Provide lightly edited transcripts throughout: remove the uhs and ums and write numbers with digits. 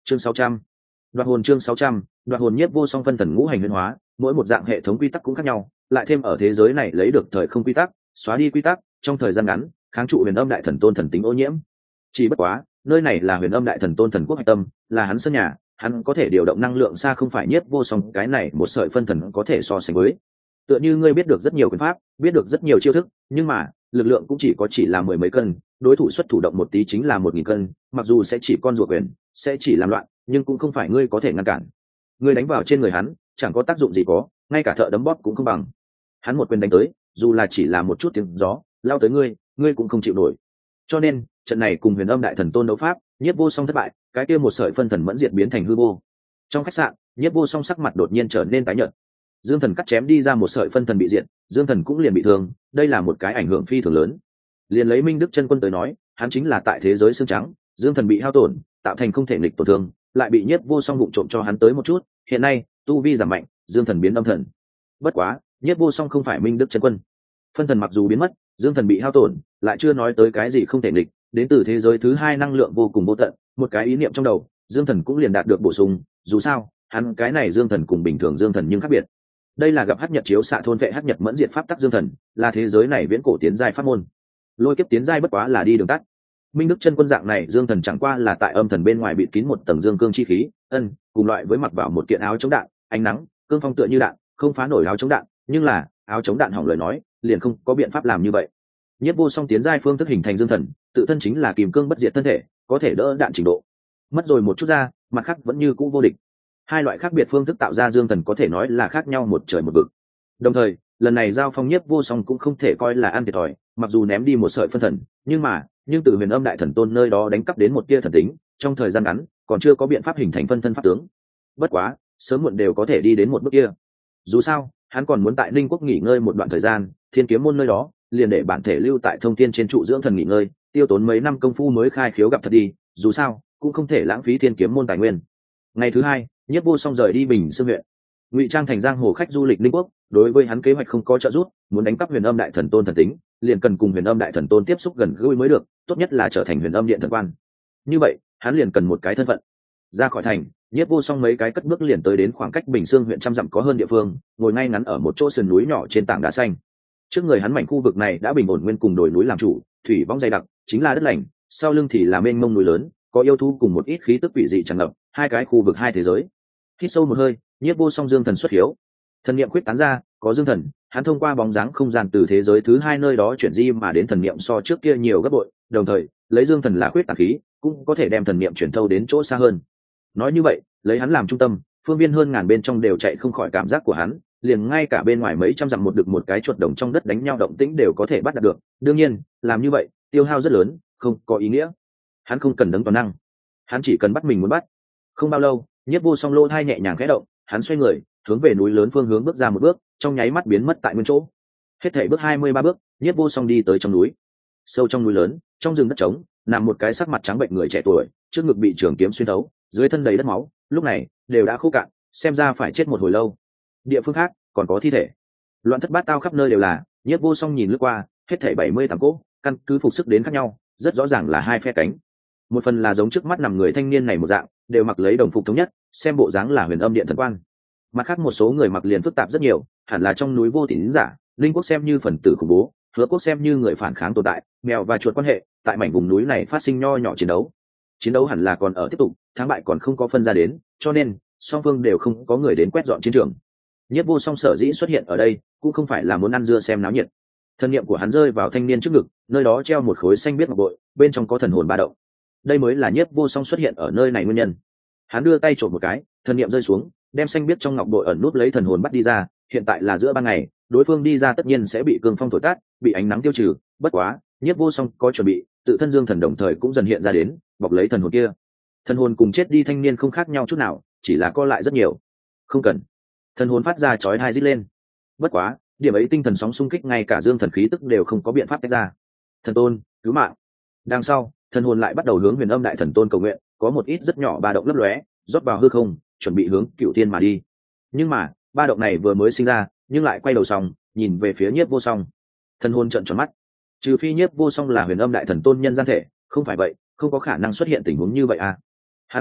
chương 600. Đoạt hồn chương 600, đoạt hồn nhiếp vô song phân thần ngũ hành huyền hóa, mỗi một dạng hệ thống quy tắc cũng khác nhau, lại thêm ở thế giới này lấy được thời không quy tắc, xóa đi quy tắc, trong thời gian ngắn, kháng trụ huyền âm đại thần tôn thần tính ô nhiễm. Chỉ bất quá, nơi này là huyền âm đại thần tôn thần quốc hạch tâm, là hắn sân nhà, hắn có thể điều động năng lượng xa không phải nhiếp vô song cái này một sợi phân thần có thể so sánh với. Tựa như ngươi biết được rất nhiều quyền pháp, biết được rất nhiều chiêu thức, nhưng mà lực lượng cũng chỉ là mười mấy cân, đối thủ xuất thủ động một tí chính là 1000 cân, mặc dù sẽ chỉ con ruột quyền, sẽ chỉ làm loạn, nhưng cũng không phải ngươi có thể ngăn cản. Ngươi đánh vào trên người hắn, chẳng có tác dụng gì có, ngay cả thợ đấm bóp cũng không bằng. Hắn một quyền đánh tới, dù là chỉ là một chút tiếng gió, lao tới ngươi cũng không chịu nổi. Cho nên, trận này cùng huyền âm đại thần tôn đấu pháp, nhiếp vô song thất bại, cái kia một sợi phân thần mẫn diệt biến thành hư vô. Trong khách sạn, nhiếp vô song sắc mặt đột nhiên trở nên tái nhợt. Dương Thần cắt chém đi ra một sợi phân thần bị diệt, Dương Thần cũng liền bị thương, đây là một cái ảnh hưởng phi thường lớn. Liền lấy Minh Đức chân quân tới nói, hắn chính là tại thế giới xương trắng, Dương Thần bị hao tổn, tạo thành không thể nghịch tổn thương, lại bị nhiếp vô song vụng trộm cho hắn tới một chút, hiện nay tu vi giảm mạnh, Dương Thần biến âm thần. Bất quá, nhiếp vô song không phải Minh Đức chân quân. Phân thần mặc dù biến mất, Dương Thần bị hao tổn, lại chưa nói tới cái gì không thể nghịch, đến từ thế giới thứ hai năng lượng vô cùng vô tận, một cái ý niệm trong đầu, Dương Thần cũng liền đạt được bổ sung, dù sao, hắn cái này Dương Thần cùng bình thường Dương Thần nhưng khác biệt. Đây là gặp hắc nhật chiếu xạ thôn vệ hắc nhật mẫn diệt pháp tắc Dương Thần, là thế giới này viễn cổ tiến giai pháp môn. Lôi kiếp tiến giai bất quá là đi đường tắt. Minh Đức chân quân dạng này Dương Thần chẳng qua là tại âm thần bên ngoài bịt kín một tầng dương cương chi khí, cùng loại với mặc vào một kiện áo chống đạn, ánh nắng, cương phong tựa như đạn, không phá nổi áo chống đạn, nhưng là áo chống đạn hỏng lời nói, liền không có biện pháp làm như vậy. Nhất vô song tiến giai phương thức hình thành Dương Thần, tự thân chính là kìm cương bất diệt thân thể, có thể đỡ đạn trình độ. Mất rồi một chút ra, mặt khác vẫn như cũ vô địch. Hai loại khác biệt phương thức tạo ra Dương Thần có thể nói là khác nhau một trời một vực. Đồng thời, lần này giao phong Nhiếp vô song cũng không thể coi là ăn thiệt thòi, mặc dù ném đi một sợi phân thần, nhưng từ huyền âm đại thần tôn nơi đó đánh cắp đến một tia thần tính, trong thời gian ngắn còn chưa có biện pháp hình thành phân thân pháp tướng. Bất quá, sớm muộn đều có thể đi đến một bước kia. Dù sao, hắn còn muốn tại Ninh Quốc nghỉ ngơi một đoạn thời gian, Thiên Kiếm môn nơi đó liền để bản thể lưu tại Thông Thiên trên trụ dưỡng thần nghỉ ngơi, tiêu tốn mấy năm công phu mới khai khiếu gặp thật đi, dù sao cũng không thể lãng phí Thiên Kiếm môn tài nguyên. Ngày thứ hai, Nhiếp vô song rời đi Bình Sương huyện, ngụy trang thành giang hồ khách du lịch Ninh Quốc, đối với hắn kế hoạch không có trợ giúp, muốn đánh cắp huyền âm đại thần tôn thần tính, liền cần cùng huyền âm đại thần tôn tiếp xúc gần gũi mới được, tốt nhất là trở thành huyền âm điện thần quan. Như vậy, hắn liền cần một cái thân phận. Ra khỏi thành, Nhiếp vô song mấy cái cất bước liền tới đến khoảng cách Bình Sương huyện trăm dặm có hơn địa phương, ngồi ngay ngắn ở một chỗ sườn núi nhỏ trên tảng đá xanh. Trước người hắn mảnh khu vực này đã bình ổn nguyên cùng đồi núi làm chủ, thủy vong dày đặc, chính là đất lành, sau lưng thì là mênh mông núi lớn, có yêu thú cùng một ít khí tức quỷ dị tràn ngập, hai cái khu vực hai thế giới. Hít sâu một hơi, Nhiếp vô song Dương Thần xuất hiếu, thần niệm quyết tán ra, có Dương Thần, hắn thông qua bóng dáng không gian từ thế giới thứ hai nơi đó chuyển di mà đến thần niệm so trước kia nhiều gấp bội, đồng thời lấy Dương Thần là quyết tán khí, cũng có thể đem thần niệm chuyển thâu đến chỗ xa hơn. Nói như vậy, lấy hắn làm trung tâm, phương viên hơn ngàn bên trong đều chạy không khỏi cảm giác của hắn, liền ngay cả bên ngoài mấy trăm dặm một được một cái chuột đồng trong đất đánh nhau động tĩnh đều có thể bắt đạt được. Đương nhiên, làm như vậy tiêu hao rất lớn, không có ý nghĩa. Hắn không cần đấng toàn năng, hắn chỉ cần bắt mình muốn bắt. Không bao lâu, Nhiếp vô song lỗ thai nhẹ nhàng khẽ động, hắn xoay người hướng về núi lớn phương hướng bước ra một bước, trong nháy mắt biến mất tại nguyên chỗ. Hết thảy bước 23 bước, Nhiếp vô song đi tới trong núi. Sâu trong núi lớn, trong rừng đất trống, nằm một cái sắc mặt trắng bệnh người trẻ tuổi, trước ngực bị trường kiếm xuyên thấu, dưới thân đầy đất máu, lúc này đều đã khô cạn, xem ra phải chết một hồi lâu. Địa phương khác còn có thi thể, loạn thất bát tao khắp nơi đều là. Nhiếp vô song nhìn lướt qua, hết thảy 78 cỗ, căn cứ phục sức đến khác nhau, rất rõ ràng là hai phe cánh. Một phần là giống trước mắt nằm người thanh niên này một dạng, đều mặc lấy đồng phục thống nhất, xem bộ dáng là huyền âm điện thần quan. Mặt khác một số người mặc liền phức tạp rất nhiều, hẳn là trong núi vô tín giả, Linh Quốc xem như phần tử khủng bố, Hứa Quốc xem như người phản kháng tồn tại, mèo và chuột quan hệ tại mảnh vùng núi này phát sinh nho nhỏ chiến đấu hẳn là còn ở tiếp tục, thắng bại còn không có phân ra đến, cho nên song phương đều không có người đến quét dọn chiến trường. Nhiếp vô song sở dĩ xuất hiện ở đây cũng không phải là muốn ăn dưa xem náo nhiệt. Thân niệm của hắn rơi vào thanh niên trước ngực, nơi đó treo một khối xanh biếc ngọc bội, bên trong có thần hồn ba động. Đây mới là Nhiếp vô song xuất hiện ở nơi này nguyên nhân. Hắn đưa tay trộm một cái, thần niệm rơi xuống, đem xanh biếc trong ngọc bội ẩn núp lấy thần hồn bắt đi ra. Hiện tại là giữa ban ngày, đối phương đi ra tất nhiên sẽ bị cương phong thổi tát, bị ánh nắng tiêu trừ. Bất quá, Nhiếp vô song có chuẩn bị, tự thân Dương Thần đồng thời cũng dần hiện ra đến, bọc lấy thần hồn kia. Thần hồn cùng chết đi thanh niên không khác nhau chút nào, chỉ là co lại rất nhiều. Không cần. Thần hồn phát ra chói tai rít lên. Bất quá, điểm ấy tinh thần sóng xung kích ngay cả Dương Thần khí tức đều không có biện pháp tách ra. Thần tôn, cứu mạng. Đằng sau, thần hồn lại bắt đầu hướng huyền âm đại thần tôn cầu nguyện, có một ít rất nhỏ ba động lấp lóe, rót vào hư không, chuẩn bị hướng Cửu Thiên mà đi. Nhưng mà, ba động này vừa mới sinh ra, nhưng lại quay đầu xong, nhìn về phía Nhiếp vô song. Thần hồn trợn tròn mắt. Trừ phi Nhiếp vô song là huyền âm đại thần tôn nhân gian thể, không phải vậy, không có khả năng xuất hiện tình huống như vậy à. Hắn không biết,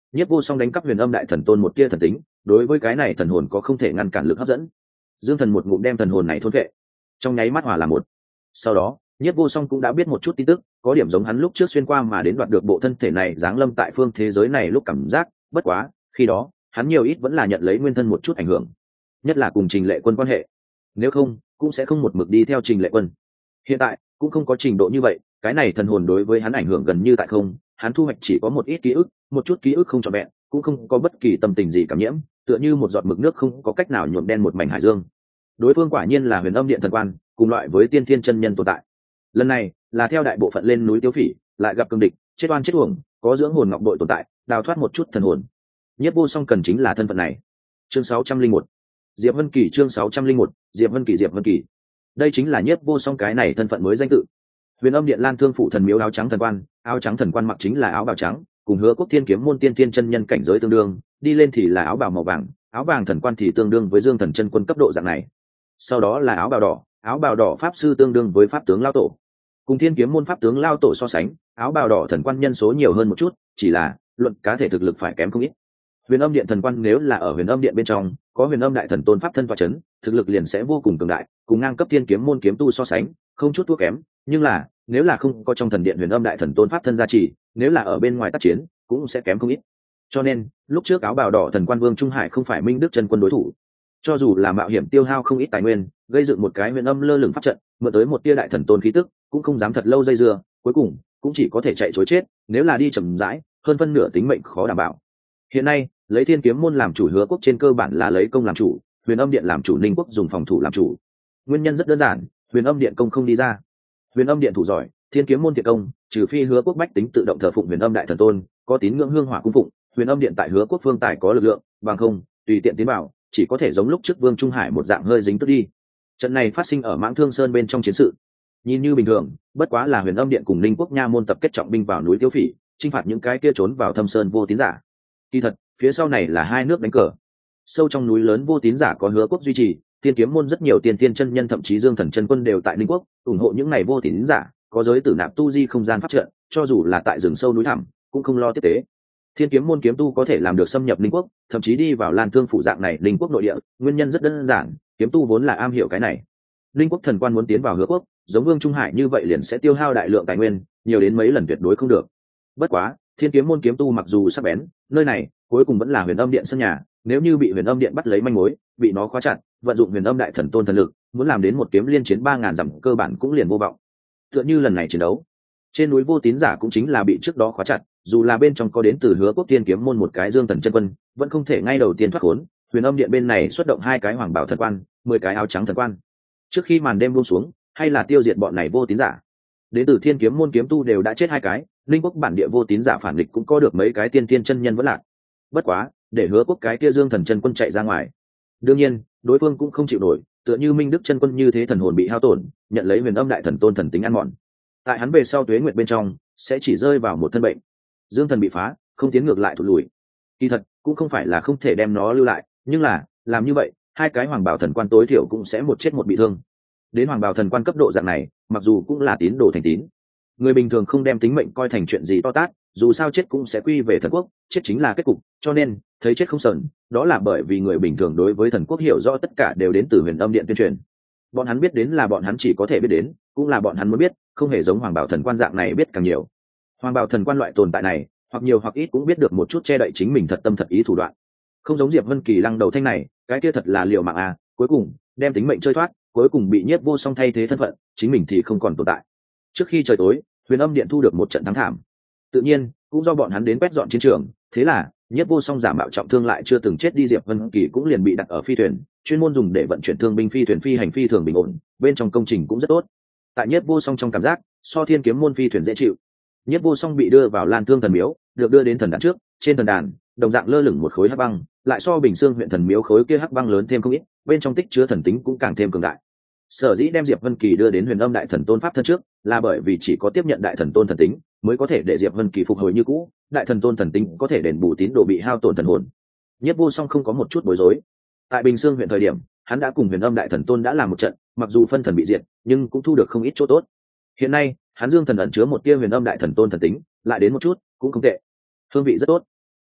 Nhiếp Vô Song đánh cắp huyền âm đại thần tôn một tia thần tính, đối với cái này thần hồn có không thể ngăn cản lực hấp dẫn. Dương Thần một ngụm đem thần hồn này thôn vệ, trong nháy mắt hòa là một. Sau đó, Nhiếp Vô Song cũng đã biết một chút tin tức, có điểm giống hắn lúc trước xuyên qua mà đến đoạt được bộ thân thể này giáng lâm tại phương thế giới này lúc cảm giác, bất quá, khi đó, hắn nhiều ít vẫn là nhận lấy nguyên thân một chút ảnh hưởng, nhất là cùng Trình Lệ Quân quan hệ. Nếu không, cũng sẽ không một mực đi theo Trình Lệ Quân. Hiện tại, cũng không có trình độ như vậy, cái này thần hồn đối với hắn ảnh hưởng gần như tại không, hắn thu hoạch chỉ có một ít ký ức, một chút ký ức không trọn vẹn, cũng không có bất kỳ tâm tình gì cảm nhiễm, tựa như một giọt mực nước không có cách nào nhuộm đen một mảnh hải dương. Đối phương quả nhiên là huyền âm điện thần quan, cùng loại với tiên thiên chân nhân tồn tại. Lần này là theo đại bộ phận lên núi Tiêu Phỉ, lại gặp cương địch, chết oan chết uổng, có dưỡng hồn ngọc bội tồn tại, đào thoát một chút thần hồn. Nhiếp Vô Song cần chính là thân phận này. Chương 601. Diệp Vân Kỳ, chương 601, Diệp Vân Kỳ, Diệp Vân Kỳ. Đây chính là Nhiếp Vô Song cái này thân phận mới danh tự. Huyền âm điện Lan Thương phụ thần miếu áo trắng thần quan mặc chính là áo bào trắng, cùng Hứa Quốc Thiên Kiếm môn tiên thiên chân nhân cảnh giới tương đương, đi lên thì là áo bào màu vàng, áo vàng thần quan thì tương đương với Dương Thần chân quân cấp độ dạng này. Sau đó là áo bào đỏ pháp sư tương đương với pháp tướng lao tổ. Cùng Thiên Kiếm môn pháp tướng lao tổ so sánh, áo bào đỏ thần quan nhân số nhiều hơn một chút, chỉ là luận cá thể thực lực phải kém không ít. Huyền âm điện thần quan nếu là ở huyền âm điện bên trong, có huyền âm đại thần tôn pháp thân tọa chấn, thực lực liền sẽ vô cùng cường đại, cùng ngang cấp Thiên Kiếm môn kiếm tu so sánh, không chút thua kém, nhưng là, nếu là không có trong thần điện huyền âm đại thần tôn pháp thân gia trì, nếu là ở bên ngoài tác chiến, cũng sẽ kém không ít. Cho nên, lúc trước áo bào đỏ thần quan Vương Trung Hải không phải Minh Đức chân quân đối thủ. Cho dù là mạo hiểm tiêu hao không ít tài nguyên, gây dựng một cái huyền âm lơ lửng pháp trận, mượn tới một tia đại thần tôn khí tức, cũng không dám thật lâu dây dưa, cuối cùng cũng chỉ có thể chạy trối chết, nếu là đi chậm rãi, hơn phân nửa tính mệnh khó đảm bảo. Hiện nay, lấy Thiên Kiếm môn làm chủ Hứa Quốc trên cơ bản là lấy công làm chủ, huyền âm điện làm chủ Ninh Quốc dùng phòng thủ làm chủ. Nguyên nhân rất đơn giản, huyền âm điện công không đi ra. Huyền âm điện thủ giỏi, Thiên Kiếm môn thiệt công, trừ phi Hứa Quốc bách tính tự động thờ phụng huyền âm đại thần tôn, có tín ngưỡng hương hỏa cung phụng, huyền âm điện tại Hứa Quốc phương tài có lực lượng, bằng không, tùy tiện tiến vào, chỉ có thể giống lúc trước Vương Trung Hải một dạng hơi dính tức đi. Trận này phát sinh ở Mãng Thương Sơn bên trong chiến sự. Nhìn như bình thường, bất quá là huyền âm điện cùng Ninh Quốc nha môn tập kết trọng binh vào núi Tiêu Phỉ, chinh phạt những cái kia trốn vào Thâm Sơn vô tín giả. Kỳ thật, phía sau này là hai nước đánh cờ. Sâu trong núi lớn vô tín giả có Hứa Quốc duy trì, Thiên Kiếm môn rất nhiều tiên chân nhân thậm chí Dương Thần chân quân đều tại Ninh Quốc, ủng hộ những này vô tín giả, có giới tử nạp tu di không gian pháp trận, cho dù là tại rừng sâu núi thẳm, cũng không lo tiếp tế. Thiên Kiếm môn kiếm tu có thể làm được xâm nhập Ninh Quốc, thậm chí đi vào Lan Thương phủ dạng này Ninh Quốc nội địa, nguyên nhân rất đơn giản, kiếm tu vốn là am hiểu cái này. Ninh Quốc thần quan muốn tiến vào Hứa Quốc, giống Vương Trung Hải như vậy liền sẽ tiêu hao đại lượng tài nguyên, nhiều đến mấy lần tuyệt đối không được. Bất quá, Thiên Kiếm môn kiếm tu mặc dù sắc bén, nơi này cuối cùng vẫn là huyền âm điện sân nhà, nếu như bị huyền âm điện bắt lấy manh mối, bị nó khóa chặt, vận dụng huyền âm đại thần tôn thần lực, muốn làm đến một kiếm liên chiến 3000 dặm cơ bản cũng liền vô vọng. Tựa như lần này chiến đấu, trên núi vô tín giả cũng chính là bị trước đó khóa chặt, dù là bên trong có đến từ Hứa Quốc Thiên Kiếm môn một cái Dương Thần chân quân, vẫn không thể ngay đầu tiên thoát khốn. Huyền âm điện bên này xuất động 2 cái hoàng bảo thần quan, 10 cái áo trắng thần quan. Trước khi màn đêm buông xuống, hay là tiêu diệt bọn này vô tín giả. Đến từ Thiên Kiếm môn kiếm tu đều đã chết 2 cái, Linh Quốc bản địa vô tín giả phản địch cũng có được mấy cái tiên chân nhân vẫn lạc. Bất quá, để Hứa Quốc cái kia Dương Thần chân quân chạy ra ngoài. Đương nhiên, đối phương cũng không chịu nổi, tựa như Minh Đức chân quân như thế thần hồn bị hao tổn, nhận lấy huyền âm đại thần tôn thần tính ăn mòn. Tại hắn về sau tuế nguyệt bên trong, sẽ chỉ rơi vào một thân bệnh. Dương thần bị phá, không tiến ngược lại thụt lùi. Kỳ thật, cũng không phải là không thể đem nó lưu lại, nhưng là, làm như vậy, 2 cái hoàng bảo thần quan tối thiểu cũng sẽ một chết một bị thương. Đến hoàng bảo thần quan cấp độ dạng này, mặc dù cũng là tín đồ thành tín, người bình thường không đem tính mệnh coi thành chuyện gì to tát, dù sao chết cũng sẽ quy về thần quốc, chết chính là kết cục, cho nên thấy chết không sờn, đó là bởi vì người bình thường đối với thần quốc hiểu rõ tất cả đều đến từ huyền âm điện tuyên truyền. Bọn hắn biết đến là bọn hắn chỉ có thể biết đến, cũng là bọn hắn muốn biết, không hề giống hoàng bảo thần quan dạng này biết càng nhiều. Hoàng bảo thần quan loại tồn tại này, hoặc nhiều hoặc ít cũng biết được một chút che đậy chính mình thật tâm thật ý thủ đoạn. Không giống Diệp Vân Kỳ lăng đầu thanh này, cái kia thật là liều mạng à, cuối cùng đem tính mệnh chơi thoát, cuối cùng bị Nhiếp Vô Song thay thế thân phận, chính mình thì không còn tồn tại. Trước khi trời tối, huyền âm điện thu được một trận thắng thảm. Tự nhiên, cũng do bọn hắn đến quét dọn chiến trường, thế là Nhiếp Vô Song giả mạo trọng thương lại chưa từng chết đi Diệp Vân Kỳ cũng liền bị đặt ở phi thuyền, chuyên môn dùng để vận chuyển thương binh phi thuyền phi hành phi thường bình ổn, bên trong công trình cũng rất tốt. Tại Nhiếp Vô Song trong cảm giác, so Thiên Kiếm môn phi thuyền dễ chịu. Nhiếp Vô Song bị đưa vào Lan Thương thần miếu, được đưa đến thần đàn trước, trên thần đàn, đồng dạng lơ lửng một khối hắc băng, lại so Bình Xương huyện thần miếu khối kia hắc băng lớn thêm không ít, bên trong tích chứa thần tính cũng càng thêm cường đại. Sở dĩ đem Diệp Vân Kỳ đưa đến huyền âm đại thần tôn pháp thân trước, là bởi vì chỉ có tiếp nhận đại thần tôn thần tính, mới có thể để Diệp Vân Kỳ phục hồi như cũ, đại thần tôn thần tính có thể đền bù tín đồ bị hao tổn thần hồn. Nhiếp Vô Song không có một chút bối rối. Tại Bình Xương huyện thời điểm, hắn đã cùng huyền âm đại thần tôn đã làm một trận, mặc dù phân thần bị diệt, nhưng cũng thu được không ít chỗ tốt. Hiện nay, hắn dương thần ẩn chứa một tia huyền âm đại thần tôn thần tính, lại đến một chút, cũng không tệ. Hương vị rất tốt.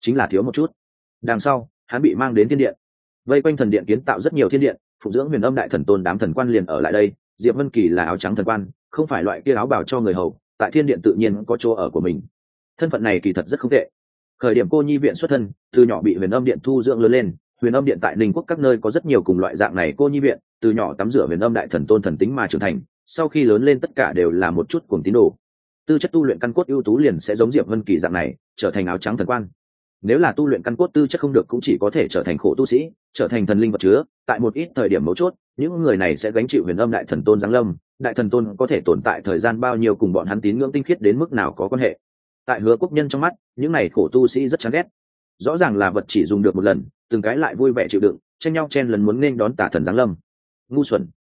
chính là thiếu một chút. Đằng sau hắn bị mang đến thiên điện, vây quanh thần điện kiến tạo rất nhiều thiên điện, phụng dưỡng huyền âm đại thần tôn đám thần quan liền ở lại đây. Diệp Vân Kỳ là áo trắng thần quan, không phải loại kia áo bào cho người hầu, tại thiên điện tự nhiên có chỗ ở của mình. Thân phận này kỳ thật rất không tệ. Khởi điểm cô nhi viện xuất thân, từ nhỏ bị huyền âm điện thu dưỡng lớn lên. Huyền âm điện tại Ninh Quốc các nơi có rất nhiều cùng loại dạng này cô nhi viện, từ nhỏ tắm rửa huyền âm đại thần tôn thần tính mà trưởng thành, sau khi lớn lên tất cả đều là một chút cuồng tín đồ. Tư chất tu luyện căn cốt ưu tú liền sẽ giống Diệp Vân Kỳ dạng này, trở thành áo trắng thần quan. Nếu là tu luyện căn cốt tư chất không được cũng chỉ có thể trở thành khổ tu sĩ, trở thành thần linh vật chứa. Tại một ít thời điểm mấu chốt, những người này sẽ gánh chịu huyền âm đại thần tôn giáng lâm. Đại thần tôn có thể tồn tại thời gian bao nhiêu cùng bọn hắn tín ngưỡng tinh khiết đến mức nào có quan hệ. Tại Hứa Quốc nhân trong mắt, những này khổ tu sĩ rất chán ghét. Rõ ràng là vật chỉ dùng được một lần, từng cái lại vui vẻ chịu đựng, tranh nhau chen lần muốn nên đón tả thần giáng lâm. Ngu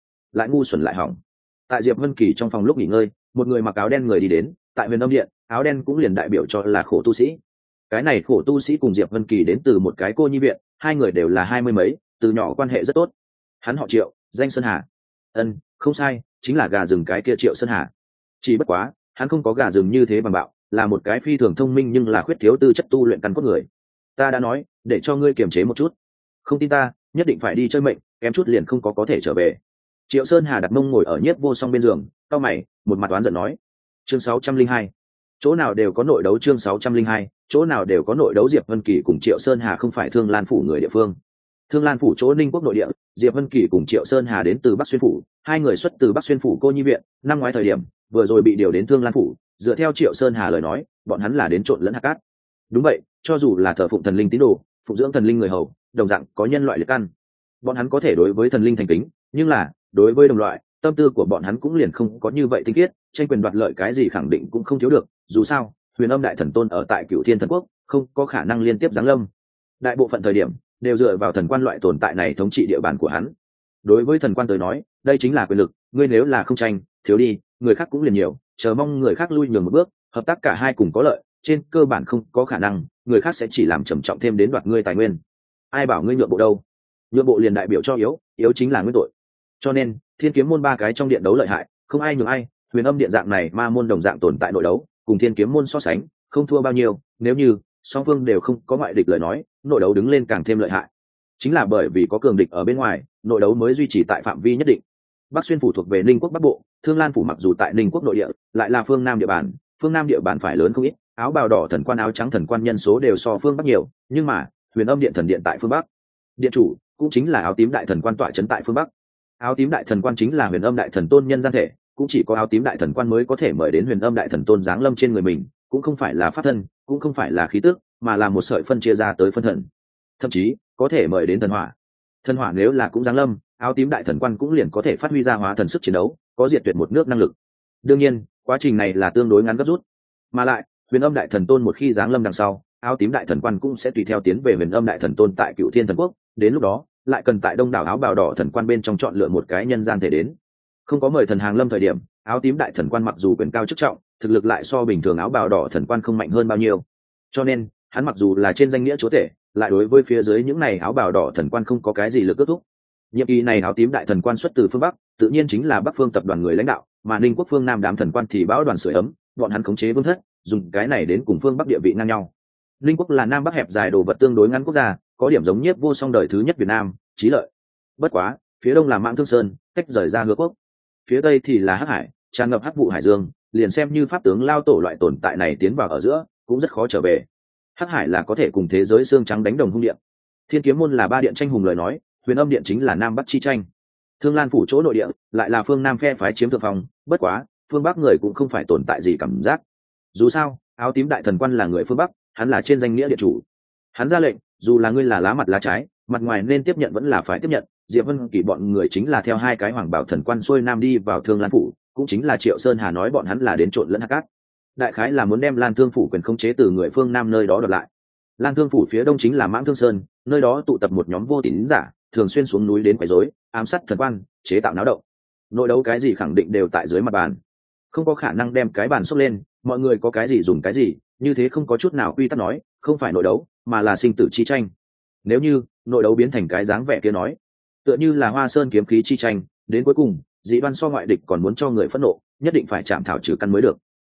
xuẩn lại hỏng. Tại Diệp Vân Kỳ trong phòng lúc nghỉ ngơi, một người mặc áo đen người đi đến. Tại huyền âm điện, áo đen cũng liền đại biểu cho là khổ tu sĩ. Cái này khổ tu sĩ cùng Diệp Vân Kỳ đến từ một cái cô nhi viện, hai người đều là 20 mấy, từ nhỏ quan hệ rất tốt. Hắn họ Triệu, danh Sơn Hà. Không sai, chính là gà rừng cái kia Triệu Sơn Hà. Chỉ bất quá, hắn không có gà rừng như thế bằng bạo, là một cái phi thường thông minh nhưng là khuyết thiếu tư chất tu luyện căn cốt người. Ta đã nói, để cho ngươi kiềm chế một chút. Không tin ta, nhất định phải đi chơi mệnh, kém chút liền không có thể trở về. Triệu Sơn Hà đặt mông ngồi ở Nhiếp Vô Song bên giường, cau mày, một mặt oán giận nói. Chương 602. Chỗ nào đều có nội đấu. Chương 602. Chỗ nào đều có nội đấu. Diệp Vân Kỳ cùng Triệu Sơn Hà không phải Thương Lan phủ người địa phương. Thương Lan phủ chỗ Ninh Quốc nội địa, Diệp Vân Kỳ cùng Triệu Sơn Hà đến từ Bắc Xuyên phủ, hai người xuất từ Bắc Xuyên phủ cô nhi viện, năm ngoái thời điểm, vừa rồi bị điều đến Thương Lan phủ, dựa theo Triệu Sơn Hà lời nói, bọn hắn là đến trộn lẫn hạt cát. Đúng vậy, cho dù là thờ phụng thần linh tín đồ, phụng dưỡng thần linh người hầu, đồng dạng có nhân loại liệt căn. Bọn hắn có thể đối với thần linh thành kính, nhưng là đối với đồng loại, tâm tư của bọn hắn cũng liền không có như vậy tinh khiết, tranh quyền đoạt lợi cái gì khẳng định cũng không thiếu được. Dù sao, huyền âm đại thần tôn ở tại Cửu Thiên thần quốc, không có khả năng liên tiếp giáng lâm. Đại bộ phận thời điểm đều dựa vào thần quan loại tồn tại này thống trị địa bàn của hắn. Đối với thần quan tới nói, đây chính là quyền lực, ngươi nếu là không tranh, thiếu đi, người khác cũng liền nhiều, chờ mong người khác lui nhường một bước, hợp tác cả hai cùng có lợi, trên cơ bản không có khả năng, người khác sẽ chỉ làm trầm trọng thêm đến đoạt ngươi tài nguyên. Ai bảo ngươi nhượng bộ đâu? Nhượng bộ liền đại biểu cho yếu, yếu chính là nguyên tội. Cho nên, Thiên Kiếm môn ba cái trong điện đấu lợi hại, không ai nhường ai, huyền âm điện dạng này ma môn đồng dạng tồn tại nội đấu, cùng Thiên Kiếm môn so sánh, không thua bao nhiêu, nếu như song phương đều không có ngoại địch lời nói, nội đấu đứng lên càng thêm lợi hại. Chính là bởi vì có cường địch ở bên ngoài, nội đấu mới duy trì tại phạm vi nhất định. Bắc Xuyên phủ thuộc về Ninh Quốc Bắc Bộ, Thương Lan phủ mặc dù tại Ninh Quốc nội địa, lại là phương Nam địa bàn, phương Nam địa bàn phải lớn không ít, áo bào đỏ thần quan áo trắng thần quan nhân số đều so phương Bắc nhiều, nhưng mà huyền âm điện thần điện tại phương Bắc, điện chủ cũng chính là áo tím đại thần quan tọa trấn tại phương Bắc. Áo tím đại thần quan chính là huyền âm đại thần tôn nhân gian thể, cũng chỉ có áo tím đại thần quan mới có thể mời đến huyền âm đại thần tôn giáng lâm trên người mình, cũng không phải là pháp thân, cũng không phải là khí tức, mà là một sợi phân chia ra tới phân thần, thậm chí có thể mời đến thần hỏa. Thần hỏa nếu là cũng giáng lâm, áo tím đại thần quan cũng liền có thể phát huy ra hóa thần sức chiến đấu, có diệt tuyệt một nước năng lực. Đương nhiên, quá trình này là tương đối ngắn gấp rút, mà lại huyền âm đại thần tôn một khi giáng lâm đằng sau, áo tím đại thần quan cũng sẽ tùy theo tiến về huyền âm đại thần tôn tại Cửu Thiên thần quốc, đến lúc đó lại cần tại đông đảo áo bào đỏ thần quan bên trong chọn lựa một cái nhân gian thể đến. Không có mời thần hàng lâm thời điểm, áo tím đại thần quan mặc dù quyền cao chức trọng, thực lực lại so bình thường áo bào đỏ thần quan không mạnh hơn bao nhiêu, cho nên hắn mặc dù là trên danh nghĩa chúa tể, lại đối với phía dưới những này áo bào đỏ thần quan không có cái gì lực ước thúc. Nhiệm kỳ này áo tím đại thần quan xuất từ phương Bắc, tự nhiên chính là Bắc phương tập đoàn người lãnh đạo, mà Ninh Quốc phương Nam đám thần quan thì bão đoàn sưởi ấm, bọn hắn khống chế vương thất, dùng cái này đến cùng phương Bắc địa vị ngang nhau. Ninh Quốc là Nam Bắc hẹp dài đồ vật tương đối ngắn quốc gia, có điểm giống Nhiếp Vô Song đời thứ nhất Việt Nam, Chí Lợi. Bất quá, phía đông là Mãng Thương Sơn, tách rời ra Hứa Quốc. Phía tây thì là Hắc Hải, tràn ngập hắc vụ hải dương, liền xem như pháp tướng lao tổ loại tồn tại này tiến vào ở giữa, cũng rất khó trở về. Hắc Hải là có thể cùng thế giới xương trắng đánh đồng hung điện. Thiên Kiếm môn là ba điện tranh hùng lời nói, huyền âm điện chính là Nam Bắc chi tranh. Thương Lan phủ chỗ nội địa lại là phương Nam phe phái chiếm thượng phong, bất quá phương Bắc người cũng không phải tồn tại gì cảm giác. Dù sao, áo tím đại thần quan là người phương Bắc, hắn là trên danh nghĩa điện chủ. Hắn ra lệnh, dù là ngươi là lá mặt lá trái, mặt ngoài nên tiếp nhận vẫn là phải tiếp nhận. Diệp Vân Kỳ bọn người chính là theo hai cái hoàng bảo thần quan xuôi nam đi vào Thương Lan phủ, cũng chính là Triệu Sơn Hà nói bọn hắn là đến trộn lẫn hạt cát. Đại khái là muốn đem Lan Thương phủ quyền khống chế từ người phương Nam nơi đó đoạt lại. Lan Thương phủ phía đông chính là Mãng Thương Sơn, nơi đó tụ tập một nhóm vô tín giả, thường xuyên xuống núi đến quấy rối, ám sát thần quan, chế tạo náo động. Nội đấu cái gì khẳng định đều tại dưới mặt bàn, không có khả năng đem cái bàn xốc lên, mọi người có cái gì dùng cái gì, như thế không có chút nào quy tắc nói, không phải nội đấu, mà là sinh tử chi tranh. Nếu như nội đấu biến thành cái dáng vẻ kia nói, tựa như là Hoa Sơn kiếm khí chi tranh, đến cuối cùng, Dĩ Đoan so ngoại địch còn muốn cho người phẫn nộ, nhất định phải chạm thảo trừ căn mới được.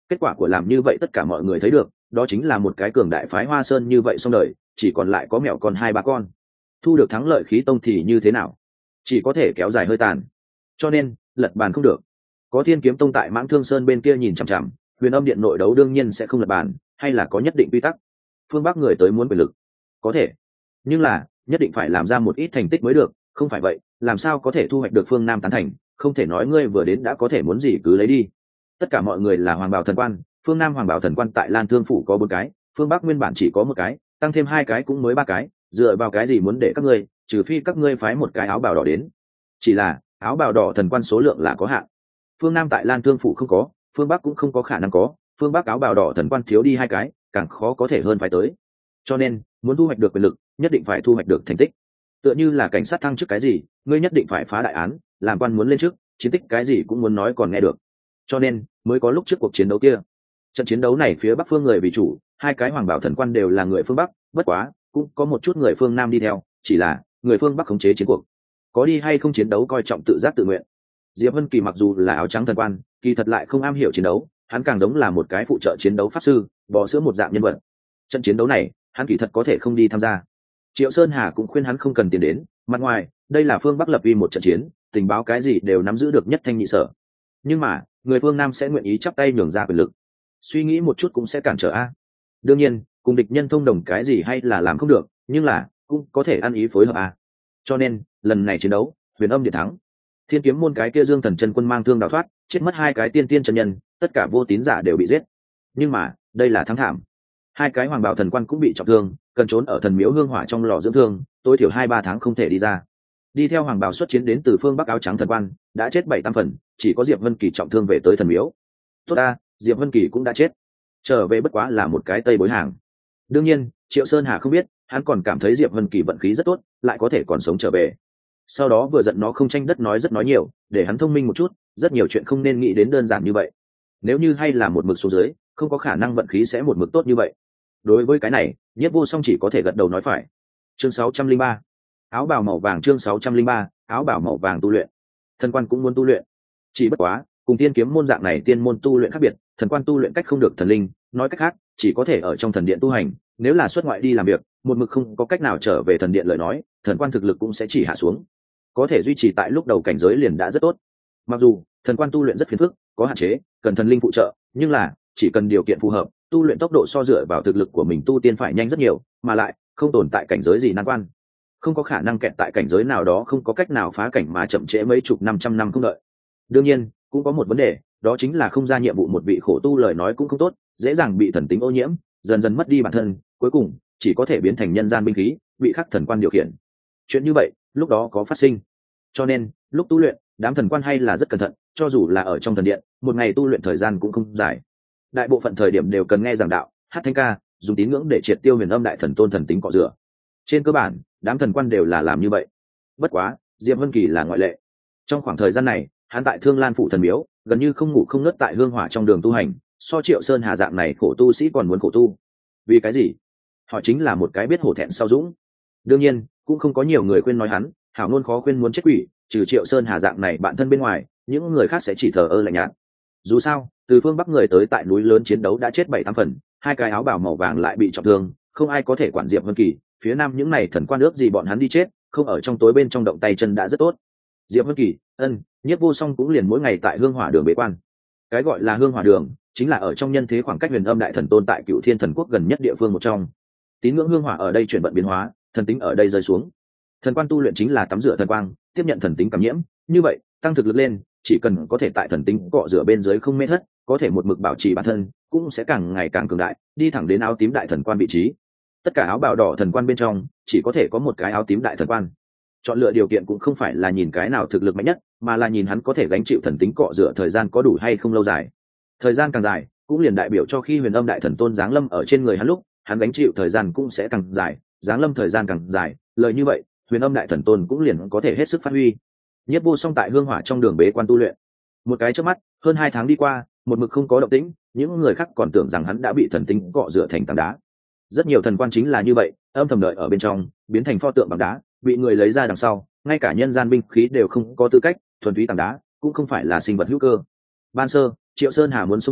Kết quả của làm như vậy tất cả mọi người thấy được, đó chính là một cái cường đại phái Hoa Sơn như vậy xong đời, chỉ còn lại có mẹo còn 2-3 con. Thu được thắng lợi khí tông thì như thế nào? Chỉ có thể kéo dài hơi tàn. Cho nên lật bàn không được. Có Thiên Kiếm Tông tại Mãng Thương Sơn bên kia nhìn chằm chằm, Huyền Âm Điện nội đấu đương nhiên sẽ không lật bàn, hay là có nhất định quy tắc. Phương Bắc người tới muốn quyền lực, có thể, nhưng là nhất định phải làm ra một ít thành tích mới được, không phải vậy làm sao có thể thu hoạch được phương Nam tán thành. Không thể nói ngươi vừa đến đã có thể muốn gì cứ lấy đi. Tất cả mọi người là Hoàng Bảo Thần Quan, phương Nam Hoàng Bảo Thần Quan tại Lan Thương phủ có 4 cái, phương Bắc nguyên bản chỉ có 1 cái, tăng thêm 2 cái cũng mới 3 cái, dựa vào cái gì muốn để các ngươi, trừ phi các ngươi phái một cái áo bào đỏ đến. Chỉ là áo bào đỏ thần quan số lượng là có hạn, phương Nam tại Lan Thương phủ không có, phương Bắc cũng không có khả năng có, phương Bắc áo bào đỏ thần quan thiếu đi 2 cái, càng khó có thể hơn phải tới. Cho nên muốn thu hoạch được quyền lực, nhất định phải thu hoạch được thành tích. Tựa như là cảnh sát thăng chức cái gì, ngươi nhất định phải phá đại án, làm quan muốn lên chức, chiến tích cái gì cũng muốn nói còn nghe được. Cho nên mới có lúc trước cuộc chiến đấu kia. Trận chiến đấu này phía Bắc phương người vì chủ, 2 cái Hoàng Bảo Thần Quan đều là người phương Bắc, bất quá cũng có một chút người phương Nam đi theo, chỉ là người phương Bắc khống chế chiến cuộc. Có đi hay không chiến đấu coi trọng tự giác tự nguyện. Diệp Vân Kỳ mặc dù là áo trắng thần quan, kỳ thật lại không am hiểu chiến đấu, hắn càng giống là một cái phụ trợ chiến đấu pháp sư, bò sữa một dạng nhân vật. Trận chiến đấu này, hắn kỳ thật có thể không đi tham gia. Triệu Sơn Hà cũng khuyên hắn không cần tiền đến, mặt ngoài, đây là phương Bắc lập uy một trận chiến, tình báo cái gì đều nắm giữ được nhất thanh nhị sở. Nhưng mà, người phương Nam sẽ nguyện ý chắp tay nhường ra quyền lực. Suy nghĩ một chút cũng sẽ cản trở a. Đương nhiên, cùng địch nhân thông đồng cái gì hay là làm không được, nhưng là cũng có thể ăn ý phối hợp a. Cho nên, lần này chiến đấu, Huyền Âm Điện thắng. Thiên Kiếm môn cái kia Dương Thần chân quân mang thương đào thoát, chết mất 2 cái tiên tiên chân nhân, tất cả vô tín giả đều bị giết. Nhưng mà, đây là thắng thảm. 2 cái Hoàng Bảo Thần Quan cũng bị trọng thương, cần trốn ở thần miếu hương hỏa trong lò dưỡng thương, tối thiểu 2-3 tháng không thể đi ra. Đi theo Hoàng Bảo xuất chiến đến từ phương Bắc áo trắng thần quan, đã chết 7-8 phần, chỉ có Diệp Vân Kỳ trọng thương về tới thần miếu. Tốt ta, Diệp Vân Kỳ cũng đã chết. Trở về bất quá là một cái tây bối hàng. Đương nhiên, Triệu Sơn Hà không biết, hắn còn cảm thấy Diệp Vân Kỳ vận khí rất tốt, lại có thể còn sống trở về. Sau đó vừa giận nó không tranh đất nói rất nói nhiều, để hắn thông minh một chút, rất nhiều chuyện không nên nghĩ đến đơn giản như vậy. Nếu như hay là một mực xuống dưới, không có khả năng vận khí sẽ một mực tốt như vậy. Đối với cái này, Nhiếp Vô Song chỉ có thể gật đầu nói phải. Chương 603. Áo bào màu vàng. Chương 603. Áo bào màu vàng tu luyện. Thần quan cũng muốn tu luyện, chỉ bất quá cùng Tiên Kiếm môn dạng này tiên môn tu luyện khác biệt, thần quan tu luyện cách không được thần linh, nói cách khác chỉ có thể ở trong thần điện tu hành. Nếu là xuất ngoại đi làm việc, một mực không có cách nào trở về thần điện lời nói, thần quan thực lực cũng sẽ chỉ hạ xuống. Có thể duy trì tại lúc đầu cảnh giới liền đã rất tốt. Mặc dù thần quan tu luyện rất phiền phức, có hạn chế, cần thần linh phụ trợ, nhưng là chỉ cần điều kiện phù hợp, tu luyện tốc độ so dựa vào thực lực của mình tu tiên phải nhanh rất nhiều, mà lại không tồn tại cảnh giới gì nan quan, không có khả năng kẹt tại cảnh giới nào đó không có cách nào phá cảnh mà chậm trễ mấy chục 500 năm không đợi. Đương nhiên cũng có một vấn đề, đó chính là không ra nhiệm vụ một vị khổ tu lời nói cũng không tốt, dễ dàng bị thần tính ô nhiễm, dần dần mất đi bản thân, cuối cùng chỉ có thể biến thành nhân gian binh khí, bị khắc thần quan điều khiển. Chuyện như vậy lúc đó có phát sinh, cho nên lúc tu luyện đám thần quan hay là rất cẩn thận, cho dù là ở trong thần điện, một ngày tu luyện thời gian cũng không dài, đại bộ phận thời điểm đều cần nghe giảng đạo, hát thánh ca, dùng tín ngưỡng để triệt tiêu Huyền Âm đại thần tôn thần tính cọ rửa. Trên cơ bản đám thần quan đều là làm như vậy. Bất quá Diệp Vân Kỳ là ngoại lệ. Trong khoảng thời gian này, hắn tại Thương Lan phủ thần miếu gần như không ngủ không ngớt tại hương hỏa trong đường tu hành, so Triệu Sơn Hà dạng này khổ tu sĩ còn muốn khổ tu. Vì cái gì? Họ chính là một cái biết hổ thẹn sau dũng. Đương nhiên cũng không có nhiều người khuyên nói hắn, hảo ngôn khó khuyên muốn chết quỷ, trừ Triệu Sơn Hà dạng này bạn thân bên ngoài, những người khác sẽ chỉ thờ ơ lạnh nhạt. Dù sao từ phương Bắc người tới tại núi lớn chiến đấu đã chết 7-8 phần, 2 cái áo bào màu vàng lại bị trọng thương, không ai có thể quản Diệp Vân Kỳ. Phía Nam những này thần quan ước gì bọn hắn đi chết, không ở trong tối bên trong động tay chân đã rất tốt. Diệp Vân Kỳ, Nhiếp Vô Song cũng liền mỗi ngày tại hương hỏa đường bế quan. Cái gọi là hương hỏa đường chính là ở trong nhân thế khoảng cách Huyền Âm đại thần tôn tại Cựu Thiên thần quốc gần nhất địa phương một trong. Tín ngưỡng hương hỏa ở đây chuyển vận biến hóa, thần tính ở đây rơi xuống. Thần quan tu luyện chính là tắm rửa thần quang, tiếp nhận thần tính cảm nhiễm, như vậy tăng thực lực lên, chỉ cần có thể tại thần tính cọ rửa bên dưới không mê thất, có thể một mực bảo trì bản thân, cũng sẽ càng ngày càng cường đại, đi thẳng đến áo tím đại thần quan vị trí. Tất cả áo bào đỏ thần quan bên trong, chỉ có thể có một cái áo tím đại thần quan. Chọn lựa điều kiện cũng không phải là nhìn cái nào thực lực mạnh nhất, mà là nhìn hắn có thể gánh chịu thần tính cọ rửa thời gian có đủ hay không lâu dài. Thời gian càng dài, cũng liền đại biểu cho khi Huyền Âm đại thần tôn giáng lâm ở trên người hắn lúc, hắn gánh chịu thời gian cũng sẽ càng dài, giáng lâm thời gian càng dài, lời như vậy, Huyền Âm đại thần tôn cũng liền có thể hết sức phát huy. Nhiếp Vô Song tại hương hỏa trong đường bế quan tu luyện. Một cái chớp mắt, hơn 2 tháng đi qua, một mực không có động tĩnh, những người khác còn tưởng rằng hắn đã bị thần tính cọ rửa thành tảng đá. Rất nhiều thần quan chính là như vậy, âm thầm đợi ở bên trong, biến thành pho tượng bằng đá, bị người lấy ra đằng sau, ngay cả nhân gian binh khí đều không có tư cách, thuần túy tảng đá, cũng không phải là sinh vật hữu cơ. Ban sơ, Triệu Sơn Hà muốn xông vào,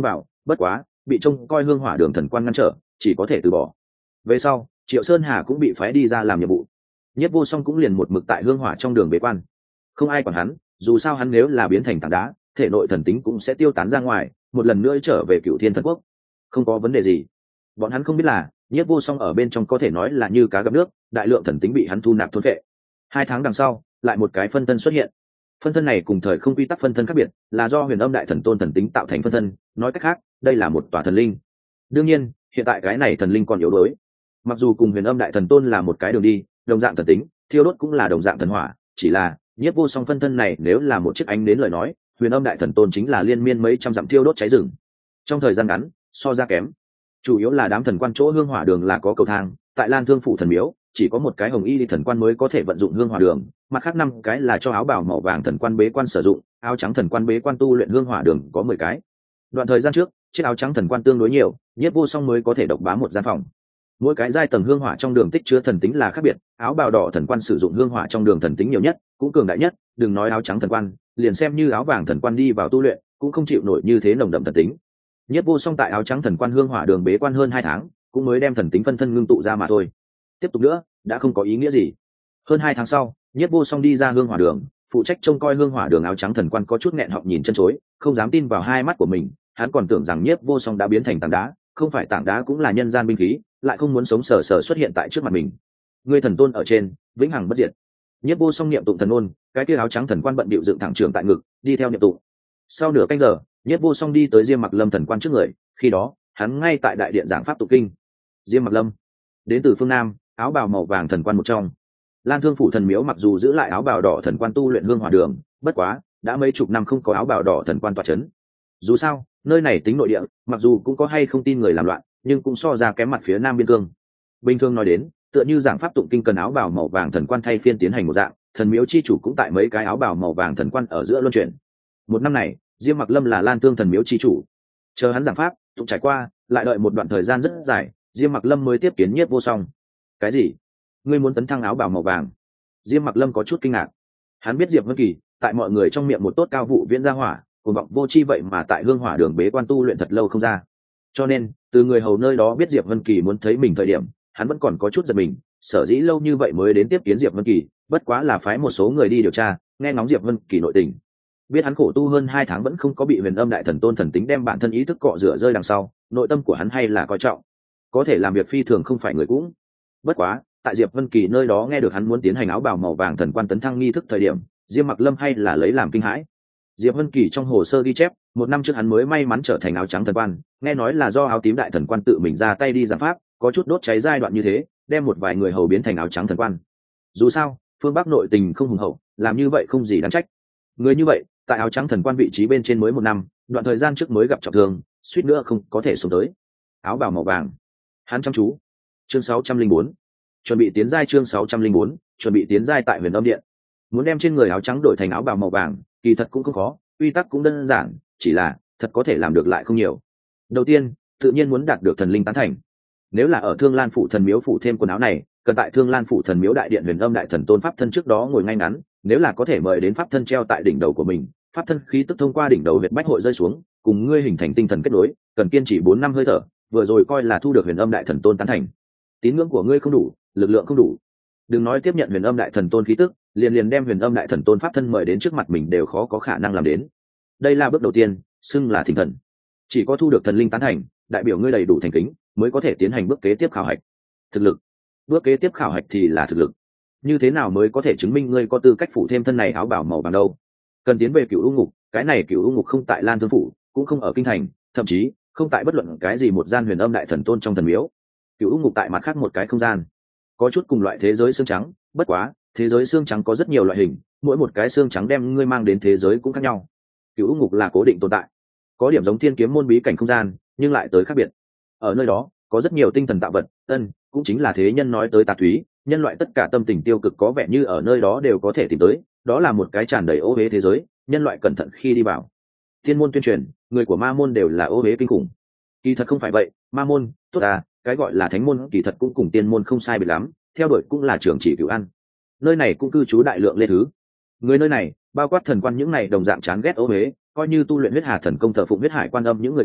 bất quá bị trông coi hương hỏa đường thần quan ngăn trở, chỉ có thể từ bỏ. Về sau Triệu Sơn Hà cũng bị phái đi ra làm nhiệm vụ, Nhất Vô Song cũng liền một mực tại hương hỏa trong đường bế quan, không ai quản hắn, dù sao hắn nếu là biến thành tảng đá, thể nội thần tính cũng sẽ tiêu tán ra ngoài, một lần nữa trở về Cựu Thiên Thần Quốc, không có vấn đề gì. Bọn hắn không biết là Nhất Vô Song ở bên trong có thể nói là như cá gặp nước, đại lượng thần tính bị hắn thu nạp thôn phệ. 2 tháng đằng sau, lại một cái phân thân xuất hiện. Phân thân này cùng thời không quy tắc phân thân khác biệt, là do Huyền Âm Đại Thần Tôn thần tính tạo thành phân thân, nói cách khác, đây là một tòa thần linh. Đương nhiên, hiện tại cái này thần linh còn yếu đuối. Mặc dù cùng Huyền Âm Đại Thần Tôn là một cái đường đi, đồng dạng thần tính, thiêu đốt cũng là đồng dạng thần hỏa, chỉ là Nhiếp Vô Song phân thân này nếu là một chiếc ánh đến lời nói, Huyền Âm Đại Thần Tôn chính là liên miên mấy trăm dặm thiêu đốt cháy rừng. Trong thời gian ngắn, so ra kém. Chủ yếu là đám thần quan chỗ hương hỏa đường là có cầu thang, tại Lan Thương phủ thần miếu, chỉ có một cái hồng y thần quan mới có thể vận dụng hương hỏa đường, mặt khác 5 cái là cho áo bào màu vàng thần quan bế quan sử dụng, áo trắng thần quan bế quan tu luyện hương hỏa đường có 10 cái. Đoạn thời gian trước, chiếc áo trắng thần quan tương đối nhiều, Nhiếp Vô Song mới có thể độc bá một gian phòng. Mỗi cái giai tầng hương hỏa trong đường tích chứa thần tính là khác biệt, áo bào đỏ thần quan sử dụng hương hỏa trong đường thần tính nhiều nhất, cũng cường đại nhất, đừng nói áo trắng thần quan, liền xem như áo vàng thần quan đi vào tu luyện, cũng không chịu nổi như thế nồng đậm thần tính. Nhiếp Vô Song tại áo trắng thần quan hương hỏa đường bế quan hơn 2 tháng, cũng mới đem thần tính phân thân ngưng tụ ra mà thôi. Tiếp tục nữa, đã không có ý nghĩa gì. Hơn 2 tháng sau, Nhiếp Vô Song đi ra hương hỏa đường, phụ trách trông coi hương hỏa đường áo trắng thần quan có chút nghẹn họng nhìn chân chối, không dám tin vào hai mắt của mình, hắn còn tưởng rằng Nhiếp Vô Song đã biến thành tảng đá, không phải tảng đá cũng là nhân gian binh khí, lại không muốn sống sờ sờ xuất hiện tại trước mặt mình. Ngươi thần tôn ở trên, vĩnh hằng bất diệt. Nhiếp Vô Song niệm tụng thần ngôn, cái kia áo trắng thần quan bận bịu dựng thẳng trường tại ngực, đi theo niệm tụng. Sau nửa canh giờ, Nhiếp Vô Song đi tới Diêm Mặc Lâm thần quan trước người, khi đó, hắn ngay tại đại điện giảng pháp tụng kinh. Diêm Mặc Lâm, đến từ phương Nam, áo bào màu vàng thần quan một trong. Lan Thương phủ thần miếu mặc dù giữ lại áo bào đỏ thần quan tu luyện hương hỏa đường, bất quá, đã mấy chục năm không có áo bào đỏ thần quan tọa chấn. Dù sao, nơi này tính nội địa, mặc dù cũng có hay không tin người làm loạn, nhưng cũng so ra kém mặt phía Nam biên cương. Bình thường nói đến, tựa như giảng pháp tụng kinh cần áo bào màu vàng thần quan thay phiên tiến hành một dạng, thần miếu chi chủ cũng tại mấy cái áo bào màu vàng thần quan ở giữa luân chuyển. Một năm này, Diêm Mặc Lâm là Lan Tương thần miếu chi chủ. Chờ hắn giảng pháp, tụng trải qua, lại đợi một đoạn thời gian rất dài, Diêm Mặc Lâm mới tiếp kiến Nhiếp Vô Song. Cái gì? Ngươi muốn tấn thăng áo bào màu vàng? Diêm Mặc Lâm có chút kinh ngạc. Hắn biết Diệp Vân Kỳ, tại mọi người trong miệng một tốt cao vụ viễn gia hỏa, cuồng vọng vô chi vậy mà tại hương hỏa đường bế quan tu luyện thật lâu không ra. Cho nên, từ người hầu nơi đó biết Diệp Vân Kỳ muốn thấy mình thời điểm, hắn vẫn còn có chút giật mình, sở dĩ lâu như vậy mới đến tiếp kiến Diệp Vân Kỳ, bất quá là phái một số người đi điều tra, nghe ngóng Diệp Vân Kỳ nội tình. Biết hắn khổ tu hơn 2 tháng vẫn không có bị Huyền Âm Đại Thần Tôn thần tính đem bản thân ý thức cọ rửa rơi đằng sau, nội tâm của hắn hay là coi trọng, có thể làm việc phi thường không phải người cũng. Bất quá, tại Diệp Vân Kỳ nơi đó nghe được hắn muốn tiến hành áo bào màu vàng thần quan tấn thăng nghi thức thời điểm, Diêm Mặc Lâm hay là lấy làm kinh hãi. Diệp Vân Kỳ trong hồ sơ ghi chép, 1 năm trước hắn mới may mắn trở thành áo trắng thần quan, nghe nói là do áo tím đại thần quan tự mình ra tay đi giảng pháp, có chút đốt cháy giai đoạn như thế, đem một vài người hầu biến thành áo trắng thần quan. Dù sao, phương Bắc nội tình không hùng hậu, làm như vậy không gì đáng trách. Người như vậy, tại áo trắng thần quan vị trí bên trên mới 1 năm, đoạn thời gian trước mới gặp trọng thương, suýt nữa không có thể xuống tới. Áo bào màu vàng, hắn chăm chú. Chương 604, chuẩn bị tiến giai. Chương 604, chuẩn bị tiến giai tại Huyền Âm Điện. Muốn đem trên người áo trắng đổi thành áo bào màu vàng, kỳ thật cũng không khó, quy tắc cũng đơn giản, chỉ là thật có thể làm được lại không nhiều. Đầu tiên, tự nhiên muốn đạt được thần linh tán thành. Nếu là ở Thương Lan phủ thần miếu phủ thêm quần áo này, cần tại Thương Lan phủ thần miếu đại điện Huyền Âm Đại Thần Tôn pháp thân trước đó ngồi ngay ngắn, nếu là có thể mời đến pháp thân treo tại đỉnh đầu của mình, pháp thân khí tức thông qua đỉnh đầu huyệt bách hội rơi xuống, cùng ngươi hình thành tinh thần kết nối, cần kiên trì 4 năm hơi thở, vừa rồi coi là thu được Huyền Âm Đại Thần Tôn tán thành. Tín ngưỡng của ngươi không đủ, lực lượng không đủ, đừng nói tiếp nhận Huyền Âm Đại Thần Tôn khí tức, liền đem Huyền Âm Đại Thần Tôn pháp thân mời đến trước mặt mình đều khó có khả năng làm đến. Đây là bước đầu tiên, xưng là thỉnh thần. Chỉ có thu được thần linh tán thành, đại biểu ngươi đầy đủ thành kính, mới có thể tiến hành bước kế tiếp khảo hạch. Thực lực. Bước kế tiếp khảo hạch thì là thực lực. Như thế nào mới có thể chứng minh ngươi có tư cách phủ thêm thân này áo bào màu vàng đâu? Cần tiến về Cửu U Ngục, cái này Cửu U Ngục không tại Lan Thương phủ, cũng không ở kinh thành, thậm chí không tại bất luận cái gì một gian Huyền Âm Đại Thần Tôn trong thần miếu. Cửu U Ngục tại mặt khác một cái không gian, có chút cùng loại thế giới xương trắng, bất quá thế giới xương trắng có rất nhiều loại hình, mỗi một cái xương trắng đem ngươi mang đến thế giới cũng khác nhau. Cửu U Ngục là cố định tồn tại, có điểm giống Thiên Kiếm môn bí cảnh không gian, nhưng lại tới khác biệt. Ở nơi đó có rất nhiều tinh thần tạo vật, cũng chính là thế nhân nói tới tà thúy, nhân loại tất cả tâm tình tiêu cực có vẻ như ở nơi đó đều có thể tìm tới, đó là một cái tràn đầy ô uế thế giới, nhân loại cẩn thận khi đi vào. Thiên môn tuyên truyền, người của ma môn đều là ô uế kinh khủng. Kỳ thật không phải vậy, ma môn, tốt à, cái gọi là thánh môn kỳ thật cũng cùng tiên môn không sai biệt lắm, theo đuổi cũng là trường chỉ cửu ăn. Nơi này cũng cư trú đại lượng lê thứ. Người nơi này, bao quát thần quan những này đồng dạng chán ghét ô uế, coi như tu luyện huyết hà thần công thờ phụng huyết hải quan âm những người kia,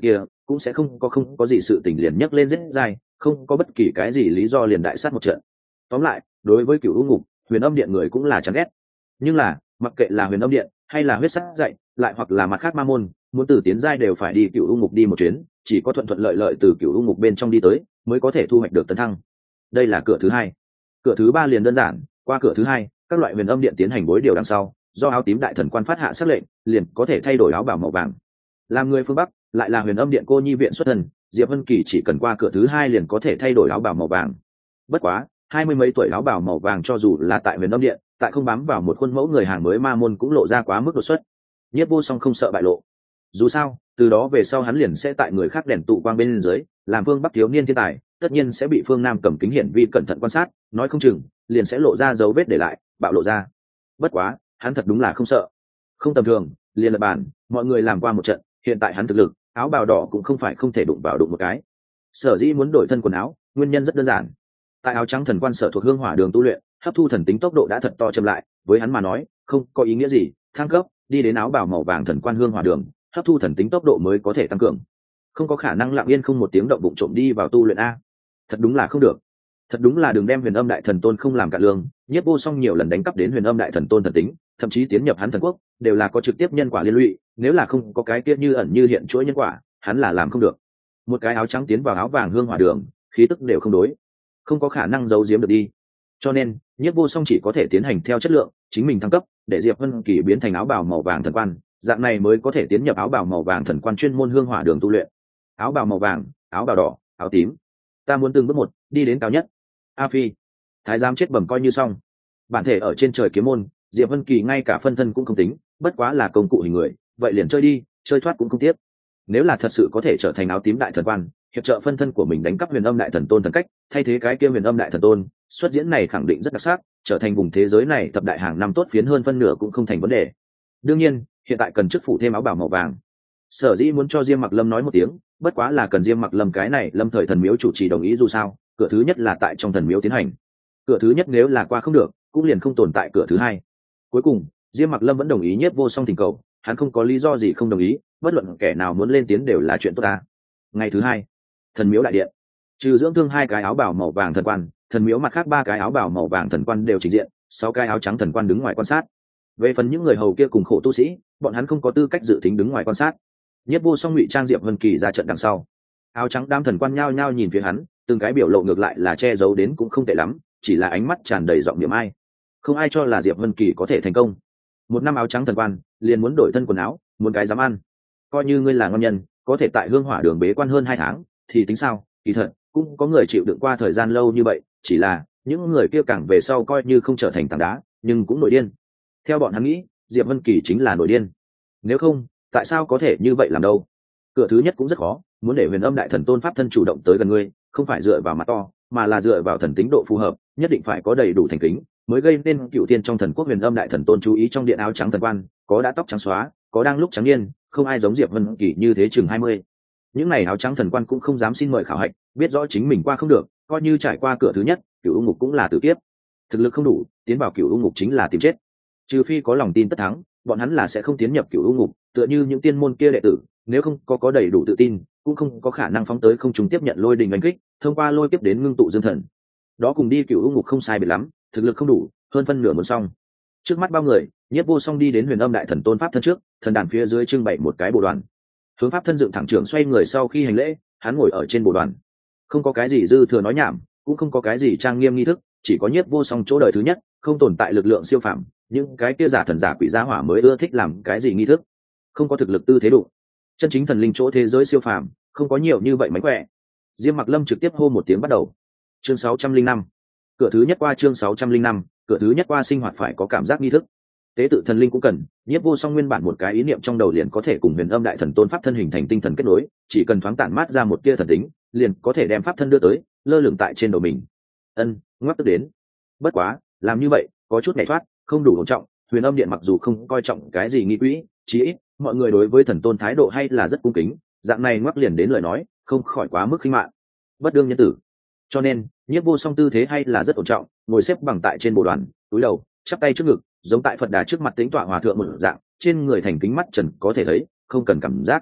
cũng sẽ không có gì sự tình liền nhấc lên rất dài, không có bất kỳ cái gì lý do liền đại sát một trận. Tóm lại, đối với Cửu U ngục, Huyền Âm Điện người cũng là chán ghét. Nhưng là, mặc kệ là Huyền Âm Điện hay là huyết sắc dạy, lại hoặc là mặt khác ma môn, muốn từ tiến giai đều phải đi Cửu U ngục đi một chuyến, chỉ có thuận thuận lợi lợi từ Cửu U ngục bên trong đi tới, mới có thể thu hoạch được tấn thăng. Đây là cửa thứ hai. Cửa thứ ba liền đơn giản, qua cửa thứ hai, các loại Huyền Âm Điện tiến hành bối điều đằng sau, do áo tím đại thần quan phát hạ sắc lệnh, liền có thể thay đổi áo bào màu vàng. Làm người phương Bắc, lại là Huyền Âm Điện cô nhi viện xuất thân, Diệp Vân Kỳ chỉ cần qua cửa thứ hai liền có thể thay đổi áo bào màu vàng. Bất quá, 20 mấy tuổi áo bào màu vàng cho dù là tại Huyền Âm Điện, tại không bám vào một khuôn mẫu người hàng mới ma môn cũng lộ ra quá mức đột xuất. Nhiếp Vô Song không sợ bại lộ. Dù sao, từ đó về sau hắn liền sẽ tại người khác đèn tụ quang bên dưới, làm phương Bắc thiếu niên thiên tài, tất nhiên sẽ bị phương Nam cầm kính hiển vi cẩn thận quan sát, nói không chừng liền sẽ lộ ra dấu vết để lại, bạo lộ ra. Bất quá, hắn thật đúng là không sợ. Không tầm thường, liền lập bản, mọi người làm qua một trận, hiện tại hắn thực lực, áo bào đỏ cũng không phải không thể đụng vào đụng một cái. Sở dĩ muốn đổi thân quần áo, nguyên nhân rất đơn giản. Tại áo trắng thần quan sở thuộc hương hỏa đường tu luyện, hấp thu thần tính tốc độ đã thật to chậm lại, với hắn mà nói, không có ý nghĩa gì, thăng cấp, đi đến áo bào màu vàng thần quan hương hỏa đường, hấp thu thần tính tốc độ mới có thể tăng cường. Không có khả năng lặng yên không một tiếng động bụng trộm đi vào tu luyện a. Thật đúng là không được. Thật đúng là đừng đem Huyền Âm Đại Thần Tôn không làm cả lương, Nhiếp Vô Song nhiều lần đánh cắp đến Huyền Âm Đại Thần Tôn thần tính, thậm chí tiến nhập hắn thần quốc, đều là có trực tiếp nhân quả liên lụy, nếu là không có cái tiết như ẩn như hiện chuỗi nhân quả, hắn là làm không được. Một cái áo trắng tiến vào áo vàng hương hỏa đường, khí tức đều không đối, không có khả năng giấu giếm được đi. Cho nên, Nhiếp Vô Song chỉ có thể tiến hành theo chất lượng, chính mình thăng cấp, để Diệp Vân Kỳ biến thành áo bào màu vàng thần quan, dạng này mới có thể tiến nhập áo bào màu vàng thần quan chuyên môn hương hỏa đường tu luyện. Áo bào màu vàng, áo bào đỏ, áo tím, ta muốn từng bước một đi đến cao nhất. A Phi, thái giám chết bẩm coi như xong. Bản thể ở trên trời kiếm môn, Diệp Vân Kỳ ngay cả phân thân cũng không tính, bất quá là công cụ hình người, vậy liền chơi đi, chơi thoát cũng không tiếc. Nếu là thật sự có thể trở thành áo tím đại thần quan, hiệp trợ phân thân của mình đánh cắp Huyền Âm Đại Thần Tôn thần cách, thay thế cái kia Huyền Âm Đại Thần Tôn, xuất diễn này khẳng định rất đặc sắc, trở thành vùng thế giới này thập đại hàng năm tốt phiến hơn phân nửa cũng không thành vấn đề. Đương nhiên, hiện tại cần chức phủ thêm áo bào màu vàng. Sở dĩ muốn cho Diêm Mặc Lâm nói một tiếng, bất quá là cần Diêm Mặc Lâm cái này Lâm thời thần miếu chủ trì đồng ý, dù sao, cửa thứ nhất là tại trong thần miếu tiến hành. Cửa thứ nhất nếu là qua không được, cũng liền không tồn tại cửa thứ hai. Cuối cùng, Diêm Mặc Lâm vẫn đồng ý Nhiếp Vô Song thỉnh cầu, hắn không có lý do gì không đồng ý, bất luận kẻ nào muốn lên tiến đều là chuyện tốt ta. Ngày thứ hai, thần miếu đại điện, trừ dưỡng thương 2 cái áo bào màu vàng thần quan, thần miếu mặt khác 3 cái áo bào màu vàng thần quan đều trình diện, 6 cái áo trắng thần quan đứng ngoài quan sát. Về phần những người hầu kia cùng khổ tu sĩ, bọn hắn không có tư cách dự tính đứng ngoài quan sát. Nhiếp Vô Song ngụy trang Diệp Vân Kỳ ra trận đằng sau, áo trắng đám thần quan nhao nhao nhìn phía hắn, từng cái biểu lộ ngược lại là che giấu đến cũng không tệ lắm, chỉ là ánh mắt tràn đầy giọng niệm ai. Không ai cho là Diệp Vân Kỳ có thể thành công. Một năm áo trắng thần quan, liền muốn đổi thân quần áo, muốn cái dám ăn. Coi như ngươi là ngon nhân, có thể tại hương hỏa đường bế quan hơn 2 tháng, thì tính sao? Kỳ thật, cũng có người chịu đựng qua thời gian lâu như vậy, chỉ là những người kia càng về sau coi như không trở thành tảng đá, nhưng cũng nổi điên. Theo bọn hắn nghĩ, Diệp Vân Kỳ chính là nổi điên. Nếu không, tại sao có thể như vậy làm đâu? Cửa thứ nhất cũng rất khó, muốn để Huyền Âm Đại Thần Tôn pháp thân chủ động tới gần ngươi, không phải dựa vào mặt to, mà là dựa vào thần tính độ phù hợp, nhất định phải có đầy đủ thành kính, mới gây nên Cựu Thiên trong thần quốc Huyền Âm Đại Thần Tôn chú ý trong điện áo trắng thần quan, có đã tóc trắng xóa, có đang lúc trắng niên, không ai giống Diệp Vân Kỳ như thế chừng 20. Những này áo trắng thần quan cũng không dám xin mời khảo hạch, biết rõ chính mình qua không được, coi như trải qua cửa thứ nhất, Cửu U ngục cũng là tử kiếp. Thực lực không đủ, tiến vào Cửu U ngục chính là tìm chết. Trừ phi có lòng tin tất thắng, bọn hắn là sẽ không tiến nhập Cửu U ngục, tựa như những tiên môn kia đệ tử, nếu không có đầy đủ tự tin, cũng không có khả năng phóng tới không trùng tiếp nhận lôi đình đánh kích, thông qua lôi kiếp đến ngưng tụ dương thần. Đó cùng đi Cửu U ngục không sai biệt lắm, thực lực không đủ, hơn phân nửa muốn xong. Trước mắt bao người, Nhiếp Vô Song đi đến Huyền Âm Đại Thần Tôn pháp thân trước, thần đàn phía dưới trưng bày một cái bộ đoàn. Hướng pháp thân dựng thẳng trưởng xoay người sau khi hành lễ, hắn ngồi ở trên bộ đoàn. Không có cái gì dư thừa nói nhảm, cũng không có cái gì trang nghiêm nghi thức, chỉ có Nhiếp Vô Song chỗ đời thứ nhất, không tồn tại lực lượng siêu phàm, những cái kia giả thần giả quỷ gia hỏa mới ưa thích làm cái gì nghi thức. Không có thực lực tư thế đủ. Chân chính thần linh chỗ thế giới siêu phàm, không có nhiều như vậy mánh khỏe. Diêm Mặc Lâm trực tiếp hô một tiếng bắt đầu. Chương 605. Cửa thứ nhất qua chương 605, cửa thứ nhất qua sinh hoạt phải có cảm giác nghi thức. Tế tự thần linh cũng cần, Nhiếp Vô Song nguyên bản một cái ý niệm trong đầu liền có thể cùng Huyền Âm Đại Thần Tôn pháp thân hình thành tinh thần kết nối, chỉ cần thoáng tản mát ra một tia thần tính, liền có thể đem pháp thân đưa tới, lơ lửng tại trên đầu mình. Ngoắc tức đến. Bất quá, làm như vậy, có chút nhảy thoát, không đủ ổn trọng, Huyền Âm Điện mặc dù không coi trọng cái gì nghi quỹ, chí ít, mọi người đối với thần tôn thái độ hay là rất cung kính, dạng này ngoắc liền đến lời nói, không khỏi quá mức khinh mạn. Bất đương nhân tử. Cho nên, Nhiếp Vô Song tư thế hay là rất ổn trọng, ngồi xếp bằng tại trên bộ đoàn, túi đầu, chắp tay trước ngực, giống tại Phật đà trước mặt tĩnh tọa hòa thượng một dạng, trên người thành kính mắt trần có thể thấy, không cần cảm giác.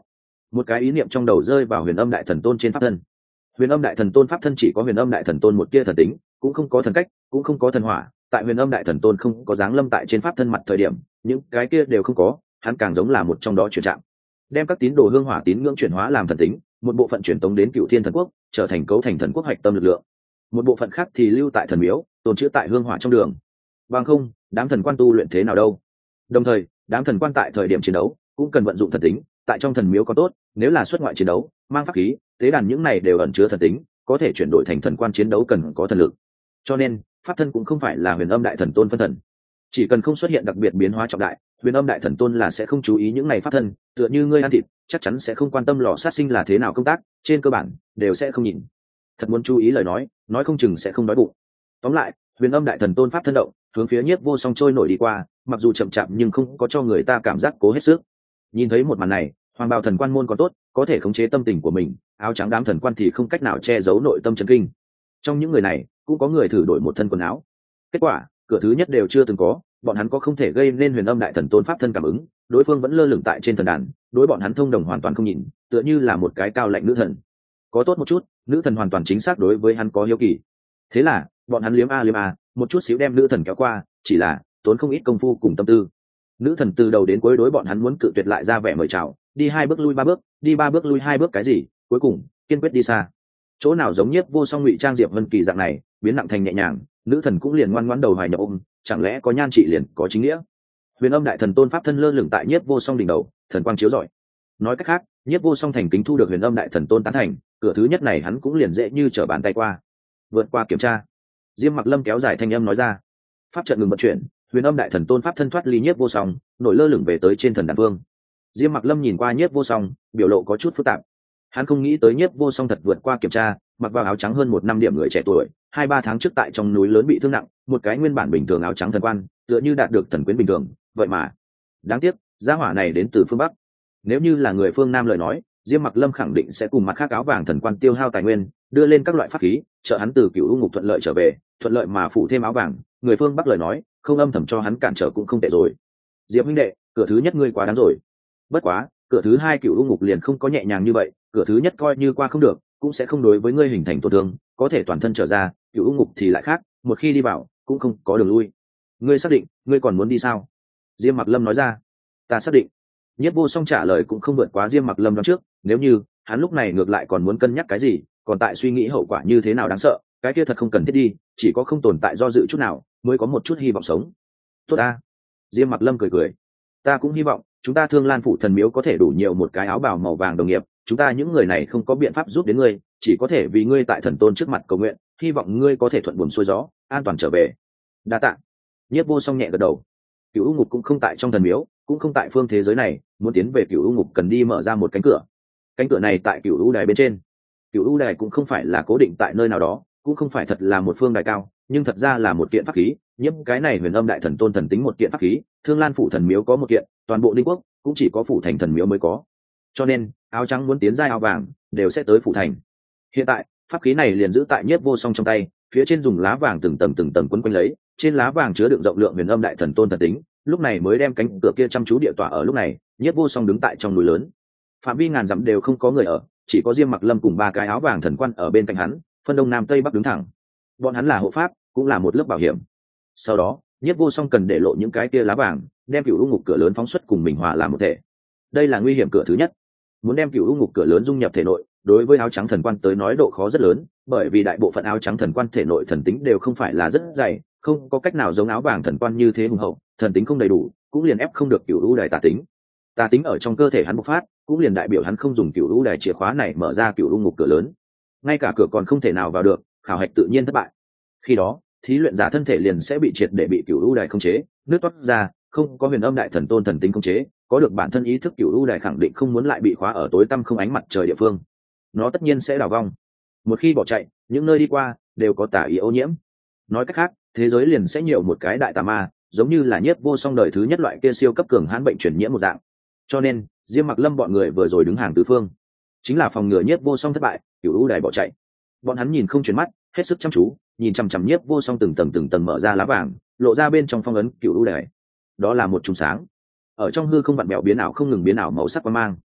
một cái ý niệm trong đầu rơi vào huyền âm đại thần tôn trên pháp thân. Huyền âm đại thần tôn pháp thân chỉ có huyền âm đại thần tôn một tia thần tính, cũng không có thần cách, cũng không có thần hỏa. Tại huyền âm đại thần tôn không có dáng lâm tại trên pháp thân mặt thời điểm, những cái kia đều không có, hắn càng giống là một trong đó chuyển trạng, đem các tín đồ hương hỏa tín ngưỡng chuyển hóa làm thần tính, một bộ phận chuyển tống đến Cựu Thiên thần quốc, trở thành cấu thành thần quốc hạch tâm lực lượng, một bộ phận khác thì lưu tại thần miếu, tồn trữ tại hương hỏa trong đường. Bằng không, đám thần quan tu luyện thế nào đâu? Đồng thời, đám thần quan tại thời điểm chiến đấu cũng cần vận dụng thần tính, tại trong thần miếu có tốt, nếu là xuất ngoại chiến đấu, mang pháp khí, tế đàn những này đều ẩn chứa thần tính, có thể chuyển đổi thành thần quan chiến đấu cần có thần lực. Cho nên, pháp thân cũng không phải là huyền âm đại thần tôn phân thần. Chỉ cần không xuất hiện đặc biệt biến hóa trọng đại, huyền âm đại thần tôn là sẽ không chú ý những này pháp thân, tựa như ngươi ăn thịt, chắc chắn sẽ không quan tâm lò sát sinh là thế nào công tác, trên cơ bản đều sẽ không nhìn. Thật muốn chú ý lời nói không chừng sẽ không đói bụng. Tóm lại, huyền âm đại thần tôn pháp thân động, hướng phía Nhiếp Vô Song trôi nổi đi qua, mặc dù chậm chạp nhưng không có cho người ta cảm giác cố hết sức. Nhìn thấy một màn này, hoàng bào thần quan môn còn tốt, có thể khống chế tâm tình của mình, áo trắng đám thần quan thì không cách nào che giấu nội tâm chấn kinh. Trong những người này, cũng có người thử đổi một thân quần áo. Kết quả, cửa thứ nhất đều chưa từng có, bọn hắn có không thể gây nên huyền âm đại thần tôn pháp thân cảm ứng, đối phương vẫn lơ lửng tại trên thần đàn, đối bọn hắn thông đồng hoàn toàn không nhìn, tựa như là một cái cao lạnh nữ thần. Có tốt một chút, nữ thần hoàn toàn chính xác đối với hắn có hiếu kỳ. Thế là, bọn hắn liếm a, một chút xíu đem nữ thần kéo qua, chỉ là tốn không ít công phu cùng tâm tư. Nữ thần từ đầu đến cuối đối bọn hắn muốn cự tuyệt lại ra vẻ mời chào, đi 2 bước lui 3 bước, đi 3 bước lui 2 bước cái gì, cuối cùng kiên quyết đi xa. Chỗ nào giống Nhiếp Vô Song ngụy trang Diệp Vân Kỳ dạng này, biến nặng thành nhẹ nhàng, nữ thần cũng liền ngoan ngoãn đầu hoài nhập ôm, chẳng lẽ có nhan trị liền có chính nghĩa. Huyền âm đại thần tôn pháp thân lơ lửng tại Nhiếp Vô Song đỉnh đầu, thần quang chiếu rọi. Nói cách khác, Nhiếp Vô Song thành kính thu được huyền âm đại thần tôn tán thành, cửa thứ nhất này hắn cũng liền dễ như trở bàn tay qua. Vượt qua kiểm tra, Diêm Mặc Lâm kéo dài thanh âm nói ra. Pháp trận ngừng vận chuyển, huyền âm đại thần tôn pháp thân thoát ly Nhiếp Vô Song, nổi lơ lửng về tới trên thần đàn vương. Diêm Mặc Lâm nhìn qua Nhiếp Vô Song, biểu lộ có chút phức tạp. Hắn không nghĩ tới Nhiếp Vô Song thật vượt qua kiểm tra, mặc vào áo trắng hơn 1 năm điểm người trẻ tuổi, 2-3 tháng trước tại trong núi lớn bị thương nặng, một cái nguyên bản bình thường áo trắng thần quan, tựa như đạt được thần quyến bình thường, vậy mà, đáng tiếc, gia hỏa này đến từ phương Bắc. Nếu như là người phương Nam lời nói, Diêm Mặc Lâm khẳng định sẽ cùng mặt khác áo vàng thần quan tiêu hao tài nguyên, đưa lên các loại pháp khí, trợ hắn từ Cửu U ngục thuận lợi trở về, thuận lợi mà phủ thêm áo vàng. Người phương Bắc lời nói, không âm thầm cho hắn cản trở cũng không tệ rồi. Diệp huynh đệ, cửa thứ nhất ngươi quá đáng rồi. Bất quá, cửa thứ hai Cửu U ngục liền không có nhẹ nhàng như vậy, cửa thứ nhất coi như qua không được, cũng sẽ không đối với ngươi hình thành tổn thương, có thể toàn thân trở ra. Cửu U ngục thì lại khác, một khi đi vào, cũng không có đường lui. Ngươi xác định, ngươi còn muốn đi sao? Diêm Mặc Lâm nói ra. Ta xác định. Nhiếp Vô Song trả lời cũng không vượt quá Diêm Mặc Lâm đón trước, nếu như hắn lúc này ngược lại còn muốn cân nhắc cái gì, còn tại suy nghĩ hậu quả như thế nào đáng sợ, cái kia thật không cần thiết đi, chỉ có không tồn tại do dự chút nào, mới có một chút hy vọng sống. Tốt ta. Diêm Mặc Lâm cười cười. Ta cũng hy vọng chúng ta Thương Lan phủ thần miếu có thể đủ nhiều một cái áo bào màu vàng đồng nghiệp, chúng ta những người này không có biện pháp giúp đến ngươi, chỉ có thể vì ngươi tại thần tôn trước mặt cầu nguyện, hy vọng ngươi có thể thuận buồm xuôi gió, an toàn trở về. Đa tạ. Nhiếp Vô Song nhẹ gật đầu. Cửu U ngục cũng không tại trong thần miếu, cũng không tại phương thế giới này, muốn tiến về Cửu U ngục cần đi mở ra một cánh cửa. Cánh cửa này tại Cửu U đài bên trên. Cửu U đài cũng không phải là cố định tại nơi nào đó, cũng không phải thật là một phương đài cao, nhưng thật ra là một kiện pháp khí. Nhiễm cái này huyền âm đại thần tôn thần tính một kiện pháp khí, Thương Lan phủ thần miếu có một kiện, toàn bộ Ninh quốc cũng chỉ có phủ thành thần miếu mới có. Cho nên, áo trắng muốn tiến giai áo vàng, đều sẽ tới phủ thành. Hiện tại, pháp khí này liền giữ tại Nhiếp Vô Song trong tay, phía trên dùng lá vàng từng tầng quấn quanh lấy, trên lá vàng chứa đựng rộng lượng huyền âm đại thần tôn thần tính, lúc này mới đem cánh cửa kia chăm chú địa tọa ở lúc này. Nhiếp Vô Song đứng tại trong núi lớn, phạm vi ngàn dặm đều không có người ở, chỉ có Diêm Mặc Lâm cùng 3 cái áo vàng thần quan ở bên cạnh hắn, phân đông nam tây bắc đứng thẳng. Bọn hắn là hộ pháp, cũng là một lớp bảo hiểm. Sau đó, Nhiếp Vô Song cần để lộ những cái kia lá vàng, đem Cửu U ngục cửa lớn phóng xuất cùng mình hòa làm một thể. Đây là nguy hiểm cửa thứ nhất. Muốn đem Cửu U ngục cửa lớn dung nhập thể nội, đối với áo trắng thần quan tới nói độ khó rất lớn, bởi vì đại bộ phận áo trắng thần quan thể nội thần tính đều không phải là rất dày, không có cách nào giống áo vàng thần quan như thế hùng hậu, thần tính không đầy đủ, cũng liền ép không được Cửu U đài tà tính. Tà tính ở trong cơ thể hắn bộc phát, cũng liền đại biểu hắn không dùng Cửu U đài chìa khóa này mở ra Cửu U ngục cửa lớn, ngay cả cửa còn không thể nào vào được, khảo hạch tự nhiên thất bại. Khi đó, thí luyện giả thân thể liền sẽ bị triệt để bị Cửu U đài khống chế, nước toát ra, không có huyền âm đại thần tôn thần tính khống chế, có được bản thân ý thức Cửu U đài khẳng định không muốn lại bị khóa ở tối tăm không ánh mặt trời địa phương, nó tất nhiên sẽ đảo vong. Một khi bỏ chạy, những nơi đi qua đều có tà ý ô nhiễm. Nói cách khác, thế giới liền sẽ nhiều một cái đại tà ma, giống như là Nhiếp Vô Song đời thứ nhất loại kia siêu cấp cường hãn bệnh truyền nhiễm một dạng. Cho nên, Diêm Mặc Lâm bọn người vừa rồi đứng hàng tứ phương, chính là phòng ngừa Nhiếp Vô Song thất bại, Cửu U đài bỏ chạy. Bọn hắn nhìn không chuyển mắt, hết sức chăm chú, nhìn chằm chằm Nhiếp Vô Song từng tầng mở ra lá vàng, lộ ra bên trong phong ấn Cửu U đài. Đó là một chùm sáng, ở trong hư không vặn vẹo biến ảo không ngừng biến ảo màu sắc quang mang.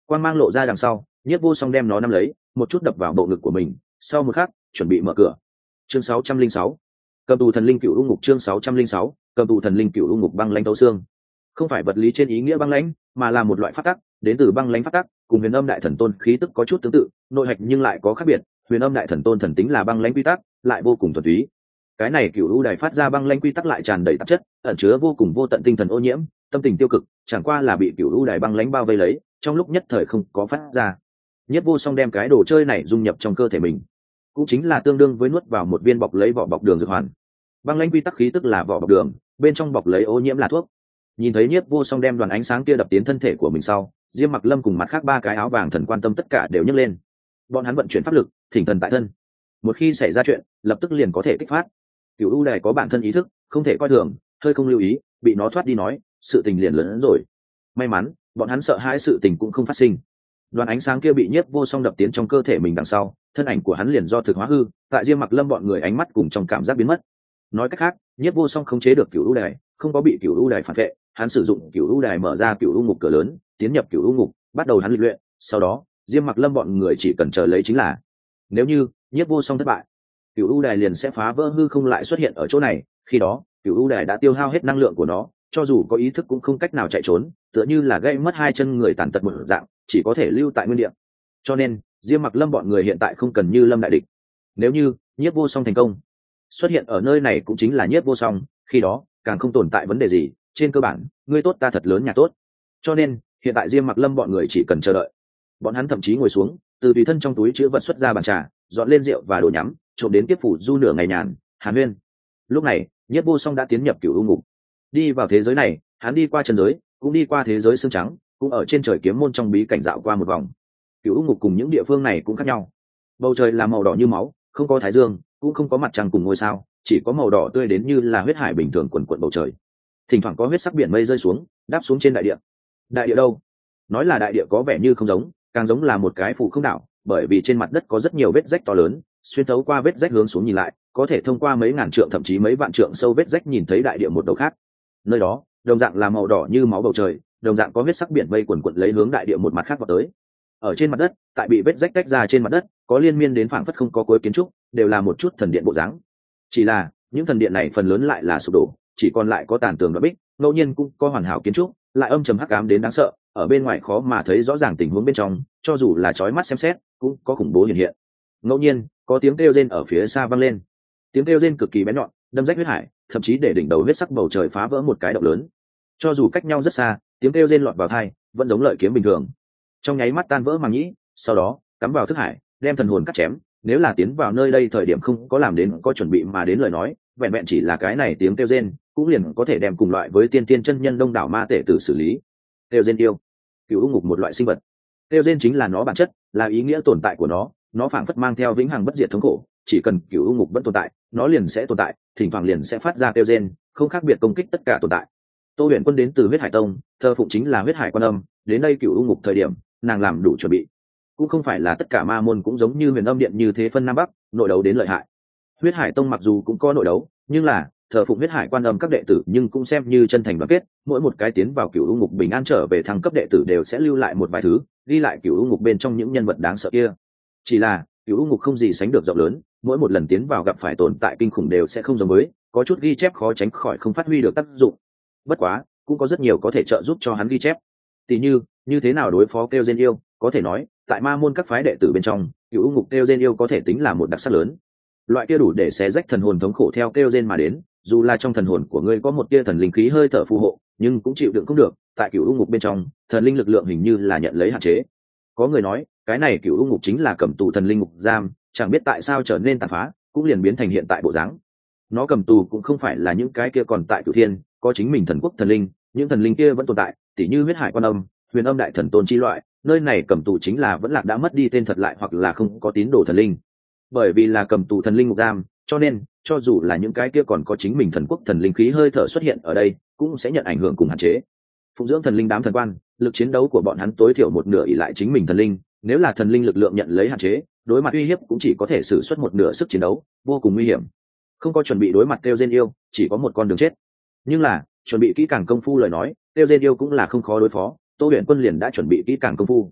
quang mang lộ ra đằng sau, Nhiếp Vô Song đem nó nắm lấy, một chút đập vào bộ ngực của mình, sau một khắc chuẩn bị mở cửa. Chương 606, cầm tù thần linh cựu u ngục. Chương 606, cầm tù thần linh cựu u ngục. Băng lãnh thấu xương, không phải vật lý trên ý nghĩa băng lãnh, mà là một loại pháp tắc, đến từ băng lãnh pháp tắc, cùng Huyền Âm Đại Thần Tôn khí tức có chút tương tự, nội hạch nhưng lại có khác biệt. Huyền Âm Đại Thần Tôn thần tính là băng lãnh quy tắc, lại vô cùng thuần túy. Cái này cựu u đài phát ra băng lãnh quy tắc lại tràn đầy tạp chất, ẩn chứa vô cùng vô tận tinh thần ô nhiễm, tâm tình tiêu cực, chẳng qua là bị cựu u đài băng lãnh bao vây lấy, trong lúc nhất thời không có phát ra. Nhiếp Vô Song đem cái đồ chơi này dung nhập trong cơ thể mình, cũng chính là tương đương với nuốt vào một viên bọc lấy vỏ bọc đường dược hoàn. Băng lãnh quy tắc khí tức là vỏ bọc đường, bên trong bọc lấy ô nhiễm là thuốc. Nhìn thấy Nhiếp Vô Song đem đoàn ánh sáng kia đập tiến thân thể của mình sau, Diêm Mặc Lâm cùng mặt khác ba cái áo vàng thần quan tâm tất cả đều nhấc lên. Bọn hắn vận chuyển pháp lực, thỉnh thần tại thân. Một khi xảy ra chuyện, lập tức liền có thể kích phát. Cửu U Đài có bản thân ý thức, không thể coi thường, hơi không lưu ý, bị nó thoát đi nói, sự tình liền lớn hơn rồi. May mắn, bọn hắn sợ hãi sự tình cũng không phát sinh. Đoàn ánh sáng kia bị Nhiếp Vô Song đập tiến trong cơ thể mình đằng sau, thân ảnh của hắn liền do thực hóa hư, tại Diêm Mặc Lâm bọn người ánh mắt cùng trong cảm giác biến mất. Nói cách khác, Nhiếp Vô Song khống chế được Cửu U Đài, không có bị Cửu U Đài phản vệ, hắn sử dụng Cửu U Đài mở ra Cửu U ngục cửa lớn, tiến nhập Cửu U ngục, bắt đầu hắn lịch luyện, sau đó, Diêm Mặc Lâm bọn người chỉ cần chờ lấy chính là. Nếu như Nhiếp Vô Song thất bại, Cửu U Đài liền sẽ phá vỡ hư không lại xuất hiện ở chỗ này, khi đó, Cửu U Đài đã tiêu hao hết năng lượng của nó, cho dù có ý thức cũng không cách nào chạy trốn, tựa như là gây mất hai chân người tàn tật một dạng, chỉ có thể lưu tại nguyên địa. Cho nên, Diêm Mặc Lâm bọn người hiện tại không cần Như Lâm đại địch. Nếu như Nhiếp Vô Song thành công, xuất hiện ở nơi này cũng chính là Nhiếp Vô Song, khi đó càng không tồn tại vấn đề gì, trên cơ bản ngươi tốt ta thật lớn nhà tốt. Cho nên hiện tại Diêm Mặc Lâm bọn người chỉ cần chờ đợi. Bọn hắn thậm chí ngồi xuống, từ tùy thân trong túi chứa vật xuất ra bàn trà, dọn lên rượu và đồ nhắm, trộm đến tiếp phủ du nửa ngày nhàn hàn huyên. Lúc này Nhiếp Vô Song đã tiến nhập Cửu U ngục, đi vào thế giới này, hắn đi qua chân giới, cũng đi qua thế giới xương trắng, cũng ở trên trời kiếm môn trong bí cảnh dạo qua một vòng. Cửu U ngục cùng những địa phương này cũng khác nhau. Bầu trời là màu đỏ như máu, không có thái dương, cũng không có mặt trăng cùng ngôi sao, chỉ có màu đỏ tươi đến như là huyết hải bình thường quần quần bầu trời. Thỉnh thoảng có huyết sắc biển mây rơi xuống, đáp xuống trên đại địa. Đại địa đâu? Nói là đại địa có vẻ như không giống, càng giống là một cái phủ không đảo, bởi vì trên mặt đất có rất nhiều vết rách to lớn, xuyên thấu qua vết rách hướng xuống nhìn lại, có thể thông qua mấy ngàn trượng thậm chí mấy vạn trượng sâu vết rách nhìn thấy đại địa một đầu khác. Nơi đó, đồng dạng là màu đỏ như máu bầu trời, đồng dạng có huyết sắc biển mây quần quần lấy hướng đại địa một mặt khác vào tới. Ở trên mặt đất, tại bị vết rách tách ra trên mặt đất, có liên miên đến phảng phất không có cuối kiến trúc, đều là một chút thần điện bộ dáng. Chỉ là, những thần điện này phần lớn lại là sụp đổ, chỉ còn lại có tàn tường đoạn bích, ngẫu nhiên cũng có hoàn hảo kiến trúc, lại âm trầm hắc ám đến đáng sợ, ở bên ngoài khó mà thấy rõ ràng tình huống bên trong, cho dù là chói mắt xem xét, cũng có khủng bố hiện hiện. Ngẫu nhiên, có tiếng kêu rên ở phía xa vang lên. Tiếng kêu rên cực kỳ bén nhọn, đâm rách huyết hải, thậm chí để đỉnh đầu huyết sắc bầu trời phá vỡ một cái động lớn. Cho dù cách nhau rất xa, tiếng kêu rên lọt vào tai, vẫn giống lợi kiếm bình thường. Trong nháy mắt tan vỡ màng nhĩ, sau đó cắm vào thức hải, đem thần hồn cắt chém. Nếu là tiến vào nơi đây thời điểm không có làm đến có chuẩn bị mà đến lời nói, vẹn vẹn chỉ là cái này tiếng kêu rên, cũng liền có thể đem cùng loại với tiên tiên chân nhân đông đảo ma tể tử xử lý. Kêu rên yêu, Cửu U ngục một loại sinh vật. Kêu rên chính là nó bản chất, là ý nghĩa tồn tại của nó phảng phất mang theo vĩnh hằng bất diệt thống khổ, chỉ cần Cửu U ngục vẫn tồn tại, nó liền sẽ tồn tại, thỉnh thoảng liền sẽ phát ra kêu rên, không khác biệt công kích tất cả tồn tại. Tô Huyền Quân đến từ Huyết Hải Tông, thờ phụng chính là Huyết Hải Quan Âm, đến đây Cửu U ngục thời điểm, nàng làm đủ chuẩn bị. Cũng không phải là tất cả ma môn cũng giống như Huyền Âm Điện như thế phân nam bắc, nội đấu đến lợi hại. Huyết Hải Tông mặc dù cũng có nội đấu, nhưng là thờ phụng Huyết Hải Quan Âm các đệ tử nhưng cũng xem như chân thành đoàn kết, mỗi một cái tiến vào Cửu U ngục bình an trở về thăng cấp đệ tử đều sẽ lưu lại một vài thứ, ghi lại Cửu U ngục bên trong những nhân vật đáng sợ kia. Chỉ là Cửu U ngục không gì sánh được rộng lớn, mỗi một lần tiến vào gặp phải tồn tại kinh khủng đều sẽ không giống với, có chút ghi chép khó tránh khỏi không phát huy được tác dụng. Bất quá, cũng có rất nhiều có thể trợ giúp cho hắn ghi chép. Tỷ như thế nào đối phó kêu gen yêu, có thể nói, tại ma môn các phái đệ tử bên trong, Cửu U ngục kêu gen yêu có thể tính là một đặc sắc lớn. Loại kia đủ để xé rách thần hồn thống khổ theo kêu gen mà đến, dù là trong thần hồn của ngươi có một tia thần linh khí hơi thở phù hộ, nhưng cũng chịu đựng không được, tại Cửu U ngục bên trong, thần linh lực lượng hình như là nhận lấy hạn chế. Có người nói, cái này Cửu U ngục chính là cầm tù thần linh ngục giam, chẳng biết tại sao trở nên tàn phá, cũng liền biến thành hiện tại bộ dáng. Nó cầm tù cũng không phải là những cái kia còn tại Cửu Thiên, có chính mình thần quốc thần linh, những thần linh kia vẫn tồn tại, tỉ như Huyết Hải Quan Âm, Huyền Âm Đại Thần Tôn chi loại, nơi này cầm tù chính là vẫn lạc đã mất đi tên thật lại hoặc là không có tín đồ thần linh. Bởi vì là cầm tù thần linh ngục giam, cho nên cho dù là những cái kia còn có chính mình thần quốc thần linh khí hơi thở xuất hiện ở đây, cũng sẽ nhận ảnh hưởng cùng hạn chế. Phụng dưỡng thần linh đám thần quan, lực chiến đấu của bọn hắn tối thiểu một nửa ỷ lại chính mình thần linh, nếu là thần linh lực lượng nhận lấy hạn chế, đối mặt uy hiếp cũng chỉ có thể sử xuất một nửa sức chiến đấu, vô cùng nguy hiểm. Không có chuẩn bị đối mặt kêu gen yêu, chỉ có một con đường chết. Nhưng là chuẩn bị kỹ càng công phu lời nói, kêu gen yêu cũng là không khó đối phó. Tô Huyền Quân liền đã chuẩn bị kỹ càng công phu.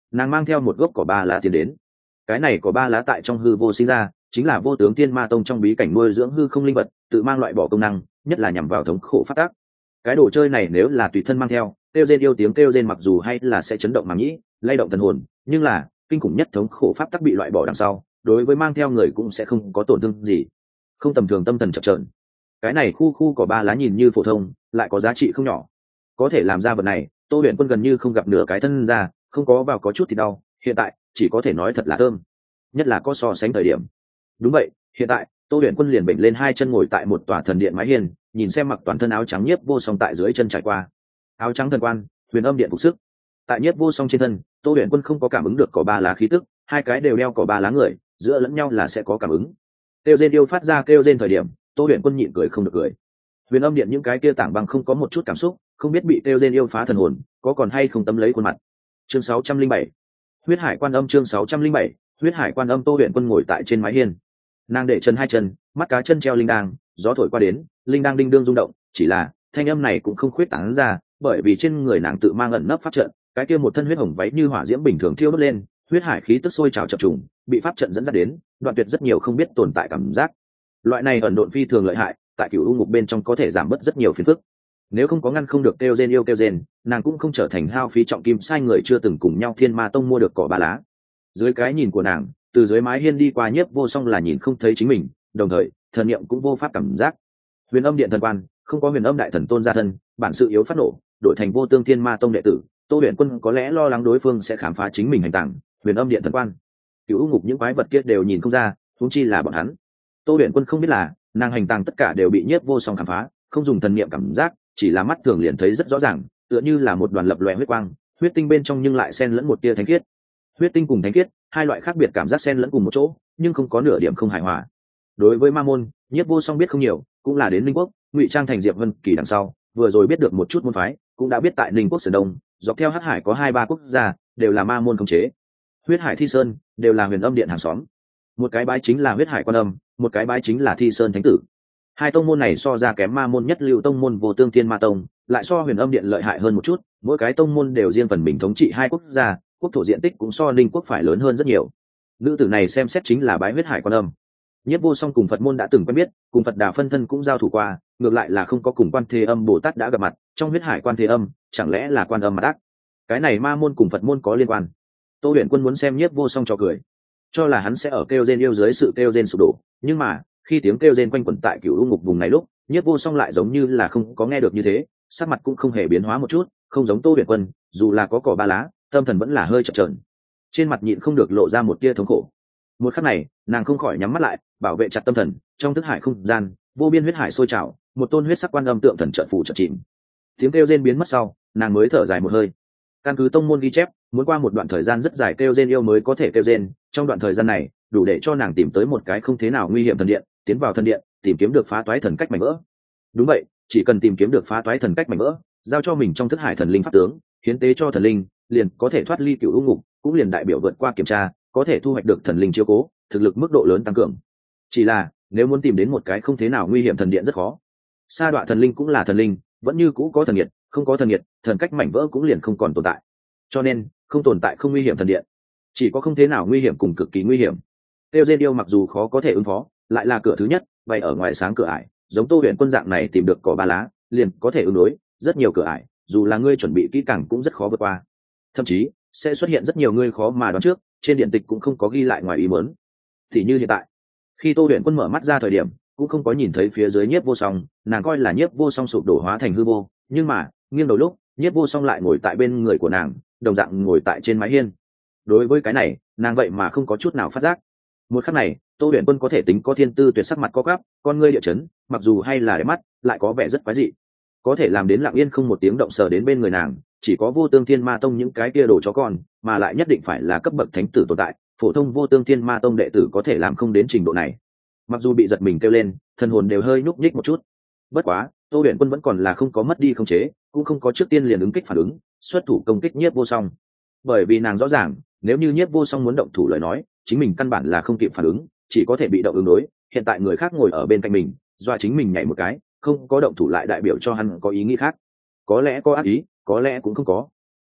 nàng mang theo một gốc cỏ ba lá tiến đến. Cái này cỏ ba lá tại trong hư vô sinh ra, chính là vô tướng tiên ma tông trong bí cảnh nuôi dưỡng hư không linh vật, tự mang loại bỏ công năng, nhất là nhằm vào thống khổ phát tác. Cái đồ chơi này nếu là tùy thân mang theo, kêu rên yêu tiếng kêu rên mặc dù hay là sẽ chấn động màng nhĩ, lay động thần hồn, nhưng là kinh khủng nhất thống khổ pháp tắc bị loại bỏ đằng sau, đối với mang theo người cũng sẽ không có tổn thương gì. Không tầm thường tâm thần chập chờn. Cái này khu cỏ ba lá nhìn như phổ thông, lại có giá trị không nhỏ. Có thể làm ra vật này, Tô Huyền Quân gần như không gặp nửa cái thân ra, không có vào có chút thì đau, hiện tại chỉ có thể nói thật là thơm, nhất là có so sánh thời điểm. Đúng vậy, hiện tại Tô Huyền Quân liền bệnh lên hai chân ngồi tại một tòa thần điện mái hiên, nhìn xem mặc toàn thân áo trắng Nhiếp Vô Song tại dưới chân trải qua. Áo trắng thần quan, huyền âm điện phục sức. Tại Nhiếp Vô Song trên thân, Tô Huyền Quân không có cảm ứng được cỏ ba lá khí tức, hai cái đều đeo cỏ ba lá người, giữa lẫn nhau là sẽ có cảm ứng. Kêu rên yêu phát ra kêu rên thời điểm, Tô Huyền Quân nhịn cười không được cười. Huyền âm điện những cái kia tảng băng không có một chút cảm xúc, không biết bị kêu rên yêu phá thần hồn, có còn hay không tấm lấy khuôn mặt. Chương 607. Huyết Hải Quan Âm. Chương 607. Huyết Hải Quan Âm. Tô Huyền Quân ngồi tại trên mái hiên, nàng để chân hai chân, mắt cá chân treo linh đang, gió thổi qua đến, linh đang đinh đương rung động, chỉ là thanh âm này cũng không khuyết tán ra, bởi vì trên người nàng tự mang ẩn nấp pháp trận, cái kia một thân huyết hồng váy như hỏa diễm bình thường thiêu đốt lên, huyết hải khí tức sôi trào chập trùng, bị pháp trận dẫn dắt đến, đoạn tuyệt rất nhiều không biết tồn tại cảm giác. Loại này ẩn độn phi thường lợi hại, tại Cửu U ngục bên trong có thể giảm bớt rất nhiều phiền phức. Nếu không có ngăn không được kêu rên yêu kêu rên, nàng cũng không trở thành hao phí trọng kim sai người chưa từng cùng nhau Thiên Ma Tông mua được cỏ ba lá. Dưới cái nhìn của nàng, từ dưới mái hiên đi qua Nhiếp Vô Song là nhìn không thấy chính mình, đồng thời thần niệm cũng vô pháp cảm giác. Huyền âm điện thần quan, không có huyền âm đại thần tôn gia thân, bản sự yếu phát nổ, đổi thành vô tương Thiên Ma Tông đệ tử, Tô Huyền Quân có lẽ lo lắng đối phương sẽ khám phá chính mình hành tàng. Huyền âm điện thần quan, Cửu U ngục những quái vật kia đều nhìn không ra, huống chi là bọn hắn. Tô Huyền Quân không biết là nàng hành tàng tất cả đều bị Nhiếp Vô Song khám phá, không dùng thần niệm cảm giác, chỉ là mắt thường liền thấy rất rõ ràng, tựa như là một đoàn lập lòe huyết quang, huyết tinh bên trong nhưng lại xen lẫn một tia thánh khiết. Huyết tinh cùng thánh khiết, hai loại khác biệt cảm giác xen lẫn cùng một chỗ, nhưng không có nửa điểm không hài hòa. Đối với ma môn, Nhiếp Vô Song biết không nhiều, cũng là đến Ninh Quốc, ngụy trang thành Diệp Vân Kỳ đằng sau, vừa rồi biết được một chút môn phái, cũng đã biết tại Ninh Quốc Sơn Đông, dọc theo Hắc Hải có 2-3 quốc gia, đều là ma môn khống chế. Huyết Hải Thi Sơn đều là huyền âm điện hàng xóm. Một cái bái chính là Huyết Hải Quan Âm, một cái bái chính là Thi Sơn Thánh Tử. Hai tông môn này so ra kém ma môn nhất lưu tông môn Vô Tương Thiên Ma Tông, lại so huyền âm điện lợi hại hơn một chút, mỗi cái tông môn đều riêng phần mình thống trị hai quốc gia, quốc thổ diện tích cũng so Ninh Quốc phải lớn hơn rất nhiều. Nữ tử này xem xét chính là bái Huyết Hải Quan Âm. Nhiếp Vô Song cùng Phật môn đã từng quen biết, cùng Phật Đà phân thân cũng giao thủ qua, ngược lại là không có cùng Quan Thế Âm Bồ Tát đã gặp mặt, trong Huyết Hải Quan Thế Âm, chẳng lẽ là Quan Âm mặt ác? Cái này ma môn cùng Phật môn có liên quan. Tô Huyền Quân muốn xem Nhiếp Vô Song cho cười, cho là hắn sẽ ở kêu rên yêu dưới sự kêu rên sụp đổ, nhưng mà khi tiếng kêu rên quanh quẩn tại Cửu U ngục vùng này lúc, Nhiếp Vô Song lại giống như là không có nghe được như thế, sắc mặt cũng không hề biến hóa một chút, không giống Tô Huyền Quân, dù là có cỏ ba lá, tâm thần vẫn là hơi chập chờn, trên mặt nhịn không được lộ ra một tia thống khổ. Một khắc này, nàng không khỏi nhắm mắt lại, bảo vệ chặt tâm thần, trong thức hải không gian, vô biên huyết hải sôi trào, một tôn huyết sắc quan âm tượng thần chợt phủ chợt chìm. Tiếng kêu rên biến mất sau, nàng mới thở dài một hơi. Căn cứ tông môn ghi chép, muốn qua một đoạn thời gian rất dài kêu rên yêu mới có thể kêu rên, trong đoạn thời gian này, đủ để cho nàng tìm tới một cái không thế nào nguy hiểm thần điện, tiến vào thần điện, tìm kiếm được phá toái thần cách mảnh vỡ. Đúng vậy, chỉ cần tìm kiếm được phá toái thần cách mảnh vỡ, giao cho mình trong thức hải thần linh pháp tướng, hiến tế cho thần linh, liền có thể thoát ly Cửu U ngục, cũng liền đại biểu vượt qua kiểm tra, có thể thu hoạch được thần linh chiếu cố, thực lực mức độ lớn tăng cường. Chỉ là nếu muốn tìm đến một cái không thế nào nguy hiểm thần điện rất khó. Sa đọa thần linh cũng là thần linh, vẫn như cũ có thần nhiệt, không có thần nhiệt, thần cách mảnh vỡ cũng liền không còn tồn tại. Cho nên không tồn tại không nguy hiểm thần điện, chỉ có không thế nào nguy hiểm cùng cực kỳ nguy hiểm. Tiêu Diên yêu mặc dù khó có thể ứng phó, lại là cửa thứ nhất, bày ở ngoài sáng cửa ải, giống Tô Huyền Quân dạng này tìm được cỏ ba lá, liền có thể ứng đối rất nhiều cửa ải, dù là ngươi chuẩn bị kỹ càng cũng rất khó vượt qua. Thậm chí sẽ xuất hiện rất nhiều ngươi khó mà đoán trước, trên điện tịch cũng không có ghi lại ngoài ý muốn. Thì như hiện tại, khi Tô Huyền Quân mở mắt ra thời điểm, cũng không có nhìn thấy phía dưới Nhiếp Vô Song, nàng coi là Nhiếp Vô Song sụp đổ hóa thành hư vô, nhưng mà nghiêng đầu lúc, Nhiếp Vô Song lại ngồi tại bên người của nàng, đồng dạng ngồi tại trên mái hiên. Đối với cái này, nàng vậy mà không có chút nào phát giác. Một khắc này, Tô Huyền Quân có thể tính có thiên tư tuyệt sắc, mặt co gắp, con ngươi địa chấn, mặc dù hay là đẹp mắt, lại có vẻ rất quái dị. Có thể làm đến lặng yên không một tiếng động sờ đến bên người nàng, chỉ có Vô Tương Thiên Ma Tông những cái kia đồ chó con, mà lại nhất định phải là cấp bậc thánh tử tồn tại, phổ thông Vô Tương Thiên Ma Tông đệ tử có thể làm không đến trình độ này. Mặc dù bị giật mình kêu lên, thân hồn đều hơi nhúc nhích một chút. Bất quá, Tô Huyền Quân vẫn còn là không có mất đi khống chế, cũng không có trước tiên liền ứng kích phản ứng, xuất thủ công kích Nhiếp Vô Song. Bởi vì nàng rõ ràng, nếu như Nhiếp Vô Song muốn động thủ lời nói, chính mình căn bản là không kịp phản ứng, chỉ có thể bị động ứng đối. Hiện tại người khác ngồi ở bên cạnh mình, dọa chính mình nhảy một cái, không có động thủ lại đại biểu cho hắn có ý nghĩ khác, có lẽ có ác ý, có lẽ cũng không có.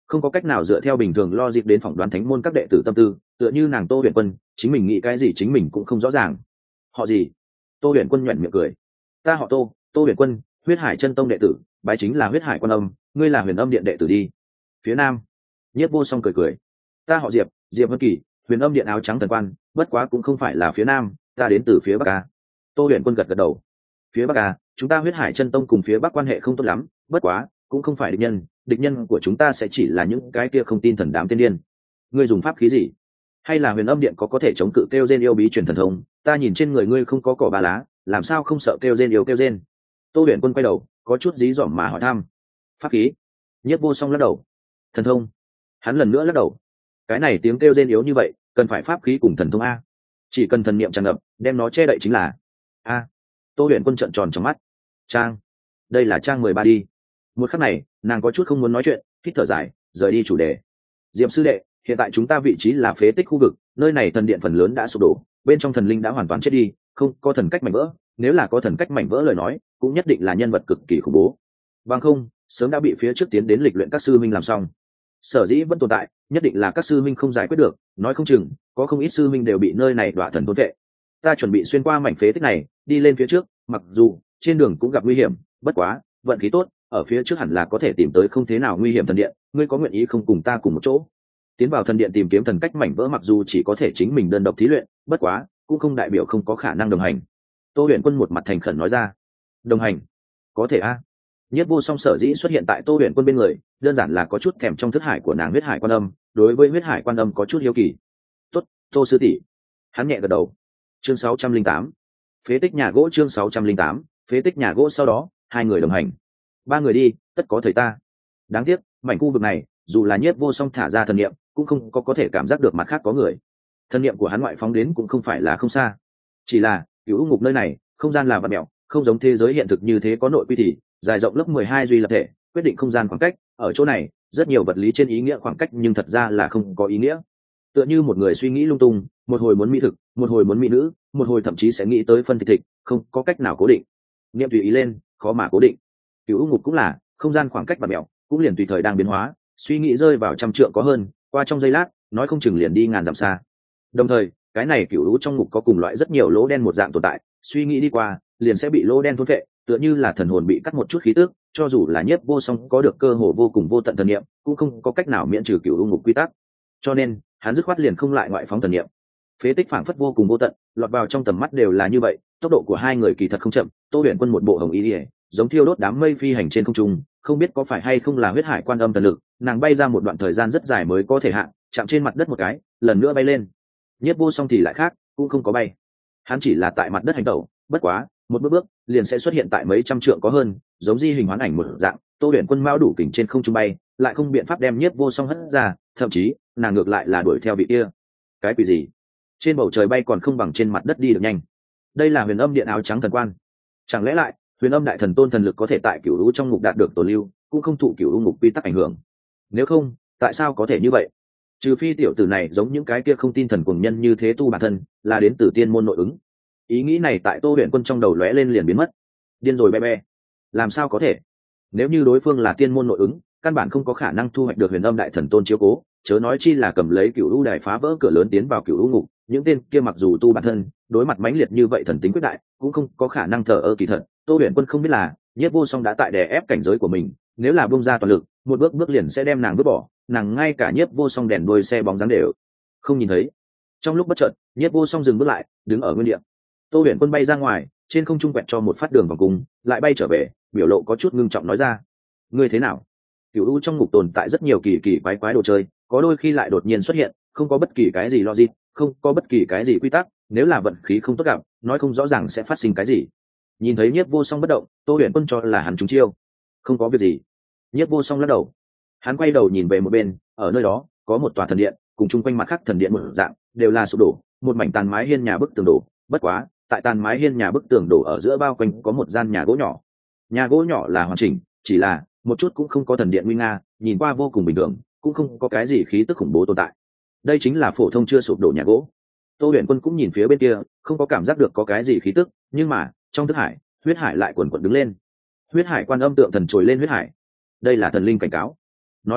không có cách nào dựa theo bình thường lo dịp đến phỏng đoán thánh môn các đệ tử tâm tư, tựa như nàng Tô Huyền Quân chính mình nghĩ cái gì chính mình cũng không rõ ràng. Họ gì? Tô Huyền Quân nhoẻn miệng cười. Ta họ Tô, Tô Huyền Quân, Huyết Hải chân tông đệ tử, bái chính là Huyết Hải Quan Âm, ngươi là Huyền Âm điện đệ tử đi. Phía nam, Nhiếp Vô Song cười cười. Ta họ Diệp, Diệp Vân Kỳ, Huyền Âm điện áo trắng thần quan, bất quá cũng không phải là phía nam, ta đến từ phía bắc a. Tô Huyền Quân gật gật đầu. Phía bắc a, chúng ta Huyết Hải chân tông cùng phía bắc quan hệ không tốt lắm, bất quá cũng không phải địch nhân của chúng ta sẽ chỉ là những cái kia không tin thần đám tiên điên. Ngươi dùng pháp khí gì? Hay là Huyền Âm điện có thể chống cự kêu gen yêu bí truyền thần thông? Ta nhìn trên người ngươi không có cỏ ba lá, làm sao không sợ kêu gen yêu kêu gen? Tô Huyền Quân quay đầu, có chút dí dỏm mà hỏi thăm. Pháp khí? Nhiếp Vô Song lắc đầu. Thần thông? Hắn lần nữa lắc đầu. Cái này tiếng kêu gen yếu như vậy, cần phải pháp khí cùng thần thông a? Chỉ cần thần niệm tràn ngập, đem nó che đậy chính là a. Tô Huyền Quân trợn tròn trong mắt. Trang, đây là trang 13 đi. Một khắc này, nàng có chút không muốn nói chuyện, hít thở dài, rời đi chủ đề. Diệp sư đệ, hiện tại chúng ta vị trí là phế tích khu vực, nơi này thần điện phần lớn đã sụp đổ, bên trong thần linh đã hoàn toàn chết đi, không có thần cách mảnh vỡ. Nếu là có thần cách mảnh vỡ lời nói, cũng nhất định là nhân vật cực kỳ khủng bố. Bằng không, sớm đã bị phía trước tiến đến lịch luyện các sư minh làm xong. Sở dĩ vẫn tồn tại, nhất định là các sư minh không giải quyết được, nói không chừng có không ít sư minh đều bị nơi này đọa thần thôn vệ. Ta chuẩn bị xuyên qua mảnh phế tích này, đi lên phía trước, mặc dù trên đường cũng gặp nguy hiểm, bất quá vận khí tốt, ở phía trước hẳn là có thể tìm tới không thế nào nguy hiểm thần điện. Ngươi có nguyện ý không cùng ta cùng một chỗ tiến vào thần điện tìm kiếm thần cách mảnh vỡ? Mặc dù chỉ có thể chính mình đơn độc thí luyện, bất quá cũng không đại biểu không có khả năng đồng hành. Tô Huyền Quân một mặt thành khẩn nói ra. Đồng hành? Có thể a. Nhiếp Vô Song sở dĩ xuất hiện tại Tô Huyền Quân bên người, đơn giản là có chút thèm trong thức hải của nàng Huyết Hải Quan Âm, đối với Huyết Hải Quan Âm có chút hiếu kỳ. Tốt, Tô sư tỷ. Hắn nhẹ gật đầu. Chương 608. Phế tích nhà gỗ. Chương 608. Phế tích nhà gỗ. Sau đó, hai người đồng hành. Ba người đi, tất có thầy ta. Đáng tiếc, mảnh khu vực này, dù là Nhiếp Vô Song thả ra thần niệm, cũng không có thể cảm giác được mặt khác có người. Thần niệm của hắn ngoại phóng đến cũng không phải là không xa. Chỉ là, Cửu ngục nơi này, không gian là vặn mèo, không giống thế giới hiện thực như thế có nội quy thì dài rộng lớp 12 duy lập thể, quyết định không gian khoảng cách. Ở chỗ này, rất nhiều vật lý trên ý nghĩa khoảng cách nhưng thật ra là không có ý nghĩa. Tựa như một người suy nghĩ lung tung, một hồi muốn mỹ thực, một hồi muốn mỹ nữ, một hồi thậm chí sẽ nghĩ tới phân thịt, không có cách nào cố định. Niệm tùy ý lên, khó mà cố định. Cửu ngục cũng là, không gian khoảng cách vặn mèo, cũng liền tùy thời đang biến hóa, suy nghĩ rơi vào trăm trượng có hơn, qua trong giây lát, nói không chừng liền đi ngàn dặm xa. Đồng thời, cái này cửu lũ trong ngục có cùng loại rất nhiều lỗ đen một dạng tồn tại, suy nghĩ đi qua, liền sẽ bị lỗ đen thôn phệ, tựa như là thần hồn bị cắt một chút khí tức, cho dù là Nhiếp Vô Song có được cơ hồ vô cùng vô tận thần niệm, cũng không có cách nào miễn trừ cửu ngục quy tắc. Cho nên, hắn dứt khoát liền không lại ngoại phóng thần niệm. Phế tích phảng phất vô cùng vô tận, lọt vào trong tầm mắt đều là như vậy, tốc độ của hai người kỳ thật không chậm. Tô Huyền Quân một bộ hồng y, giống thiêu đốt đám mây phi hành trên không trung, không biết có phải hay không là Huyết Hải Quan Âm thần lực, nàng bay ra một đoạn thời gian rất dài mới có thể hạ, chạm trên mặt đất một cái, lần nữa bay lên. Nhiếp Vô Song thì lại khác, cũng không có bay, hắn chỉ là tại mặt đất hành tẩu, bất quá một bước liền sẽ xuất hiện tại mấy trăm trượng có hơn, giống di hình hoán ảnh một dạng. Tô Huyền Quân mao đủ kình trên không trung bay, lại không biện pháp đem Nhiếp Vô Song hất ra, thậm chí nàng ngược lại là đuổi theo vị kia. Cái quỷ gì? Trên bầu trời bay còn không bằng trên mặt đất đi được nhanh. Đây là Huyền Âm điện áo trắng thần quan. Chẳng lẽ lại Huyền Âm đại thần tôn thần lực có thể tại cửu lũ trong ngục đạt được tổ lưu, cũng không thụ cửu lũ ngục quy tắc ảnh hưởng? Nếu không, tại sao có thể như vậy? Trừ phi tiểu tử này giống những cái kia không tin thần cuồng nhân như thế tu bản thân, là đến từ tiên môn nội ứng. Ý nghĩ này tại Tô Huyền Quân trong đầu lóe lên liền biến mất. Điên rồi be, làm sao có thể? Nếu như đối phương là tiên môn nội ứng, căn bản không có khả năng thu hoạch được Huyền Âm đại thần tôn chiếu cố, chớ nói chi là cầm lấy cửu lũ đài phá vỡ cửa lớn tiến vào cửu lũ ngục. Những tên kia mặc dù tu bản thân, đối mặt mãnh liệt như vậy thần tính quyết đại, cũng không có khả năng thờ ơ. Kỳ thật, Tô Huyền Quân không biết là Nhiếp Vô Song đã tại đè ép cảnh giới của mình, nếu là bung ra toàn lực, một bước liền sẽ đem nàng vứt bỏ, nàng ngay cả Nhiếp Vô Song đèn đuôi xe bóng dáng đều không nhìn thấy. Trong lúc bất chợt, Nhiếp Vô Song dừng bước lại, đứng ở nguyên địa. Tô Huyền Quân bay ra ngoài, trên không trung quẹt cho một phát đường vòng cung, lại bay trở về, biểu lộ có chút ngưng trọng nói ra: ngươi thế nào? Cửu u trong ngục tồn tại rất nhiều kỳ kỳ quái quái đồ chơi, có đôi khi lại đột nhiên xuất hiện, không có bất kỳ cái gì logic, không có bất kỳ cái gì quy tắc, nếu là vận khí không tốt gặp, nói không rõ ràng sẽ phát sinh cái gì. Nhìn thấy Nhiếp Vô Song bất động, Tô Huyền Quân cho là hắn trúng chiêu. Không có việc gì. Nhiếp Vô Song lắc đầu. Hắn quay đầu nhìn về một bên, ở nơi đó có một tòa thần điện, cùng chung quanh mặt khác thần điện một dạng, đều là sụp đổ, một mảnh tàn mái hiên nhà bức tường đổ. Bất quá, tại tàn mái hiên nhà bức tường đổ ở giữa bao quanh có một gian nhà gỗ nhỏ. Nhà gỗ nhỏ là hoàn chỉnh, chỉ là một chút cũng không có thần điện nguy nga, nhìn qua vô cùng bình thường, cũng không có cái gì khí tức khủng bố tồn tại. Đây chính là phổ thông chưa sụp đổ nhà gỗ. Tô Huyền Quân cũng nhìn phía bên kia, không có cảm giác được có cái gì khí tức, nhưng mà trong thức hải, huyết hải lại quần quật đứng lên. Huyết Hải Quan Âm tượng thần trồi lên huyết hải. Đây là thần linh cảnh cáo. Nói cách khác,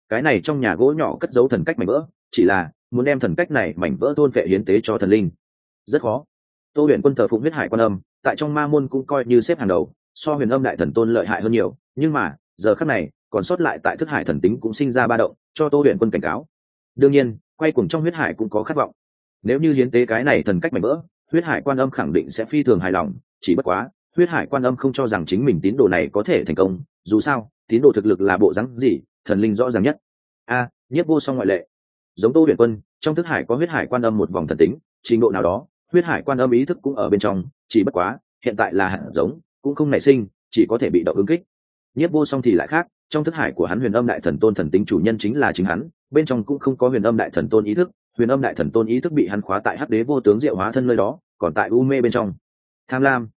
cái này trong nhà gỗ nhỏ cất giấu thần cách mảnh vỡ, chỉ là muốn đem thần cách này mảnh vỡ thôn phệ hiến tế cho thần linh rất khó. Tô Huyền Quân thờ phụng huyết hải quan âm, tại trong ma môn cũng coi như xếp hàng đầu, so Huyền Âm đại thần tôn lợi hại hơn nhiều, nhưng mà giờ khắc này còn sót lại tại thức hải thần tính cũng sinh ra ba động, cho Tô Huyền Quân cảnh cáo. Đương nhiên quay cuồng trong huyết hải cũng có khát vọng, nếu như hiến tế cái này thần cách mảnh vỡ, huyết hải quan âm khẳng định sẽ phi thường hài lòng, chỉ bất quá huyết hải quan âm không cho rằng chính mình tín đồ này có thể thành công, dù sao tín đồ thực lực là bộ rắn gì thần linh rõ ràng nhất. Nhiếp vô song ngoại lệ. Giống Tô Huyền Quân, trong thức hải có huyết hải quan âm một vòng thần tính, trình độ nào đó huyết hải quan âm ý thức cũng ở bên trong, chỉ bất quá hiện tại là hạt giống cũng không nảy sinh, chỉ có thể bị động ứng kích. Nhiếp vô song thì lại khác, trong thức hải của hắn huyền âm đại thần tôn thần tính chủ nhân chính là chính hắn, bên trong cũng không có huyền âm đại thần tôn ý thức, huyền âm đại thần tôn ý thức bị hắn khóa tại hắc đế vô tướng diệu hóa thân nơi đó, còn tại u mê bên trong. Tham lam,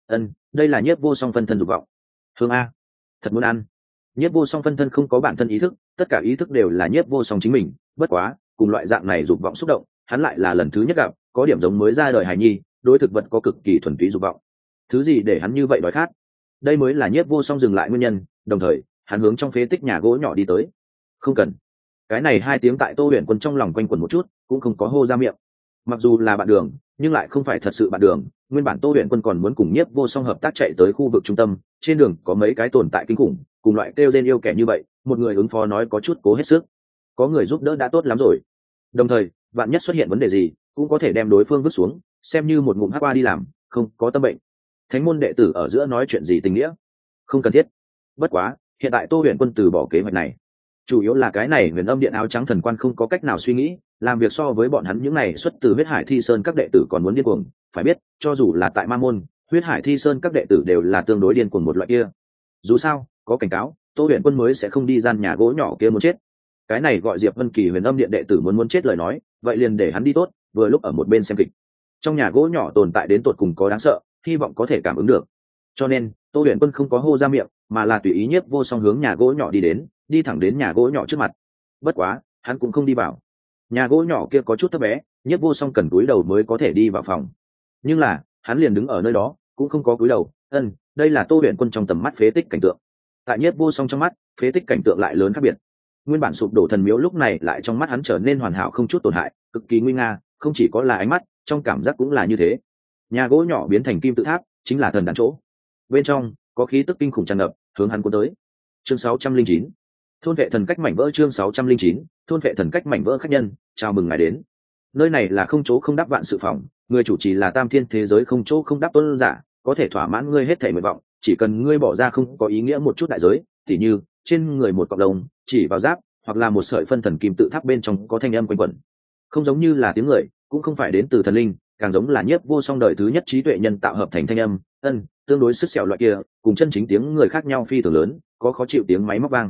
đây là nhiếp vô song phân thân dục vọng. Hương a, thật muốn ăn. Nhiếp vô song phân thân không có bản thân ý thức, tất cả ý thức đều là nhiếp vô song chính mình, bất quá cùng loại dạng này dục vọng xúc động, hắn lại là lần thứ nhất gặp, có điểm giống mới ra đời hài nhi, đối thực vật có cực kỳ thuần túy dục vọng. Thứ gì để hắn như vậy đói khát? Đây mới là nhiếp vô song dừng lại nguyên nhân, đồng thời hắn hướng trong phế tích nhà gỗ nhỏ đi tới. Không cần. Cái này hai tiếng tại Tô Huyền Quân trong lòng quanh quẩn một chút, cũng không có hô ra miệng. Mặc dù là bạn đường, nhưng lại không phải thật sự bạn đường, nguyên bản Tô Huyền Quân còn muốn cùng nhiếp vô song hợp tác chạy tới khu vực trung tâm, trên đường có mấy cái tồn tại kinh khủng, cùng loại kêu gen yêu kẻ như vậy, một người ứng phó nói có chút cố hết sức, có người giúp đỡ đã tốt lắm rồi. Đồng thời vạn nhất xuất hiện vấn đề gì cũng có thể đem đối phương vứt xuống, xem như một ngụm hắc qua đi làm, không có tâm bệnh. Thánh môn đệ tử ở giữa nói chuyện gì tình nghĩa không cần thiết. Bất quá hiện tại Tô Huyền Quân từ bỏ kế hoạch này, chủ yếu là cái này huyền âm điện áo trắng thần quan không có cách nào suy nghĩ, làm việc so với bọn hắn những này xuất từ huyết hải thi sơn các đệ tử còn muốn điên cuồng. Phải biết cho dù là tại ma môn, huyết hải thi sơn các đệ tử đều là tương đối điên cuồng một loại kia. Dù sao có cảnh cáo, Tô Huyền Quân mới sẽ không đi gian nhà gỗ nhỏ kia muốn chết. Cái này gọi Diệp Vân Kỳ huyền âm điện đệ tử muốn chết lời nói, vậy liền để hắn đi tốt, vừa lúc ở một bên xem kịch. Trong nhà gỗ nhỏ tồn tại đến tột cùng có đáng sợ, hy vọng có thể cảm ứng được. Cho nên Tô Huyền Quân không có hô ra miệng, mà là tùy ý nhiếp vô song hướng nhà gỗ nhỏ đi đến, đi thẳng đến nhà gỗ nhỏ trước mặt. Bất quá hắn cũng không đi vào. Nhà gỗ nhỏ kia có chút thấp bé, nhiếp vô song cần cúi đầu mới có thể đi vào phòng. Nhưng là hắn liền đứng ở nơi đó, cũng không có cúi đầu. Đây là Tô Huyền Quân trong tầm mắt phế tích cảnh tượng. Tại nhiếp vô song trong mắt, phế tích cảnh tượng lại lớn khác biệt. Nguyên bản sụp đổ thần miếu lúc này lại trong mắt hắn trở nên hoàn hảo không chút tổn hại, cực kỳ nguy nga, không chỉ có là ánh mắt, trong cảm giác cũng là như thế. Nhà gỗ nhỏ biến thành kim tự tháp, chính là thần đàn chỗ. Bên trong có khí tức kinh khủng tràn ngập, hướng hắn cuốn tới. Chương 609, thôn vệ thần cách mảnh vỡ. Chương 609, thôn vệ thần cách mảnh vỡ. Khách nhân, chào mừng ngài đến. Nơi này là không chỗ không đáp vạn sự phòng, người chủ trì là tam thiên thế giới không chỗ không đáp tôn giả, có thể thỏa mãn ngươi hết thảy nguyện vọng, chỉ cần ngươi bỏ ra không có ý nghĩa một chút đại giới, tỉ như trên người một cọng lông, chỉ vào giáp, hoặc là một sợi phân thần kim tự tháp bên trong có thanh âm quanh quẩn. Không giống như là tiếng người, cũng không phải đến từ thần linh, càng giống là nhiếp vô song đời thứ nhất trí tuệ nhân tạo hợp thành thanh âm. Tương đối sức sẹo loại kia, cùng chân chính tiếng người khác nhau phi thường lớn, có khó chịu tiếng máy móc vang.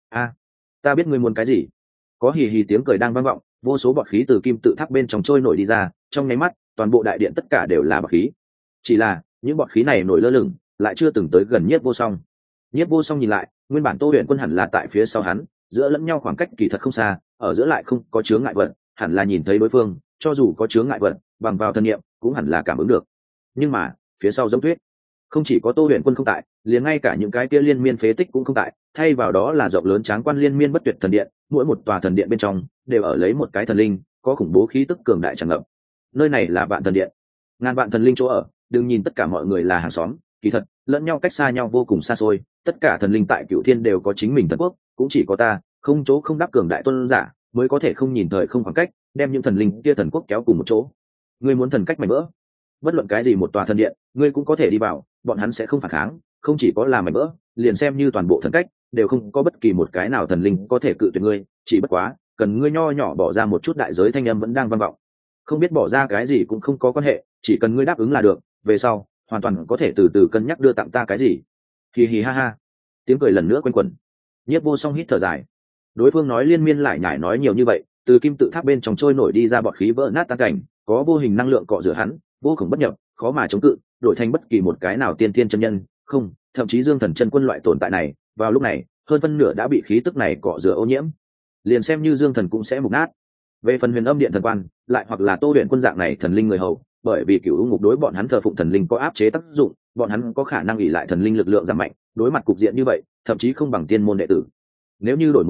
Ta biết ngươi muốn cái gì. Có hì hì tiếng cười đang vang vọng, vô số bọt khí từ kim tự tháp bên trong trôi nổi đi ra, trong nháy mắt toàn bộ đại điện tất cả đều là bọt khí. Chỉ là những bọt khí này nổi lơ lửng, lại chưa từng tới gần nhiếp vô song. Nhiếp vô song nhìn lại, nguyên bản Tô Huyền Quân hẳn là tại phía sau hắn, giữa lẫn nhau khoảng cách kỳ thật không xa, ở giữa lại không có chướng ngại vật, hẳn là nhìn thấy đối phương, cho dù có chướng ngại vật, bằng vào thân niệm cũng hẳn là cảm ứng được. Nhưng mà phía sau giống tuyết, không chỉ có Tô Huyền Quân không tại, liền ngay cả những cái kia liên miên phế tích cũng không tại, thay vào đó là rộng lớn tráng quan liên miên bất tuyệt thần điện, mỗi một tòa thần điện bên trong đều ở lấy một cái thần linh, có khủng bố khí tức cường đại tràn ngập. Nơi này là Vạn Thần Điện, ngàn vạn thần linh chỗ ở. Đừng nhìn tất cả mọi người là hàng xóm, kỳ thật lẫn nhau cách xa nhau vô cùng xa xôi. Tất cả thần linh tại Cửu Thiên đều có chính mình thần quốc, cũng chỉ có ta, không chỗ không đáp cường đại tôn giả, mới có thể không nhìn thời không khoảng cách, đem những thần linh kia thần quốc kéo cùng một chỗ. Ngươi muốn thần cách mảnh vỡ, bất luận cái gì một tòa thần điện, ngươi cũng có thể đi vào, bọn hắn sẽ không phản kháng. Không chỉ có là mảnh vỡ, liền xem như toàn bộ thần cách, đều không có bất kỳ một cái nào thần linh có thể cự tuyệt ngươi. Chỉ bất quá cần ngươi nho nhỏ bỏ ra một chút đại giới. Thanh âm vẫn đang vang vọng. Không biết bỏ ra cái gì cũng không có quan hệ, chỉ cần ngươi đáp ứng là được, về sau hoàn toàn có thể từ từ cân nhắc đưa tặng ta cái gì. Hì hì ha ha, tiếng cười lần nữa quanh quẩn. Nhiếp vô song hít thở dài. Đối phương nói liên miên lại nhải nói nhiều như vậy, từ kim tự tháp bên trong trôi nổi đi ra bọt khí vỡ nát tan cảnh, có vô hình năng lượng cọ rửa hắn, vô cùng bất nhập, khó mà chống cự, đổi thành bất kỳ một cái nào tiên thiên chân nhân, không, thậm chí dương thần chân quân loại tồn tại này, vào lúc này hơn phân nửa đã bị khí tức này cọ rửa ô nhiễm, liền xem như dương thần cũng sẽ mục nát. Về phần huyền âm điện thần quan, lại hoặc là Tô Huyền Quân dạng này thần linh người hầu, bởi vì cửu u ngục đối bọn hắn thờ phụng thần linh có áp chế tác dụng, bọn hắn có khả năng ỷ lại thần linh lực lượng giảm mạnh, đối mặt cục diện như vậy thậm chí không bằng tiên môn đệ tử. Nếu như đổi một người,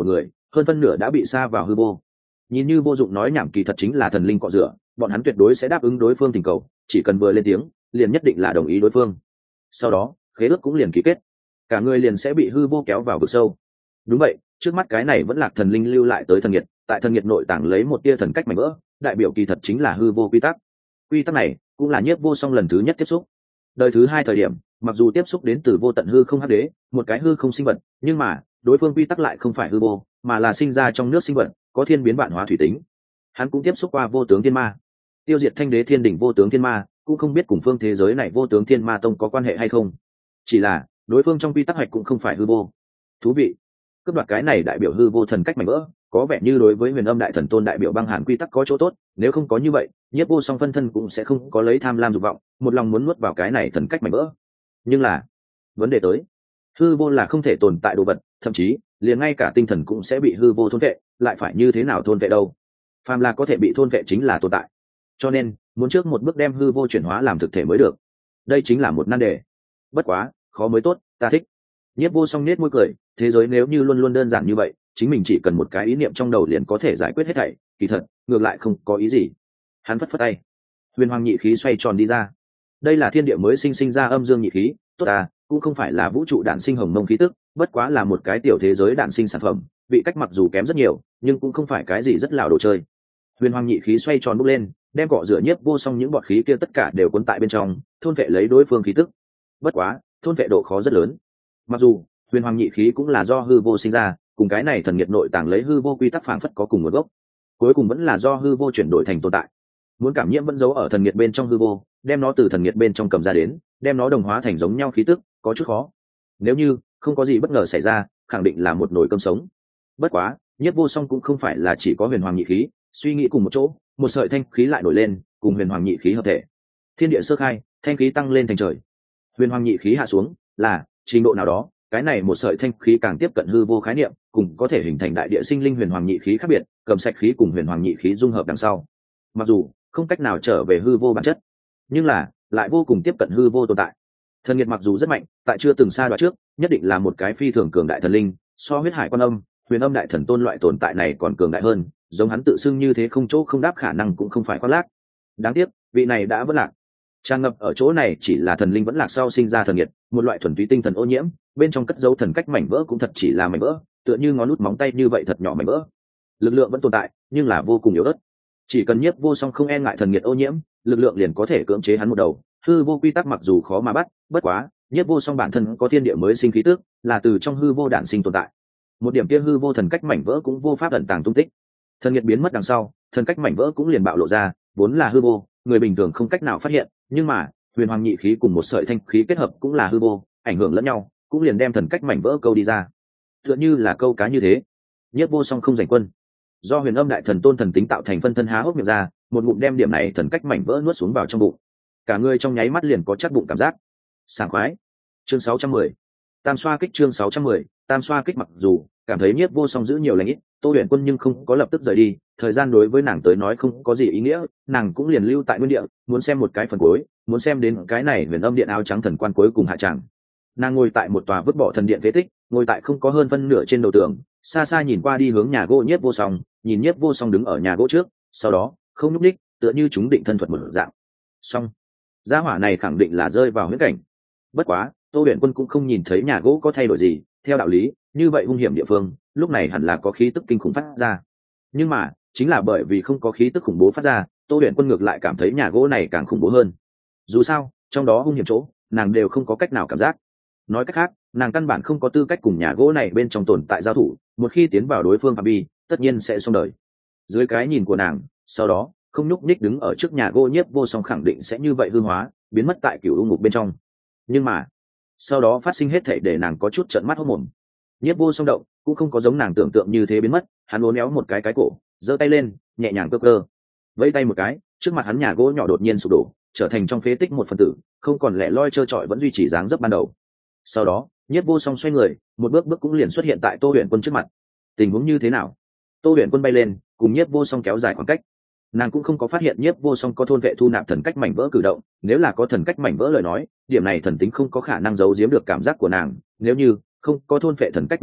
hơn phân nửa đã bị sa vào hư vô. Nhìn như vô dụng nói nhảm, kỳ thật chính là thần linh cọ rửa, bọn hắn tuyệt đối sẽ đáp ứng đối phương tình cầu, chỉ cần vừa lên tiếng liền nhất định là đồng ý đối phương. Sau đó khế ước cũng liền ký kết, cả người liền sẽ bị hư vô kéo vào vực sâu. Đúng vậy, trước mắt cái này vẫn là thần linh lưu lại tới thần nhiệt, tại thần nhiệt nội tàng lấy một tia thần cách mảnh vỡ, đại biểu kỳ thật chính là hư vô quy tắc. Quy tắc này cũng là Nhiếp Vô Song lần thứ nhất tiếp xúc. Đời thứ hai thời điểm, mặc dù tiếp xúc đến từ vô tận hư không hắc đế, một cái hư không sinh vật, nhưng mà đối phương quy tắc lại không phải hư vô, mà là sinh ra trong nước sinh vật, có thiên biến vạn hóa thủy tính. Hắn cũng tiếp xúc qua vô tướng thiên ma, tiêu diệt thanh đế thiên đỉnh vô tướng thiên ma, cũng không biết cùng phương thế giới này vô tướng thiên ma tông có quan hệ hay không. Chỉ là đối phương trong quy tắc hạch cũng không phải hư vô. Thú vị. Cướp đoạt cái này đại biểu hư vô thần cách mảnh vỡ, có vẻ như đối với Huyền Âm Đại Thần Tôn đại biểu băng hàn quy tắc có chỗ tốt, nếu không có như vậy, Nhiếp Vô Song phân thân cũng sẽ không có lấy tham lam dục vọng, một lòng muốn nuốt vào cái này thần cách mảnh vỡ. Nhưng là, vấn đề tới, hư vô là không thể tồn tại đồ vật, thậm chí liền ngay cả tinh thần cũng sẽ bị hư vô thôn vệ, lại phải như thế nào thôn vệ đâu? Phàm là có thể bị thôn vệ chính là tồn tại. Cho nên, muốn trước một bước đem hư vô chuyển hóa làm thực thể mới được. Đây chính là một nan đề. Bất quá, khó mới tốt, ta thích. Nhiếp Vô Song nết môi cười, thế giới nếu như luôn luôn đơn giản như vậy, chính mình chỉ cần một cái ý niệm trong đầu liền có thể giải quyết hết thảy, kỳ thật, ngược lại không có ý gì. Hắn phất phất tay, huyền hoàng nhị khí xoay tròn đi ra. Đây là thiên địa mới sinh ra âm dương nhị khí, tốt à, cũng không phải là vũ trụ đản sinh hồng mông khí tức, bất quá là một cái tiểu thế giới đản sinh sản phẩm, vị cách mặc dù kém rất nhiều, nhưng cũng không phải cái gì rất lão đồ chơi. Huyền hoàng nhị khí xoay tròn bốc lên, đem cọ rửa Nhiếp Vô Song những bọt khí kia tất cả đều cuốn tại bên trong, thôn vệ lấy đối phương khí tức. Bất quá, thôn vệ độ khó rất lớn. Mặc dù huyền hoàng nhị khí cũng là do hư vô sinh ra, cùng cái này thần nhiệt nội tàng lấy hư vô quy tắc phảng phất có cùng nguồn gốc, cuối cùng vẫn là do hư vô chuyển đổi thành tồn tại. Muốn cảm nhiễm vẫn giấu ở thần nhiệt bên trong hư vô, đem nó từ thần nhiệt bên trong cầm ra đến, đem nó đồng hóa thành giống nhau khí tức, có chút khó. Nếu như không có gì bất ngờ xảy ra, khẳng định là một nồi cơm sống. Bất quá, Nhiếp Vô Song cũng không phải là chỉ có huyền hoàng nhị khí, suy nghĩ cùng một chỗ, một sợi thanh khí lại nổi lên, cùng huyền hoàng nhị khí hợp thể. Thiên địa sơ khai, thanh khí tăng lên thành trời. Huyền hoàng nhị khí hạ xuống, là trình độ nào đó, cái này một sợi thanh khí càng tiếp cận hư vô khái niệm, cùng có thể hình thành đại địa sinh linh huyền hoàng nhị khí khác biệt, cầm sạch khí cùng huyền hoàng nhị khí dung hợp đằng sau. Mặc dù không cách nào trở về hư vô bản chất, nhưng là lại vô cùng tiếp cận hư vô tồn tại. Thần nhiệt mặc dù rất mạnh, tại chưa từng xa đoạn trước, nhất định là một cái phi thường cường đại thần linh, so huyết hải quan âm, huyền âm đại thần tôn loại tồn tại này còn cường đại hơn, giống hắn tự xưng như thế không chỗ không đáp khả năng cũng không phải khoác lác. Đáng tiếc, vị này đã vỡ lạc. Tràn ngập ở chỗ này chỉ là thần linh vẫn lạc sau sinh ra thần nhiệt, một loại thuần túy tinh thần ô nhiễm, bên trong cất dấu thần cách mảnh vỡ cũng thật chỉ là mảnh vỡ, tựa như ngón út móng tay như vậy thật nhỏ mảnh vỡ. Lực lượng vẫn tồn tại, nhưng là vô cùng yếu ớt. Chỉ cần Nhiếp Vô Song không e ngại thần nhiệt ô nhiễm, lực lượng liền có thể cưỡng chế hắn một đầu. Hư vô quy tắc mặc dù khó mà bắt, bất quá, Nhiếp Vô Song bản thân có thiên địa mới sinh khí tức, là từ trong hư vô đản sinh tồn tại. Một điểm kia hư vô thần cách mảnh vỡ cũng vô pháp ẩn tàng tung tích. Thần nhiệt biến mất đằng sau, thần cách mảnh vỡ cũng liền bạo lộ ra, vốn là hư vô, người bình thường không cách nào phát hiện, nhưng mà huyền hoàng nhị khí cùng một sợi thanh khí kết hợp cũng là hư vô, ảnh hưởng lẫn nhau, cũng liền đem thần cách mảnh vỡ câu đi ra, tựa như là câu cá như thế. Nhiếp Vô Song không giành quân, do huyền âm đại thần tôn thần tính tạo thành phân thân há hốc miệng ra, một ngụm đem điểm này thần cách mảnh vỡ nuốt xuống vào trong bụng, cả người trong nháy mắt liền có chắc bụng cảm giác sảng khoái. Chương 610, tam xoa kích. Chương 610, tam xoa kích. Mặc dù cảm thấy Nhiếp Vô Song giữ nhiều lãnh ít, Tô Huyền Quân nhưng không có lập tức rời đi, thời gian đối với nàng tới nói không có gì ý nghĩa, nàng cũng liền lưu tại nguyên địa, muốn xem một cái phần cuối, muốn xem đến cái này huyền âm điện áo trắng thần quan cuối cùng hạ tràng. Nàng ngồi tại một tòa vứt bỏ thần điện phế tích, ngồi tại không có hơn phân nửa trên đầu tường, xa xa nhìn qua đi hướng nhà gỗ Nhiếp Vô Song, nhìn Nhiếp Vô Song đứng ở nhà gỗ trước, sau đó không nhúc nhích, tựa như chúng định thân thuật một dạng. Xong, gia hỏa này khẳng định là rơi vào huyễn cảnh. Bất quá, Tô Huyền Quân cũng không nhìn thấy nhà gỗ có thay đổi gì, theo đạo lý, như vậy hung hiểm địa phương, lúc này hẳn là có khí tức kinh khủng phát ra. Nhưng mà, chính là bởi vì không có khí tức khủng bố phát ra, Tô Huyền Quân ngược lại cảm thấy nhà gỗ này càng khủng bố hơn. Dù sao, trong đó hung hiểm chỗ, nàng đều không có cách nào cảm giác. Nói cách khác, nàng căn bản không có tư cách cùng nhà gỗ này bên trong tồn tại giao thủ, một khi tiến vào đối phương phạm vi, tất nhiên sẽ xong đời. Dưới cái nhìn của nàng, sau đó, không nhúc nhích đứng ở trước nhà gỗ Nhiếp Vô Song khẳng định sẽ như vậy hư hóa, biến mất tại cửu u ngục bên trong. Nhưng mà, sau đó phát sinh hết thảy để nàng có chút trợn mắt hốt mồm. Nhiếp Vô Song động cũng không có giống nàng tưởng tượng như thế biến mất, hắn uốn éo một cái cổ, giơ tay lên, nhẹ nhàng cơ cơ, vẫy tay một cái, trước mặt hắn nhà gỗ nhỏ đột nhiên sụp đổ, trở thành trong phế tích một phần tử, không còn lẻ loi trơ trọi vẫn duy trì dáng dấp ban đầu. Sau đó, Nhiếp Vô Song xoay người, một bước cũng liền xuất hiện tại Tô Huyền Quân trước mặt. Tình huống như thế nào? Tô Huyền Quân bay lên, cùng Nhiếp Vô Song kéo dài khoảng cách. Nàng cũng không có phát hiện Nhiếp Vô Song có thôn vệ thu nạp thần cách mảnh vỡ cử động, nếu là có thần cách mảnh vỡ lời nói, điểm này thần tính không có khả năng giấu giếm được cảm giác của nàng, nếu như không có thôn vệ thần cách mảnh vỡ,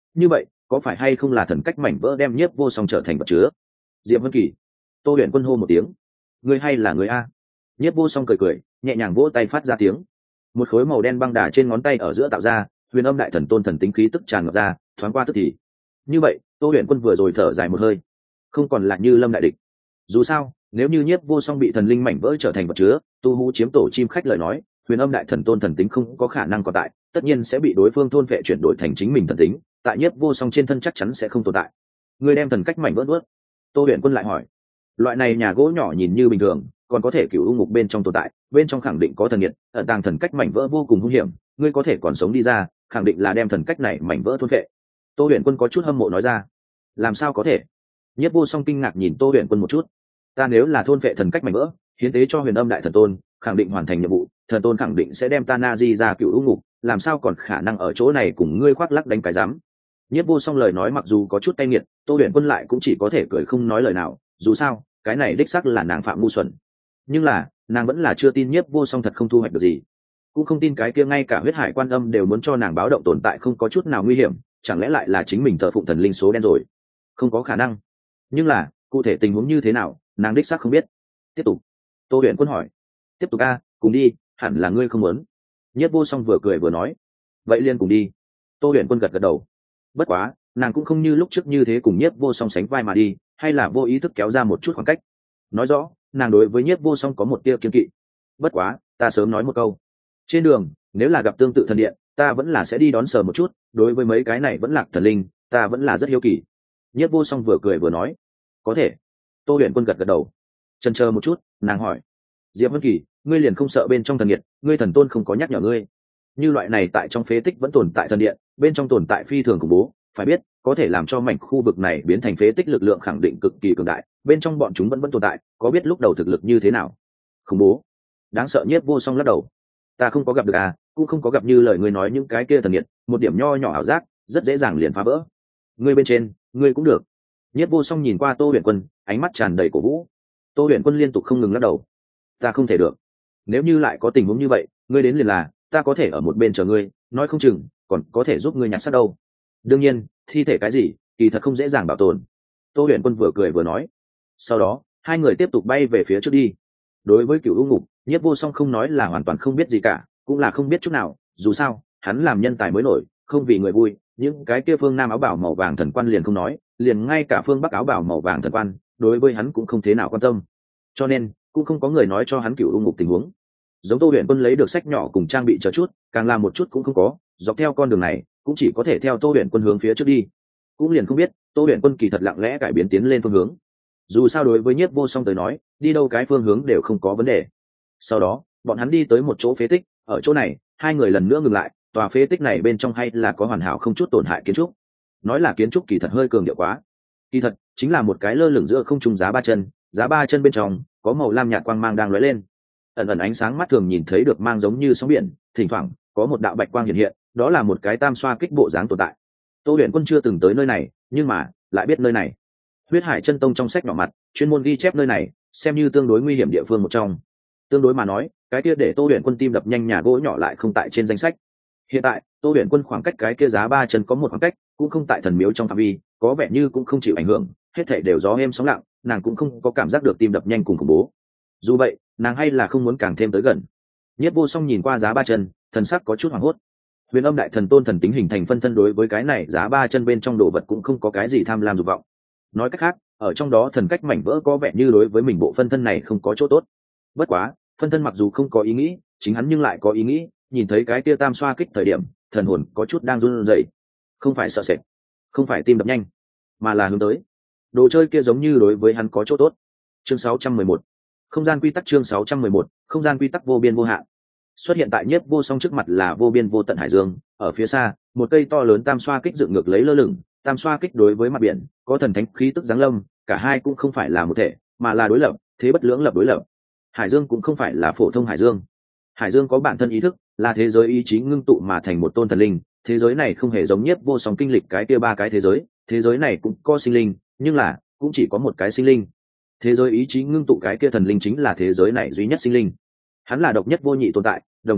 như vậy có phải hay không là thần cách mảnh vỡ đem nhiếp vô song trở thành vật chứa? Diệp Vân Kỳ. Tô Huyền Quân hô một tiếng. Ngươi hay là người a? Nhiếp vô song cười cười, nhẹ nhàng vỗ tay phát ra tiếng. Một khối màu đen băng đà trên ngón tay ở giữa tạo ra, huyền âm đại thần tôn thần tính khí tức tràn ngập ra, thoáng qua tức thì. Như vậy, Tô Huyền Quân vừa rồi thở dài một hơi, không còn là Như Lâm đại địch. Dù sao, nếu như nhiếp vô song bị thần linh mảnh vỡ trở thành vật chứa, tu hú chiếm tổ chim khách lời nói, huyền âm đại thần tôn thần tính không có khả năng còn tại, tất nhiên sẽ bị đối phương thôn phệ chuyển đổi thành chính mình thần tính, tại nhiếp vô song trên thân chắc chắn sẽ không tồn tại. Người đem thần cách mảnh vỡ nuốt. Tô Huyền Quân lại hỏi. Loại này nhà gỗ nhỏ nhìn như bình thường, còn có thể cửu u ngục bên trong tồn tại, bên trong khẳng định có thần nhiệt, ẩn tàng thần cách mảnh vỡ vô cùng hung hiểm, ngươi có thể còn sống đi ra, khẳng định là đem thần cách này mảnh vỡ thôn phệ. Tô Huyền Quân có chút hâm mộ nói ra. Làm sao có thể? Nhất Vô Song kinh ngạc nhìn Tô Huyền Quân một chút. Ta nếu là thôn phệ thần cách mảnh vỡ, hiến tế cho huyền âm đại thần tôn, khẳng định hoàn thành nhiệm vụ, thần tôn khẳng định sẽ đem ta na di ra cửu u ngục, làm sao còn khả năng ở chỗ này cùng ngươi khoác lác đánh cái rắm. Nhất Vô Song lời nói mặc dù có chút cay nghiệt, Tô Huyền Quân lại cũng chỉ có thể cười không nói lời nào, dù sao, cái này đích xác là nàng phạm ngu xuẩn. Nhưng là, nàng vẫn là chưa tin Nhiếp Vô Song thật không thu hoạch được gì, cũng không tin cái kia ngay cả huyết hải quan âm đều muốn cho nàng báo động tồn tại không có chút nào nguy hiểm, chẳng lẽ lại là chính mình thờ phụng thần linh số đen rồi? Không có khả năng. Nhưng là, cụ thể tình huống như thế nào, nàng đích xác không biết. Tiếp tục. Tô Huyền Quân hỏi. Tiếp tục a, cùng đi, hẳn là ngươi không muốn. Nhiếp Vô Song vừa cười vừa nói. Vậy liền cùng đi. Tô Huyền Quân gật gật đầu. Bất quá, nàng cũng không như lúc trước như thế cùng Nhiếp Vô Song sánh vai mà đi, hay là vô ý thức kéo ra một chút khoảng cách. Nói rõ, nàng đối với Nhiếp Vô Song có một tia kiêng kỵ. Bất quá, ta sớm nói một câu, trên đường nếu là gặp tương tự thần điện, ta vẫn là sẽ đi đón sờ một chút, đối với mấy cái này vẫn lạc thần linh, ta vẫn là rất hiếu kỳ. Nhiếp Vô Song vừa cười vừa nói. Có thể. Tô Huyền Quân gật gật đầu. Chần chờ một chút, nàng hỏi. Diệp Vân Kỳ, ngươi liền không sợ bên trong thần điện, ngươi thần tôn không có nhắc nhở ngươi? Như loại này tại trong phế tích vẫn tồn tại thần điện, bên trong tồn tại phi thường khủng bố, phải biết, có thể làm cho mảnh khu vực này biến thành phế tích lực lượng khẳng định cực kỳ cường đại, bên trong bọn chúng vẫn tồn tại, có biết lúc đầu thực lực như thế nào? Khủng bố. Đáng sợ. Nhiếp Vô Song lắc đầu. Ta không có gặp được à, cũng không có gặp như lời ngươi nói những cái kia thần nhiệt, một điểm nho nhỏ ảo giác, rất dễ dàng liền phá vỡ. Ngươi bên trên, ngươi cũng được. Nhiếp Vô Song nhìn qua Tô Huyền Quân, ánh mắt tràn đầy cổ vũ. Tô Huyền Quân liên tục không ngừng lắc đầu. Ta không thể được. Nếu như lại có tình huống như vậy, ngươi đến liền là, ta có thể ở một bên chờ ngươi, nói không chừng còn có thể giúp ngươi nhặt xác đâu. Đương nhiên, thi thể cái gì, kỳ thật không dễ dàng bảo tồn. Tô Huyền Quân vừa cười vừa nói. Sau đó, hai người tiếp tục bay về phía trước đi. Đối với Cửu U Ngục, Nhiếp Vô Song không nói là hoàn toàn không biết gì cả, cũng là không biết chút nào, dù sao, hắn làm nhân tài mới nổi, không vì người vui, những cái kia phương Nam áo bào màu vàng thần quan liền không nói, liền ngay cả phương Bắc áo bào màu vàng thần quan, đối với hắn cũng không thế nào quan tâm. Cho nên, cũng không có người nói cho hắn Cửu U Ngục tình huống. Giống Tô Huyền Quân lấy được sách nhỏ cùng trang bị chờ chút, càng làm một chút cũng không có, dọc theo con đường này, cũng chỉ có thể theo Tô Huyền Quân hướng phía trước đi. Cũng liền không biết, Tô Huyền Quân kỳ thật lặng lẽ cải biến tiến lên phương hướng. Dù sao đối với Nhiếp Vô Song tới nói, đi đâu cái phương hướng đều không có vấn đề. Sau đó, bọn hắn đi tới một chỗ phế tích, ở chỗ này, hai người lần nữa ngừng lại, tòa phế tích này bên trong hay là có hoàn hảo không chút tổn hại kiến trúc. Nói là kiến trúc kỳ thật hơi cường điệu quá. Kỳ thật, chính là một cái lơ lửng giữa không trung giá ba chân bên trong có màu lam nhạt quang mang đang lóe lên. Ẩn ẩn ánh sáng mắt thường nhìn thấy được mang giống như sóng biển, thỉnh thoảng có một đạo bạch quang hiện hiện, đó là một cái tam xoa kích bộ dáng tồn tại. Tô Huyền Quân chưa từng tới nơi này, nhưng mà lại biết nơi này. Huyết Hải Chân Tông trong sách nhỏ mặt, chuyên môn ghi chép nơi này, xem như tương đối nguy hiểm địa phương một trong. Tương đối mà nói, cái kia để Tô Huyền Quân tim đập nhanh nhà gỗ nhỏ lại không tại trên danh sách. Hiện tại, Tô Huyền Quân khoảng cách cái kia giá ba chân có một khoảng cách, cũng không tại thần miếu trong phạm vi, có vẻ như cũng không chịu ảnh hưởng, hết thảy đều gió êm sóng lặng, nàng cũng không có cảm giác được tim đập nhanh cùng khủng bố. Dù vậy, nàng hay là không muốn càng thêm tới gần. Nhiếp Vô Song nhìn qua giá ba chân, thần sắc có chút hoảng hốt. Huyền Âm đại thần tôn thần tính hình thành phân thân đối với cái này giá ba chân bên trong đồ vật cũng không có cái gì tham lam dục vọng. Nói cách khác, ở trong đó thần cách mảnh vỡ có vẻ như đối với mình bộ phân thân này không có chỗ tốt. Bất quá, phân thân mặc dù không có ý nghĩ, chính hắn nhưng lại có ý nghĩ, nhìn thấy cái kia tam xoa kích thời điểm, thần hồn có chút đang run rẩy. Không phải sợ sệt, không phải tim đập nhanh, mà là hướng tới. Đồ chơi kia giống như đối với hắn có chỗ tốt. Chương 611. Không gian quy tắc. Chương 611. Không gian quy tắc vô biên vô hạn. Xuất hiện tại Nhiếp Vô Song trước mặt là vô biên vô tận hải dương, ở phía xa, một cây to lớn tam xoa kích dựng ngược lấy lơ lửng, tam xoa kích đối với mặt biển, có thần thánh khí tức giáng lâm, cả hai cũng không phải là một thể, mà là đối lập, thế bất lưỡng lập đối lập. Hải dương cũng không phải là phổ thông hải dương. Hải dương có bản thân ý thức, là thế giới ý chí ngưng tụ mà thành một tôn thần linh, thế giới này không hề giống Nhiếp Vô Song kinh lịch cái kia ba cái thế giới này cũng có sinh linh, nhưng là cũng chỉ có một cái sinh linh. Thế giới ý chí ngưng tụ cái kia thần linh chính là thế giới này duy nhất sinh linh. Hắn là độc nhất vô nhị tồn tại, đồng thời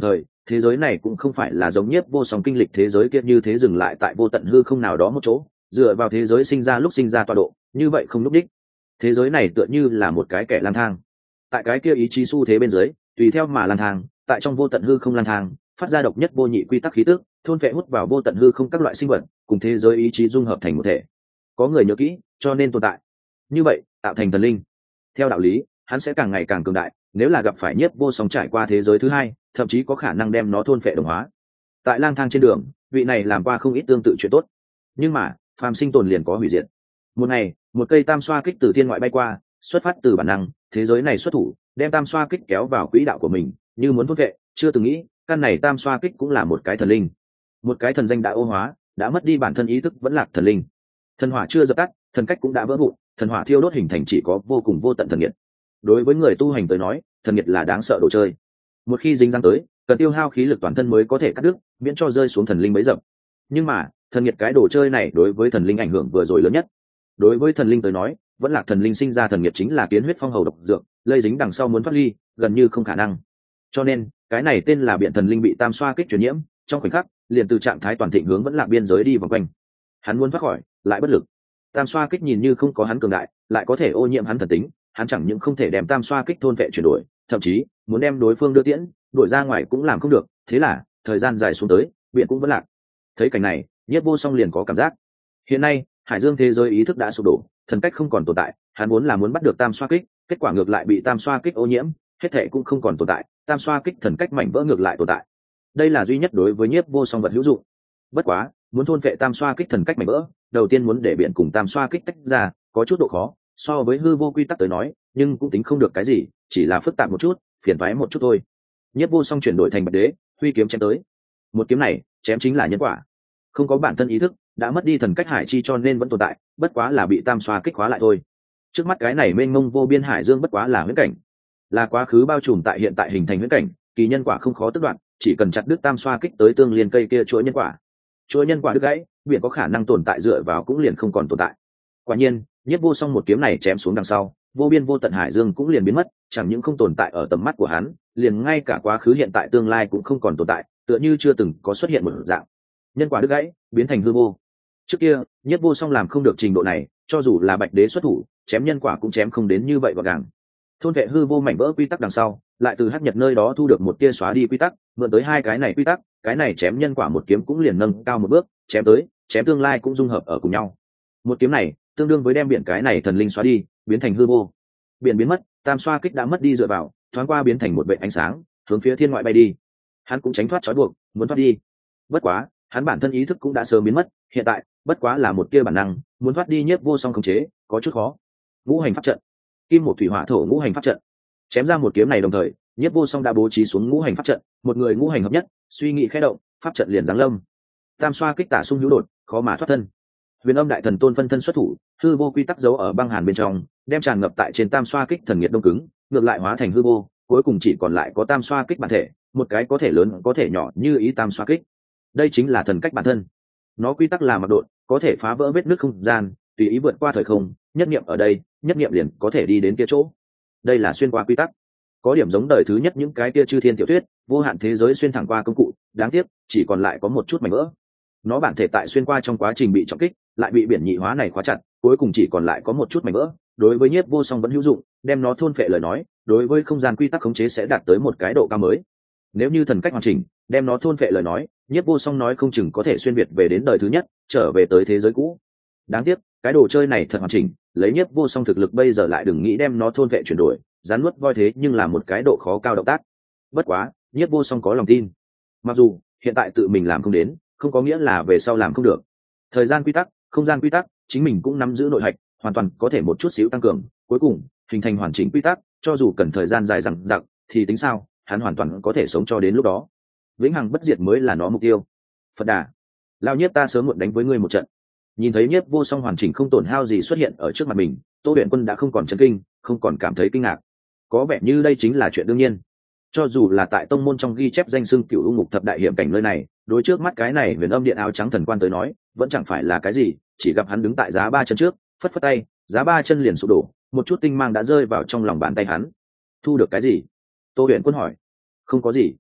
thế giới này cũng không phải là giống nhiếp vô song kinh lịch thế giới kia như thế dừng lại tại vô tận hư không nào đó một chỗ, dựa vào thế giới sinh ra lúc sinh ra tọa độ, như vậy không lúc đích. Thế giới này tựa như là một cái kẻ lang thang, tại cái kia ý chí xu thế bên dưới, tùy theo mà lang thang, tại trong vô tận hư không lang thang, phát ra độc nhất vô nhị quy tắc khí tức, thôn phệ hút vào vô tận hư không các loại sinh vật, cùng thế giới ý chí dung hợp thành một thể. Có người nhớ kỹ, cho nên tồn tại. Như vậy, tạo thành thần linh. Theo đạo lý, hắn sẽ càng ngày càng cường đại, nếu là gặp phải nhiếp vô song trải qua thế giới thứ hai, thậm chí có khả năng đem nó thôn phệ đồng hóa. Tại lang thang trên đường, vị này làm qua không ít tương tự chuyện tốt, nhưng mà phàm sinh tồn liền có hủy diệt. Một ngày, một cây tam xoa kích từ thiên ngoại bay qua, xuất phát từ bản năng, thế giới này xuất thủ, đem tam xoa kích kéo vào quỹ đạo của mình, như muốn thôn vệ. Chưa từng nghĩ, căn này tam xoa kích cũng là một cái thần linh, một cái thần danh đã ô hóa, đã mất đi bản thân ý thức vẫn lạc thần linh. Thần hỏa chưa dập tắt, thần cách cũng đã vỡ vụn, thần hỏa thiêu đốt hình thành chỉ có vô cùng vô tận thần nhiệt. Đối với người tu hành tới nói, thần nhiệt là đáng sợ đồ chơi. Một khi dính dáng tới, cần tiêu hao khí lực toàn thân mới có thể cắt đứt, miễn cho rơi xuống thần linh bấy dập. Nhưng mà thần nhiệt cái đồ chơi này đối với thần linh ảnh hưởng vừa rồi lớn nhất. Đối với thần linh tới nói, vẫn là thần linh sinh ra thần nhiệt chính là kiến huyết phong hầu độc dược, lây dính đằng sau muốn thoát ly gần như không khả năng. Cho nên cái này tên là biện thần linh bị tam xoa kích truyền nhiễm, trong khoảnh khắc liền từ trạng thái toàn thịnh hướng vẫn là biên giới đi vòng quanh. Hắn muốn thoát khỏi, lại bất lực. Tam xoa kích nhìn như không có hắn cường đại, lại có thể ô nhiễm hắn thần tính. Hắn chẳng những không thể đem tam xoa kích thôn vệ chuyển đổi, thậm chí muốn đem đối phương đưa tiễn đuổi ra ngoài cũng làm không được. Thế là thời gian dài xuống tới, biện cũng vẫn lạc. Thấy cảnh này, nhiếp vô song liền có cảm giác, hiện nay hải dương thế giới ý thức đã sụp đổ, thần cách không còn tồn tại. Hắn muốn là muốn bắt được tam xoa kích, kết quả ngược lại bị tam xoa kích ô nhiễm, hết thệ cũng không còn tồn tại, tam xoa kích thần cách mảnh vỡ ngược lại tồn tại. Đây là duy nhất đối với nhiếp vô song vật hữu dụng. Bất quá muốn thôn vệ tam xoa kích thần cách mảnh vỡ, đầu tiên muốn để biện cùng tam xoa kích tách ra, có chút độ khó, so với hư vô quy tắc tới nói, nhưng cũng tính không được cái gì, chỉ là phức tạp một chút, phiền toái một chút thôi. Nhiếp vô song chuyển đổi thành bạch đế, huy kiếm chém tới. Một kiếm này chém chính là nhân quả, không có bản thân ý thức, đã mất đi thần cách hải chi cho nên vẫn tồn tại, bất quá là bị tam xoa kích hóa lại thôi. Trước mắt cái này mênh mông vô biên hải dương bất quá là huyễn cảnh, là quá khứ bao trùm tại hiện tại hình thành huyễn cảnh, kỳ nhân quả không khó tức đoạn, chỉ cần chặt đứt tam xoa kích tới tương liên cây kia chuỗi nhân quả. Chuỗi nhân quả đứt gãy, biển có khả năng tồn tại dựa vào cũng liền không còn tồn tại. Quả nhiên, nhiếp vô song một kiếm này chém xuống đằng sau, vô biên vô tận hải dương cũng liền biến mất, chẳng những không tồn tại ở tầm mắt của hắn, liền ngay cả quá khứ hiện tại tương lai cũng không còn tồn tại, tựa như chưa từng có xuất hiện một dạng. Nhân quả đứt gãy, biến thành hư vô. Trước kia nhiếp vô song làm không được trình độ này, cho dù là bạch đế xuất thủ, chém nhân quả cũng chém không đến như vậy gọn gàng. Thôn vệ hư vô mảnh vỡ quy tắc đằng sau, lại từ hắc nhật nơi đó thu được một tia xóa đi quy tắc, mượn tới hai cái này quy tắc, cái này chém nhân quả một kiếm cũng liền nâng cao một bước, chém tới chém tương lai cũng dung hợp ở cùng nhau. Một kiếm này tương đương với đem biển cái này thần linh xóa đi, biến thành hư vô. Biển biến mất, tam xoa kích đã mất đi dựa vào, thoáng qua biến thành một vệt ánh sáng, hướng phía thiên ngoại bay đi. Hắn cũng tránh thoát trói buộc, muốn thoát đi. Bất quá hắn bản thân ý thức cũng đã sớm biến mất, hiện tại bất quá là một kia bản năng, muốn thoát đi nhiếp vô song khống chế, có chút khó. Ngũ hành pháp trận, kim một thủy hỏa thổ ngũ hành pháp trận. Chém ra một kiếm này đồng thời, nhiếp vô song đã bố trí xuống ngũ hành pháp trận, một người ngũ hành hợp nhất, suy nghĩ khẽ động, pháp trận liền giáng lâm. Tam xoa kích tả xung hữu đột, khó mà thoát thân. Huyền âm đại thần tôn phân thân xuất thủ, hư vô quy tắc giấu ở băng hàn bên trong, đem tràn ngập tại trên tam xoa kích thần nhiệt đông cứng, ngược lại hóa thành hư vô, cuối cùng chỉ còn lại có tam xoa kích bản thể, một cái có thể lớn có thể nhỏ như ý tam xoa kích. Đây chính là thần cách bản thân. Nó quy tắc là mặc độn, có thể phá vỡ vết nứt không gian, tùy ý vượt qua thời không, nhất niệm ở đây, nhất niệm liền có thể đi đến kia chỗ. Đây là xuyên qua quy tắc, có điểm giống đời thứ nhất những cái kia chư thiên tiểu thuyết, vô hạn thế giới xuyên thẳng qua công cụ, đáng tiếc chỉ còn lại có một chút mảnh vỡ. Nó bản thể tại xuyên qua trong quá trình bị trọng kích, lại bị biển nhị hóa này khóa chặt, cuối cùng chỉ còn lại có một chút mảnh vỡ. Đối với nhiếp vô song vẫn hữu dụng, đem nó thôn phệ lời nói, đối với không gian quy tắc khống chế sẽ đạt tới một cái độ cao mới. Nếu như thần cách hoàn chỉnh, đem nó thôn phệ lời nói, nhiếp vô song nói không chừng có thể xuyên việt về đến đời thứ nhất, trở về tới thế giới cũ. Đáng tiếc cái đồ chơi này thật hoàn chỉnh, lấy nhiếp vô song thực lực bây giờ lại đừng nghĩ đem nó thôn phệ chuyển đổi, rắn nuốt voi thế nhưng là một cái độ khó cao động tác. Bất quá nhiếp vô song có lòng tin, mặc dù hiện tại tự mình làm không đến, không có nghĩa là về sau làm không được. Thời gian quy tắc, không gian quy tắc, chính mình cũng nắm giữ nội hạch, hoàn toàn có thể một chút xíu tăng cường, cuối cùng hình thành hoàn chỉnh quy tắc, cho dù cần thời gian dài dằng dặc thì tính sao, hắn hoàn toàn có thể sống cho đến lúc đó. Vĩnh hằng bất diệt mới là nó mục tiêu. Phật đà, lao nhiếp ta sớm muộn đánh với ngươi một trận. Nhìn thấy nhiếp vô song hoàn chỉnh không tổn hao gì xuất hiện ở trước mặt mình, Tô Huyền Quân đã không còn chấn kinh, không còn cảm thấy kinh ngạc, có vẻ như đây chính là chuyện đương nhiên. Cho dù là tại tông môn trong ghi chép danh xưng cửu u ngục thập đại hiểm cảnh nơi này, đối trước mắt cái này huyền âm điện áo trắng thần quan tới nói vẫn chẳng phải là cái gì, chỉ gặp hắn đứng tại giá ba chân trước, phất phất tay, giá ba chân liền sụp đổ, một chút tinh mang đã rơi vào trong lòng bàn tay hắn. Thu được cái gì? Tô Huyền Quân hỏi. Không có gì.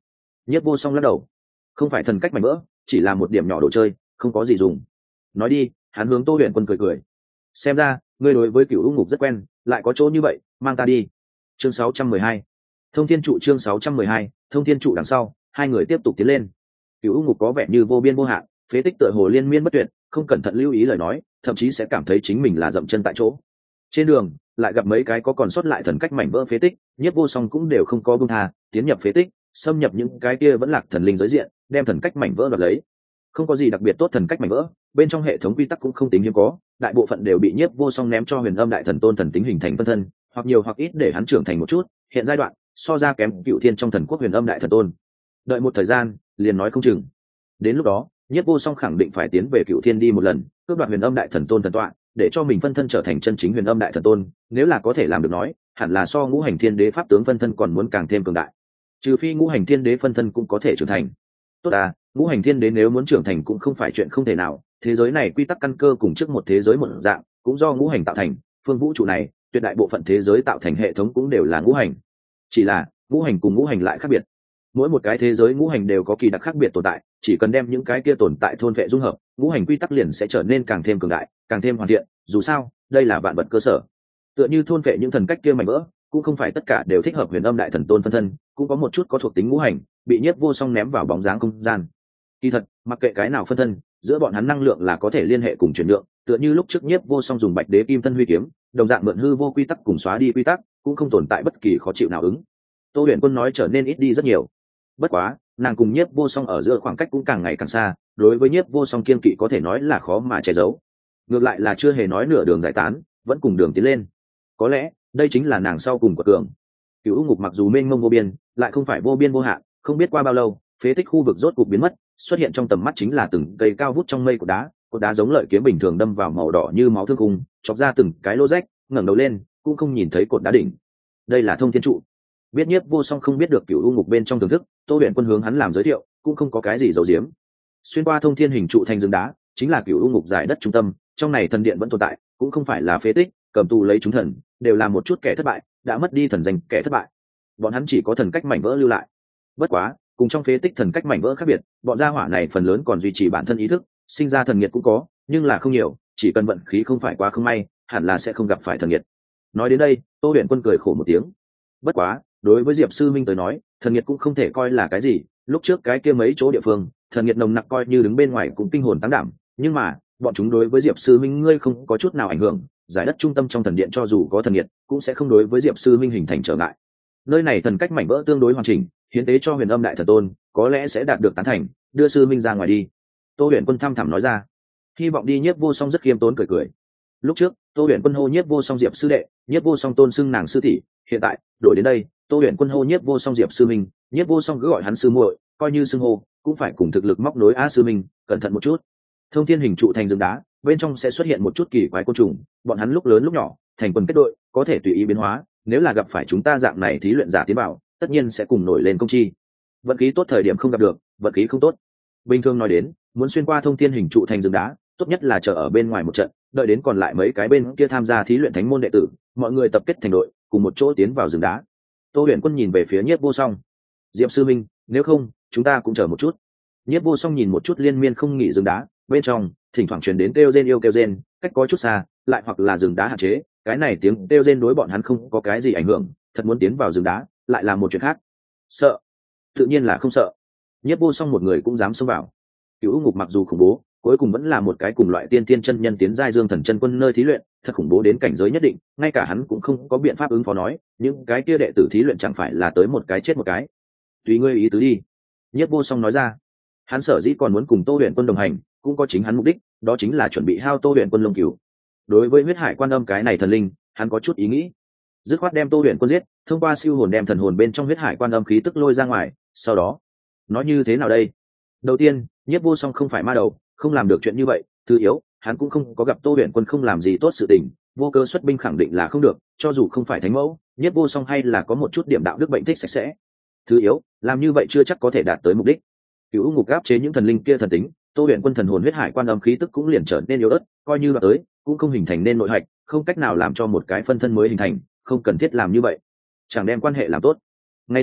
Nhiếp Vô Song lắc đầu, không phải thần cách mảnh vỡ, chỉ là một điểm nhỏ đồ chơi, không có gì dùng. Nói đi. Hắn hướng Tô Huyền Quân cười cười, xem ra ngươi đối với Cửu U Ngục rất quen, lại có chỗ như vậy, mang ta đi. Chương 612, Thông Thiên Trụ. Chương 612, Thông Thiên Trụ. Đằng sau hai người tiếp tục tiến lên. Cửu U Ngục có vẻ như vô biên vô hạn, phế tích tựa hồ liên miên bất tuyệt, không cẩn thận lưu ý lời nói, thậm chí sẽ cảm thấy chính mình là dậm chân tại chỗ. Trên đường lại gặp mấy cái có còn sót lại thần cách mảnh vỡ phế tích, Nhiếp Vô Song cũng đều không có buông tha, tiến nhập phế tích, xâm nhập những cái kia vẫn lạc thần linh giới diện, đem thần cách mảnh vỡ đoạt lấy. Không có gì đặc biệt tốt thần cách mảnh vỡ, bên trong hệ thống quy tắc cũng không tính hiếm có, đại bộ phận đều bị Nhiếp Vô Song ném cho Huyền Âm Đại Thần Tôn thần tính hình thành phân thân, hoặc nhiều hoặc ít để hắn trưởng thành một chút, hiện giai đoạn so ra kém Cựu Thiên trong thần quốc Huyền Âm Đại Thần Tôn. Đợi một thời gian, liền nói không chừng. Đến lúc đó, Nhiếp Vô Song khẳng định phải tiến về Cựu Thiên đi một lần, cướp đoạt Huyền Âm Đại Thần Tôn thần tọa, để cho mình phân thân trở thành chân chính Huyền Âm Đại Thần Tôn, nếu là có thể làm được nói, hẳn là so Ngũ Hành Thiên Đế pháp tướng phân thân còn muốn càng thêm cường đại. Trừ phi Ngũ Hành Thiên Đế phân thân cũng có thể trưởng thành. Tốt à, Ngũ Hành Thiên Đế nếu muốn trưởng thành cũng không phải chuyện không thể nào, thế giới này quy tắc căn cơ cùng trước một thế giới một dạng, cũng do ngũ hành tạo thành, phương vũ trụ này, tuyệt đại bộ phận thế giới tạo thành hệ thống cũng đều là ngũ hành. Chỉ là, ngũ hành cùng ngũ hành lại khác biệt. Mỗi một cái thế giới ngũ hành đều có kỳ đặc khác biệt tồn tại, chỉ cần đem những cái kia tồn tại thôn vệ dung hợp, ngũ hành quy tắc liền sẽ trở nên càng thêm cường đại, càng thêm hoàn thiện, dù sao, đây là vạn vật cơ sở. Tựa như thôn vệ những thần cách kia mảnh vỡ, cũng không phải tất cả đều thích hợp Huyền Âm Đại Thần Tôn phân thân, cũng có một chút có thuộc tính ngũ hành, bị Nhiếp Vô Song ném vào bóng dáng không gian. Kỳ thật, mặc kệ cái nào phân thân, giữa bọn hắn năng lượng là có thể liên hệ cùng chuyển lượng, tựa như lúc trước Nhiếp Vô Song dùng Bạch Đế Kim Thân Huy kiếm, đồng dạng mượn hư vô quy tắc cùng xóa đi quy tắc, cũng không tồn tại bất kỳ khó chịu nào ứng. Tô Huyền Quân nói trở nên ít đi rất nhiều. Bất quá, nàng cùng Nhiếp Vô Song ở giữa khoảng cách cũng càng ngày càng xa, đối với Nhiếp Vô Song kiên kỵ có thể nói là khó mà che giấu. Ngược lại là chưa hề nói nửa đường giải tán, vẫn cùng đường tiến lên. Có lẽ, đây chính là nàng sau cùng của cường. Cửu U Ngục mặc dù mênh mông vô biên, lại không phải vô biên vô hạn, không biết qua bao lâu, phế tích khu vực rốt cục biến mất, xuất hiện trong tầm mắt chính là từng cây cao vút trong mây cột đá giống lợi kiếm bình thường đâm vào màu đỏ như máu thương khung, chọc ra từng cái lỗ rách, ngẩng đầu lên, cũng không nhìn thấy cột đá đỉnh. Đây là Thông Thiên Trụ. Biết Nhiếp Vô Song không biết được Cửu U Ngục bên trong thưởng thức, Tô Huyền Quân hướng hắn làm giới thiệu, cũng không có cái gì giấu giếm. Xuyên qua Thông Thiên hình trụ thành rừng đá, chính là Cửu U Ngục giải đất trung tâm, trong này thần điện vẫn tồn tại, cũng không phải là phế tích, cầm tù lấy chúng thần, đều là một chút kẻ thất bại, đã mất đi thần danh kẻ thất bại. Bọn hắn chỉ có thần cách mảnh vỡ lưu lại. Bất quá, cùng trong phế tích thần cách mảnh vỡ khác biệt, bọn gia hỏa này phần lớn còn duy trì bản thân ý thức, sinh ra thần nghiệt cũng có, nhưng là không nhiều, chỉ cần vận khí không phải quá không may, hẳn là sẽ không gặp phải thần nghiệt. Nói đến đây, Tô Huyền Quân cười khổ một tiếng. Bất quá, đối với Diệp Sư Minh tới nói, thần nghiệt cũng không thể coi là cái gì, lúc trước cái kia mấy chỗ địa phương, thần nghiệt nồng nặc coi như đứng bên ngoài cũng kinh hồn táng đảm, nhưng mà, bọn chúng đối với Diệp Sư Minh ngươi không có chút nào ảnh hưởng, giải đất trung tâm trong thần điện cho dù có thần nghiệt, cũng sẽ không đối với Diệp Sư Minh hình thành trở ngại. Nơi này thần cách mảnh vỡ tương đối hoàn chỉnh, hiến tế cho Huyền Âm Đại Thần Tôn, có lẽ sẽ đạt được tán thành, đưa Sư Minh ra ngoài đi. Tô Huyền Quân thăm thẳm nói ra. Hy vọng đi. Nhiếp Vô Song rất khiêm tốn cười cười. Lúc trước, Tô Huyền Quân hô Nhiếp Vô Song Diệp sư đệ, Nhiếp Vô Song tôn xưng nàng sư tỷ, hiện tại, đổi đến đây, Tô Huyền Quân hô Nhiếp Vô Song Diệp sư minh, Nhiếp Vô Song cứ gọi hắn sư muội, coi như xưng hô, cũng phải cùng thực lực móc nối a sư minh, cẩn thận một chút. Thông Thiên hình trụ thành rừng đá, bên trong sẽ xuất hiện một chút kỳ quái côn trùng, bọn hắn lúc lớn lúc nhỏ, thành quần kết đội, có thể tùy ý biến hóa, nếu là gặp phải chúng ta dạng này thí luyện giả tiến bảo, tất nhiên sẽ cùng nổi lên công chi. Vận khí tốt thời điểm không gặp được, vận khí không tốt. Bình thường nói đến, muốn xuyên qua Thông Thiên hình trụ thành rừng đá, tốt nhất là chờ ở bên ngoài một trận, đợi đến còn lại mấy cái bên kia tham gia thí luyện thánh môn đệ tử, mọi người tập kết thành đội, cùng một chỗ tiến vào rừng đá. Tô Huyền Quân nhìn về phía Nhiếp Vô Song. Diệp sư minh, nếu không, chúng ta cũng chờ một chút. Nhiếp Vô Song nhìn một chút liên miên không nghỉ rừng đá, bên trong thỉnh thoảng truyền đến kêu rên yêu kêu rên, cách có chút xa, lại hoặc là rừng đá hạn chế, cái này tiếng kêu rên đối bọn hắn không có cái gì ảnh hưởng, thật muốn tiến vào rừng đá, lại là một chuyện khác. Sợ? Tự nhiên là không sợ. Nhiếp Vô Song một người cũng dám xông vào. Cửu U Ngục mặc dù khủng bố, cuối cùng vẫn là một cái cùng loại tiên tiên chân nhân tiến giai dương thần chân quân nơi thí luyện, thật khủng bố đến cảnh giới nhất định, ngay cả hắn cũng không có biện pháp ứng phó nói, những cái kia đệ tử thí luyện chẳng phải là tới một cái chết một cái. Tùy ngươi ý tứ đi. Nhiếp Vô Song nói ra. Hắn sở dĩ còn muốn cùng Tô Huyền Quân đồng hành, cũng có chính hắn mục đích, đó chính là chuẩn bị hao Tô Huyền Quân lông cừu. Đối với huyết hải quan âm cái này thần linh, hắn có chút ý nghĩ, dứt khoát đem Tô Huyền Quân giết, thông qua siêu hồn đem thần hồn bên trong huyết hải quan âm khí tức lôi ra ngoài, sau đó, nói như thế nào đây? Đầu tiên, Nhiếp Vô Song không phải ma đầu, không làm được chuyện như vậy. Thứ yếu, hắn cũng không có gặp Tô Huyền Quân không làm gì tốt sự tình, vô cơ xuất binh khẳng định là không được, cho dù không phải thánh mẫu, Nhiếp Vô Song hay là có một chút điểm đạo đức bệnh thích sạch sẽ. Thứ yếu, làm như vậy chưa chắc có thể đạt tới mục đích. Cửu U Ngục áp chế những thần linh kia thần tính, Tô Huyền Quân thần hồn huyết hải quan âm khí tức cũng liền trở nên yếu ớt, coi như là tới, cũng không hình thành nên nội hạch, không cách nào làm cho một cái phân thân mới hình thành, không cần thiết làm như vậy, chẳng đem quan hệ làm tốt. Ngay sau,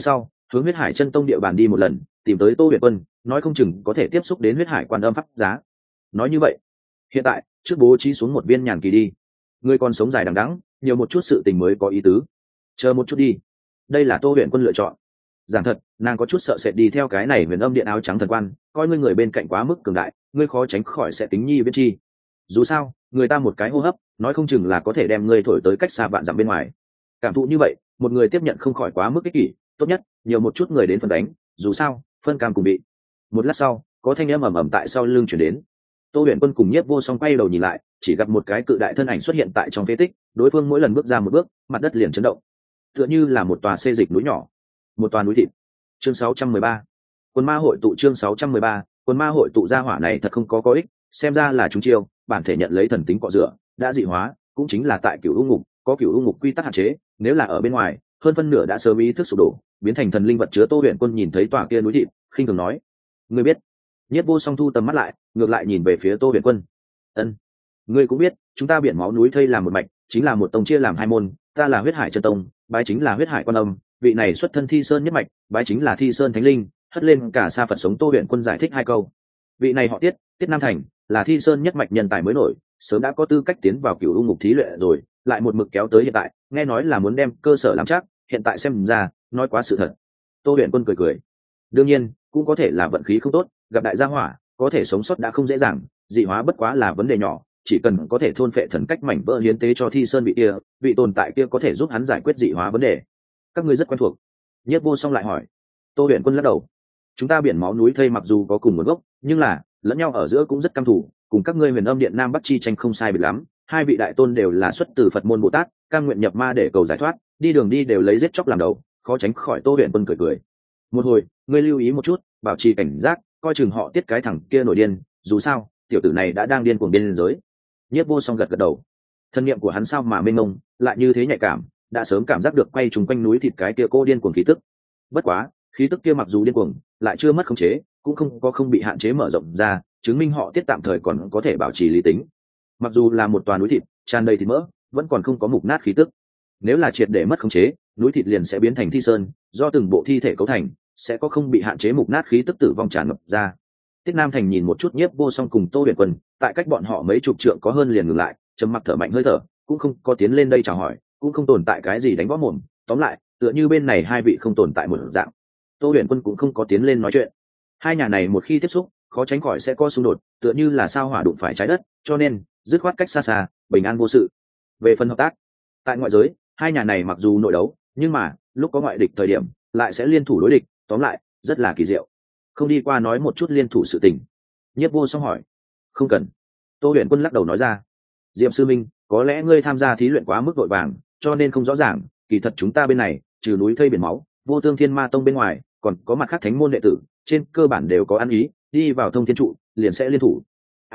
hướng huyết hải chân tông địa bàn đi một lần, tìm tới Tô Huyền Quân, nói không chừng có thể tiếp xúc đến huyết hải quan âm pháp giá. Nói như vậy, hiện tại trước bố trí xuống một viên nhàn kỳ đi, ngươi còn sống dài đằng đẵng, nhiều một chút sự tình mới có ý tứ. Chờ một chút đi, đây là Tô Huyền Quân lựa chọn. Giảng thật, nàng có chút sợ sệt đi theo cái này huyền âm điện áo trắng thần quan, coi ngươi người bên cạnh quá mức cường đại, ngươi khó tránh khỏi sẽ tính nhi viễn chi. Dù sao, người ta một cái hô hấp, nói không chừng là có thể đem ngươi thổi tới cách xa vạn dặm bên ngoài. Cảm thụ như vậy, một người tiếp nhận không khỏi quá mức ích kỷ, tốt nhất nhiều một chút người đến phần đánh, dù sao phân cam cùng bị. Một lát sau, có thanh âm ầm ầm tại sau lưng chuyển đến. Tô Huyền Quân cùng Nhiếp Vô Song quay đầu nhìn lại, chỉ gặp một cái cự đại thân ảnh xuất hiện tại trong phế tích, đối phương mỗi lần bước ra một bước, mặt đất liền chấn động, tựa như là một tòa xê dịch núi nhỏ, một tòa núi thịt. Chương 613. Quân ma hội tụ. Chương 613. Quân ma hội tụ. Gia hỏa này thật không có ích, xem ra là chúng chiêu, bản thể nhận lấy thần tính cọ rửa, đã dị hóa, cũng chính là tại Cửu U ngục, có Cửu U ngục quy tắc hạn chế, nếu là ở bên ngoài, hơn phân nửa đã sớm ý thức sụp đổ, biến thành thần linh vật chứa. Tô Huyền Quân nhìn thấy tòa kia núi thịt, khinh thường nói: "Ngươi biết?" Nhiếp Vô Song thu tầm mắt lại, ngược lại nhìn về phía Tô Huyền Quân. "Ân, ngươi cũng biết, chúng ta biển máu núi thây làm một mạch, chính là một tông chia làm hai môn, ta là huyết hải chân tông, bái chính là huyết hải quan âm, vị này xuất thân Thi Sơn nhất mạch, bái chính là Thi Sơn thánh linh." Hất lên cả sa Phật sống Tô Huyền Quân giải thích hai câu. Vị này họ Tiết, Tiết Nam Thành, là Thi Sơn nhất mạch nhân tài mới nổi, sớm đã có tư cách tiến vào Cửu U ngục thí luyện rồi, lại một mực kéo tới hiện tại, nghe nói là muốn đem cơ sở làm chắc, hiện tại xem ra, nói quá sự thật. Tô Huyền Quân cười cười. Đương nhiên, cũng có thể là vận khí không tốt, gặp đại gia hỏa, có thể sống sót đã không dễ dàng, dị hóa bất quá là vấn đề nhỏ, chỉ cần có thể thôn phệ thần cách mảnh vỡ hiến tế cho Thi Sơn vị kia, vị tồn tại kia có thể giúp hắn giải quyết dị hóa vấn đề. Các ngươi rất quen thuộc. Nhiếp Vô Song lại hỏi. Tô Huyền Quân lắc đầu. Chúng ta biển máu núi thây mặc dù có cùng nguồn gốc, nhưng là lẫn nhau ở giữa cũng rất căm thù, cùng các ngươi huyền âm điện nam bắc chi tranh không sai biệt lắm. Hai vị đại tôn đều là xuất từ Phật môn Bồ Tát, cam nguyện nhập ma để cầu giải thoát, đi đường đi đều lấy giết chóc làm đầu, khó tránh khỏi. Tô Huyền Quân cười cười. Một hồi, ngươi lưu ý một chút, bảo trì cảnh giác, coi chừng họ Tiết cái thằng kia nổi điên, dù sao tiểu tử này đã đang điên cuồng biên giới. Nhiếp Vô Song gật gật đầu. Thân niệm của hắn sao mà mênh mông, lại như thế nhạy cảm, đã sớm cảm giác được quay trùng quanh núi thịt cái kia cô điên cuồng khí tức. Bất quá, khí tức kia mặc dù điên cuồng, lại chưa mất khống chế, cũng không bị hạn chế mở rộng ra, chứng minh họ Tiết tạm thời còn có thể bảo trì lý tính. Mặc dù là một toà núi thịt tràn đầy thịt mỡ, vẫn còn không có mục nát khí tức. Nếu là triệt để mất khống chế, núi thịt liền sẽ biến thành thi sơn, do từng bộ thi thể cấu thành, sẽ có không bị hạn chế mục nát khí tức tử vong tràn ngập ra. Tiết Nam Thành nhìn một chút Nhiếp Vô Song cùng Tô Huyền Quân, tại cách bọn họ mấy chục trượng có hơn liền ngừng lại, trầm mặc thở mạnh hơi thở, cũng không có tiến lên đây chào hỏi, cũng không tồn tại cái gì đánh võ mồm, tóm lại, tựa như bên này hai vị không tồn tại một dạng. Tô Huyền Quân cũng không có tiến lên nói chuyện. Hai nhà này một khi tiếp xúc, khó tránh khỏi sẽ có xung đột, tựa như là sao hỏa đụng phải trái đất, cho nên dứt khoát cách xa xa, bình an vô sự. Về phần hợp tác, tại ngoại giới, hai nhà này mặc dù nội đấu, nhưng mà lúc có ngoại địch thời điểm, lại sẽ liên thủ đối địch, tóm lại rất là kỳ diệu. Không đi qua nói một chút liên thủ sự tình. Nhiếp Vô Song hỏi. Không cần. Tô Huyền Quân lắc đầu nói ra. Diệm sư minh, có lẽ ngươi tham gia thí luyện quá mức vội vàng, cho nên không rõ ràng, kỳ thật chúng ta bên này, trừ núi thây biển máu, Vô Tương Thiên Ma Tông bên ngoài, còn có mặt khác thánh môn đệ tử, trên cơ bản đều có ăn ý, đi vào thông thiên trụ, liền sẽ liên thủ.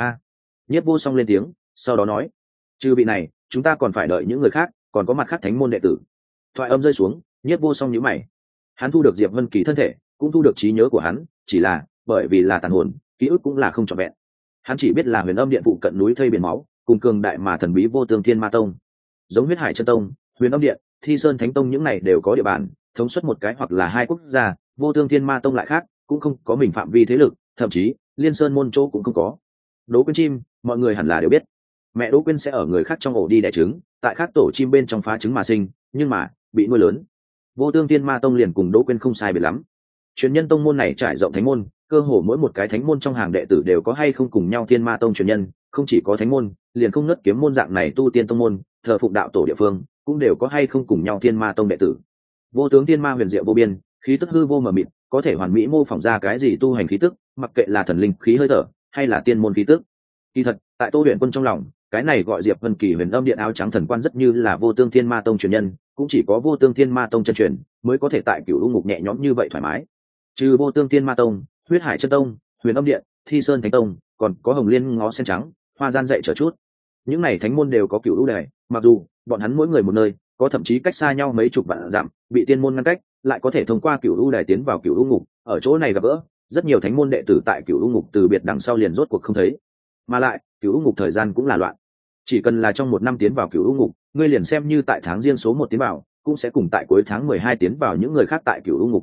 Nhiếp Vô Song lên tiếng, sau đó nói. Trừ vị này, chúng ta còn phải đợi những người khác, còn có mặt khác thánh môn đệ tử. Thoại âm rơi xuống, Nhiếp Vô Song nhíu mày. Hắn thu được Diệp Vân Kỳ thân thể, cũng thu được trí nhớ của hắn, chỉ là bởi vì là tàn hồn, ký ức cũng là không trọn vẹn. Hắn chỉ biết là huyền âm điện phụ cận núi thây biển máu, cùng cường đại mà thần bí Vô Tương Thiên Ma Tông, giống huyết hải chân tông, huyền âm điện, Thi Sơn Thánh Tông những này đều có địa bàn, thống suất một cái hoặc là hai quốc gia. Vô Tương Thiên Ma Tông lại khác, cũng không có mình phạm vi thế lực, thậm chí liên sơn môn chỗ cũng không có. Đỗ Quyên chim, mọi người hẳn là đều biết, mẹ Đỗ Quyên sẽ ở người khác trong ổ đi đẻ trứng, tại khác tổ chim bên trong phá trứng mà sinh, nhưng mà bị nuôi lớn. Vô Tương Thiên Ma Tông liền cùng Đỗ Quyên không sai biệt lắm. Truyền nhân tông môn này trải rộng thánh môn, cơ hồ mỗi một cái thánh môn trong hàng đệ tử đều có hay không cùng nhau Thiên Ma Tông truyền nhân, không chỉ có thánh môn, liền không nứt kiếm môn dạng này tu tiên tông môn, thờ phụng đạo tổ địa phương, cũng đều có hay không cùng nhau Thiên Ma Tông đệ tử. Vô tướng Thiên Ma huyền diệu vô biên, khí tức hư vô mờ mịt, có thể hoàn mỹ mô phỏng ra cái gì tu hành khí tức, mặc kệ là thần linh khí hơi thở, hay là tiên môn khí tức. Kỳ thật, tại Tô Huyền Quân trong lòng, cái này gọi Diệp Vân Kỳ huyền âm điện áo trắng thần quan rất như là Vô Tương Thiên Ma Tông truyền nhân, cũng chỉ có Vô Tương Thiên Ma Tông chân truyền mới có thể tại Cửu U ngục nhẹ nhõm như vậy thoải mái. Trừ Vô Tương Thiên Ma Tông, huyết hải chân tông, huyền âm điện, Thi Sơn Thánh Tông, còn có Hồng Liên ngó sen trắng, Hoa Gian dạy chờ chút. Những này thánh môn đều có Cửu U đài, mặc dù bọn hắn mỗi người một nơi, có thậm chí cách xa nhau mấy chục vạn dặm, bị tiên môn ngăn cách, lại có thể thông qua Cửu U đài tiến vào Cửu U ngục, ở chỗ này gặp gỡ rất nhiều thánh môn đệ tử tại Cửu U ngục từ biệt đằng sau liền rốt cuộc không thấy. Mà lại, Cửu U ngục thời gian cũng là loạn. Chỉ cần là trong một năm tiến vào Cửu U ngục, ngươi liền xem như tại tháng riêng số 1 tiến vào, cũng sẽ cùng tại cuối tháng 12 tiến vào những người khác tại Cửu U ngục gặp nhau,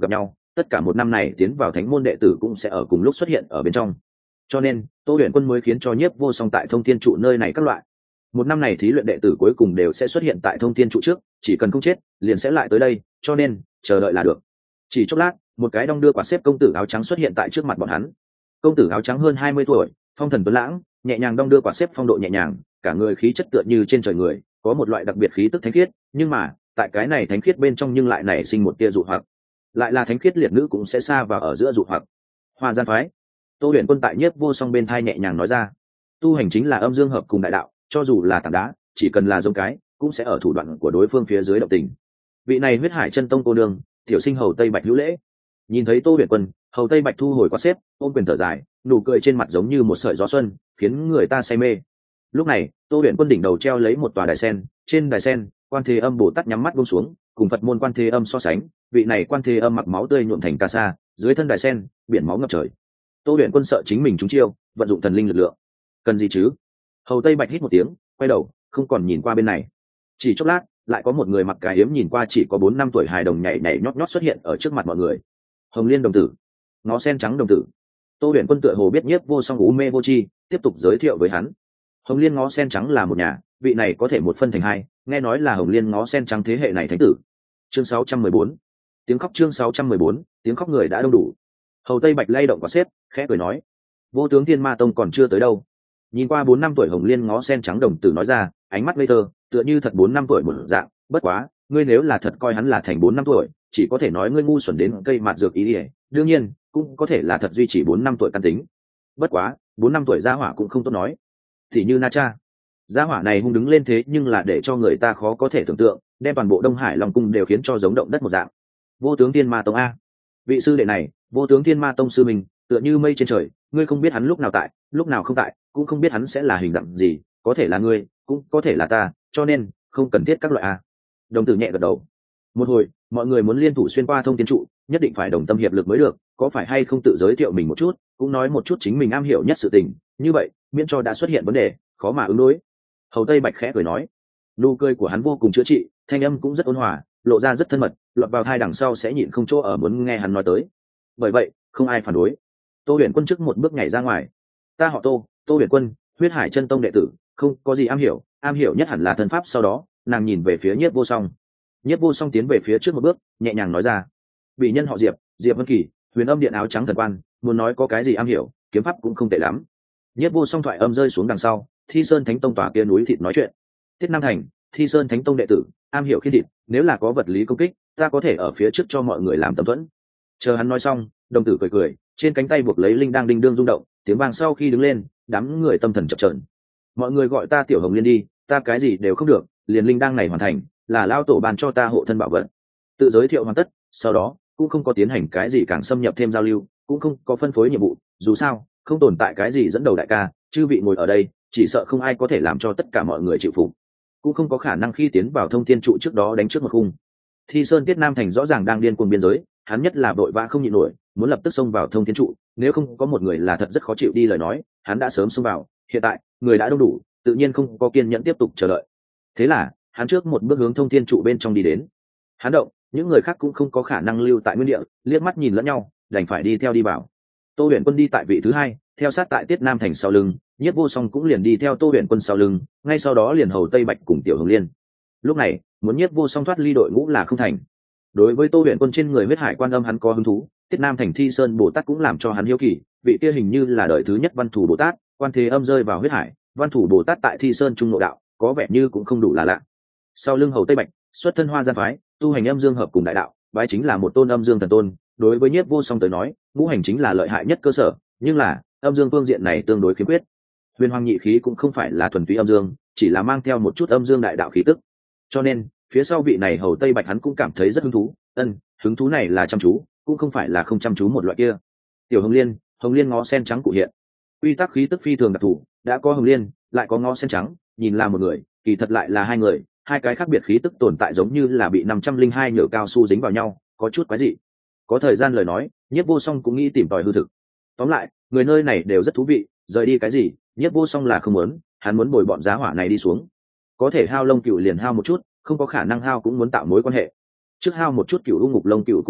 tất cả một năm này tiến vào thánh môn đệ tử cũng sẽ ở cùng lúc xuất hiện ở bên trong. Cho nên Tô Huyền Quân mới khiến cho Nhiếp Vô Song tại Thông Thiên Trụ nơi này các loại một năm này thí luyện đệ tử cuối cùng đều sẽ xuất hiện tại Thông Thiên Trụ trước, chỉ cần không chết liền sẽ lại tới đây, cho nên chờ đợi là được. Chỉ chốc lát, một cái đong đưa quạt xếp công tử áo trắng xuất hiện tại trước mặt bọn hắn. Công tử áo trắng hơn 20 tuổi, phong thần tuấn lãng, nhẹ nhàng đong đưa quạt xếp, phong độ nhẹ nhàng, cả người khí chất tựa như trên trời người, có một loại đặc biệt khí tức thánh khiết, nhưng mà tại cái này thánh khiết bên trong nhưng lại nảy sinh một tia dụ hoặc, lại là thánh khiết liệt nữ cũng sẽ xa vào ở giữa dụ hoặc. Hoa gian phái. Tô Huyền Quân tại Nhiếp Vô Song bên thai nhẹ nhàng nói ra, tu hành chính là âm dương hợp cùng đại đạo, cho dù là tảng đá, chỉ cần là giống cái, cũng sẽ ở thủ đoạn của đối phương phía dưới động tình. Vị này huyết hải chân tông cô nương, tiểu sinh hầu Tây Bạch hữu lễ. Nhìn thấy Tô Huyền Quân, hầu Tây Bạch thu hồi quạt xếp, ôm quyền thở dài, nụ cười trên mặt giống như một sợi gió xuân, khiến người ta say mê. Lúc này, Tô Huyền Quân đỉnh đầu treo lấy một tòa đài sen, trên đài sen, Quan Thế Âm Bồ Tát nhắm mắt buông xuống, cùng Phật môn Quan Thế Âm so sánh, vị này Quan Thế Âm mặc máu tươi nhuộm thành ca sa, dưới thân đài sen, biển máu ngập trời. Tô Huyền Quân sợ chính mình trúng chiêu, vận dụng thần linh lực lượng. Cần gì chứ? Hầu Tây Bạch hít một tiếng, quay đầu, không còn nhìn qua bên này. Chỉ chốc lát, lại có một người mặc cà hiếm nhìn qua chỉ có 4 năm tuổi hài đồng nhảy nhảy nhót nhót xuất hiện ở trước mặt mọi người. Hồng Liên đồng tử, ngó sen trắng đồng tử. Tô Huyền Quân tựa hồ biết Nhiếp Vô Song u mê vô tri, tiếp tục giới thiệu với hắn. Hồng Liên ngó sen trắng là một nhà, vị này có thể một phân thành hai, nghe nói là Hồng Liên ngó sen trắng thế hệ này thánh tử. Chương 614. Tiếng khóc. Chương 614, tiếng khóc người đã đông đủ. Hầu Tây Bạch lay động quả xếp, khẽ cười nói, Vô tướng Thiên Ma Tông còn chưa tới đâu. Nhìn qua 4 năm tuổi Hồng Liên ngó sen trắng đồng tử nói ra, ánh mắt ngây thơ, tựa như thật 4 năm tuổi một dạng, bất quá, ngươi nếu là thật coi hắn là thành 4 năm tuổi, chỉ có thể nói ngươi ngu xuẩn đến cây mạt dược ý đi, đương nhiên, cũng có thể là thật duy trì 4 năm tuổi căn tính. Bất quá, 4 năm tuổi gia hỏa cũng không tốt nói. Thì như Na Cha, gia hỏa này hung đứng lên thế nhưng là để cho người ta khó có thể tưởng tượng, đem toàn bộ Đông Hải Long cung đều khiến cho giống động đất một dạng. Vô tướng Thiên Ma Tông a, vị sư đệ này, Vô tướng Thiên Ma Tông sư mình, tựa như mây trên trời, ngươi không biết hắn lúc nào tại, lúc nào không tại, cũng không biết hắn sẽ là hình dạng gì, có thể là ngươi, cũng có thể là ta, cho nên không cần thiết các loại a. Đồng tử nhẹ gật đầu. Một hồi, mọi người muốn liên thủ xuyên qua Thông Thiên Trụ, nhất định phải đồng tâm hiệp lực mới được, có phải hay không tự giới thiệu mình một chút, cũng nói một chút chính mình am hiểu nhất sự tình, như vậy, miễn cho đã xuất hiện vấn đề, khó mà ứng đối. Hầu Tây Bạch khẽ cười nói, nụ cười của hắn vô cùng chữa trị, thanh âm cũng rất ôn hòa, lộ ra rất thân mật, lọt vào thai đằng sau sẽ nhịn không chỗ ở muốn nghe hắn nói tới. Bởi vậy, không ai phản đối. Tô Huyền Quân trước một bước nhảy ra ngoài. Ta họ Tô, Tô Huyền Quân, huyết hải chân tông đệ tử, không có gì am hiểu nhất hẳn là thân pháp. Sau đó, nàng nhìn về phía Nhiếp Vô Song. Nhiếp Vô Song tiến về phía trước một bước, nhẹ nhàng nói ra, bị nhân họ Diệp, Diệp Vân Kỳ, Huyền Âm Điện áo trắng thần quan, muốn nói có cái gì am hiểu, kiếm pháp cũng không tệ lắm. Nhiếp Vô Song thoại âm rơi xuống đằng sau, Thi Sơn Thánh Tông tòa kia núi thịt nói chuyện. Tiết Nam Thành, Thi Sơn Thánh Tông đệ tử, am hiểu khiên thịt, nếu là có vật lý công kích, ta có thể ở phía trước cho mọi người làm tấm thuẫn. Chờ hắn nói xong, đồng tử cười cười, trên cánh tay buộc lấy linh đang đinh đương rung động, tiếng vang sau khi đứng lên, đám người tâm thần chập chờn. Mọi người gọi ta Tiểu Hồng Liên đi, ta cái gì đều không được, liền linh đang này hoàn thành, là lao tổ ban cho ta hộ thân bảo vật. Tự giới thiệu hoàn tất, sau đó cũng không có tiến hành cái gì càng xâm nhập thêm giao lưu, cũng không có phân phối nhiệm vụ, dù sao không tồn tại cái gì dẫn đầu đại ca, chư vị ngồi ở đây, chỉ sợ không ai có thể làm cho tất cả mọi người chịu phục, cũng không có khả năng khi tiến vào Thông Thiên Trụ trước đó đánh trước một khung. Thi Sơn Tiết Nam Thành rõ ràng đang điên cuồng biên giới, hắn nhất là vội vã không nhịn nổi, muốn lập tức xông vào Thông Thiên Trụ, nếu không có một người là thật rất khó chịu đi lời nói, hắn đã sớm xông vào, hiện tại, người đã đông đủ, tự nhiên không có kiên nhẫn tiếp tục chờ đợi. Thế là, hắn trước một bước hướng Thông Thiên Trụ bên trong đi đến. Hắn động, những người khác cũng không có khả năng lưu tại nguyên địa, liếc mắt nhìn lẫn nhau, đành phải đi theo đi vào. Tô Huyền Quân đi tại vị thứ hai, theo sát tại Tiết Nam Thành sau lưng, Nhiếp Vô Song cũng liền đi theo Tô Huyền Quân sau lưng, ngay sau đó liền Hầu Tây Bạch cùng Tiểu Hồng Liên. Lúc này, muốn Nhiếp Vô Song thoát ly đội ngũ là không thành. Đối với Tô Huyền Quân trên người huyết hải quan âm hắn có hứng thú, Tiết Nam Thành Thi Sơn Bồ Tát cũng làm cho hắn hiếu kỳ, vị kia hình như là đời thứ nhất Văn Thủ Bồ Tát, Quan Thế Âm rơi vào huyết hải, Văn Thủ Bồ Tát tại Thi Sơn trung nội đạo, có vẻ như cũng không đủ là lạ. Sau lưng Hầu Tây Bạch, xuất thân Hoa Gian phái, tu hành âm dương hợp cùng đại đạo, bái chính là một tôn âm dương thần tôn, đối với Nhiếp Vô Song tới nói, ngũ hành chính là lợi hại nhất cơ sở, nhưng là âm dương phương diện này tương đối khiếm khuyết. Huyền Hoàng nhị khí cũng không phải là thuần túy âm dương, chỉ là mang theo một chút âm dương đại đạo khí tức. Cho nên, phía sau vị này Hầu Tây Bạch hắn cũng cảm thấy rất hứng thú, hứng thú này là chăm chú, cũng không phải là không chăm chú một loại kia. Tiểu Hồng Liên ngó sen trắng cụ hiện. Quy tắc khí tức phi thường đặc thù, đã có Hồng Liên, lại có ngó sen trắng, nhìn là một người, kỳ thật lại là hai người, hai cái khác biệt khí tức tồn tại giống như là bị 502 nhựa cao su dính vào nhau, có chút quái dị. Có thời gian lời nói, Nhiếp Vô Song cũng nghĩ tìm tòi hư thực. Tóm lại, người nơi này đều rất thú vị, rời đi cái gì, Nhiếp Vô Song là không muốn, hắn muốn bồi bọn giá hỏa này đi xuống. Có thể hao lông cừu liền hao một chút, không có khả năng hao cũng muốn tạo mối quan hệ. Trước hao một chút cừu u ngục lông cừu cũng không tệ,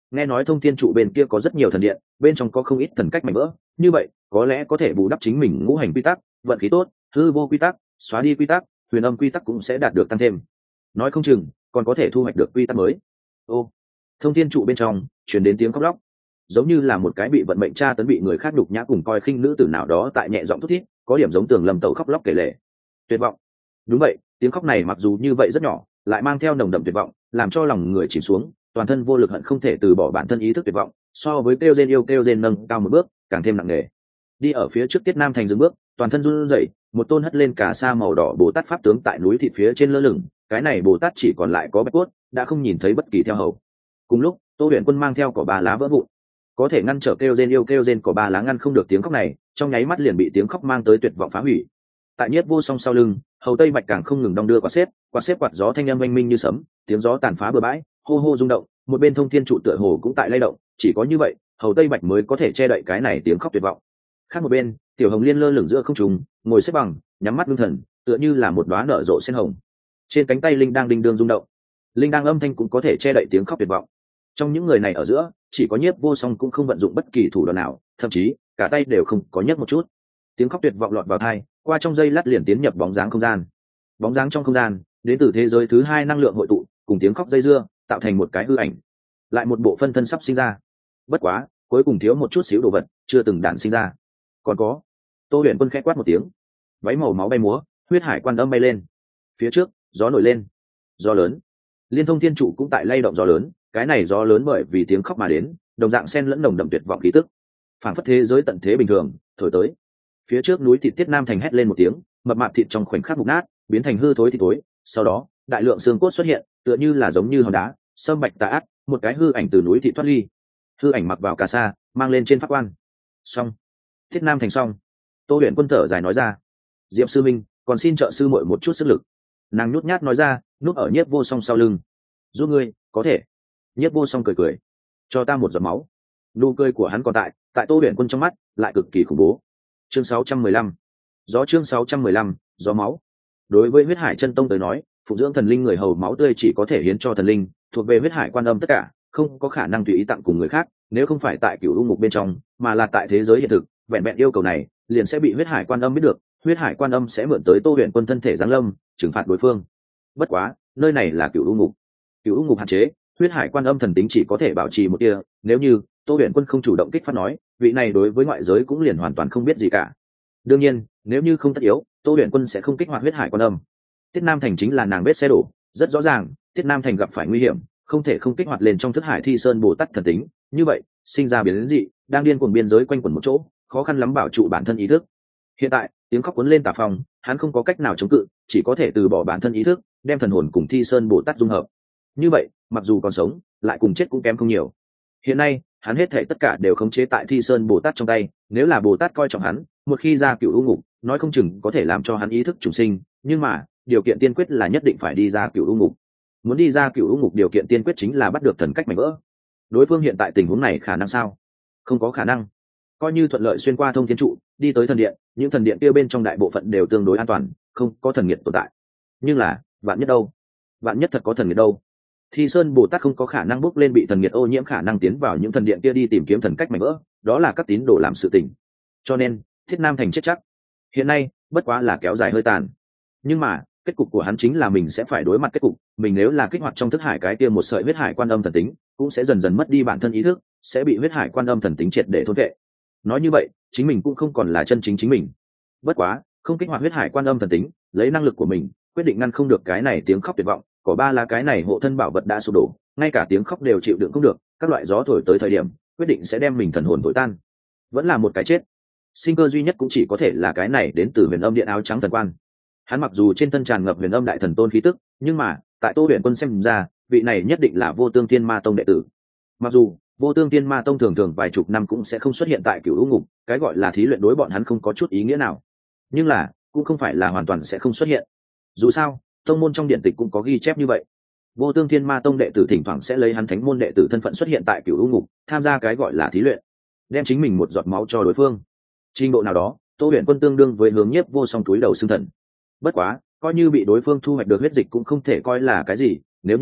nghe nói thông thiên trụ bên kia có rất nhiều thần điện, bên trong có không ít thần cách mảnh vỡ, như vậy có lẽ có thể bù đắp chính mình ngũ hành quy tắc, vận khí tốt, hư vô quy tắc, xóa đi quy tắc, huyền âm quy tắc cũng sẽ đạt được tăng thêm, nói không chừng còn có thể thu hoạch được quy tắc mới. Ô, thông thiên trụ bên trong truyền đến tiếng khóc lóc, giống như là một cái bị vận mệnh tra tấn, bị người khác đục nhã cùng coi khinh nữ tử nào đó tại nhẹ giọng thút thít, có điểm giống Tường Lâm Tẩu khóc lóc kể lể. Tuyệt vọng. Đúng vậy, tiếng khóc này mặc dù như vậy rất nhỏ, lại mang theo nồng đậm tuyệt vọng, làm cho lòng người chìm xuống, toàn thân vô lực hận không thể từ bỏ bản thân ý thức tuyệt vọng, so với kêu rên yêu kêu rên nâng cao một bước, càng thêm nặng nề. Đi ở phía trước Tiết Nam Thành dừng bước, toàn thân run rẩy, một tôn hất lên cả sa màu đỏ Bồ Tát pháp tướng tại núi thịt phía trên lơ lửng, cái này Bồ Tát chỉ còn lại có bạch cốt, đã không nhìn thấy bất kỳ theo hầu. Cùng lúc, Tô Huyền Quân mang theo cỏ ba lá vỡ vụn, có thể ngăn trở kêu rên yêu kêu rên cỏ ba lá ngăn không được tiếng khóc này, trong nháy mắt liền bị tiếng khóc mang tới tuyệt vọng phá hủy. Tại Nhiếp Vô Song sau lưng, hầu tây bạch càng không ngừng đong đưa quạt xếp quạt gió thanh âm oanh minh như sấm, tiếng gió tàn phá bừa bãi, hô hô rung động, một bên thông thiên trụ tựa hồ cũng tại lay động, chỉ có như vậy, hầu tây bạch mới có thể che đậy cái này tiếng khóc tuyệt vọng. Khác một bên, tiểu hồng liên lơ lửng giữa không trung, ngồi xếp bằng, nhắm mắt ngưng thần, tựa như là một đóa nở rộ sen hồng. Trên cánh tay linh đang đinh đương rung động, linh đang âm thanh cũng có thể che đậy tiếng khóc tuyệt vọng. Trong những người này ở giữa, chỉ có Nhiếp Vô Song cũng không vận dụng bất kỳ thủ đoạn nào, thậm chí cả tay đều không có nhấc một chút. Tiếng khóc tuyệt vọng lọt vào tai, qua trong giây lát liền tiến nhập bóng dáng không gian. Bóng dáng trong không gian, đến từ thế giới thứ hai năng lượng hội tụ, cùng tiếng khóc dây dưa, tạo thành một cái hư ảnh. Lại một bộ phân thân sắp sinh ra. Bất quá, cuối cùng thiếu một chút xíu đồ vật, chưa từng đản sinh ra. Còn có, Tô Huyền Quân khẽ quát một tiếng, váy màu máu bay múa, huyết hải quan âm bay lên. Phía trước, gió nổi lên, gió lớn. Liên Thông Thiên trụ cũng tại lay động gió lớn, cái này gió lớn bởi vì tiếng khóc mà đến, đồng dạng xen lẫn nồng đậm tuyệt vọng khí tức. Phản phất thế giới tận thế bình thường, thổi tới. Phía trước núi thịt Tiết Nam Thành hét lên một tiếng, mập mạp thịt trong khoảnh khắc mục nát, biến thành hư thối thịt tối. Sau đó, đại lượng xương cốt xuất hiện, tựa như là giống như hòn đá, sâm bạch tà ác, một cái hư ảnh từ núi thịt thoát ly. Hư ảnh mặc vào cà sa, mang lên trên pháp quan. Xong, Tiết Nam Thành xong. Tô Huyền Quân thở dài nói ra, Diệp sư minh, còn xin trợ sư muội một chút sức lực. Nàng nhút nhát nói ra, núp ở Nhiếp Vô Song sau lưng. Giúp ngươi, có thể. Nhiếp Vô Song cười cười, cho ta một giọt máu. Nụ cười của hắn còn tại Tô Huyền Quân trong mắt lại cực kỳ khủng bố. Chương 615, chương 615, gió máu. Đối với Huyết Hải Chân Tông tới nói, phục dưỡng thần linh người hầu máu tươi chỉ có thể hiến cho thần linh, thuộc về Huyết Hải Quan Âm tất cả, không có khả năng tùy ý tặng cùng người khác, nếu không phải tại Cửu U Ngục bên trong, mà là tại thế giới hiện thực, vẹn vẹn yêu cầu này, liền sẽ bị Huyết Hải Quan Âm biết được, Huyết Hải Quan Âm sẽ mượn tới Tô Huyền Quân thân thể giáng lâm, trừng phạt đối phương. Bất quá, nơi này là Cửu U Ngục. Cửu U Ngục hạn chế, Huyết Hải Quan Âm thần tính chỉ có thể bảo trì một tia, nếu như Tô Huyền Quân không chủ động kích phát nói, vị này đối với ngoại giới cũng liền hoàn toàn không biết gì cả. Đương nhiên, nếu như không tất yếu, Tô Huyền Quân sẽ không kích hoạt Huyết Hải Quan Âm. Tiết Nam Thành chính là nàng vết xe đổ, rất rõ ràng, Tiết Nam Thành gặp phải nguy hiểm, không thể không kích hoạt lên trong thức hải Thi Sơn Bồ Tát thần tính, như vậy, sinh ra biến dị, đang điên cuồng biên giới quanh quẩn một chỗ, khó khăn lắm bảo trụ bản thân ý thức. Hiện tại, tiếng khóc cuốn lên tà phong, hắn không có cách nào chống cự, chỉ có thể từ bỏ bản thân ý thức, đem thần hồn cùng Thi Sơn Bồ Tát dung hợp. Như vậy, mặc dù còn sống, lại cùng chết cũng kém không nhiều. Hiện nay, hắn hết thảy tất cả đều khống chế tại Thi Sơn Bồ Tát trong tay, nếu là Bồ Tát coi trọng hắn, một khi ra Cửu U Ngục, nói không chừng có thể làm cho hắn ý thức trùng sinh, nhưng mà, điều kiện tiên quyết là nhất định phải đi ra Cửu U Ngục. Muốn đi ra Cửu U Ngục, điều kiện tiên quyết chính là bắt được thần cách mảnh vỡ. Đối phương hiện tại tình huống này khả năng sao? Không có khả năng. Coi như thuận lợi xuyên qua thông thiên trụ, đi tới thần điện, những thần điện kia bên trong đại bộ phận đều tương đối an toàn, không có thần nghiệt tồn tại. Nhưng là, vạn nhất đâu? Vạn nhất thật có thần nghiệt đâu? Thi Sơn Bồ Tát không có khả năng bước lên bị thần nghiệt ô nhiễm khả năng tiến vào những thần điện kia đi tìm kiếm thần cách mảnh vỡ, đó là các tín đồ làm sự tình. Cho nên, Thiết Nam Thành chết chắc. Hiện nay, bất quá là kéo dài hơi tàn. Nhưng mà, kết cục của hắn chính là mình sẽ phải đối mặt kết cục, mình nếu là kích hoạt trong thức hải cái kia một sợi Huyết Hải Quan Âm thần tính, cũng sẽ dần dần mất đi bản thân ý thức, sẽ bị Huyết Hải Quan Âm thần tính triệt để thôn phệ. Nói như vậy, chính mình cũng không còn là chân chính chính mình. Bất quá, không kích hoạt Huyết Hải Quan Âm thần tính, lấy năng lực của mình, quyết định ngăn không được cái này tiếng khóc tuyệt vọng, có ba là cái này hộ thân bảo vật đã sụp đổ, ngay cả tiếng khóc đều chịu đựng không được, các loại gió thổi tới thời điểm, quyết định sẽ đem mình thần hồn thổi tan. Vẫn là một cái chết. Sinh cơ duy nhất cũng chỉ có thể là cái này đến từ Huyền Âm Điện áo trắng thần quan. Hắn mặc dù trên thân tràn ngập Huyền Âm đại thần tôn khí tức, nhưng mà, tại Tô Huyền Quân xem ra, vị này nhất định là Vô Tương Thiên Ma Tông đệ tử. Mặc dù Vô Tương Thiên Ma Tông thường thường vài chục năm cũng sẽ không xuất hiện tại Cửu U Ngục, cái gọi là thí luyện đối bọn hắn không có chút ý nghĩa nào. Nhưng là, cũng không phải là hoàn toàn sẽ không xuất hiện. Dù sao, tông môn trong điện tịch cũng có ghi chép như vậy. Vô Tương Thiên Ma Tông đệ tử thỉnh thoảng sẽ lấy hắn thánh môn đệ tử thân phận xuất hiện tại Cửu U Ngục, tham gia cái gọi là thí luyện, đem chính mình một giọt máu cho đối phương. Trình độ nào đó, Tô Huyền Quân tương đương với Hướng Nhiếp Vô Song túi đầu xương thần. Bất quá, coi như bị đối phương thu hoạch được huyết dịch cũng không thể coi là cái gì, nếu như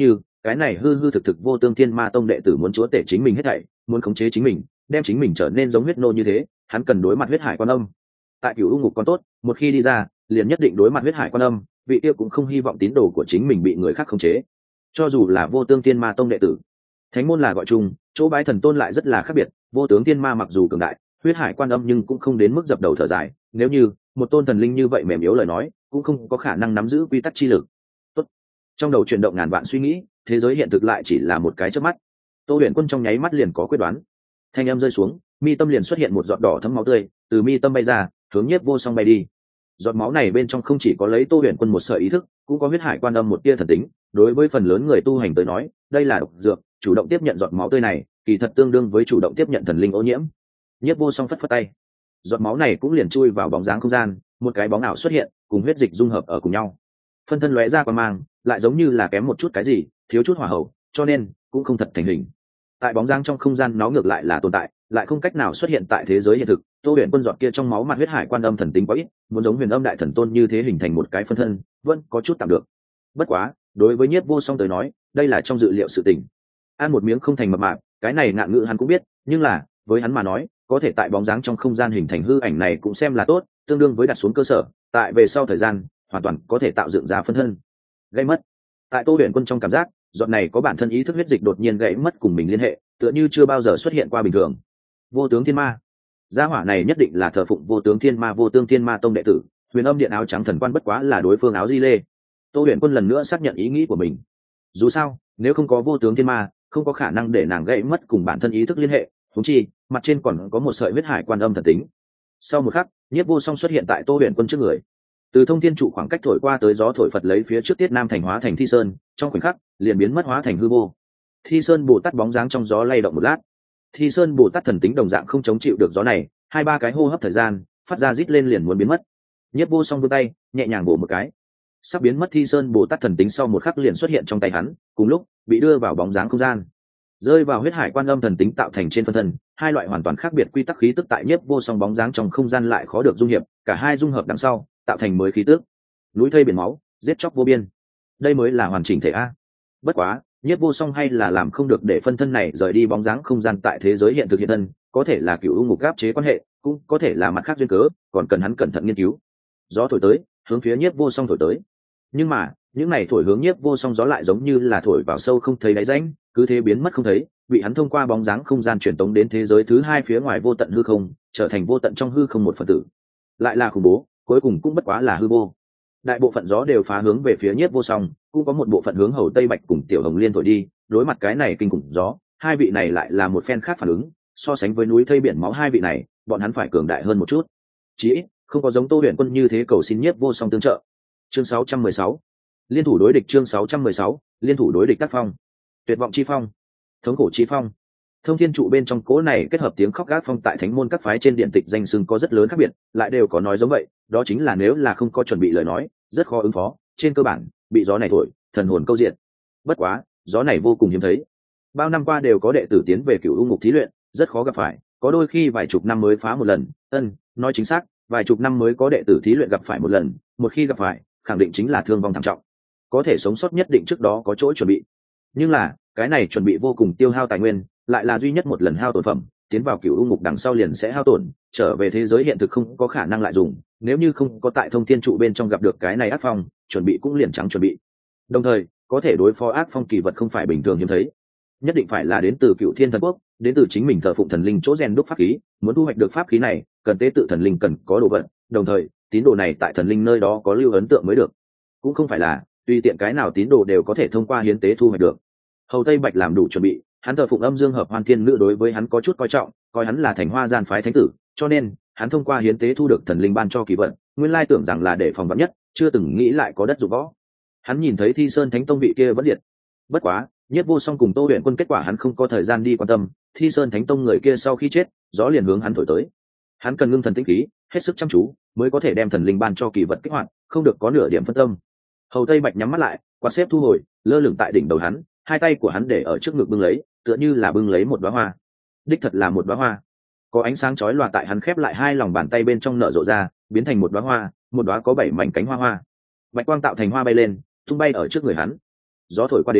cái này hư hư thực thực vô tương thiên ma tông đệ tử muốn chúa tể chính mình hết thảy, muốn khống chế chính mình, đem chính mình trở nên giống huyết nô như thế, hắn cần đối mặt huyết hải quan âm. Tại Cửu U ngục còn tốt, một khi đi ra liền nhất định đối mặt huyết hải quan âm, vị kia cũng không hy vọng tín đồ của chính mình bị người khác khống chế. Cho dù là vô tương thiên ma tông đệ tử, thánh môn là gọi chung, chỗ bái thần tôn lại rất là khác biệt. Vô tướng thiên ma mặc dù cường đại, huyết hải quan âm nhưng cũng không đến mức dập đầu thở dài, nếu như một tôn thần linh như vậy mềm yếu lời nói, cũng không có khả năng nắm giữ quy tắc chi lực. Tốt. Trong đầu chuyển động ngàn vạn suy nghĩ, thế giới hiện thực lại chỉ là một cái chớp mắt. Tô Huyền Quân trong nháy mắt liền có quyết đoán. Thanh âm rơi xuống, mi tâm liền xuất hiện một giọt đỏ thấm máu tươi, từ mi tâm bay ra, hướng Nhiếp Vô Song bay đi. Giọt máu này bên trong không chỉ có lấy Tô Huyền Quân một sợi ý thức, cũng có huyết hải quan âm một tia thần tính. Đối với phần lớn người tu hành tới nói, đây là độc dược, chủ động tiếp nhận giọt máu tươi này, kỳ thật tương đương với chủ động tiếp nhận thần linh ô nhiễm. Nhiếp Vô Song phất phất tay, giọt máu này cũng liền chui vào bóng dáng không gian, một cái bóng ảo xuất hiện, cùng huyết dịch dung hợp ở cùng nhau. Phân thân lóe ra quang mang, lại giống như là kém một chút cái gì, thiếu chút hỏa hậu, cho nên cũng không thật thành hình. Tại bóng dáng trong không gian nó ngược lại là tồn tại, lại không cách nào xuất hiện tại thế giới hiện thực. Tô Huyền Quân giọt kia trong máu mặt huyết hải quan âm thần tính quá ít, muốn giống Huyền Âm đại thần tôn như thế hình thành một cái phân thân, vẫn có chút tạm được. Bất quá, đối với Nhiếp Vô Song tới nói, đây là trong dự liệu sự tình. Ăn một miếng không thành mập mạp, cái này ngạn ngữ hắn cũng biết, nhưng là, với hắn mà nói, có thể tại bóng dáng trong không gian hình thành hư ảnh này cũng xem là tốt, tương đương với đặt xuống cơ sở, tại về sau thời gian, hoàn toàn có thể tạo dựng ra phân thân. Gây mất. Tại Tô Huyền Quân trong cảm giác, giọt này có bản thân ý thức huyết dịch đột nhiên gãy mất cùng mình liên hệ, tựa như chưa bao giờ xuất hiện qua bình thường. Vô tướng thiên ma, gia hỏa này nhất định là thờ phụng vô tướng thiên ma, vô tương thiên ma tông đệ tử. Huyền Âm điện áo trắng thần quan bất quá là đối phương áo di lê. Tô Huyền Quân lần nữa xác nhận ý nghĩ của mình. Dù sao, nếu không có vô tướng thiên ma, không có khả năng để nàng gãy mất cùng bản thân ý thức liên hệ. Huống chi, mặt trên còn có một sợi huyết hải quan âm thần tính. Sau một khắc, Nhiếp Vô Song xuất hiện tại Tô Huyền Quân trước người. Từ thông thiên trụ khoảng cách thổi qua tới gió thổi phật lấy phía trước Tiết Nam thành hóa thành Thi Sơn, trong khoảnh khắc liền biến mất hóa thành hư vô. Thi Sơn Bồ Tát bóng dáng trong gió lay động một lát. Thi Sơn Bồ Tát thần tính đồng dạng không chống chịu được gió này, hai ba cái hô hấp thời gian, phát ra rít lên liền muốn biến mất. Nhiếp Vô Song vươn tay, nhẹ nhàng bổ một cái. Sắp biến mất Thi Sơn Bồ Tát thần tính sau một khắc liền xuất hiện trong tay hắn, cùng lúc bị đưa vào bóng dáng không gian, rơi vào huyết hải quan âm thần tính tạo thành trên phân thân. Hai loại hoàn toàn khác biệt quy tắc khí tức tại Nhiếp Vô Song bóng dáng trong không gian lại khó được dung hiệp, cả hai dung hợp đằng sau tạo thành mới khí tức. Núi thây biển máu, giết chóc vô biên, đây mới là hoàn chỉnh thể a. Bất quá, Nhiếp Vô Song hay là làm không được để phân thân này rời đi bóng dáng không gian tại thế giới hiện thực hiện thân, có thể là Cửu U ngục áp chế quan hệ, cũng có thể là mặt khác duyên cớ, còn cần hắn cẩn thận nghiên cứu. Gió thổi tới, hướng phía Nhiếp Vô Song thổi tới. Nhưng mà, những này thổi hướng Nhiếp Vô Song gió lại giống như là thổi vào sâu không thấy đáy rãnh, cứ thế biến mất không thấy, bị hắn thông qua bóng dáng không gian truyền tống đến thế giới thứ hai phía ngoài vô tận hư không, trở thành vô tận trong hư không một phần tử. Lại là khủng bố, cuối cùng cũng bất quá là hư vô. Đại bộ phận gió đều phá hướng về phía Nhiếp Vô Song, cũng có một bộ phận hướng Hầu Tây Bạch cùng Tiểu Hồng Liên thổi đi. Đối mặt cái này kinh khủng gió, hai vị này lại là một phen khác phản ứng. So sánh với núi thây biển máu hai vị này, bọn hắn phải cường đại hơn một chút. Chí ít không có giống Tô Huyền Quân như thế cầu xin Nhiếp Vô Song tương trợ. Chương 616, liên thủ đối địch. Chương 616, liên thủ đối địch. Tác phong, tuyệt vọng chi phong, thống khổ chi phong. Thông thiên trụ bên trong cố này kết hợp tiếng khóc gác phong tại thánh môn các phái trên điện tịch danh xưng có rất lớn khác biệt, lại đều có nói giống vậy, đó chính là nếu là không có chuẩn bị lời nói, rất khó ứng phó. Trên cơ bản, bị gió này thổi, thần hồn câu diện. Bất quá, gió này vô cùng hiếm thấy. Bao năm qua đều có đệ tử tiến về Cửu U ngục thí luyện, rất khó gặp phải, có đôi khi vài chục năm mới phá một lần. Nói chính xác, vài chục năm mới có đệ tử thí luyện gặp phải một lần, một khi gặp phải, khẳng định chính là thương vong thảm trọng. Có thể sống sót nhất định trước đó có chỗ chuẩn bị. Nhưng là, cái này chuẩn bị vô cùng tiêu hao tài nguyên, lại là duy nhất một lần hao tổn phẩm, tiến vào Cửu U ngục đằng sau liền sẽ hao tổn, trở về thế giới hiện thực không có khả năng lại dùng. Nếu như không có tại thông thiên trụ bên trong gặp được cái này ác phong, chuẩn bị cũng liền trắng chuẩn bị. Đồng thời, có thể đối phó ác phong kỳ vật không phải bình thường hiếm thấy, nhất định phải là đến từ Cựu Thiên Thần Quốc, đến từ chính mình thờ phụng thần linh chỗ rèn đúc pháp khí. Muốn thu hoạch được pháp khí này, cần tế tự thần linh cần có đồ vật, đồng thời tín đồ này tại thần linh nơi đó có lưu ấn tượng mới được. Cũng không phải là tùy tiện cái nào tín đồ đều có thể thông qua hiến tế thu hoạch được. Hầu Tây Bạch làm đủ chuẩn bị, hắn thờ phụng âm dương hợp hoan thiên nữ đối với hắn có chút coi trọng, coi hắn là thành hoa gian phái thánh tử, cho nên hắn thông qua hiến tế thu được thần linh ban cho kỳ vận, nguyên lai tưởng rằng là để phòng vắn nhất, chưa từng nghĩ lại có đất dụng võ. Hắn nhìn thấy Thi Sơn Thánh Tông vị kia vẫn diệt. Bất quá, Nhiếp Vô Song cùng Tô Huyền Quân kết quả hắn không có thời gian đi quan tâm, Thi Sơn Thánh Tông người kia sau khi chết, gió liền hướng hắn thổi tới. Hắn cần ngưng thần tĩnh khí, hết sức chăm chú, mới có thể đem thần linh ban cho kỳ vật kích hoạt, không được có nửa điểm phân tâm. Hầu Tây Bạch nhắm mắt lại, quạt xếp thu hồi, lơ lửng tại đỉnh đầu hắn, hai tay của hắn để ở trước ngực bưng lấy, tựa như là bưng lấy một đóa hoa. Đích thật là một đóa hoa. Có ánh sáng chói lòa tại hắn khép lại hai lòng bàn tay bên trong nở rộ ra, biến thành một đóa hoa, một đóa có 7 mảnh cánh hoa hoa. Bạch quang tạo thành hoa bay lên, tung bay ở trước người hắn. Gió thổi qua đến,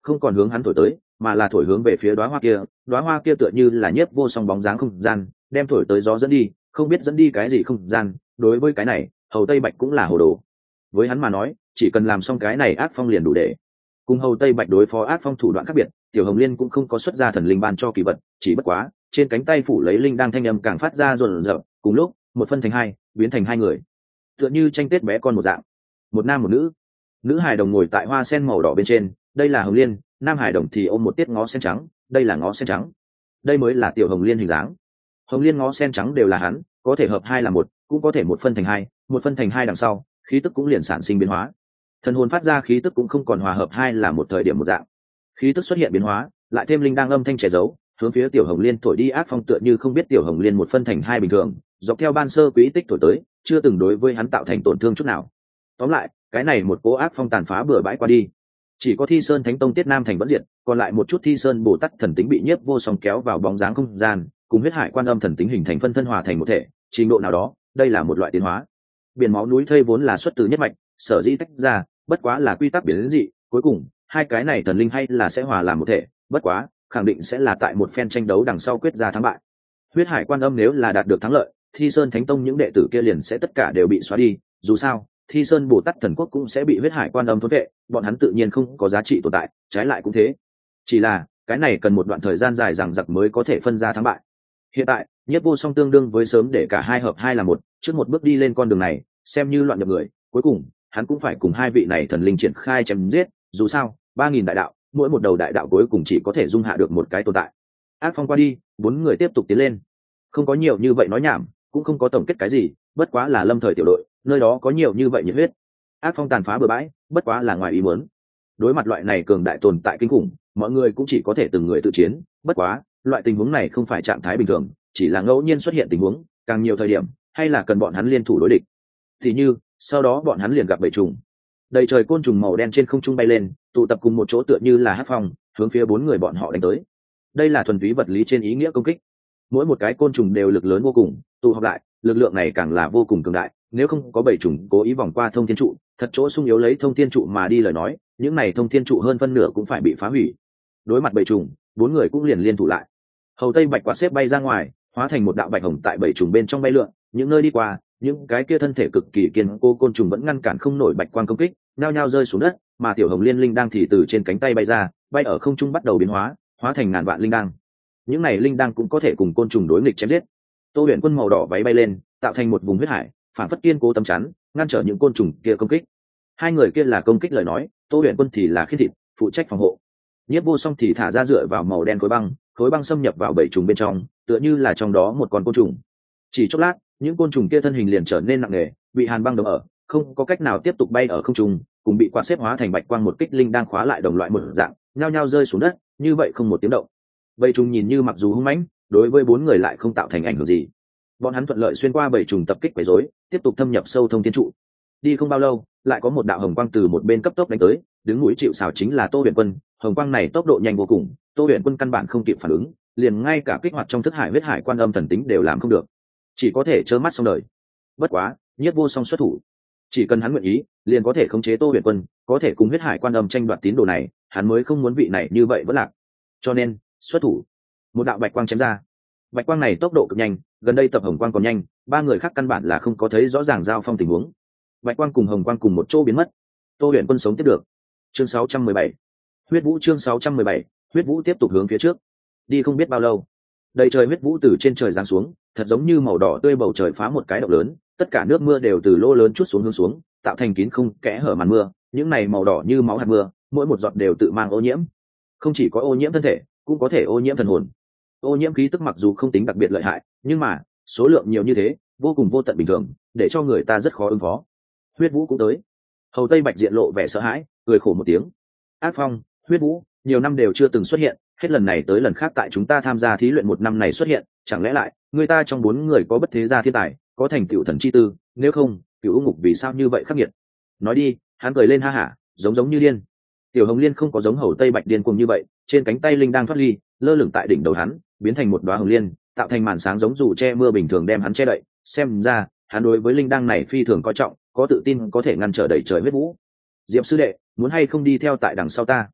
không còn hướng hắn thổi tới, mà là thổi hướng về phía đóa hoa kia tựa như là nhiếp vô song bóng dáng không gian, đem thổi tới gió dẫn đi, không biết dẫn đi cái gì không gian. Đối với cái này, Hầu Tây Bạch cũng là hồ đồ. Với hắn mà nói, chỉ cần làm xong cái này ác phong liền đủ để. Cùng Hầu Tây Bạch đối phó ác phong thủ đoạn khác biệt, Tiểu Hồng Liên cũng không có xuất ra thần linh ban cho kỳ vật, chỉ bất quá trên cánh tay phủ lấy linh đang thanh âm càng phát ra rộn rợn, cùng lúc một phân thành hai, biến thành hai người, tựa như tranh tết bé con một dạng, một nam một nữ. Nữ hài đồng ngồi tại hoa sen màu đỏ bên trên, đây là Hồng Liên, nam hài đồng thì ôm một tiết ngó sen trắng, đây là ngó sen trắng. Đây mới là Tiểu Hồng Liên hình dáng. Hồng Liên ngó sen trắng đều là hắn, có thể hợp hai là một, cũng có thể một phân thành hai, một phân thành hai đằng sau, khí tức cũng liền sản sinh biến hóa. Thần hồn phát ra khí tức cũng không còn hòa hợp hai là một thời điểm một dạng. Khí tức xuất hiện biến hóa, lại thêm linh đang âm thanh che giấu, hướng phía Tiểu Hồng Liên thổi đi ác phong tựa như không biết Tiểu Hồng Liên một phân thành hai bình thường, dọc theo ban sơ quý tích thổi tới, chưa từng đối với hắn tạo thành tổn thương chút nào. Tóm lại, cái này một cỗ ác phong tàn phá bừa bãi qua đi. Chỉ có Thi Sơn Thánh Tông Tiết Nam thành vẫn diệt, còn lại một chút Thi Sơn Bồ Tát thần tính bị nhiếp vô song kéo vào bóng dáng không gian, cùng huyết hải quan âm thần tính hình thành phân thân hòa thành một thể, trình độ nào đó, đây là một loại tiến hóa. Biển máu núi thây vốn là xuất từ nhất mạch, sở dĩ tách ra, bất quá là quy tắc biến dị, cuối cùng hai cái này thần linh hay là sẽ hòa làm một thể, bất quá khẳng định sẽ là tại một phen tranh đấu đằng sau quyết ra thắng bại. Huyết hải quan âm nếu là đạt được thắng lợi, Thi Sơn Thánh Tông những đệ tử kia liền sẽ tất cả đều bị xóa đi, dù sao Thi Sơn Bồ Tát thần quốc cũng sẽ bị huyết hải quan âm thôn vệ, bọn hắn tự nhiên không có giá trị tồn tại, trái lại cũng thế. Chỉ là cái này cần một đoạn thời gian dài rằng giặc mới có thể phân ra thắng bại. Hiện tại Nhiếp Vô Song tương đương với sớm để cả hai hợp hai là một, trước một bước đi lên con đường này, xem như loạn nhập người, cuối cùng hắn cũng phải cùng hai vị này thần linh triển khai chém giết, dù sao 3000 đại đạo, mỗi một đầu đại đạo cuối cùng chỉ có thể dung hạ được một cái tồn tại. Ác phong qua đi, bốn người tiếp tục tiến lên, không có nhiều như vậy nói nhảm, cũng không có tổng kết cái gì, bất quá là lâm thời tiểu đội, nơi đó có nhiều như vậy nhiệt huyết. Ác phong tàn phá bừa bãi, bất quá là ngoài ý muốn. Đối mặt loại này cường đại tồn tại kinh khủng, mọi người cũng chỉ có thể từng người tự chiến, bất quá loại tình huống này không phải trạng thái bình thường, chỉ là ngẫu nhiên xuất hiện tình huống, càng nhiều thời điểm hay là cần bọn hắn liên thủ đối địch. Thì như sau đó bọn hắn liền gặp bầy trùng, đầy trời côn trùng màu đen trên không trung bay lên, tụ tập cùng một chỗ tựa như là hắc phong, hướng phía bốn người bọn họ đánh tới. Đây là thuần túy vật lý trên ý nghĩa công kích, mỗi một cái côn trùng đều lực lớn vô cùng, tụ họp lại lực lượng này càng là vô cùng cường đại. Nếu không có bầy trùng cố ý vòng qua thông thiên trụ, thật chỗ sung yếu lấy thông thiên trụ mà đi lời nói, những này thông thiên trụ hơn phân nửa cũng phải bị phá hủy. Đối mặt bầy trùng, bốn người cũng liền liên thủ lại. Hầu Tây Bạch quạt xếp bay ra ngoài, hóa thành một đạo bạch hồng tại bầy trùng bên trong bay lượn, những nơi đi qua, những cái kia thân thể cực kỳ kiên cố côn trùng vẫn ngăn cản không nổi bạch quang công kích, nhao nhao rơi xuống đất, mà Tiểu Hồng Liên linh đang thì từ trên cánh tay bay ra, bay ở không trung bắt đầu biến hóa, hóa thành ngàn vạn linh đang. Những này linh đang cũng có thể cùng côn trùng đối nghịch chém giết. Tô Huyền Quân màu đỏ váy bay lên, tạo thành một vùng huyết hải, phản phất kiên cố tấm chắn, ngăn trở những côn trùng kia công kích. Hai người kia là công kích lời nói, Tô Huyền Quân thì là khiết thịt, phụ trách phòng hộ. Nhiếp Vô Song thì thả ra dựa vào màu đen khối băng xâm nhập vào bầy trùng bên trong, tựa như là trong đó một con côn trùng. Chỉ chốc lát, những côn trùng kia thân hình liền trở nên nặng nề, bị hàn băng đóng ở, không có cách nào tiếp tục bay ở không trung, cùng bị quạt xếp hóa thành bạch quang một kích linh đang khóa lại đồng loại một dạng, nhao nhao rơi xuống đất, như vậy không một tiếng động. Bầy trùng nhìn như mặc dù hung mãnh, đối với bốn người lại không tạo thành ảnh hưởng gì. Bọn hắn thuận lợi xuyên qua bầy trùng tập kích quấy rối, tiếp tục thâm nhập sâu thông thiên trụ. Đi không bao lâu, lại có một đạo hồng quang từ một bên cấp tốc đánh tới, đứng mũi chịu sào chính là Tô Huyền Quân. Hồng quang này tốc độ nhanh vô cùng, Tô Huyền Quân căn bản không kịp phản ứng, liền ngay cả kích hoạt trong thức hải huyết hải quan âm thần tính đều làm không được, chỉ có thể trơ mắt xong đời. Bất quá Nhiếp Vô Song xuất thủ, chỉ cần hắn nguyện ý, liền có thể khống chế Tô Huyền Quân, có thể cùng huyết hải quan âm tranh đoạt tín đồ này, hắn mới không muốn vị này như vậy vẫn lạc. Cho nên xuất thủ. Một đạo bạch quang chém ra, bạch quang này tốc độ cực nhanh, gần đây tập hồng quang còn nhanh, ba người khác căn bản là không có thấy rõ ràng giao phong tình huống. Bạch quang cùng hồng quang cùng một chỗ biến mất, Tô Huyền Quân sống tiếp được. Chương 617, huyết vũ. Chương 617, huyết vũ tiếp tục hướng phía trước. Đi không biết bao lâu, đầy trời huyết vũ từ trên trời giáng xuống, thật giống như màu đỏ tươi bầu trời phá một cái động lớn, tất cả nước mưa đều từ lỗ lớn chút xuống hướng xuống, tạo thành kín không kẽ hở màn mưa. Những này màu đỏ như máu hạt mưa, mỗi một giọt đều tự mang ô nhiễm, không chỉ có ô nhiễm thân thể, cũng có thể ô nhiễm thần hồn. Ô nhiễm khí tức mặc dù không tính đặc biệt lợi hại, nhưng mà số lượng nhiều như thế, vô cùng vô tận bình thường, để cho người ta rất khó ứng phó. Huyết vũ cũng tới. Hầu Tây Bạch diện lộ vẻ sợ hãi, cười khổ một tiếng. Ác phong, huyết vũ, nhiều năm đều chưa từng xuất hiện, hết lần này tới lần khác tại chúng ta tham gia thí luyện một năm này xuất hiện, chẳng lẽ lại người ta trong bốn người có bất thế gia thiên tài, có thành tựu thần chi tư, nếu không cựu ngục vì sao như vậy khắc nghiệt. Nói đi, hắn cười lên ha hả, giống như điên. Tiểu Hồng Liên không có giống Hầu Tây Bạch điên cuồng như vậy, trên cánh tay linh đang thoát ly, lơ lửng tại đỉnh đầu hắn, biến thành một đóa hồng liên, tạo thành màn sáng giống dù che mưa bình thường đem hắn che đậy. Xem ra hắn đối với linh đang này phi thường coi trọng, có tự tin có thể ngăn trở đẩy trời huyết vũ. Diệp sư đệ, muốn hay không đi theo tại đằng sau ta?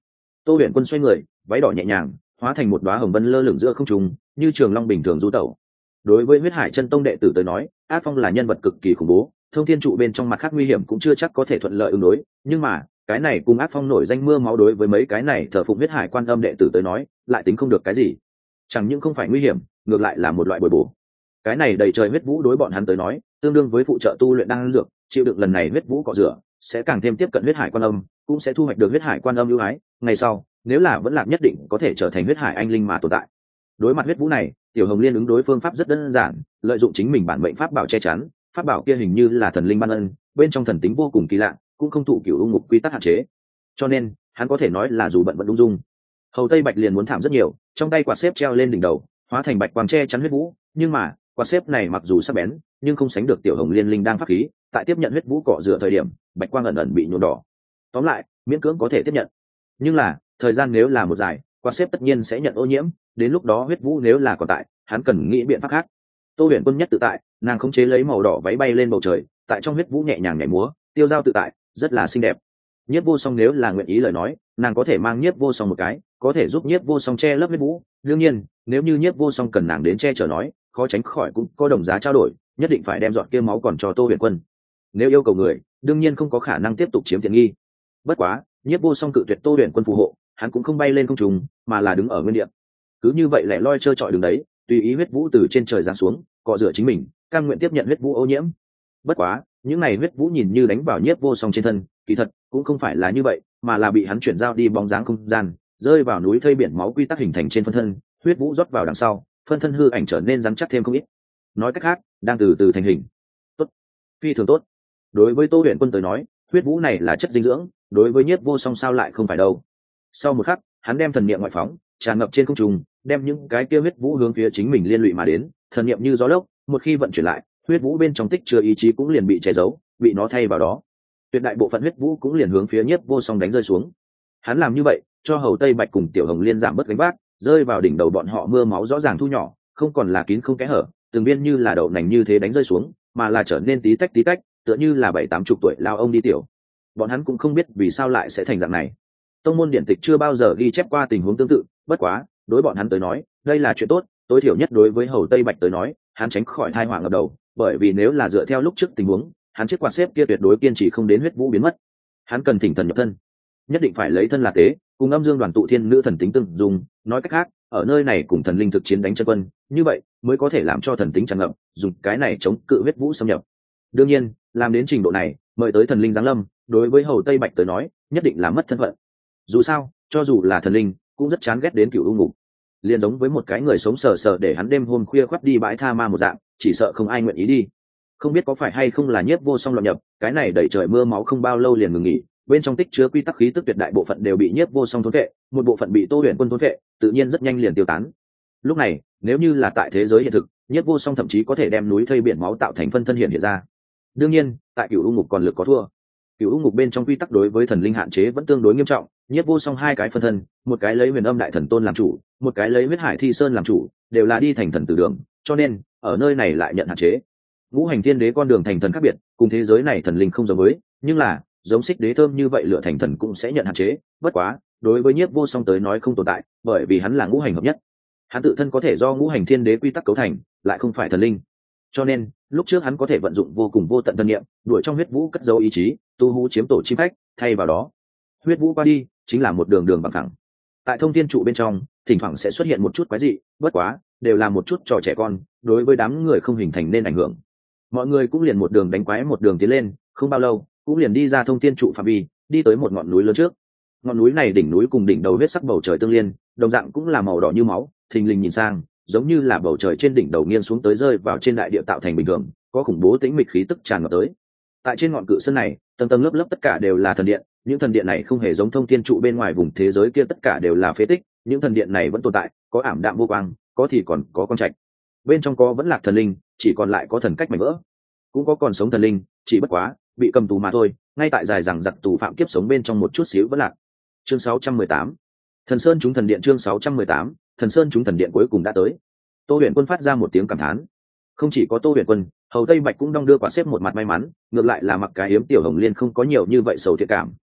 Tô Huyền Quân xoay người, váy đỏ nhẹ nhàng hóa thành một đóa hồng vân lơ lửng giữa không trung, như trường long bình thường du tẩu. Đối với huyết hải chân tông đệ tử tới nói, ác phong là nhân vật cực kỳ khủng bố, thông thiên trụ bên trong mặt khác nguy hiểm cũng chưa chắc có thể thuận lợi ứng đối, nhưng mà cái này cùng ác phong nổi danh mưa máu đối với mấy cái này thờ phụng huyết hải quan âm đệ tử tới nói lại tính không được cái gì, chẳng những không phải nguy hiểm, ngược lại là một loại bồi bổ. Cái này đầy trời huyết vũ đối bọn hắn tới nói tương đương với phụ trợ tu luyện đan dược, chịu đựng lần này huyết vũ cọ rửa sẽ càng thêm tiếp cận huyết hải quan âm, cũng sẽ thu hoạch được huyết hải quan âm ưu ái, ngày sau nếu là vẫn lạc nhất định có thể trở thành huyết hải anh linh mà tồn tại. Đối mặt huyết vũ này, Tiểu Hồng Liên ứng đối phương pháp rất đơn giản, lợi dụng chính mình bản mệnh pháp bảo che chắn. Pháp bảo kia hình như là thần linh ban ân, bên trong thần tính vô cùng kỳ lạ, cũng không thụ cửu u ngục quy tắc hạn chế, cho nên hắn có thể nói là dù bận vẫn ung dung. Hầu Tây Bạch liền muốn thảm rất nhiều, trong tay quạt xếp treo lên đỉnh đầu hóa thành bạch quang che chắn huyết vũ, nhưng mà quạt xếp này mặc dù sắc bén nhưng không sánh được Tiểu Hồng Liên linh đang pháp khí, tại tiếp nhận huyết vũ cọ rửa thời điểm bạch quang ẩn ẩn bị nhuộm đỏ. Tóm lại miễn cưỡng có thể tiếp nhận, nhưng là thời gian nếu là một dài, quạt xếp tất nhiên sẽ nhận ô nhiễm, đến lúc đó huyết vũ nếu là còn tại, hắn cần nghĩ biện pháp khác. Tô Huyền Quân nhất tự tại, nàng khống chế lấy màu đỏ váy bay lên bầu trời, tại trong huyết vũ nhẹ nhàng nhảy múa, tiêu dao tự tại, rất là xinh đẹp. Nhiếp Vô Song nếu là nguyện ý lời nói, nàng có thể mang Nhiếp Vô Song một cái, có thể giúp Nhiếp Vô Song che lấp huyết vũ. Đương nhiên, nếu như Nhiếp Vô Song cần nàng đến che chở nói, khó tránh khỏi cũng có đồng giá trao đổi, nhất định phải đem dọn kia máu còn cho Tô Huyền Quân. Nếu yêu cầu người, đương nhiên không có khả năng tiếp tục chiếm tiện nghi. Bất quá, Nhiếp Vô Song cự tuyệt Tô Huyền Quân phù hộ, hắn cũng không bay lên không trung, mà là đứng ở nguyên địa. Cứ như vậy lẻ loi trơ trọi đứng đấy, tùy ý huyết vũ từ trên trời giáng xuống, cọ rửa chính mình, cam nguyện tiếp nhận huyết vũ ô nhiễm. Bất quá, những này huyết vũ nhìn như đánh vào Nhiếp Vô Song trên thân, kỳ thật cũng không phải là như vậy, mà là bị hắn chuyển giao đi bóng dáng không gian, rơi vào núi thây biển máu quy tắc hình thành trên phân thân, huyết vũ rót vào đằng sau, phân thân hư ảnh trở nên rắn chắc thêm không ít. Nói cách khác, đang từ từ thành hình. Tốt, phi thường tốt. Đối với Tô Huyền Quân tới nói, huyết vũ này là chất dinh dưỡng, đối với Nhiếp Vô Song sao lại không phải đâu. Sau một khắc, hắn đem thần niệm ngoại phóng, tràn ngập trên không trung, đem những cái kia huyết vũ hướng phía chính mình liên lụy mà đến, thần niệm như gió lốc, một khi vận chuyển lại, huyết vũ bên trong tích chứa ý chí cũng liền bị che giấu, bị nó thay vào đó. Tuyệt đại bộ phận huyết vũ cũng liền hướng phía Nhiếp Vô Song đánh rơi xuống. Hắn làm như vậy, cho Hầu Tây Bạch cùng Tiểu Hồng Liên giảm bớt gánh vác, rơi vào đỉnh đầu bọn họ mưa máu rõ ràng thu nhỏ, không còn là kín không kẽ hở, từng viên như là đậu nành như thế đánh rơi xuống, mà là trở nên tí tách, tựa như là 7-80 tuổi lao ông đi tiểu. Bọn hắn cũng không biết vì sao lại sẽ thành dạng này. Tông môn điển tịch chưa bao giờ ghi chép qua tình huống tương tự, bất quá, đối bọn hắn tới nói, đây là chuyện tốt, tối thiểu nhất đối với Hầu Tây Bạch tới nói, hắn tránh khỏi tai họa ngập đầu, bởi vì nếu là dựa theo lúc trước tình huống, hắn chiếc quạt xếp kia tuyệt đối kiên trì không đến huyết vũ biến mất. Hắn cần thỉnh thần nhập thân, nhất định phải lấy thân là tế, cùng âm dương đoàn tụ thiên nữ thần tính tương dùng, nói cách khác, ở nơi này cùng thần linh thực chiến đánh chân quân, như vậy mới có thể làm cho thần tính tràn ngập, dùng cái này chống cự huyết vũ xâm nhập. Đương nhiên, làm đến trình độ này, mời tới thần linh giáng lâm, đối với Hầu Tây Bạch tới nói, nhất định là mất thân phận. Dù sao, cho dù là thần linh, cũng rất chán ghét đến Cửu U Ngục. Liền giống với một cái người sống sờ sờ để hắn đêm hôm khuya khoắt đi bãi tha ma một dạng, chỉ sợ không ai nguyện ý đi. Không biết có phải hay không là Nhiếp Vô Song loạn nhập, cái này đẩy trời mưa máu không bao lâu liền ngừng nghỉ, bên trong tích chứa quy tắc khí tức tuyệt đại bộ phận đều bị Nhiếp Vô Song thôn phệ, một bộ phận bị Tô Huyền Quân thôn phệ, tự nhiên rất nhanh liền tiêu tán. Lúc này, nếu như là tại thế giới hiện thực, Nhiếp Vô Song thậm chí có thể đem núi thây biển máu tạo thành phân thân hiện ra. Đương nhiên, tại Cửu U Ngục còn lực có thua. Cửu U Ngục bên trong quy tắc đối với thần linh hạn chế vẫn tương đối nghiêm trọng, Nhiếp Vô Song hai cái phân thân, một cái lấy Huyền Âm Đại Thần Tôn làm chủ, một cái lấy Huyết Hải Thi Sơn làm chủ, đều là đi thành thần tử đường, cho nên ở nơi này lại nhận hạn chế. Ngũ Hành Thiên Đế con đường thành thần khác biệt, cùng thế giới này thần linh không giống với, nhưng là giống Xích Đế Thơm như vậy lựa thành thần cũng sẽ nhận hạn chế, bất quá, đối với Nhiếp Vô Song tới nói không tồn tại, bởi vì hắn là ngũ hành hợp nhất. Hắn tự thân có thể do Ngũ Hành Thiên Đế quy tắc cấu thành, lại không phải thần linh. Cho nên, lúc trước hắn có thể vận dụng vô cùng vô tận thân niệm, đuổi trong huyết vũ cất dấu ý chí, tu hú chiếm tổ chim khách, thay vào đó, huyết vũ qua đi, chính là một đường đường bằng phẳng. Tại thông thiên trụ bên trong, thỉnh thoảng sẽ xuất hiện một chút quái dị, bất quá, đều là một chút trò trẻ con, đối với đám người không hình thành nên ảnh hưởng. Mọi người cũng liền một đường đánh quái một đường tiến lên, không bao lâu, cũng liền đi ra thông thiên trụ phạm vi, đi tới một ngọn núi lớn trước. Ngọn núi này đỉnh núi cùng đỉnh đầu huyết sắc bầu trời tương liên, đồng dạng cũng là màu đỏ như máu, thình lình nhìn sang, giống như là bầu trời trên đỉnh đầu nghiêng xuống tới rơi vào trên đại địa tạo thành bình thường, có khủng bố tĩnh mịch khí tức tràn ngập tới. Tại trên ngọn cự sơn này, tầng tầng lớp lớp tất cả đều là thần điện, những thần điện này không hề giống thông thiên trụ bên ngoài vùng thế giới kia tất cả đều là phế tích, những thần điện này vẫn tồn tại, có ảm đạm vô quang, có thì còn có con trạch. Bên trong có vẫn lạc thần linh, chỉ còn lại có thần cách mảnh vỡ. Cũng có còn sống thần linh, chỉ bất quá bị cầm tù mà thôi, ngay tại dài rằng giặc tù phạm kiếp sống bên trong một chút xíu vẫn lạc. Chương 618. Thần Sơn chúng thần điện, chương 618. Thần Sơn chúng thần điện cuối cùng đã tới. Tô Huyền Quân phát ra một tiếng cảm thán. Không chỉ có Tô Huyền Quân, Hầu Tây Bạch cũng đong đưa quả xếp một mặt may mắn, ngược lại là mặc cái hiếm Tiểu Hồng Liên không có nhiều như vậy sầu thiệt cảm,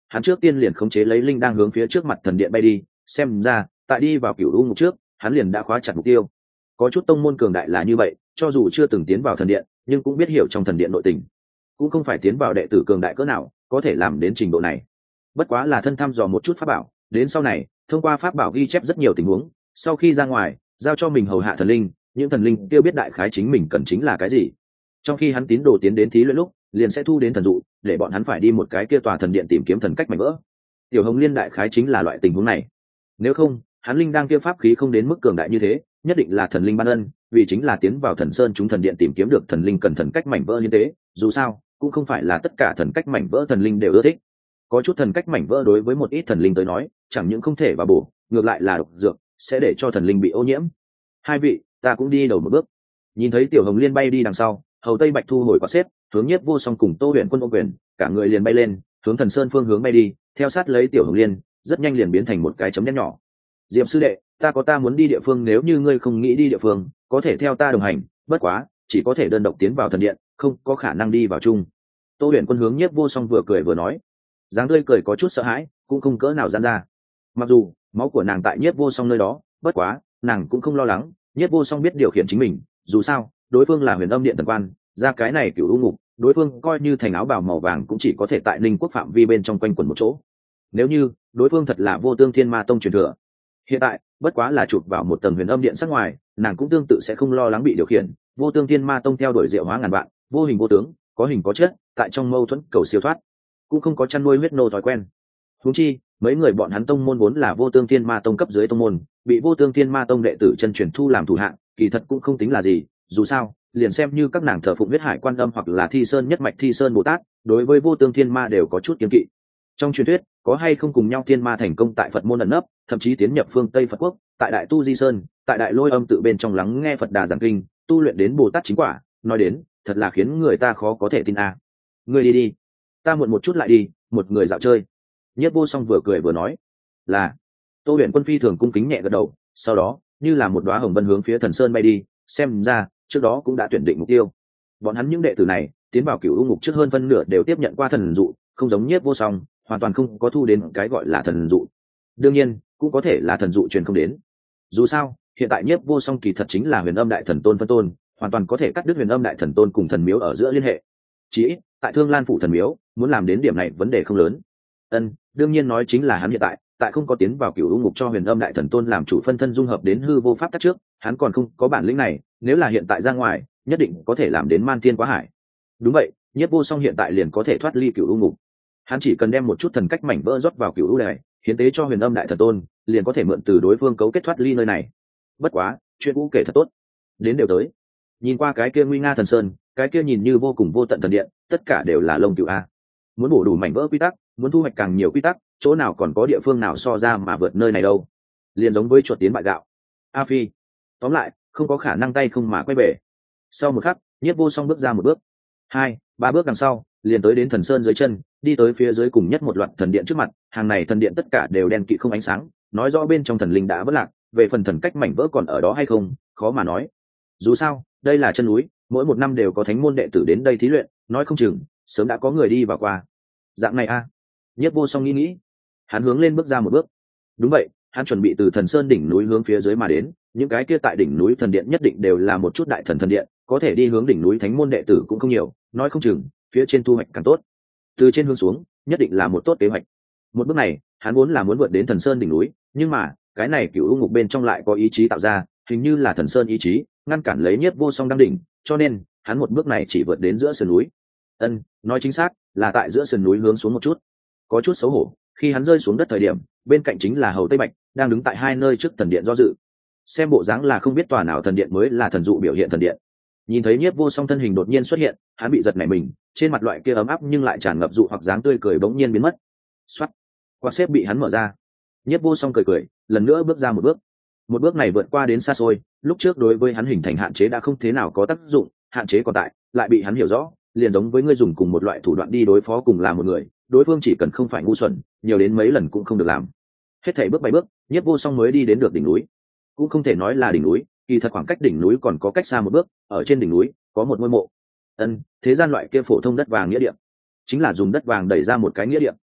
hắn trước tiên liền khống chế lấy linh đang hướng phía trước mặt thần điện bay đi, xem ra tại đi vào cửu u ngục trước hắn liền đã khóa chặt mục tiêu. Có chút tông môn cường đại là như vậy, cho dù chưa từng tiến vào thần điện nhưng cũng biết hiểu trong thần điện nội tình, cũng không phải tiến vào đệ tử cường đại cỡ nào có thể làm đến trình độ này, bất quá là thân thăm dò một chút pháp bảo, đến sau này thông qua pháp bảo ghi chép rất nhiều tình huống, sau khi ra ngoài giao cho mình hầu hạ thần linh, những thần linh tiêu biết đại khái chính mình cần chính là cái gì. Trong khi hắn tín đồ tiến đến thí luyện lúc liền sẽ thu đến thần dụ, để bọn hắn phải đi một cái kia tòa thần điện tìm kiếm thần cách mảnh vỡ. Tiểu Hồng Liên đại khái chính là loại tình huống này, nếu không hắn linh đang kia pháp khí không đến mức cường đại như thế, nhất định là thần linh ban ân, vì chính là tiến vào thần sơn chúng thần điện tìm kiếm được thần linh cần thần cách mảnh vỡ như thế. Dù sao cũng không phải là tất cả thần cách mảnh vỡ thần linh đều ưa thích, có chút thần cách mảnh vỡ đối với một ít thần linh tới nói chẳng những không thể vào bổ, ngược lại là độc dược, sẽ để cho thần linh bị ô nhiễm. Hai vị, ta cũng đi đầu một bước. Nhìn thấy Tiểu Hồng Liên bay đi đằng sau, hầu Tây Bạch thu hồi quạt xếp, hướng Nhiếp Vô Song cùng Tô Huyền Quân ôm quyền, cả người liền bay lên hướng thần sơn phương hướng bay đi, theo sát lấy Tiểu Hồng Liên rất nhanh liền biến thành một cái chấm đen nhỏ. Diệp sư đệ, ta muốn đi địa phương, nếu như ngươi không nghĩ đi địa phương có thể theo ta đồng hành, bất quá chỉ có thể đơn độc tiến vào thần điện, không có khả năng đi vào chung. Tô Huyền Quân hướng Nhiếp Vô Song vừa cười vừa nói, dáng tươi cười có chút sợ hãi, cũng không cỡ nào giãn ra. Mặc dù máu của nàng tại Nhiếp Vô Song nơi đó, bất quá nàng cũng không lo lắng, Nhiếp Vô Song biết điều khiển chính mình, dù sao đối phương là Huyền Âm Điện thần quan, ra cái này cửu u ngục, đối phương coi như thành áo bào màu vàng cũng chỉ có thể tại Ninh Quốc phạm vi bên trong quanh quẩn một chỗ. Nếu như đối phương thật là Vô Tương Thiên Ma Tông truyền thừa, hiện tại bất quá là chụp vào một tầng Huyền Âm Điện sắc ngoài, nàng cũng tương tự sẽ không lo lắng bị điều khiển. Vô Tương Thiên Ma Tông theo đuổi diệu hóa ngàn vạn, vô hình vô tướng, có hình có chất, tại trong mâu thuẫn cầu siêu thoát, cũng không có chăn nuôi huyết nô thói quen. Huống chi mấy người bọn hắn tông môn vốn là Vô Tương Thiên Ma Tông cấp dưới tông môn, bị Vô Tương Thiên Ma Tông đệ tử chân truyền thu làm thủ hạng, kỳ thật cũng không tính là gì. Dù sao liền xem như các nàng thờ phụng huyết hải quan âm hoặc là Thi Sơn nhất mạch Thi Sơn Bồ Tát, đối với Vô Tương Thiên Ma đều có chút kiêng kỵ. Trong truyền thuyết có hay không cùng nhau thiên ma thành công tại Phật môn ẩn nấp, thậm chí tiến nhập phương Tây Phật quốc, tại Đại Tu Di Sơn, tại Đại Lôi Âm tự bên trong lắng nghe Phật Đà giảng kinh, tu luyện đến Bồ Tát chính quả, nói đến thật là khiến người ta khó có thể tin a. Ngươi đi đi, ta muộn một chút lại đi, một người dạo chơi. Nhiếp Vô Song vừa cười vừa nói, là. Tô Huyền Quân phi thường cung kính nhẹ gật đầu, sau đó như là một đóa hồng vân hướng phía thần sơn bay đi, xem ra trước đó cũng đã tuyển định mục tiêu. Bọn hắn những đệ tử này tiến vào cửu u ngục trước hơn phân nửa đều tiếp nhận qua thần dụ, không giống Nhiếp Vô Song hoàn toàn không có thu đến cái gọi là thần dụ. Đương nhiên cũng có thể là thần dụ truyền không đến, dù sao hiện tại Nhiếp Vô Song kỳ thật chính là Huyền Âm Đại Thần Tôn phân tôn, hoàn toàn có thể cắt đứt Huyền Âm Đại Thần Tôn cùng thần miếu ở giữa liên hệ. Chỉ ít tại Thương Lan phủ thần miếu muốn làm đến điểm này vấn đề không lớn. Đương nhiên nói chính là hắn hiện tại không có tiến vào cửu u ngục cho Huyền Âm Đại Thần Tôn làm chủ phân thân dung hợp đến hư vô pháp tắc trước, hắn còn không có bản lĩnh này, nếu là hiện tại ra ngoài nhất định có thể làm đến man thiên quá hải. Đúng vậy, Nhiếp Vô Song hiện tại liền có thể thoát ly cửu u ngục, hắn chỉ cần đem một chút thần cách mảnh vỡ rót vào cửu u này, hiến tế cho Huyền Âm Đại Thần Tôn, liền có thể mượn từ đối phương cấu kết thoát ly nơi này. Bất quá chuyện cũ kể thật tốt, đến đều tới. Nhìn qua cái kia nguy nga thần sơn, cái kia nhìn như vô cùng vô tận thần điện, tất cả đều là lông cửu a. Muốn bổ đủ mảnh vỡ quy tắc, muốn thu hoạch càng nhiều quy tắc, chỗ nào còn có địa phương nào so ra mà vượt nơi này đâu. Liền giống với chuột tiến bại gạo. A Phi, tóm lại không có khả năng tay không mà quay bể. Sau một khắc, Nhiếp Vô Song bước ra một bước, hai ba bước đằng sau liền tới đến thần sơn dưới chân, đi tới phía dưới cùng nhất một loạt thần điện trước mặt. Hàng này thần điện tất cả đều đen kịt không ánh sáng, nói rõ bên trong thần linh đã vỡ lạc, về phần thần cách mảnh vỡ còn ở đó hay không khó mà nói. Dù sao đây là chân núi, mỗi một năm đều có thánh môn đệ tử đến đây thí luyện, nói không chừng sớm đã có người đi vào qua. Dạng này a. Nhiếp Vô Song nghĩ, hắn hướng lên bước ra một bước. Đúng vậy, hắn chuẩn bị từ thần sơn đỉnh núi hướng phía dưới mà đến, những cái kia tại đỉnh núi thần điện nhất định đều là một chút đại thần điện, có thể đi hướng đỉnh núi thánh môn đệ tử cũng không nhiều, nói không chừng phía trên thu hoạch càng tốt. Từ trên hướng xuống nhất định là một tốt kế hoạch. Một bước này hắn vốn là muốn vượt đến thần sơn đỉnh núi, nhưng mà cái này cửu u ngục bên trong lại có ý chí tạo ra, hình như là thần sơn ý chí ngăn cản lấy Nhiếp Vô Song đăng đỉnh, cho nên hắn một bước này chỉ vượt đến giữa sườn núi. Nói chính xác là tại giữa sườn núi hướng xuống một chút. Có chút xấu hổ, khi hắn rơi xuống đất thời điểm bên cạnh chính là hầu Tây Bạch đang đứng tại hai nơi trước thần điện do dự, xem bộ dáng là không biết tòa nào thần điện mới là thần dụ biểu hiện thần điện. Nhìn thấy Nhiếp Vô Song thân hình đột nhiên xuất hiện, hắn bị giật nảy mình, trên mặt loại kia ấm áp nhưng lại tràn ngập dụ hoặc dáng tươi cười bỗng nhiên biến mất. Xoát, quạt xếp bị hắn mở ra. Nhiếp Vô Song cười cười, lần nữa bước ra một bước. Một bước này vượt qua đến xa xôi, lúc trước đối với hắn hình thành hạn chế đã không thế nào có tác dụng, hạn chế còn tại, lại bị hắn hiểu rõ, liền giống với ngươi dùng cùng một loại thủ đoạn đi đối phó cùng là một người, đối phương chỉ cần không phải ngu xuẩn, nhiều đến mấy lần cũng không được làm. Hết thảy bước 7 bước, Nhiếp Vô Song mới đi đến được đỉnh núi. Cũng không thể nói là đỉnh núi, kỳ thật khoảng cách đỉnh núi còn có cách xa một bước, ở trên đỉnh núi có một ngôi mộ. Thế gian loại kia phổ thông đất vàng nghĩa địa, chính là dùng đất vàng đẩy ra một cái nghĩa địa.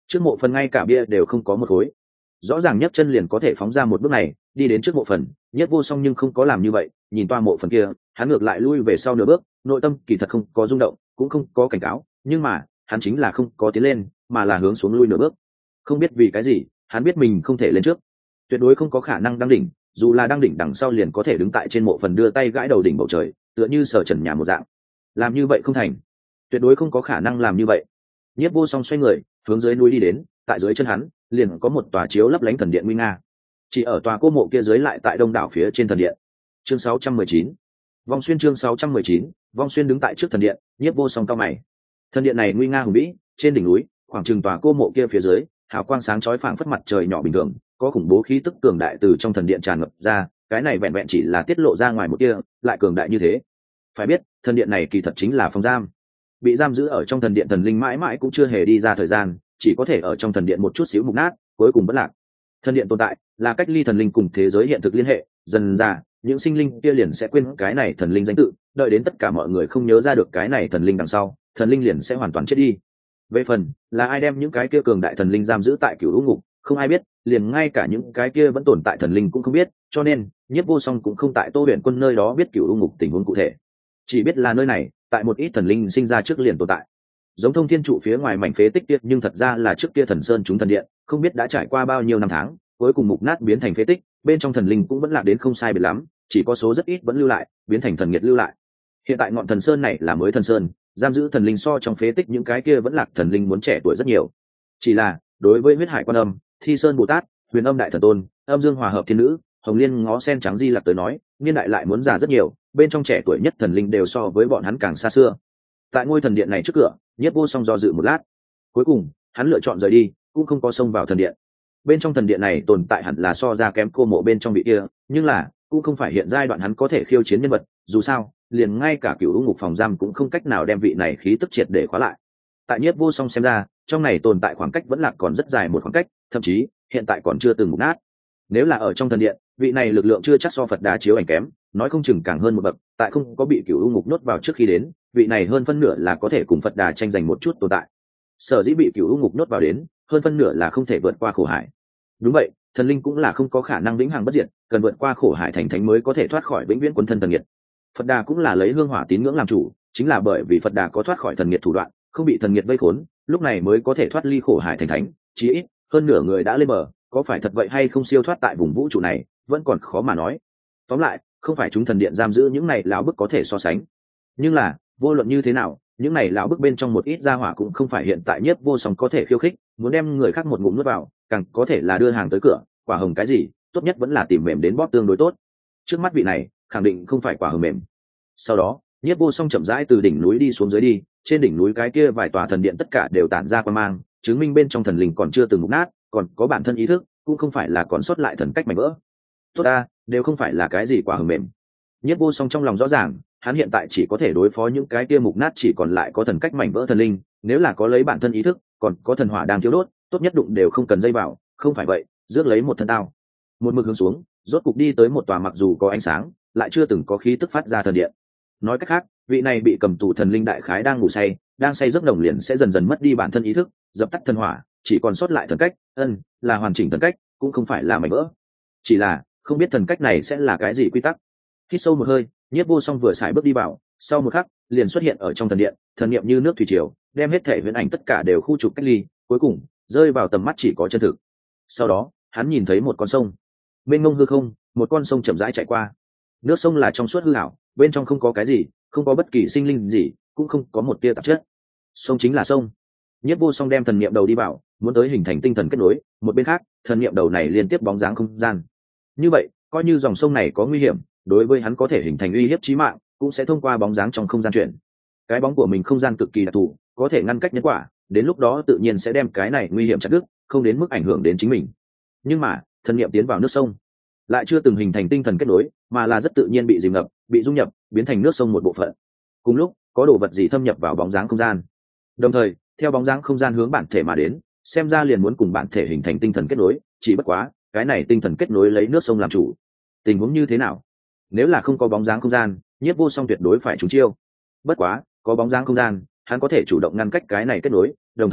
Trước mộ phần ngay cả bia đều không có một khối, rõ ràng nhấc chân liền có thể phóng ra một bước này đi đến trước mộ phần. Nhiếp Vô Song nhưng không có làm như vậy, nhìn toa mộ phần kia, hắn ngược lại lui về sau nửa bước, nội tâm kỳ thật không có rung động, cũng không có cảnh cáo, nhưng mà hắn chính là không có tiến lên, mà là hướng xuống lui nửa bước. Không biết vì cái gì, hắn biết mình không thể lên trước, tuyệt đối không có khả năng đăng đỉnh, dù là đăng đỉnh đằng sau liền có thể đứng tại trên mộ phần đưa tay gãi đầu đỉnh bầu trời, tựa như sở trần nhà một dạng. Làm như vậy không thành, tuyệt đối không có khả năng làm như vậy. Nhiếp Vô Song xoay người hướng dưới núi đi đến, tại dưới chân hắn liền có một tòa chiếu lấp lánh thần điện nguy nga, chỉ ở tòa cô mộ kia dưới lại tại đông đảo phía trên thần điện. Chương 619 Vong Xuyên. Chương 619 Vong Xuyên. Đứng tại trước thần điện, Nhiếp Vô Song cao mày. Thần điện này nguy nga hùng vĩ, trên đỉnh núi khoảng chừng tòa cô mộ kia phía dưới, hào quang sáng chói phảng phất mặt trời nhỏ bình thường, có khủng bố khí tức cường đại từ trong thần điện tràn ngập ra. Cái này vẹn vẹn chỉ là tiết lộ ra ngoài một kia, lại cường đại như thế. Phải biết, thần điện này kỳ thật chính là phòng giam, bị giam giữ ở trong thần điện thần linh mãi mãi cũng chưa hề đi ra thời gian, chỉ có thể ở trong thần điện một chút xíu mục nát, cuối cùng vẫn lạc. Thần điện tồn tại là cách ly thần linh cùng thế giới hiện thực liên hệ, dần ra những sinh linh kia liền sẽ quên cái này thần linh danh tự, đợi đến tất cả mọi người không nhớ ra được cái này thần linh đằng sau, thần linh liền sẽ hoàn toàn chết đi. Về phần là ai đem những cái kia cường đại thần linh giam giữ tại Cửu U ngục, không ai biết, liền ngay cả những cái kia vẫn tồn tại thần linh cũng không biết, cho nên Nhiếp Vô Song cũng không tại Tô Huyền Quân nơi đó biết Cửu U ngục tình huống cụ thể, chỉ biết là nơi này tại một ít thần linh sinh ra trước liền tồn tại. Giống Thông Thiên trụ phía ngoài mảnh phế tích kia, nhưng thật ra là trước kia Thần Sơn chúng thần điện, không biết đã trải qua bao nhiêu năm tháng, cuối cùng mục nát biến thành phế tích, bên trong thần linh cũng vẫn lạc đến không sai biệt lắm, chỉ có số rất ít vẫn lưu lại, biến thành thần nghiệt lưu lại. Hiện tại ngọn Thần Sơn này là mới Thần Sơn, giam giữ thần linh so trong phế tích những cái kia vẫn lạc thần linh muốn trẻ tuổi rất nhiều. Chỉ là đối với Huyết Hải Quan Âm, Thi Sơn Bồ Tát, Huyền Âm Đại Thần Tôn, Âm Dương Hòa Hợp Thiên Nữ, Hồng Liên Ngó Sen Trắng Di Lặc tới nói, niên đại lại muốn già rất nhiều, bên trong trẻ tuổi nhất thần linh đều so với bọn hắn càng xa xưa. Tại ngôi thần điện này trước cửa, Nhiếp Vô Song do dự một lát, cuối cùng hắn lựa chọn rời đi, cũng không có xông vào thần điện. Bên trong thần điện này tồn tại hẳn là so ra kém cô mộ bên trong vị kia, nhưng là cũng không phải hiện giai đoạn hắn có thể khiêu chiến nhân vật, dù sao liền ngay cả Cửu U ngục phòng giam cũng không cách nào đem vị này khí tức triệt để khóa lại. Tại Nhiếp Vô Song xem ra, trong này tồn tại khoảng cách vẫn là còn rất dài một khoảng cách, thậm chí hiện tại còn chưa từng mục nát. Nếu là ở trong thần điện, vị này lực lượng chưa chắc so Phật Đà chiếu ảnh kém, nói không chừng càng hơn một bậc. Tại không có bị Cửu U ngục nuốt vào trước khi đến, vị này hơn phân nửa là có thể cùng Phật Đà tranh giành một chút tồn tại. Sở dĩ bị Cửu U ngục nuốt vào đến, hơn phân nửa là không thể vượt qua khổ hải. Đúng vậy, thần linh cũng là không có khả năng vĩnh hằng bất diệt, cần vượt qua khổ hải thành thánh mới có thể thoát khỏi vĩnh viễn quân thân thần nghiệt. Phật Đà cũng là lấy hương hỏa tín ngưỡng làm chủ, chính là bởi vì Phật Đà có thoát khỏi thần nghiệt thủ đoạn, không bị thần nghiệt vây khốn, lúc này mới có thể thoát ly khổ hải thành thánh. Chí ít hơn nửa người đã lên bờ, có phải thật vậy hay không siêu thoát tại vùng vũ trụ này, vẫn còn khó mà nói. Tóm lại, không phải chúng thần điện giam giữ những này lão bức có thể so sánh. Nhưng là vô luận như thế nào, những này lão bức bên trong một ít gia hỏa cũng không phải hiện tại Nhiếp Vô Song có thể khiêu khích, muốn đem người khác một ngụm nuốt vào, càng có thể là đưa hàng tới cửa. Quả hồng cái gì, tốt nhất vẫn là tìm mềm đến bóp tương đối tốt. Trước mắt vị này khẳng định không phải quả hồng mềm. Sau đó Nhiếp Vô Song chậm rãi từ đỉnh núi đi xuống dưới đi, trên đỉnh núi cái kia vài tòa thần điện tất cả đều tản ra quang mang, chứng minh bên trong thần linh còn chưa từng mục nát, còn có bản thân ý thức, cũng không phải là còn sót lại thần cách mảnh vỡ. Tốt ta, đều không phải là cái gì quả hồng mềm. Nhiếp Vô Song trong lòng rõ ràng, hắn hiện tại chỉ có thể đối phó những cái kia mục nát chỉ còn lại có thần cách mảnh vỡ thần linh, nếu là có lấy bản thân ý thức, còn có thần hỏa đang thiêu đốt, tốt nhất đụng đều không cần dây vào, không phải vậy, rước lấy một thân tao. Một mực hướng xuống, rốt cục đi tới một tòa mặc dù có ánh sáng, lại chưa từng có khí tức phát ra thần điện. Nói cách khác, vị này bị cầm tù thần linh đại khái đang ngủ say, đang say giấc nồng liền sẽ dần dần mất đi bản thân ý thức, dập tắt thần hỏa, chỉ còn sót lại thần cách, là hoàn chỉnh thần cách, cũng không phải là mảnh vỡ. Chỉ là không biết thần cách này sẽ là cái gì quy tắc. Hít sâu một hơi, Nhiếp Vô Song vừa xài bước đi vào, sau một khắc liền xuất hiện ở trong thần điện, thần niệm như nước thủy triều, đem hết thể huyễn ảnh tất cả đều khu trục cách ly, cuối cùng rơi vào tầm mắt chỉ có chân thực. Sau đó hắn nhìn thấy một con sông mênh mông hư không, một con sông chậm rãi chạy qua. Nước sông là trong suốt hư ảo, bên trong không có cái gì, không có bất kỳ sinh linh gì, cũng không có một tia tạp chất. Sông chính là sông. Nhiếp Vô Song đem thần niệm đầu đi vào, muốn tới hình thành tinh thần kết nối. Một bên khác, thần niệm đầu này liên tiếp bóng dáng không gian. Như vậy, coi như dòng sông này có nguy hiểm, đối với hắn có thể hình thành uy hiếp chí mạng, cũng sẽ thông qua bóng dáng trong không gian chuyển. Cái bóng của mình không gian cực kỳ đặc thù, có thể ngăn cách nhân quả, đến lúc đó tự nhiên sẽ đem cái này nguy hiểm chặt đứt, không đến mức ảnh hưởng đến chính mình. Nhưng mà thần niệm tiến vào nước sông lại chưa từng hình thành tinh thần kết nối, mà là rất tự nhiên bị dìm ngập, bị dung nhập, biến thành nước sông một bộ phận. Cùng lúc có đồ vật gì thâm nhập vào bóng dáng không gian, đồng thời theo bóng dáng không gian hướng bản thể mà đến, xem ra liền muốn cùng bản thể hình thành tinh thần kết nối. Chỉ bất quá cái này tinh thần kết nối lấy nước sông làm chủ. Tình huống như thế nào? Nếu là không có bóng dáng không gian, Nhiếp Vô Song tuyệt đối phải trúng chiêu. Bất quá có bóng dáng không gian, hắn có thể chủ động ngăn cách cái này kết nối, đồng thời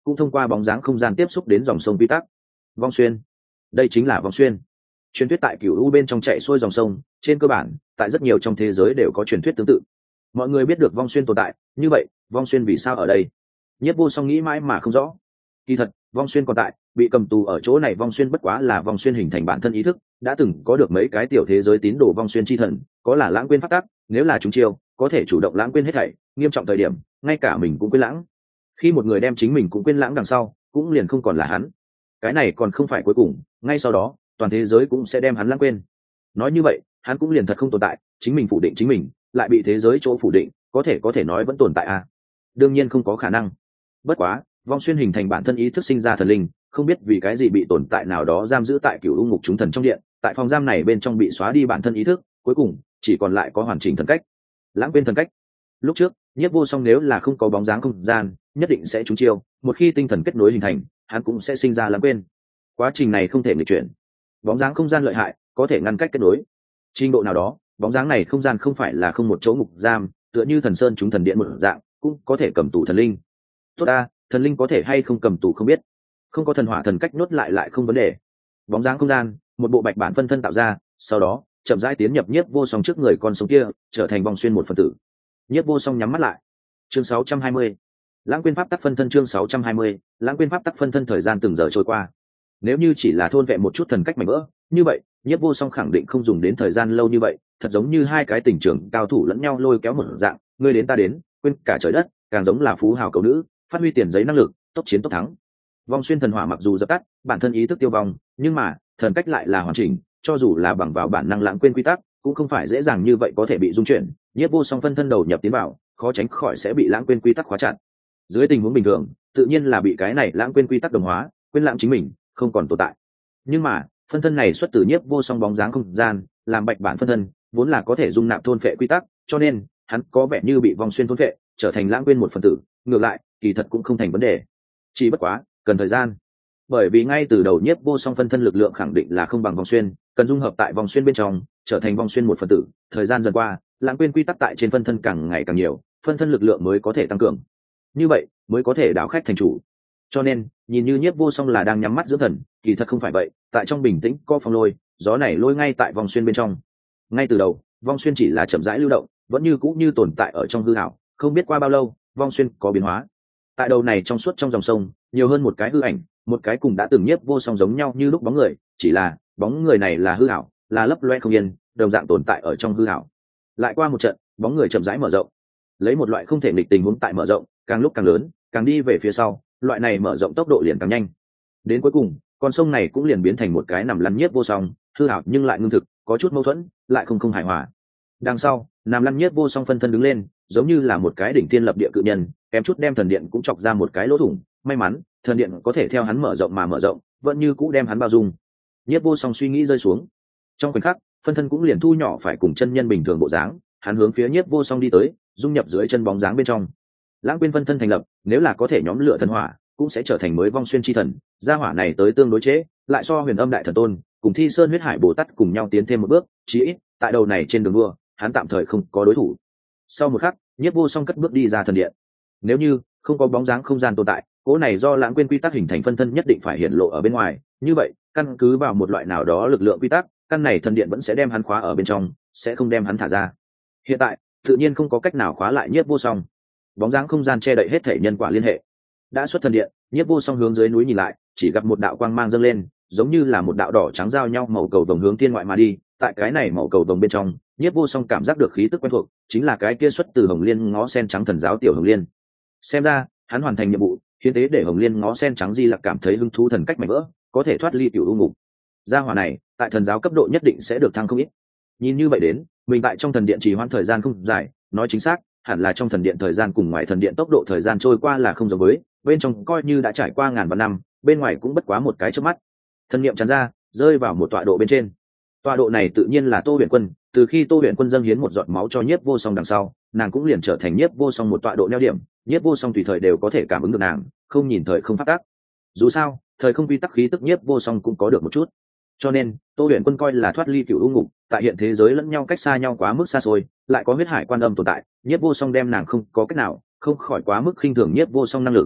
cũng thông qua bóng dáng không gian tiếp xúc đến dòng sông quy tắc. Vong xuyên, đây chính là vong xuyên. Truyền thuyết tại Cửu U bên trong chạy xuôi dòng sông, trên cơ bản tại rất nhiều trong thế giới đều có truyền thuyết tương tự. Mọi người biết được vong xuyên tồn tại, như vậy vong xuyên vì sao ở đây? Nhiếp Vô Song nghĩ mãi mà không rõ. Kỳ thật vong xuyên còn tại, bị cầm tù ở chỗ này vong xuyên bất quá là vong xuyên hình thành bản thân ý thức, đã từng có được mấy cái tiểu thế giới tín đồ vong xuyên chi thần, có là lãng quên pháp tắc, nếu là chúng chiêu có thể chủ động lãng quên hết thảy, nghiêm trọng thời điểm ngay cả mình cũng quên lãng. Khi một người đem chính mình cũng quên lãng đằng sau, cũng liền không còn là hắn. Cái này còn không phải cuối cùng, ngay sau đó toàn thế giới cũng sẽ đem hắn lãng quên. Nói như vậy hắn cũng liền thật không tồn tại, chính mình phủ định chính mình lại bị thế giới chỗ phủ định, có thể nói vẫn tồn tại à? Đương nhiên không có khả năng. Bất quá vong xuyên hình thành bản thân ý thức sinh ra thần linh, không biết vì cái gì bị tồn tại nào đó giam giữ tại Cửu U ngục chúng thần trong điện, tại phòng giam này bên trong bị xóa đi bản thân ý thức, cuối cùng chỉ còn lại có hoàn chỉnh thần cách, lãng quên thần cách. Lúc trước Nhiếp Vô Song nếu là không có bóng dáng không gian, nhất định sẽ trúng chiêu, một khi tinh thần kết nối hình thành, hắn cũng sẽ sinh ra lãng quên. Quá trình này không thể nghịch chuyển. Bóng dáng không gian lợi hại, có thể ngăn cách kết nối. Trình độ nào đó, bóng dáng này không gian không phải là không một chỗ ngục giam, tựa như thần sơn chúng thần điện một dạng, cũng có thể cầm tù thần linh. Tốt a, thần linh có thể hay không cầm tù không biết, không có thần hỏa thần cách nuốt lại không vấn đề. Bóng dáng không gian, một bộ bạch bản phân thân tạo ra, sau đó chậm rãi tiến nhập Nhiếp Vô Song trước người con sống kia, trở thành vong xuyên một phần tử. Nhiếp Vô Song nhắm mắt lại. Chương 620. Lãng quên pháp tắc phân thân. Chương 620. Lãng quên pháp tắc phân thân. Thời gian từng giờ trôi qua. Nếu như chỉ là thôn vệ một chút thần cách mảnh vỡ, như vậy Nhiếp Vô Song khẳng định không dùng đến thời gian lâu như vậy, thật giống như hai cái tình trường cao thủ lẫn nhau lôi kéo một dạng, ngươi đến ta đến, quên cả trời đất, càng giống là phú hào cầu nữ, phát huy tiền giấy năng lực, tốc chiến tốc thắng. Vong xuyên thần hỏa mặc dù dập tắt, bản thân ý thức tiêu vong, nhưng mà thần cách lại là hoàn chỉnh, cho dù là bằng vào bản năng lãng quên quy tắc, cũng không phải dễ dàng như vậy có thể bị dung chuyển. Nhiếp Vô Song phân thân đầu nhập tiến vào, khó tránh khỏi sẽ bị lãng quên quy tắc khóa chặt. Dưới tình huống bình thường, tự nhiên là bị cái này lãng quên quy tắc đồng hóa, quên lãng chính mình, không còn tồn tại. Nhưng mà phân thân này xuất từ Nhiếp Vô Song bóng dáng không gian, làm bạch bản phân thân, vốn là có thể dung nạp thôn phệ quy tắc, cho nên hắn có vẻ như bị vong xuyên thôn phệ, trở thành lãng quên một phần tử. Ngược lại, kỳ thật cũng không thành vấn đề, chỉ bất quá cần thời gian. Bởi vì ngay từ đầu Nhiếp Vô Song phân thân lực lượng khẳng định là không bằng vong xuyên, cần dung hợp tại vong xuyên bên trong, trở thành vong xuyên một phần tử. Thời gian dần qua, lãng quên quy tắc tại trên phân thân càng ngày càng nhiều, phân thân lực lượng mới có thể tăng cường, như vậy mới có thể đảo khách thành chủ. Cho nên nhìn như Nhiếp Vô Song là đang nhắm mắt dưỡng thần, kỳ thật không phải vậy. Tại trong bình tĩnh có phong lôi, gió này lôi ngay tại vong xuyên bên trong. Ngay từ đầu vong xuyên chỉ là chậm rãi lưu động, vẫn như cũ như tồn tại ở trong hư ảo. Không biết qua bao lâu, vong xuyên có biến hóa. Tại đầu này trong suốt trong dòng sông, nhiều hơn một cái hư ảnh, một cái cùng đã từng Nhiếp Vô Song giống nhau như lúc bóng người, chỉ là bóng người này là hư ảo, là lấp loe không yên, đồng dạng tồn tại ở trong hư ảo. Lại qua một trận, bóng người chậm rãi mở rộng, lấy một loại không thể nghịch tình huống tại mở rộng, càng lúc càng lớn, càng đi về phía sau, loại này mở rộng tốc độ liền càng nhanh. Đến cuối cùng, con sông này cũng liền biến thành một cái nằm lăn Nhiếp Vô Song, hư ảo nhưng lại ngưng thực, có chút mâu thuẫn, lại không hài hòa. Đằng sau, nằm lăn Nhiếp Vô Song phân thân đứng lên, giống như là một cái đỉnh thiên lập địa cự nhân, kém chút đem thần điện cũng chọc ra một cái lỗ thủng. May mắn thần điện có thể theo hắn mở rộng mà mở rộng, vẫn như cũ đem hắn bao dung. Nhiếp Vô Song suy nghĩ rơi xuống, trong khoảnh khắc phân thân cũng liền thu nhỏ phải cùng chân nhân bình thường bộ dáng. Hắn hướng phía Nhiếp Vô Song đi tới, dung nhập dưới chân bóng dáng bên trong. Lãng quên phân thân thành lập, nếu là có thể nhóm lửa thần hỏa, cũng sẽ trở thành mới vong xuyên chi thần. Gia hỏa này tới tương đối chế, lại so Huyền Âm đại thần tôn cùng Thi Sơn huyết hải bồ tát cùng nhau tiến thêm một bước, chí ít tại đầu này trên đường đua, hắn tạm thời không có đối thủ. Sau một khắc, Nhiếp Vô Song cất bước đi ra thần điện. Nếu như không có bóng dáng không gian tồn tại, cỗ này do lãng quên quy tắc hình thành phân thân nhất định phải hiển lộ ở bên ngoài. Như vậy căn cứ vào một loại nào đó lực lượng quy tắc, căn này thần điện vẫn sẽ đem hắn khóa ở bên trong, sẽ không đem hắn thả ra. Hiện tại tự nhiên không có cách nào khóa lại Nhiếp Vô Song. Bóng dáng không gian che đậy hết thể nhân quả liên hệ. Đã xuất thần điện, Nhiếp Vô Song hướng dưới núi nhìn lại, chỉ gặp một đạo quang mang dâng lên, giống như là một đạo đỏ trắng giao nhau màu cầu vồng hướng thiên ngoại mà đi. Tại cái này màu cầu vồng bên trong, Nhiếp Vô Song cảm giác được khí tức quen thuộc, chính là cái kia xuất từ Hồng Liên ngó sen trắng thần giáo tiểu Hồng Liên. Xem ra hắn hoàn thành nhiệm vụ, hiến tế để Hồng Liên ngó sen trắng Di Lặc cảm thấy hứng thú thần cách mạnh vỡ, có thể thoát ly Cửu U ngục. Gia hỏa này tại thần giáo cấp độ nhất định sẽ được thăng không ít. Nhìn như vậy đến, mình tại trong thần điện trì hoãn thời gian không dài, nói chính xác hẳn là trong thần điện thời gian cùng ngoài thần điện tốc độ thời gian trôi qua là không giống với, bên trong coi như đã trải qua ngàn vạn năm, bên ngoài cũng bất quá một cái chớp mắt. Thần niệm tràn ra, rơi vào một tọa độ bên trên. Tọa độ này tự nhiên là Tô Huyền Quân. Từ khi Tô Huyền Quân dâng hiến một giọt máu cho Nhiếp Vô Song đằng sau, nàng cũng liền trở thành Nhiếp Vô Song một tọa độ neo điểm. Nhiếp Vô Song tùy thời đều có thể cảm ứng được nàng, không nhìn thời không phát tác. Dù sao thời không quy tắc khí tức Nhiếp Vô Song cũng có được một chút, cho nên Tô Huyền Quân coi là thoát ly Cửu U ngục. Tại hiện thế giới lẫn nhau cách xa nhau quá mức xa xôi, lại có huyết hải quan âm tồn tại, Nhiếp Vô Song đem nàng không có cách nào, không khỏi quá mức khinh thường Nhiếp Vô Song năng lực.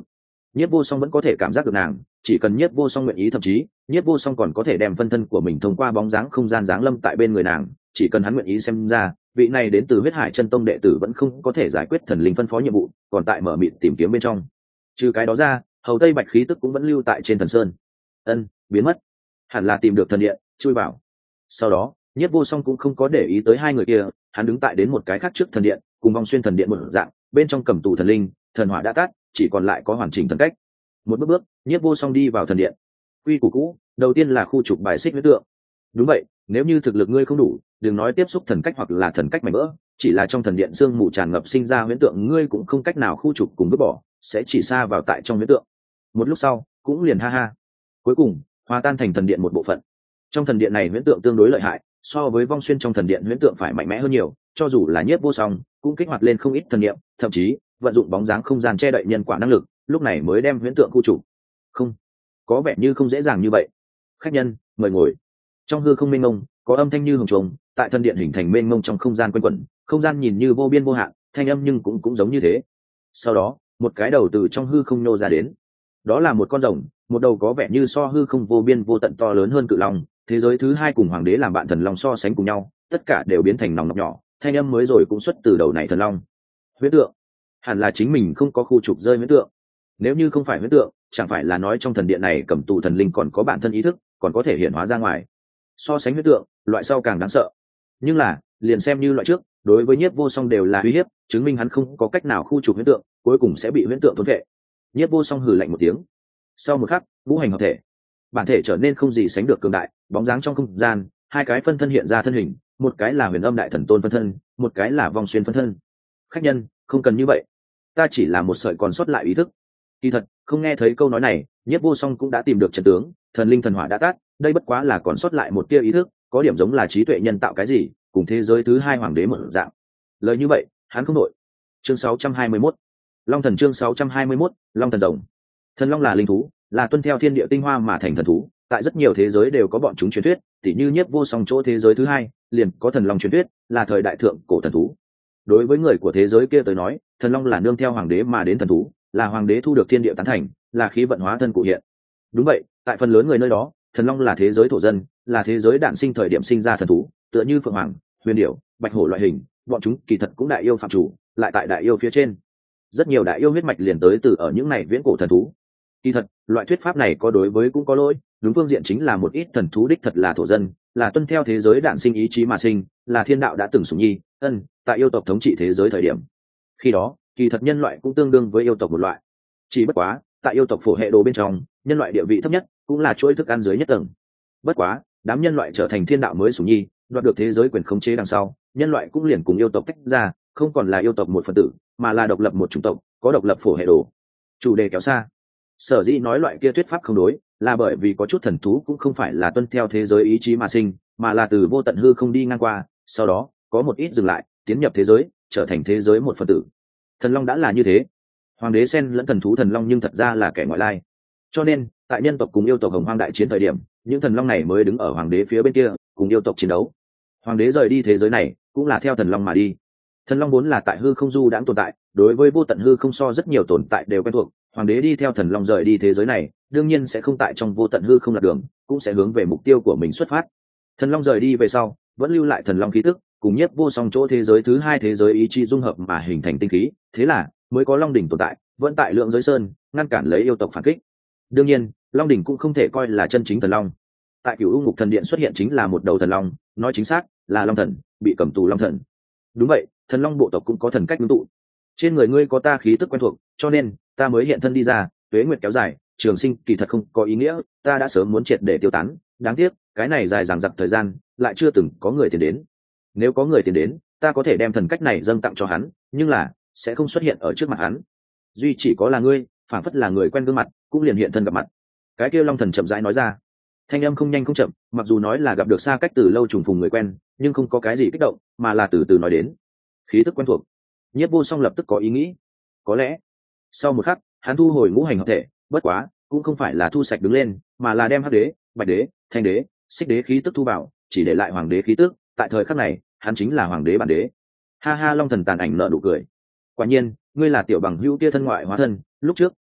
Nhiếp Vô Song vẫn có thể cảm giác được nàng, chỉ cần Nhiếp Vô Song nguyện ý, thậm chí Nhiếp Vô Song còn có thể đem phân thân của mình thông qua bóng dáng không gian giáng lâm tại bên người nàng, chỉ cần hắn nguyện ý. Xem ra vị này đến từ Huyết Hải Chân Tông đệ tử vẫn không có thể giải quyết thần linh phân phó nhiệm vụ, còn tại mở mịt tìm kiếm bên trong. Trừ cái đó ra, hầu tây bạch khí tức cũng vẫn lưu tại trên thần sơn. Biến mất, hẳn là tìm được thần điện, chui vào. Sau đó Nhiếp Vô Song cũng không có để ý tới hai người kia, hắn đứng tại đến một cái khác trước thần điện, cùng Vong Xuyên thần điện một dạng, bên trong cầm tù thần linh, thần hỏa đã tắt, chỉ còn lại có hoàn chỉnh thần cách. Một bước Nhiếp Vô Song đi vào thần điện. Quy củ cũ, đầu tiên là khu trục bài xích huyết tượng. Đúng vậy, nếu như thực lực ngươi không đủ, đừng nói tiếp xúc thần cách hoặc là thần cách mảnh vỡ, chỉ là trong thần điện sương mù tràn ngập sinh ra huyễn tượng, ngươi cũng không cách nào khu trục cùng vứt bỏ, sẽ chỉ xa vào tại trong huyễn tượng. Một lúc sau, cũng liền ha ha. Cuối cùng, hòa tan thành thần điện một bộ phận. Trong thần điện này huyễn tượng tương đối lợi hại, so với Vong Xuyên trong thần điện huyễn tượng phải mạnh mẽ hơn nhiều, cho dù là Nhiếp Vô Song cũng kích hoạt lên không ít thần niệm, thậm chí vận dụng bóng dáng không gian che đậy nhân quả năng lực, lúc này mới đem huyễn tượng khu trục. Không, có vẻ như không dễ dàng như vậy. Khách nhân, mời ngồi. Trong hư không mênh mông, có âm thanh như hồng trống, tại thần điện hình thành mênh mông trong không gian quanh quẩn, không gian nhìn như vô biên vô hạn, thanh âm nhưng cũng giống như thế. Sau đó, một cái đầu từ trong hư không nhô ra đến. Đó là một con rồng, một đầu có vẻ như so hư không vô biên vô tận to lớn hơn cự long. Thế giới thứ hai cùng hoàng đế làm bạn thần long so sánh cùng nhau, tất cả đều biến thành nòng nọc nhỏ, thanh âm mới rồi cũng xuất từ đầu này thần long. Huyễn tượng, hẳn là chính mình không có khu trục rơi huyễn tượng. Nếu như không phải huyễn tượng, chẳng phải là nói trong thần điện này cầm tù thần linh còn có bản thân ý thức, còn có thể hiện hóa ra ngoài. So sánh huyễn tượng, loại sau càng đáng sợ. Nhưng là liền xem như loại trước, đối với Nhiếp Vô Song đều là uy hiếp, chứng minh hắn không có cách nào khu trục huyễn tượng, cuối cùng sẽ bị huyễn tượng thôn vệ. Nhiếp Vô Song hừ lạnh một tiếng. Sau một khắc, ngũ hành hợp thể, bản thể trở nên không gì sánh được cường đại, bóng dáng trong không gian, hai cái phân thân hiện ra thân hình, một cái là Huyền Âm Đại Thần Tôn phân thân, một cái là Vong Xuyên phân thân. Khách nhân, không cần như vậy, ta chỉ là một sợi còn sót lại ý thức. Kỳ thật, không nghe thấy câu nói này, Nhiếp Vô Song cũng đã tìm được chân tướng, thần linh thần hỏa đã tắt, đây bất quá là còn sót lại một tia ý thức, có điểm giống là trí tuệ nhân tạo cái gì, cùng thế giới thứ hai hoàng đế một dạng. Lời như vậy, hắn không đổi. Chương 621. Long thần, chương 621, Long thần rồng. Thần long là linh thú, là tuân theo thiên địa tinh hoa mà thành thần thú, tại rất nhiều thế giới đều có bọn chúng truyền thuyết, tỉ như Nhiếp Vô Song chỗ thế giới thứ hai, liền có thần long truyền thuyết, là thời đại thượng cổ thần thú. Đối với người của thế giới kia tới nói, thần long là nương theo hoàng đế mà đến thần thú, là hoàng đế thu được thiên địa tán thành, là khí vận hóa thân cụ hiện. Đúng vậy, tại phần lớn người nơi đó, thần long là thế giới thổ dân, là thế giới đản sinh thời điểm sinh ra thần thú, tựa như phượng hoàng, huyền điểu, bạch hổ loại hình, bọn chúng kỳ thật cũng đại yêu phạm chủ, lại tại đại yêu phía trên. Rất nhiều đại yêu huyết mạch liền tới từ ở những này viễn cổ thần thú. Kỳ thật, loại thuyết pháp này có đối với cũng có lỗi, đúng phương diện chính là một ít thần thú đích thật là thổ dân, là tuân theo thế giới đản sinh ý chí mà sinh, là thiên đạo đã từng sủng nhi, tại yêu tộc thống trị thế giới thời điểm. Khi đó, kỳ thật nhân loại cũng tương đương với yêu tộc một loại. Chỉ bất quá, tại yêu tộc phổ hệ đồ bên trong, nhân loại địa vị thấp nhất, cũng là chuỗi thức ăn dưới nhất tầng. Bất quá, đám nhân loại trở thành thiên đạo mới sủng nhi, đoạt được thế giới quyền khống chế đằng sau, nhân loại cũng liền cùng yêu tộc tách ra, không còn là yêu tộc một phần tử, mà là độc lập một chủng tộc, có độc lập phổ hệ đồ. Chủ đề kéo xa. Sở dĩ nói loại kia thuyết pháp không đối, là bởi vì có chút thần thú cũng không phải là tuân theo thế giới ý chí mà sinh, mà là từ vô tận hư không đi ngang qua, sau đó có một ít dừng lại, tiến nhập thế giới, trở thành thế giới một phần tử. Thần long đã là như thế. Hoàng đế sen lẫn thần thú thần long nhưng thật ra là kẻ ngoại lai. Cho nên, tại nhân tộc cùng yêu tộc Hồng Hoang đại chiến thời điểm, những thần long này mới đứng ở hoàng đế phía bên kia, cùng yêu tộc chiến đấu. Hoàng đế rời đi thế giới này, cũng là theo thần long mà đi. Thần long vốn là tại hư không du đãng tồn tại, đối với vô tận hư không so rất nhiều tồn tại đều quen thuộc. Hoàng đế đi theo thần long rời đi thế giới này, đương nhiên sẽ không tại trong vô tận hư không lạc đường, cũng sẽ hướng về mục tiêu của mình xuất phát. Thần long rời đi về sau, vẫn lưu lại thần long khí tức, cùng Nhiếp Vô Song chỗ thế giới thứ hai thế giới ý chí dung hợp mà hình thành tinh khí, thế là mới có Long đỉnh tồn tại, vẫn tại Lượng Giới Sơn, ngăn cản lấy yêu tộc phản kích. Đương nhiên, Long đỉnh cũng không thể coi là chân chính thần long. Tại Cửu U Ngục Thần Điện xuất hiện chính là một đầu thần long, nói chính xác là Long thần, bị cầm tù Long thần. Đúng vậy, thần long bộ tộc cũng có thần cách ngưng tụ. Trên người ngươi có ta khí tức quen thuộc, cho nên ta mới hiện thân đi ra. Tuế nguyệt kéo dài, trường sinh kỳ thật không có ý nghĩa, ta đã sớm muốn triệt để tiêu tán, đáng tiếc cái này dài dằng dặc thời gian lại chưa từng có người tiền đến. Nếu có người tiền đến, ta có thể đem thần cách này dâng tặng cho hắn, nhưng là sẽ không xuất hiện ở trước mặt hắn. Duy chỉ có là ngươi, phản phất là người quen gương mặt, cũng liền hiện thân gặp mặt. Cái kia Long thần chậm rãi nói ra, thanh âm không nhanh không chậm, mặc dù nói là gặp được xa cách từ lâu trùng phùng người quen, nhưng không có cái gì kích động, mà là từ từ nói đến. Khí tức quen thuộc. Nhiếp Vô Song lập tức có ý nghĩ, có lẽ sau một khắc, hắn thu hồi ngũ hành hợp thể, bất quá cũng không phải là thu sạch đứng lên, mà là đem hắc đế, bạch đế, thanh đế, xích đế khí tức thu vào, chỉ để lại hoàng đế khí tức. Tại thời khắc này, hắn chính là hoàng đế bản đế. Ha ha, Long thần tàn ảnh nở nụ cười. Quả nhiên, ngươi là tiểu bằng hữu kia thân ngoại hóa thân, lúc trước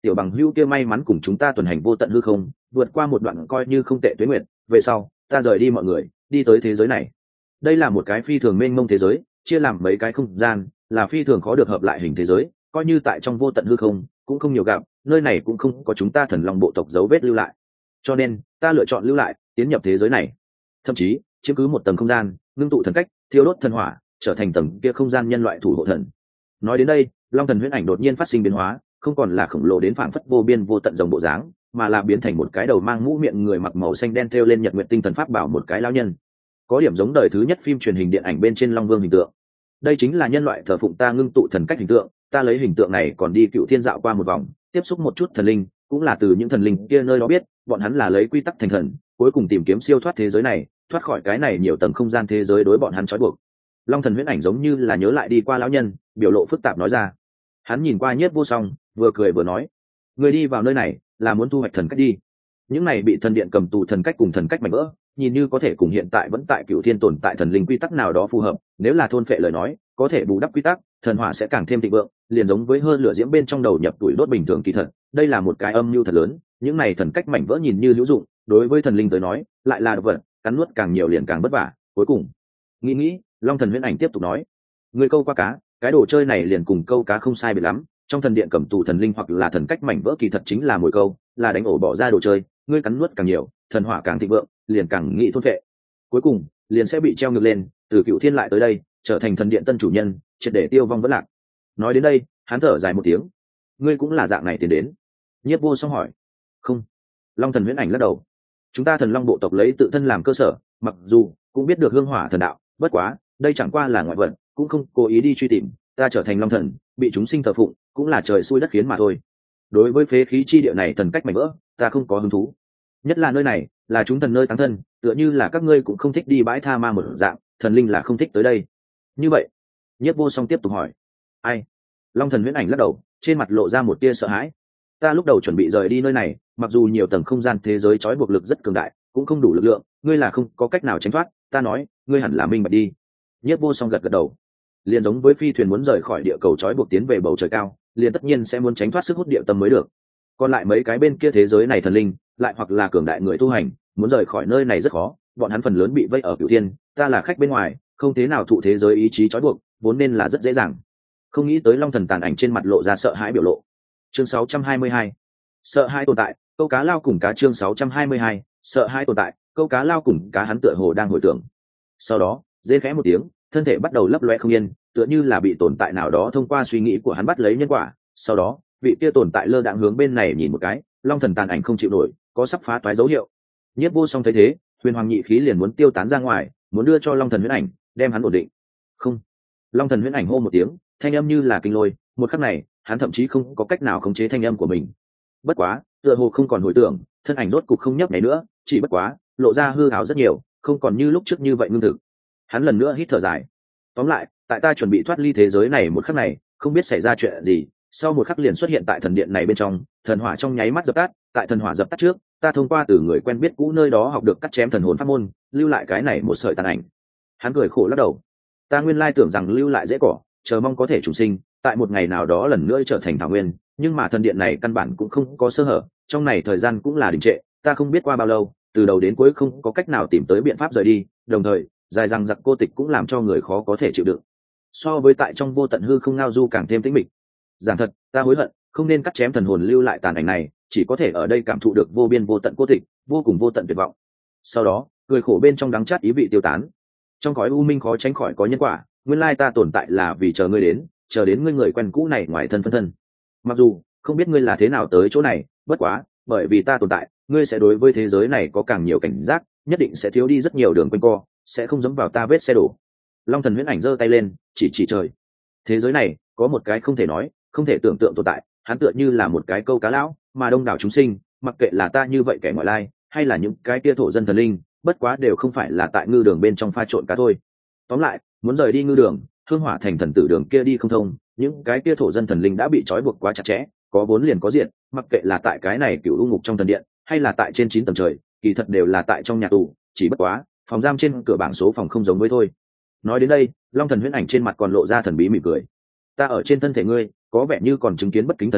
tiểu bằng hữu kia may mắn cùng chúng ta tuần hành vô tận hư không, vượt qua một đoạn coi như không tệ tuế nguyệt, về sau ta rời đi mọi người, đi tới thế giới này. Đây là một cái phi thường mênh mông thế giới, chia làm mấy cái không gian, là phi thường khó được hợp lại hình thế giới, coi như tại trong vô tận hư không cũng không nhiều gặp, nơi này cũng không có chúng ta thần long bộ tộc dấu vết lưu lại, cho nên ta lựa chọn lưu lại, tiến nhập thế giới này, thậm chí chiếm cứ một tầng không gian, ngưng tụ thần cách, thiêu đốt thần hỏa, trở thành tầng kia không gian nhân loại thủ hộ thần. Nói đến đây, long thần huyễn ảnh đột nhiên phát sinh biến hóa, không còn là khổng lồ đến phảng phất vô biên vô tận rồng bộ dáng, mà là biến thành một cái đầu mang mũ miệng người mặc màu xanh đen thêu lên nhật nguyện tinh thần pháp bảo một cái lao nhân, có điểm giống đời thứ nhất phim truyền hình điện ảnh bên trên long vương hình tượng. Đây chính là nhân loại thờ phụng ta ngưng tụ thần cách hình tượng, ta lấy hình tượng này còn đi cựu thiên dạo qua một vòng, tiếp xúc một chút thần linh, cũng là từ những thần linh kia nơi đó biết bọn hắn là lấy quy tắc thành thần, cuối cùng tìm kiếm siêu thoát thế giới này, thoát khỏi cái này nhiều tầng không gian thế giới đối bọn hắn trói buộc. Long thần huyễn ảnh giống như là nhớ lại đi qua lão nhân, biểu lộ phức tạp nói ra. Hắn nhìn qua Nhiếp Vô Song, vừa cười vừa nói, người đi vào nơi này là muốn thu hoạch thần cách đi. Những này bị thần điện cầm tù thần cách cùng thần cách mảnh vỡ, nhìn như có thể cùng hiện tại vẫn tại cựu thiên tồn tại thần linh quy tắc nào đó phù hợp, nếu là thôn phệ lời nói có thể bù đắp quy tắc, thần hỏa sẽ càng thêm thịnh vượng, liền giống với hơn lửa diễm bên trong đầu nhập tuổi đốt bình thường. Kỳ thật đây là một cái âm mưu thật lớn, những này thần cách mảnh vỡ nhìn như hữu dụng, đối với thần linh tới nói lại là độc vật, cắn nuốt càng nhiều liền càng vất vả. Cuối cùng nghĩ long thần huyễn ảnh tiếp tục nói, người câu qua cá, cái đồ chơi này liền cùng câu cá không sai biệt lắm, trong thần điện cầm tù thần linh hoặc là thần cách mảnh vỡ kỳ thật chính là mồi câu, là đánh ổ bỏ ra đồ chơi, ngươi cắn nuốt càng nhiều, thần hỏa càng thịnh vượng, liền càng nghĩ thôn phệ, cuối cùng liền sẽ bị treo ngược lên, từ cựu thiên lại tới đây, trở thành thần điện tân chủ nhân, triệt để tiêu vong vẫn lạc. Nói đến đây, hắn thở dài một tiếng, ngươi cũng là dạng này tiến đến. Nhiếp Vô Song hỏi. Không. Long thần huyễn ảnh lắc đầu. Chúng ta thần long bộ tộc lấy tự thân làm cơ sở, mặc dù cũng biết được hương hỏa thần đạo, bất quá đây chẳng qua là ngoại vật, cũng không cố ý đi truy tìm. Ta trở thành long thần, bị chúng sinh thờ phụng, cũng là trời xui đất khiến mà thôi. Đối với phế khí chi địa này thần cách mảnh vỡ, ta không có hứng thú. Nhất là nơi này là chúng thần nơi táng thân, tựa như là các ngươi cũng không thích đi bãi tha ma một dạng, thần linh là không thích tới đây. Như vậy, Nhiếp Vô Song tiếp tục hỏi, ai? Long thần huyễn ảnh lắc đầu, trên mặt lộ ra một tia sợ hãi. Ta lúc đầu chuẩn bị rời đi nơi này, mặc dù nhiều tầng không gian thế giới trói buộc lực rất cường đại, cũng không đủ lực lượng, ngươi là không có cách nào tránh thoát. Ta nói, ngươi hẳn là minh bạch đi. Nhiếp Vô Song gật gật đầu. Liền giống với phi thuyền muốn rời khỏi địa cầu trói buộc tiến về bầu trời cao, liền tất nhiên sẽ muốn tránh thoát sức hút địa tâm mới được. Còn lại mấy cái bên kia thế giới này thần linh, lại hoặc là cường đại người tu hành, muốn rời khỏi nơi này rất khó, bọn hắn phần lớn bị vây ở cửu thiên, ta là khách bên ngoài, không thế nào thụ thế giới ý chí trói buộc, vốn nên là rất dễ dàng. Không nghĩ tới long thần tàn ảnh trên mặt lộ ra sợ hãi biểu lộ. Chương 622. Sợ hãi tồn tại, câu cá lao cùng cá. Chương 622. Sợ hãi tồn tại, câu cá lao cùng cá. Hắn tựa hồ đang hồi tưởng. Sau đó, rên khẽ một tiếng, thân thể bắt đầu lấp loe không yên, tựa như là bị tồn tại nào đó thông qua suy nghĩ của hắn bắt lấy nhân quả. Sau đó, vị kia tồn tại lơ đãng hướng bên này nhìn một cái, long thần tàn ảnh không chịu nổi, có sắp phá toái dấu hiệu. Nhiếp Vô Song thấy thế, huyền hoàng nhị khí liền muốn tiêu tán ra ngoài, muốn đưa cho long thần huyễn ảnh, đem hắn ổn định. Không. Long thần huyễn ảnh hô một tiếng, thanh âm như là kinh lôi, một khắc này hắn thậm chí không có cách nào khống chế thanh âm của mình. Bất quá tựa hồ không còn hồi tưởng, thân ảnh rốt cục không nhấp nhảy nữa, chỉ bất quá lộ ra hư ảo rất nhiều, không còn như lúc trước như vậy ngưng thực. Hắn lần nữa hít thở dài. Tóm lại, tại ta chuẩn bị thoát ly thế giới này một khắc này, không biết xảy ra chuyện gì, sau một khắc liền xuất hiện tại thần điện này bên trong, thần hỏa trong nháy mắt dập tắt. Tại thần hỏa dập tắt trước, ta thông qua từ người quen biết cũ nơi đó học được cắt chém thần hồn pháp môn, lưu lại cái này một sợi tàn ảnh. Hắn cười khổ lắc đầu. Ta nguyên lai tưởng rằng lưu lại dễ cỏ, chờ mong có thể chủ sinh, tại một ngày nào đó lần nữa trở thành thảo nguyên, nhưng mà thần điện này căn bản cũng không có sơ hở, trong này thời gian cũng là đình trệ, ta không biết qua bao lâu, từ đầu đến cuối không có cách nào tìm tới biện pháp rời đi, đồng thời dài dằng dặc cô tịch cũng làm cho người khó có thể chịu đựng, so với tại trong vô tận hư không ngao du càng thêm tĩnh mịch. Giảng thật, ta hối hận không nên cắt chém thần hồn lưu lại tàn ảnh này, chỉ có thể ở đây cảm thụ được vô biên vô tận cô tịch, vô cùng vô tận tuyệt vọng. Sau đó cười khổ bên trong đắng chát ý vị tiêu tán. Trong cõi u minh khó tránh khỏi có nhân quả, nguyên lai ta tồn tại là vì chờ ngươi đến, chờ đến ngươi người quen cũ này ngoài thân phân thân. Mặc dù không biết ngươi là thế nào tới chỗ này, bất quá bởi vì ta tồn tại, ngươi sẽ đối với thế giới này có càng nhiều cảnh giác, nhất định sẽ thiếu đi rất nhiều đường quanh co, sẽ không dẫm vào ta vết xe đổ. Long thần huyễn ảnh giơ tay lên, chỉ trời. Thế giới này có một cái không thể nói, không thể tưởng tượng tồn tại, hắn tựa như là một cái câu cá lão, mà đông đảo chúng sinh, mặc kệ là ta như vậy kẻ ngoại lai, hay là những cái kia thổ dân thần linh, bất quá đều không phải là tại ngư đường bên trong pha trộn cá thôi. Tóm lại, muốn rời đi ngư đường, hương hỏa thành thần tử đường kia đi không thông, những cái kia thổ dân thần linh đã bị trói buộc quá chặt chẽ, có vốn liền có diện, mặc kệ là tại cái này cựu u ngục trong thần điện, hay là tại trên 9 tầng trời, kỳ thật đều là tại trong nhà tù, chỉ bất quá phòng giam trên cửa bảng số phòng không giống với thôi. Nói đến đây, long thần huyễn ảnh trên mặt còn lộ ra thần bí mỉm cười. Ta ở trên thân thể ngươi, có vẻ như còn chứng kiến bất kính thần linh,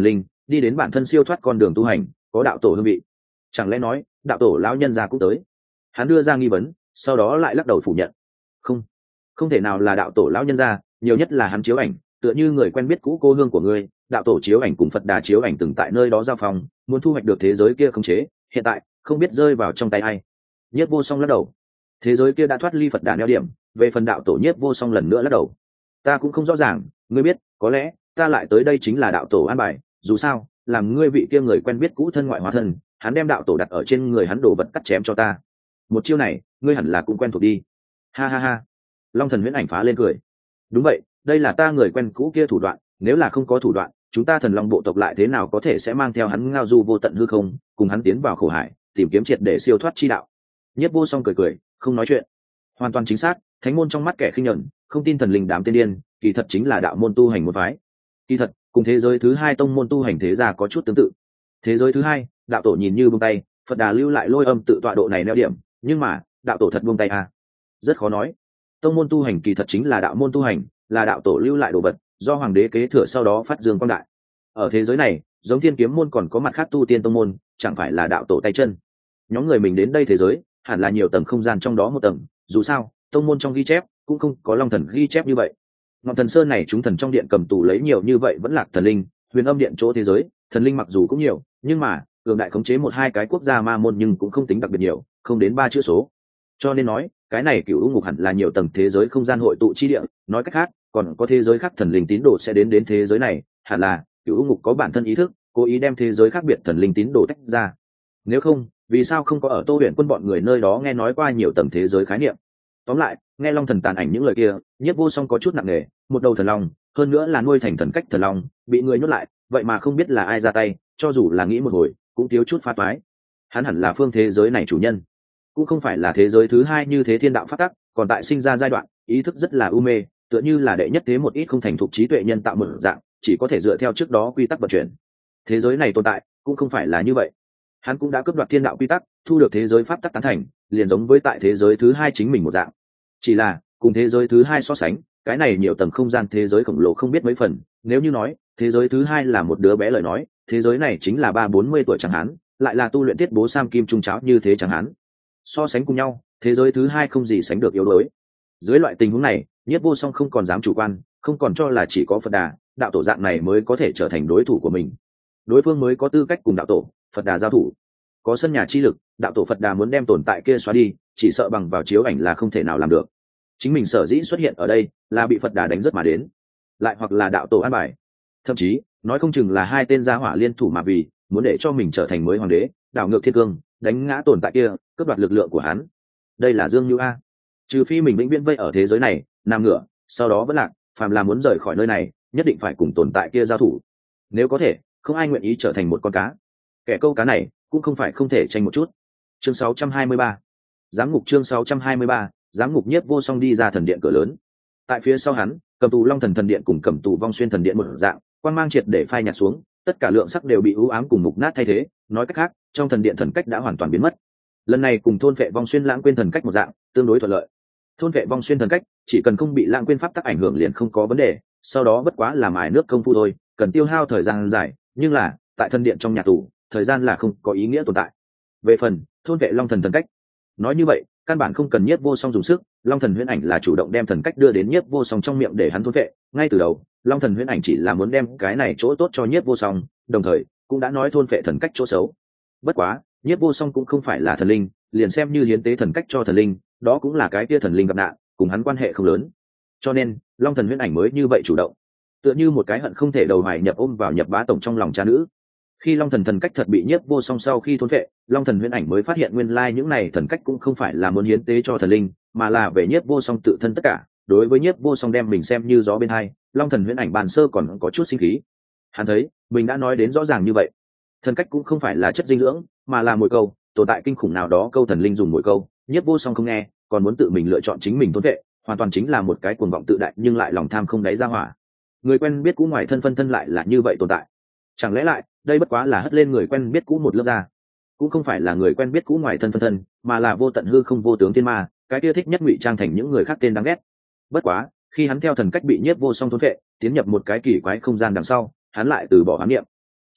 đi đến bản thân siêu thoát con đường tu hành, có đạo tổ hương vị. Chẳng lẽ nói đạo tổ lão nhân gia cũng tới? Hắn đưa ra nghi vấn, sau đó lại lắc đầu phủ nhận. Không, không thể nào là đạo tổ lão nhân gia, nhiều nhất là hắn chiếu ảnh, tựa như người quen biết cũ cô hương của ngươi. Đạo tổ chiếu ảnh cùng Phật Đà chiếu ảnh từng tại nơi đó giao phòng, muốn thu hoạch được thế giới kia khống chế, hiện tại không biết rơi vào trong tay ai. Nhiếp Vô Song lắc đầu. Thế giới kia đã thoát ly Phật Đà neo điểm, về phần đạo tổ Nhiếp Vô Song lần nữa lắc đầu. Ta cũng không rõ ràng, ngươi biết, có lẽ ta lại tới đây chính là đạo tổ an bài, dù sao làm ngươi vị kia người quen biết cũ thân ngoại hóa thân, hắn đem đạo tổ đặt ở trên người hắn, đổ vật cắt chém cho ta. Một chiêu này ngươi hẳn là cũng quen thuộc đi. Ha ha ha. Long Thần Huyễn Ảnh phá lên cười. Đúng vậy, đây là ta người quen cũ kia thủ đoạn, nếu là không có thủ đoạn, chúng ta Thần Long bộ tộc lại thế nào có thể sẽ mang theo hắn ngao du vô tận hư không, cùng hắn tiến vào khổ hải, tìm kiếm triệt để siêu thoát chi đạo. Nhiếp Vô Song cười cười, không nói chuyện. Hoàn toàn chính xác, thánh môn trong mắt kẻ khinh nhẫn, không tin thần linh đám tiên điên, kỳ thật chính là đạo môn tu hành một phái. Kỳ thật cùng thế giới thứ hai tông môn tu hành thế gia có chút tương tự. Thế giới thứ hai, đạo tổ nhìn như buông tay, Phật Đà lưu lại lôi âm tự tọa độ này neo điểm, nhưng mà đạo tổ thật buông tay à? Rất khó nói. Tông môn tu hành kỳ thật chính là đạo môn tu hành, là đạo tổ lưu lại đồ vật, do hoàng đế kế thừa sau đó phát dương quang đại. Ở thế giới này, giống Thiên Kiếm môn còn có mặt khác tu tiên tông môn, chẳng phải là đạo tổ tay chân. Nhóm người mình đến đây thế giới, hẳn là nhiều tầng không gian trong đó một tầng, dù sao tông môn trong ghi chép cũng không có Long Thần ghi chép như vậy. Ngọc Thần Sơn này chúng thần trong điện cầm tù lấy nhiều như vậy vẫn lạc thần linh, Huyền Âm điện chỗ thế giới thần linh mặc dù cũng nhiều, nhưng mà cường đại khống chế một hai cái quốc gia ma môn nhưng cũng không tính đặc biệt nhiều, không đến 3 chữ số. Cho nên nói cái này Cửu U ngục hẳn là nhiều tầng thế giới không gian hội tụ chi địa, nói cách khác còn có thế giới khác thần linh tín đồ sẽ đến thế giới này, hẳn là Cửu U ngục có bản thân ý thức, cố ý đem thế giới khác biệt thần linh tín đồ tách ra. Nếu không, vì sao không có ở Tô Huyền Quân bọn người nơi đó nghe nói qua nhiều tầng thế giới khái niệm? Tóm lại, nghe Long Thần tàn ảnh những lời kia, Nhiếp Vô Song có chút nặng nề, một đầu thần long, hơn nữa là nuôi thành thần cách thần long, bị người nhốt lại, vậy mà không biết là ai ra tay, cho dù là nghĩ một hồi, cũng thiếu chút phá toái. Hắn hẳn là phương thế giới này chủ nhân, cũng không phải là thế giới thứ hai như thế thiên đạo phát tắc, còn tại sinh ra giai đoạn, ý thức rất là u mê, tựa như là đệ nhất thế một ít không thành thục trí tuệ nhân tạo một dạng, chỉ có thể dựa theo trước đó quy tắc vận chuyển. Thế giới này tồn tại, cũng không phải là như vậy. Hắn cũng đã cướp đoạt thiên đạo quy tắc, thu được thế giới pháp tắc tán thành, liền giống với tại thế giới thứ hai chính mình một dạng. Chỉ là cùng thế giới thứ hai so sánh, cái này nhiều tầng không gian thế giới khổng lồ không biết mấy phần. Nếu như nói thế giới thứ hai là một đứa bé lời nói, thế giới này chính là 30-40 tuổi chẳng hạn, lại là tu luyện tiết bố sam kim trung cháo như thế chẳng hạn. So sánh cùng nhau, thế giới thứ hai không gì sánh được yếu đuối. Dưới loại tình huống này, Nhiếp Vô Song không còn dám chủ quan, không còn cho là chỉ có Phật Đà, đạo tổ dạng này mới có thể trở thành đối thủ của mình. Đối phương mới có tư cách cùng đạo tổ, Phật Đà giao thủ. Có sân nhà chi lực, đạo tổ Phật Đà muốn đem tồn tại kia xóa đi, chỉ sợ bằng vào chiếu ảnh là không thể nào làm được. Chính mình sở dĩ xuất hiện ở đây là bị Phật Đà đánh rất mà đến, lại hoặc là đạo tổ an bài, thậm chí nói không chừng là hai tên gia hỏa liên thủ mà vì muốn để cho mình trở thành mới hoàng đế, đảo ngược thiên cương, đánh ngã tồn tại kia, cướp đoạt lực lượng của hắn. Đây là Dương Như A. Trừ phi mình vĩnh viễn vây ở thế giới này, nằm ngửa, sau đó vẫn lạc, phàm là muốn rời khỏi nơi này, nhất định phải cùng tồn tại kia giao thủ. Nếu có thể, không ai nguyện ý trở thành một con cá. Kẻ câu cá này cũng không phải không thể tranh một chút. Chương 623. Giám ngục. Chương 623. Giám ngục. Nhiếp Vô Song đi ra thần điện cửa lớn. Tại phía sau hắn, cầm tù Long Thần thần điện cùng cầm tù Vong Xuyên thần điện một dạng, quang mang triệt để phai nhạt xuống, tất cả lượng sắc đều bị u ám cùng mục nát thay thế. Nói cách khác, trong thần điện thần cách đã hoàn toàn biến mất. Lần này cùng thôn vệ Vong Xuyên lãng quên thần cách một dạng, tương đối thuận lợi. Thôn vệ Vong Xuyên thần cách, chỉ cần không bị lãng quên pháp tắc ảnh hưởng liền không có vấn đề, sau đó bất quá là mài nước công phu thôi, cần tiêu hao thời gian dài, nhưng là tại thần điện trong nhà tù, thời gian là không có ý nghĩa tồn tại. Về phần thôn vệ Long Thần thần cách, nói như vậy căn bản không cần Nhiếp Vô Song dùng sức, Long Thần huyễn ảnh là chủ động đem thần cách đưa đến Nhiếp Vô Song trong miệng để hắn thôn vệ. Ngay từ đầu Long Thần huyễn ảnh chỉ là muốn đem cái này chỗ tốt cho Nhiếp Vô Song, đồng thời cũng đã nói thôn vệ thần cách chỗ xấu. Bất quá Nhiếp Vô Song cũng không phải là thần linh, liền xem như hiến tế thần cách cho thần linh, đó cũng là cái kia thần linh gặp nạn, cùng hắn quan hệ không lớn. Cho nên Long Thần huyễn ảnh mới như vậy chủ động, tựa như một cái hận không thể đầu hoài nhập ôm vào nhập bá tổng trong lòng cha nữ. Khi Long Thần thần cách thật bị Nhiếp Vô Song sau khi thôn vệ, Long Thần huyễn ảnh mới phát hiện nguyên lai những này thần cách cũng không phải là muốn hiến tế cho thần linh, mà là về Nhiếp Vô Song tự thân tất cả. Đối với Nhiếp Vô Song đem mình xem như gió bên hai, Long Thần huyễn ảnh bàn sơ còn có chút sinh khí. Hắn thấy mình đã nói đến rõ ràng như vậy, thần cách cũng không phải là chất dinh dưỡng, mà là mồi câu, tồn tại kinh khủng nào đó câu thần linh dùng mồi câu. Nhiếp Vô Song không nghe, còn muốn tự mình lựa chọn chính mình thôn vệ, hoàn toàn chính là một cái cuồng vọng tự đại nhưng lại lòng tham không đáy ra hỏa. Người quen biết cũ ngoài thân phân thân lại là như vậy tồn tại. Chẳng lẽ lại đây bất quá là hất lên người quen biết cũ một lớp da, cũng không phải là người quen biết cũ ngoài thân phân thân, mà là vô tận hư không vô tướng thiên ma, cái kia thích nhất ngụy trang thành những người khác tên đáng ghét. Bất quá khi hắn theo thần cách bị Nhiếp Vô Song thôn vệ, tiến nhập một cái kỳ quái không gian đằng sau, hắn lại từ bỏ ám niệm.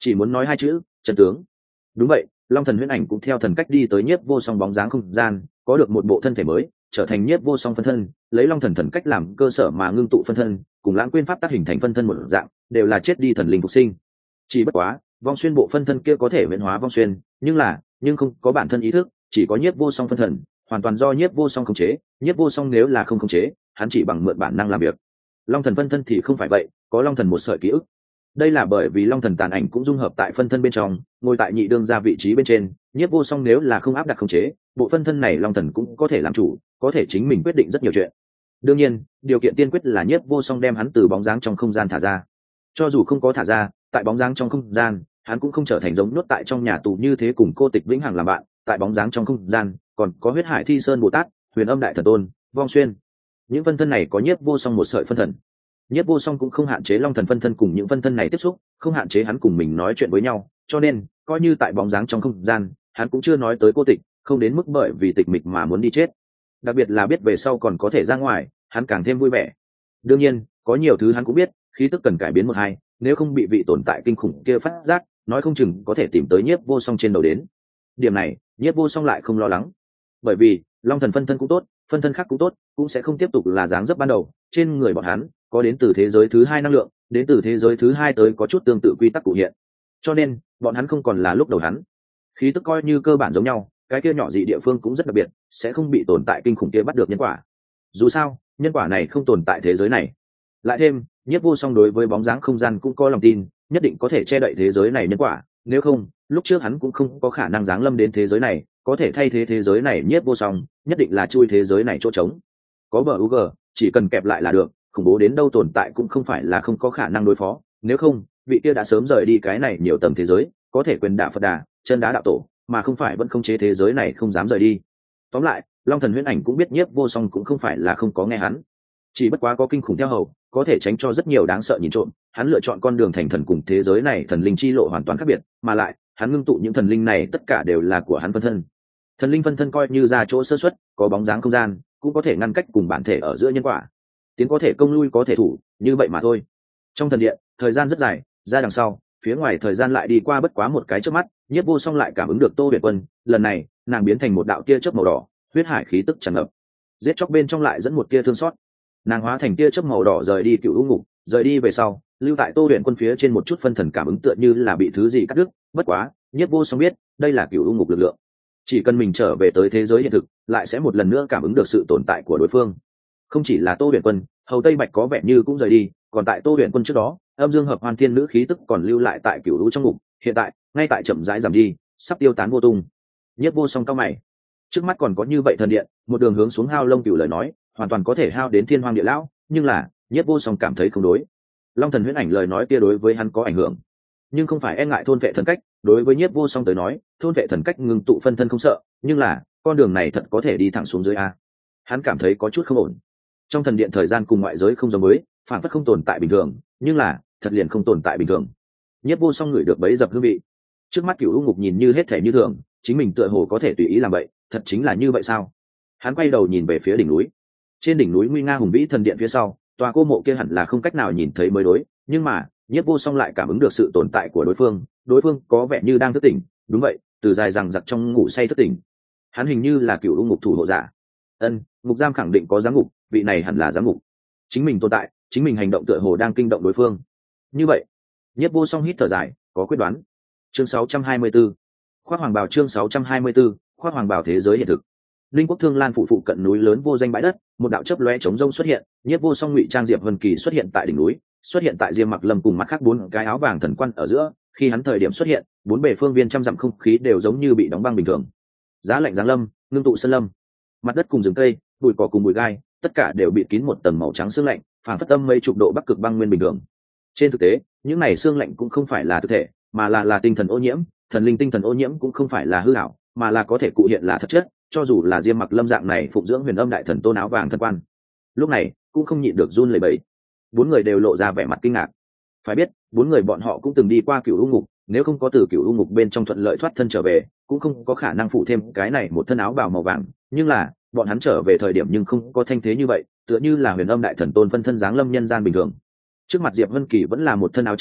chỉ muốn nói hai chữ: chân tướng. Đúng vậy, long thần huyễn ảnh cũng theo thần cách đi tới nhiếp vô song bóng dáng không gian, có được một bộ thân thể mới, trở thành nhiếp vô song phân thân, lấy long thần thần cách làm cơ sở mà ngưng tụ phân thân, cùng lãng quên pháp tác hình thành phân thân một dạng, đều là chết đi thần linh phục sinh. Chỉ bất quá vong xuyên bộ phân thân kia có thể biến hóa vong xuyên, nhưng không có bản thân ý thức, chỉ có nhiếp vô song phân thân, hoàn toàn do nhiếp vô song khống chế. Nhiếp vô song nếu là không khống chế, hắn chỉ bằng mượn bản năng làm việc. Long thần phân thân thì không phải vậy, có long thần một sợi ký ức. Đây là bởi vì long thần tàn ảnh cũng dung hợp tại phân thân bên trong, ngồi tại nhị đương gia vị trí bên trên. Nhiếp vô song nếu là không áp đặt khống chế, bộ phân thân này long thần cũng có thể làm chủ, có thể chính mình quyết định rất nhiều chuyện. Đương nhiên điều kiện tiên quyết là nhiếp vô song đem hắn từ bóng dáng trong không gian thả ra. Cho dù không có thả ra, tại bóng dáng trong không gian, hắn cũng không trở thành giống nhốt tại trong nhà tù như thế, cùng Cô Tịch vĩnh hằng làm bạn. Tại bóng dáng trong không gian còn có huyết hải thi sơn bồ tát, huyền âm đại thần tôn, vong xuyên. Những phân thân này có nhiếp vô song một sợi phân thần. Nhiếp vô song cũng không hạn chế long thần phân thân cùng những phân thân này tiếp xúc, không hạn chế hắn cùng mình nói chuyện với nhau, cho nên coi như tại bóng dáng trong không gian, hắn cũng chưa nói tới Cô Tịch, không đến mức bởi vì tịch mịch mà muốn đi chết. Đặc biệt là biết về sau còn có thể ra ngoài, hắn càng thêm vui vẻ. Đương nhiên có nhiều thứ hắn cũng biết, khí tức cần cải biến một hai, nếu không bị vị tồn tại kinh khủng kia phát giác, nói không chừng có thể tìm tới nhiếp vô song trên đầu đến. Điểm này nhiếp vô song lại không lo lắng, bởi vì long thần phân thân cũng tốt, phân thân khác cũng tốt, cũng sẽ không tiếp tục là dáng dấp ban đầu. Trên người bọn hắn có đến từ thế giới thứ hai năng lượng, đến từ thế giới thứ hai tới có chút tương tự quy tắc cụ hiện, cho nên bọn hắn không còn là lúc đầu hắn. Khí tức coi như cơ bản giống nhau, cái kia nhỏ dị địa phương cũng rất đặc biệt, sẽ không bị tồn tại kinh khủng kia bắt được nhân quả. Dù sao nhân quả này không tồn tại thế giới này. Lại thêm nhiếp vô song đối với bóng dáng không gian cũng có lòng tin, nhất định có thể che đậy thế giới này nhân quả. Nếu không lúc trước hắn cũng không có khả năng giáng lâm đến thế giới này, có thể thay thế thế giới này nhiếp vô song nhất định là chui thế giới này chỗ trống. Có bờ UG chỉ cần kẹp lại là được, khủng bố đến đâu tồn tại cũng không phải là không có khả năng đối phó. Nếu không vị kia đã sớm rời đi cái này nhiều tầng thế giới, có thể quyền đả Phật đà, chân đá đạo tổ, mà không phải vẫn không chế thế giới này không dám rời đi. Tóm lại long thần huyễn ảnh cũng biết nhiếp vô song cũng không phải là không có nghe hắn, chỉ bất quá có kinh khủng theo hầu, có thể tránh cho rất nhiều đáng sợ nhìn trộm. Hắn lựa chọn con đường thành thần cùng thế giới này thần linh chi lộ hoàn toàn khác biệt, mà lại hắn ngưng tụ những thần linh này tất cả đều là của hắn phân thân. Thần linh phân thân coi như ra chỗ sơ xuất, có bóng dáng không gian, cũng có thể ngăn cách cùng bản thể ở giữa nhân quả, tiến có thể công lui có thể thủ, như vậy mà thôi. Trong thần điện thời gian rất dài, ra đằng sau phía ngoài thời gian lại đi qua bất quá một cái chớp mắt, nhiếp vô song lại cảm ứng được Tô Huyền Quân. Lần này nàng biến thành một đạo tia chớp màu đỏ, huyết hải khí tức tràn ngập, giết chóc bên trong lại dẫn một tia thương xót. Nàng hóa thành tia chớp màu đỏ rời đi Cựu U Ngục, rời đi về sau lưu tại Tô Huyền Quân phía trên một chút phân thần cảm ứng tựa như là bị thứ gì cắt đứt. Bất quá nhiếp vô song biết đây là Cựu U Ngục lực lượng, chỉ cần mình trở về tới thế giới hiện thực, lại sẽ một lần nữa cảm ứng được sự tồn tại của đối phương. Không chỉ là Tô Huyền Quân, hầu Tây Bạch có vẻ như cũng rời đi, còn tại Tô Huyền Quân trước đó, âm dương hợp hoàn thiên nữ khí tức còn lưu lại tại Cựu U trong ngục, hiện tại ngay tại chậm rãi giảm đi, sắp tiêu tán vô tung. Nhiếp vô song cao mày, trước mắt còn có như vậy thần điện, một đường hướng xuống hao lông cửu lời nói hoàn toàn có thể hao đến thiên hoang địa lão, nhưng là nhiếp vô song cảm thấy không đối. Long thần huyễn ảnh lời nói kia đối với hắn có ảnh hưởng, nhưng không phải e ngại thôn vệ thần cách. Đối với nhiếp vô song tới nói, thôn vệ thần cách ngưng tụ phân thân không sợ, nhưng là con đường này thật có thể đi thẳng xuống dưới a. Hắn cảm thấy có chút không ổn. Trong thần điện thời gian cùng ngoại giới không giống với, phản phất không tồn tại bình thường, nhưng là thật liền không tồn tại bình thường. Nhiếp vô song ngửi được bấy dập hương vị. Trước mắt Cửu U Ngục nhìn như hết thể như thường, chính mình tựa hồ có thể tùy ý làm vậy, thật chính là như vậy sao? Hắn quay đầu nhìn về phía đỉnh núi. Trên đỉnh núi nguy nga hùng vĩ thần điện phía sau, tòa cô mộ kia hẳn là không cách nào nhìn thấy mới đối, nhưng mà nhiếp vô song lại cảm ứng được sự tồn tại của đối phương có vẻ như đang thức tỉnh. Đúng vậy, từ dài rằng giặc trong ngủ say thức tỉnh. Hắn hình như là Cửu U Ngục thủ hộ giả. Ngục giam khẳng định có giám ngục, vị này hẳn là giám ngục. Chính mình tồn tại, chính mình hành động tựa hồ đang kinh động đối phương. Như vậy nhiếp vô song hít thở dài, có quyết đoán. Chương 624, khoác hoàng bào. Chương 624, khoác hoàng bào. Thế giới hiện thực. Linh Quốc Thương Lan phụ cận núi lớn vô danh bãi đất, một đạo chớp lóe chống rông xuất hiện. Nhiếp vô song ngụy trang Diệp Vân Kỳ xuất hiện tại đỉnh núi, xuất hiện tại Diêm Mặc Lâm cùng mặt khác bốn cái áo vàng thần quan ở giữa. Khi hắn thời điểm xuất hiện, bốn bề phương viên trăm dặm không khí đều giống như bị đóng băng bình thường. Giá lạnh giáng lâm, ngưng tụ sơn lâm, mặt đất cùng rừng cây, bụi cỏ cùng bụi gai, tất cả đều bị kín một tầng màu trắng sương lạnh, phảng phất âm mấy chục độ bắc cực băng nguyên bình thường. Trên thực tế những này sương lạnh cũng không phải là thực thể, mà là tinh thần ô nhiễm. Thần linh tinh thần ô nhiễm cũng không phải là hư ảo, mà là có thể cụ hiện là thật chất. Cho dù là Diêm Mặc Lâm dạng này phụng dưỡng huyền âm đại thần tôn áo vàng thần quan, lúc này cũng không nhịn được run lẩy bẩy. Bốn người đều lộ ra vẻ mặt kinh ngạc. Phải biết bốn người bọn họ cũng từng đi qua Cửu U Ngục, nếu không có từ Cửu U Ngục bên trong thuận lợi thoát thân trở về, cũng không có khả năng phụ thêm cái này một thân áo bào màu vàng. Nhưng là bọn hắn trở về thời điểm nhưng không có thanh thế như vậy, tựa như là huyền âm đại thần tôn phân thân giáng lâm nhân gian bình thường. Trước mặt Diệp Vân Kỳ vẫn là một thân áo trắng,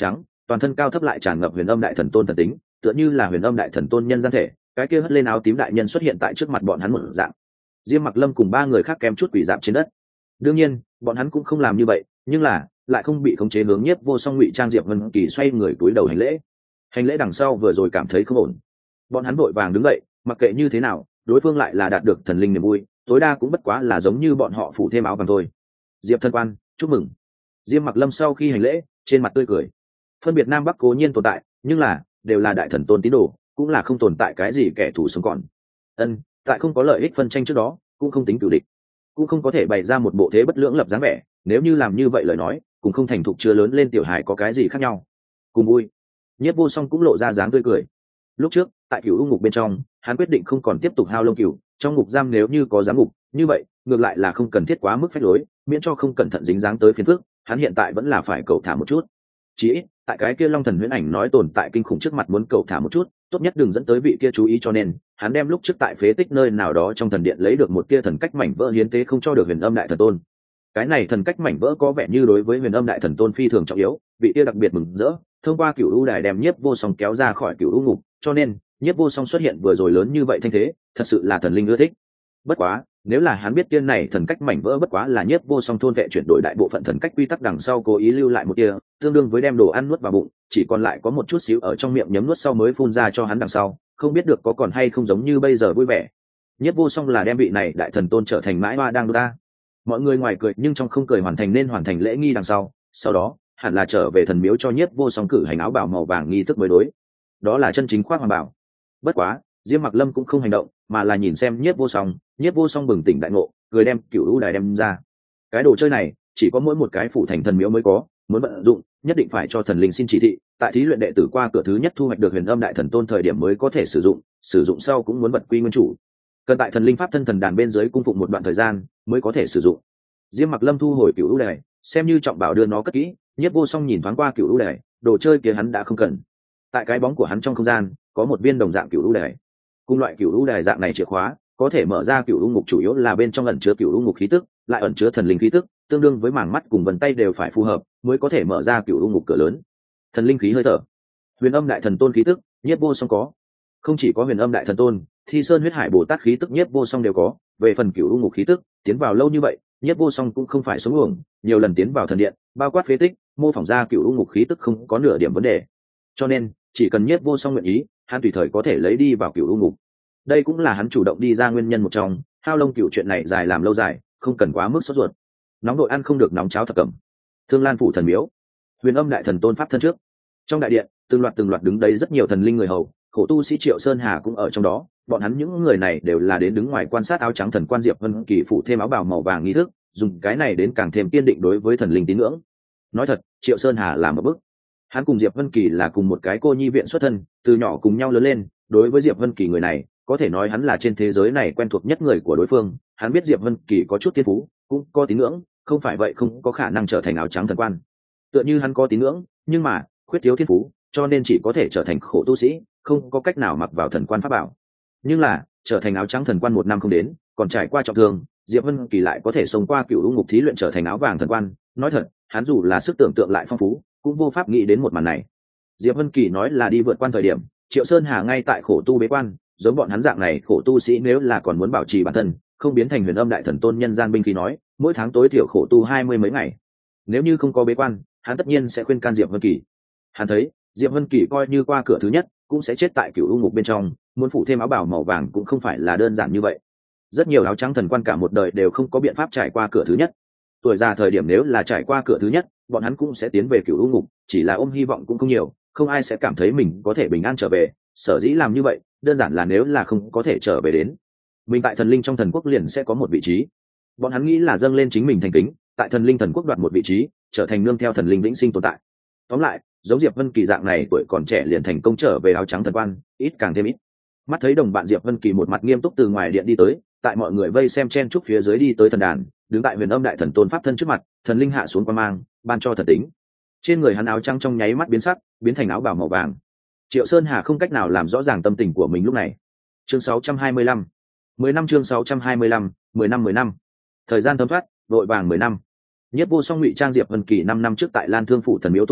toàn thân cao thấp lại tràn ngập huyền âm đại thần tôn thần tính, tựa như là huyền âm đại thần tôn nhân gian thể. Cái kia hất lên áo tím đại nhân xuất hiện tại trước mặt bọn hắn một dạng. Diêm Mặc Lâm cùng ba người khác kém chút quỷ dạp trên đất. Đương nhiên bọn hắn cũng không làm như vậy, nhưng là lại không bị khống chế, hướng Nhiếp Vô Song ngụy trang Diệp Vân Kỳ xoay người cúi đầu hành lễ đằng sau vừa rồi cảm thấy không ổn, bọn hắn vội vàng đứng dậy, mặc kệ như thế nào đối phương lại là đạt được thần linh niềm vui, tối đa cũng bất quá là giống như bọn họ phủ thêm áo vàng thôi. Diệp thân quan chúc mừng. Diêm Mặc Lâm sau khi hành lễ trên mặt tươi cười. Phân biệt nam bắc cố nhiên tồn tại, nhưng là đều là đại thần tôn tín đồ, cũng là không tồn tại cái gì kẻ thù sống còn. Tại không có lợi ích phân tranh trước đó cũng không tính cửu địch, cũng không có thể bày ra một bộ thế bất lưỡng lập dáng vẻ. Nếu như làm như vậy lời nói, cũng không thành thục chưa lớn lên tiểu hài có cái gì khác nhau. Cùng vui. Nhiếp Vô Song cũng lộ ra dáng tươi cười. Lúc trước tại Cửu U ngục bên trong, hắn quyết định không còn tiếp tục hao lông cửu trong ngục giam, nếu như có giám ngục như vậy ngược lại là không cần thiết quá mức phách lối, miễn cho không cẩn thận dính dáng tới phiền phức. Hắn hiện tại vẫn là phải cầu thả một chút, chỉ ít tại cái kia Long Thần Huyễn Ảnh nói tồn tại kinh khủng trước mặt muốn cầu thả một chút, tốt nhất đừng dẫn tới vị kia chú ý. Cho nên hắn đem lúc trước tại phế tích nơi nào đó trong thần điện lấy được một kia thần cách mảnh vỡ hiến tế không cho được huyền âm đại thần tôn. Cái này thần cách mảnh vỡ có vẻ như đối với huyền âm đại thần tôn phi thường trọng yếu, vị kia đặc biệt mừng rỡ thông qua Cửu U đài đem Nhiếp Vô Song kéo ra khỏi Cửu U ngục, cho nên Nhiếp Vô Song xuất hiện vừa rồi lớn như vậy thanh thế, thật sự là thần linh ưa thích. Bất quá nếu là hắn biết tiên này thần cách mảnh vỡ bất quá là Nhiếp Vô Song thôn vệ chuyển đổi đại bộ phận thần cách quy tắc đằng sau cố ý lưu lại một tia, tương đương với đem đồ ăn nuốt vào bụng, chỉ còn lại có một chút xíu ở trong miệng nhấm nuốt sau mới phun ra cho hắn đằng sau, không biết được có còn hay không giống như bây giờ vui vẻ. Nhiếp Vô Song là đem vị này đại thần tôn trở thành mãi hoa đang đô ta. Mọi người ngoài cười nhưng trong không cười, hoàn thành nên hoàn thành lễ nghi đằng sau đó hẳn là trở về thần miếu cho Nhiếp Vô Song cử hành áo bào màu vàng nghi thức mới đối. Đó là chân chính khoác hoàng bảo. Bất quá Diêm Mặc Lâm cũng không hành động, mà là nhìn xem Nhiếp Vô Song bừng tỉnh đại ngộ, người đem Cửu U đài đem ra. Cái đồ chơi này chỉ có mỗi một cái phủ thành thần miếu mới có, muốn vận dụng nhất định phải cho thần linh xin chỉ thị, tại thí luyện đệ tử qua cửa thứ nhất thu hoạch được huyền âm đại thần tôn thời điểm mới có thể sử dụng sau cũng muốn bật quy nguyên chủ, cần tại thần linh pháp thân thần đàn bên dưới cung phụng một đoạn thời gian mới có thể sử dụng. Diêm Mặc Lâm thu hồi Cửu U đài, xem như trọng bảo đưa nó cất kỹ. Nhiếp Vô Song nhìn thoáng qua Cửu U đài, đồ chơi kia hắn đã không cần. Tại cái bóng của hắn trong không gian có một viên đồng dạng Cửu U đài. Cùng loại Cửu U đài dạng này chìa khóa có thể mở ra Cửu U ngục, chủ yếu là bên trong ẩn chứa Cửu U ngục khí tức, lại ẩn chứa thần linh khí tức, tương đương với màng mắt cùng vân tay đều phải phù hợp mới có thể mở ra Cửu U ngục cửa lớn. Thần linh khí hơi thở, huyền âm đại thần tôn khí tức, Nhiếp Vô Song có. Không chỉ có huyền âm đại thần tôn, Thi Sơn huyết hải Bồ Tát khí tức Nhiếp Vô Song đều có. Về phần Cửu U ngục khí tức, tiến vào lâu như vậy, Nhiếp Vô Song cũng không phải sống uổng, nhiều lần tiến vào thần điện, bao quát phế tích, mô phỏng ra Cửu U ngục khí tức không có nửa điểm vấn đề. Cho nên, chỉ cần Nhiếp Vô Song nguyện ý, hắn tùy thời có thể lấy đi vào Cửu U ngục. Đây cũng là hắn chủ động đi ra nguyên nhân một trong. Hao lông cửu chuyện này dài làm lâu dài, không cần quá mức sốt ruột. Nóng đội ăn không được nóng cháo thập cẩm. Thương Lan phủ thần miếu, huyền âm đại thần tôn pháp thân trước. Trong đại điện, từng loạt đứng đấy rất nhiều thần linh người hầu, khổ tu sĩ Triệu Sơn Hà cũng ở trong đó. Bọn hắn những người này đều là đến đứng ngoài quan sát áo trắng thần quan Diệp Vân Kỳ phụ thêm áo bào màu vàng nghi thức, dùng cái này đến càng thêm kiên định đối với thần linh tín ngưỡng. Nói thật, Triệu Sơn Hà là một bức. Hắn cùng Diệp Vân Kỳ là cùng một cái cô nhi viện xuất thân, từ nhỏ cùng nhau lớn lên. Đối với Diệp Vân Kỳ người này, có thể nói hắn là trên thế giới này quen thuộc nhất người của đối phương. Hắn biết Diệp Vân Kỳ có chút thiên phú, cũng có tín ngưỡng, không phải vậy không có khả năng trở thành áo trắng thần quan. Tựa như hắn có tín ngưỡng, nhưng mà khuyết thiếu thiên phú, cho nên chỉ có thể trở thành khổ tu sĩ, không có cách nào mặc vào thần quan pháp bảo. Nhưng là trở thành áo trắng thần quan một năm không đến, còn trải qua trọng thương, Diệp Vân Kỳ lại có thể sống qua Cửu U ngục thí luyện trở thành áo vàng thần quan. Nói thật, hắn dù là sức tưởng tượng lại phong phú, cũng vô pháp nghĩ đến một màn này. Diệp Vân Kỳ nói là đi vượt quan thời điểm, Triệu Sơn Hà ngay tại khổ tu bế quan. Giống bọn hắn dạng này khổ tu sĩ nếu là còn muốn bảo trì bản thân, không biến thành huyền âm đại thần tôn nhân gian binh khí nói, mỗi tháng tối thiểu khổ tu 20 mấy ngày. Nếu như không có bế quan, hắn tất nhiên sẽ khuyên can Diệp Vân Kỳ. Hắn thấy Diệp Vân Kỳ coi như qua cửa thứ nhất, cũng sẽ chết tại Cửu U ngục bên trong, muốn phủ thêm áo bào màu vàng cũng không phải là đơn giản như vậy. Rất nhiều áo trắng thần quan cả một đời đều không có biện pháp trải qua cửa thứ nhất. Tuổi già thời điểm nếu là trải qua cửa thứ nhất, bọn hắn cũng sẽ tiến về Cửu U ngục, chỉ là ôm hy vọng cũng không nhiều, không ai sẽ cảm thấy mình có thể bình an trở về. Sở dĩ làm như vậy, đơn giản là nếu là không có thể trở về đến, mình tại thần linh trong thần quốc liền sẽ có một vị trí. Bọn hắn nghĩ là dâng lên chính mình thành kính, tại thần linh thần quốc đoạt một vị trí, trở thành nương theo thần linh vĩnh sinh tồn tại. Tóm lại, giống Diệp Vân Kỳ dạng này tuổi còn trẻ liền thành công trở về áo trắng thần quan, ít càng thêm ít. Mắt thấy đồng bạn Diệp Vân Kỳ một mặt nghiêm túc từ ngoài điện đi tới, tại mọi người vây xem chen chúc phía dưới đi tới thần đàn, đứng tại huyền âm đại thần tôn pháp thân trước mặt, thần linh hạ xuống quan mang, ban cho thần tính. Trên người hắn áo trắng trong nháy mắt biến sắc, biến thành áo bào màu vàng. Triệu Sơn Hà không cách nào làm rõ ràng tâm tình của mình lúc này. Chương 625, 10 năm chương 625, 10 năm. Thời gian thấm thoát, vội vàng 10 năm. Nhiếp Vô Song ngụy trang Diệp Vân Kỳ 5 năm trước tại Lan Thương phủ thần miếu tu hành,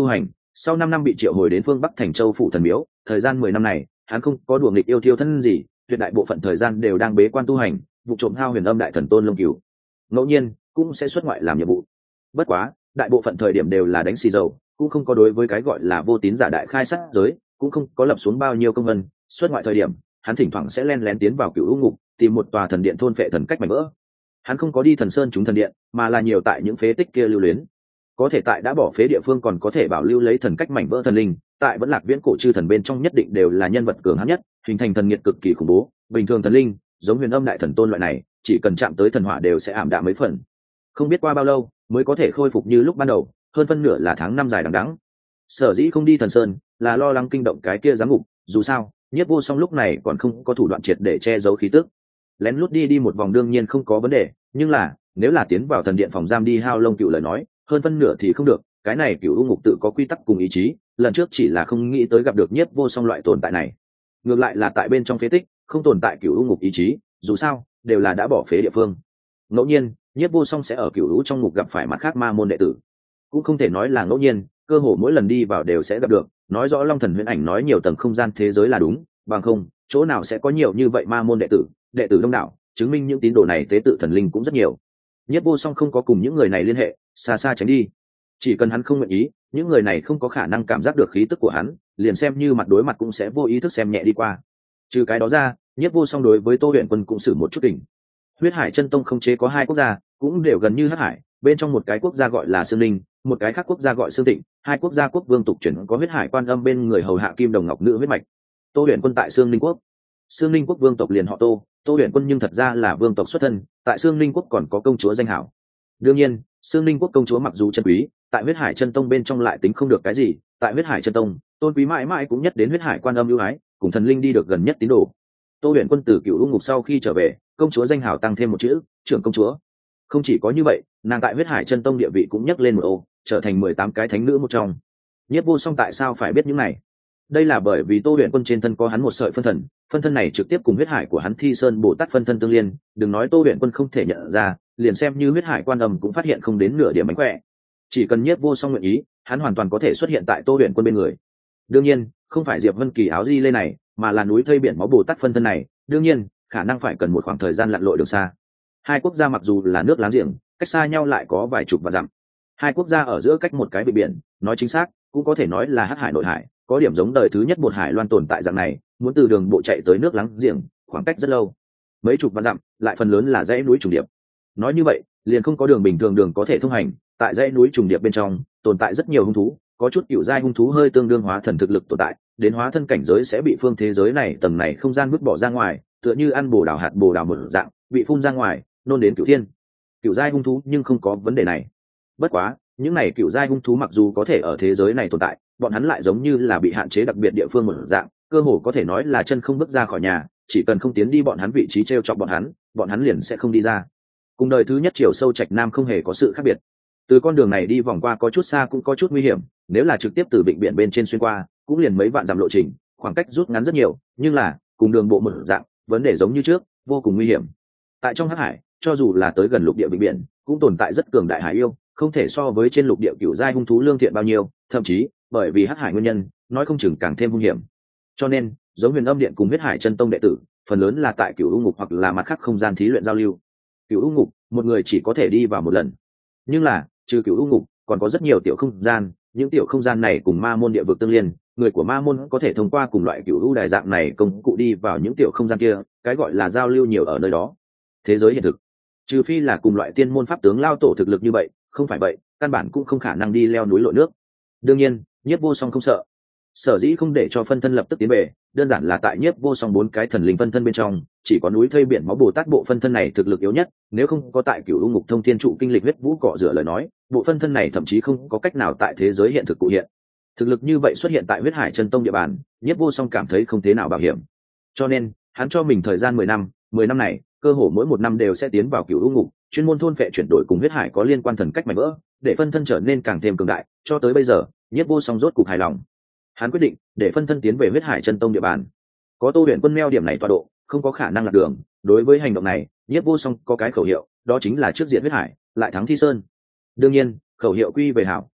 Sau 5 năm bị triệu hồi đến phương Bắc Thành Châu phủ thần miếu, thời gian 10 năm này, hắn không có đùa nghịch yêu thiêu thân gì, tuyệt đại bộ phận thời gian đều đang bế quan tu hành, vụ trộm hao huyền âm đại thần tôn lông cửu. Ngẫu nhiên cũng sẽ xuất ngoại làm nhiệm vụ. Bất quá, đại bộ phận thời điểm đều là đánh xì dầu, cũng không có đối với cái gọi là vô tín giả đại khai sát giới, cũng không có lập xuống bao nhiêu công vân. Xuất ngoại thời điểm, hắn thỉnh thoảng sẽ len lén tiến vào Cửu U ngục, tìm một tòa thần điện thôn phệ thần cách mảnh vỡ. Hắn không có đi Thần Sơn chúng thần điện, mà là nhiều tại những phế tích kia lưu luyến. Có thể tại đã bỏ phế địa phương còn có thể bảo lưu lấy thần cách mảnh vỡ thần linh, tại vẫn lạc viễn cổ chư thần bên trong nhất định đều là nhân vật cường hãn nhất, hình thành thần nghiệt cực kỳ khủng bố. Bình thường thần linh, giống huyền âm đại thần tôn loại này, chỉ cần chạm tới thần hỏa đều sẽ ảm đạm mấy phần. Không biết qua bao lâu mới có thể khôi phục như lúc ban đầu, hơn phân nửa là tháng năm dài đằng đẵng. Sở dĩ không đi Thần Sơn là lo lắng kinh động cái kia giám ngục, dù sao Nhiếp Vô Song lúc này còn không có thủ đoạn triệt để che giấu khí tức. Lén lút đi một vòng đương nhiên không có vấn đề, nhưng là nếu là tiến vào thần điện phòng giam đi hao lông cựu lời nói, hơn phân nửa thì không được. Cái này Cửu U ngục tự có quy tắc cùng ý chí, lần trước chỉ là không nghĩ tới gặp được Nhiếp Vô Song loại tồn tại này. Ngược lại là tại bên trong phế tích không tồn tại Cửu U ngục ý chí, dù sao đều là đã bỏ phế địa phương. Ngẫu nhiên Nhiếp Vô Song sẽ ở Cửu U trong ngục gặp phải mặt khác ma môn đệ tử, cũng không thể nói là ngẫu nhiên, cơ hồ mỗi lần đi vào đều sẽ gặp được. Nói rõ Long Thần Huyễn Ảnh nói nhiều tầng không gian thế giới là đúng, bằng không chỗ nào sẽ có nhiều như vậy ma môn đệ tử đông đảo, chứng minh những tín đồ này tế tự thần linh cũng rất nhiều. Nhiếp Vô Song không có cùng những người này liên hệ, xa xa tránh đi. Chỉ cần hắn không nguyện ý, những người này không có khả năng cảm giác được khí tức của hắn, liền xem như mặt đối mặt cũng sẽ vô ý thức xem nhẹ đi qua. Trừ cái đó ra, Nhiếp Vô Song đối với Tô Huyền Quân cũng xử một chút đỉnh. Huyết Hải Chân Tông không chế có 2 quốc gia, cũng đều gần như Hắc Hải, bên trong một cái quốc gia gọi là Sương Linh, một cái khác quốc gia gọi Sương Tịnh, 2 quốc gia quốc vương tục chuyển có Huyết Hải Quan Âm bên người hầu hạ Kim Đồng Ngọc nữ huyết mạch. Tô Huyền Quân tại Sương Linh quốc. Sương Linh quốc vương tộc liền họ Tô, Tô Huyền Quân nhưng thật ra là vương tộc xuất thân, tại Sương Linh quốc còn có công chúa danh hảo. Đương nhiên, Sương Linh quốc công chúa mặc dù chân quý, tại Huyết Hải Chân Tông bên trong lại tính không được cái gì, tại Huyết Hải Chân Tông, tôn quý mãi mãi cũng nhất đến Huyết Hải Quan Âm ưu ái, cùng thần linh đi được gần nhất tín đồ. Tô Huyền Quân từ Cửu U ngục sau khi trở về, công chúa danh hảo tăng thêm một chữ, trưởng công chúa. Không chỉ có như vậy, nàng tại Huyết Hải Chân Tông địa vị cũng nhấc lên một ô, trở thành 18 cái thánh nữ một trong. Nhiếp Vô Song tại sao phải biết những này? Đây là bởi vì Tô Huyền Quân trên thân có hắn một sợi phân thân này trực tiếp cùng huyết hải của hắn Thi Sơn Bồ Tát phân thân tương liên, đừng nói Tô Huyền Quân không thể nhận ra, liền xem như huyết hải Quan Âm cũng phát hiện không đến nửa điểm mánh khỏe. Chỉ cần Nhiếp Vô Song nguyện ý, hắn hoàn toàn có thể xuất hiện tại Tô Huyền Quân bên người. Đương nhiên, không phải Diệp Vân Kỳ áo di lê này, mà là núi thây biển máu Bồ Tát phân thân này, đương nhiên, khả năng phải cần một khoảng thời gian lặn lội đường xa. 2 quốc gia mặc dù là nước láng giềng, cách xa nhau lại có vài chục vạn dặm. 2 quốc gia ở giữa cách một cái bờ biển, nói chính xác, cũng có thể nói là Hắc Hải nội hải, có điểm giống đời thứ nhất một hải loan tồn tại dạng này, muốn từ đường bộ chạy tới nước láng giềng, khoảng cách rất lâu, mấy chục vạn dặm, lại phần lớn là dãy núi trùng điệp. Nói như vậy, liền không có đường bình thường đường có thể thông hành, tại dãy núi trùng điệp bên trong, tồn tại rất nhiều hung thú, có chút cựu giai hung thú hơi tương đương hóa thần thực lực tồn tại, đến hóa thân cảnh giới sẽ bị phương thế giới này tầng này không gian vứt bỏ ra ngoài, tựa như ăn bồ đào hạt bồ đào một dạng, bị phun ra ngoài, nôn đến cửu thiên. Cựu giai hung thú nhưng không có vấn đề này. Bất quá, những này cựu giai hung thú mặc dù có thể ở thế giới này tồn tại, bọn hắn lại giống như là bị hạn chế đặc biệt địa phương một dạng, cơ hồ có thể nói là chân không bước ra khỏi nhà, chỉ cần không tiến đi bọn hắn vị trí treo chọc bọn hắn liền sẽ không đi ra. Cùng đời thứ nhất chiều sâu trạch nam không hề có sự khác biệt. Từ con đường này đi vòng qua có chút xa cũng có chút nguy hiểm, nếu là trực tiếp từ vịnh biển bên trên xuyên qua, cũng liền mấy vạn dặm lộ trình, khoảng cách rút ngắn rất nhiều, nhưng là cùng đường bộ một dạng, vấn đề giống như trước, vô cùng nguy hiểm. Tại trong Hắc Hải, cho dù là tới gần lục địa vịnh biển, cũng tồn tại rất cường đại hải yêu, không thể so với trên lục địa cửu giai hung thú lương thiện bao nhiêu, thậm chí bởi vì Hắc Hải nguyên nhân, nói không chừng càng thêm hung hiểm. Cho nên, giống Huyền Âm Điện cùng Huyết Hải Chân Tông đệ tử, phần lớn là tại Cửu U ngục hoặc là mặt khác không gian thí luyện giao lưu. Cửu U ngục, một người chỉ có thể đi vào một lần. Nhưng là, trừ Cửu U ngục, còn có rất nhiều tiểu không gian, những tiểu không gian này cùng ma môn địa vực tương liên, người của ma môn có thể thông qua cùng loại Cửu U đài dạng này công cụ đi vào những tiểu không gian kia, cái gọi là giao lưu nhiều ở nơi đó. Thế giới hiện thực, trừ phi là cùng loại tiên môn pháp tướng lao tổ thực lực như vậy, không phải vậy, căn bản cũng không khả năng đi leo núi lội nước. Đương nhiên, Nhiếp Vô Song không sợ. Sở dĩ không để cho phân thân lập tức tiến về, đơn giản là tại Nhiếp Vô Song 4 cái thần linh phân thân bên trong, chỉ có núi thây biển máu Bồ Tát bộ phân thân này thực lực yếu nhất, nếu không có tại Cửu U ngục thông thiên trụ kinh lịch huyết vũ cọ rửa lời nói, bộ phân thân này thậm chí không có cách nào tại thế giới hiện thực cụ hiện. Thực lực như vậy xuất hiện tại Huyết Hải Chân Tông địa bàn, Nhiếp Vô Song cảm thấy không thế nào bảo hiểm. Cho nên, hắn cho mình thời gian 10 năm này, cơ hồ mỗi một năm đều sẽ tiến vào Cửu U ngục, chuyên môn thôn phệ chuyển đổi cùng huyết hải có liên quan thần cách mảnh vỡ, để phân thân trở nên càng thêm cường đại. Cho tới bây giờ, Nhiếp Vô Song rốt cục hài lòng. Hắn quyết định để phân thân tiến về Huyết Hải Chân Tông địa bàn. Có Tô Huyền Quân meo điểm này tọa độ, không có khả năng lạc đường. Đối với hành động này, Nhiếp Vô Song có cái khẩu hiệu, đó chính là trước diện huyết hải, lại thắng Thi Sơn. Đương nhiên, khẩu hiệu quy về hảo.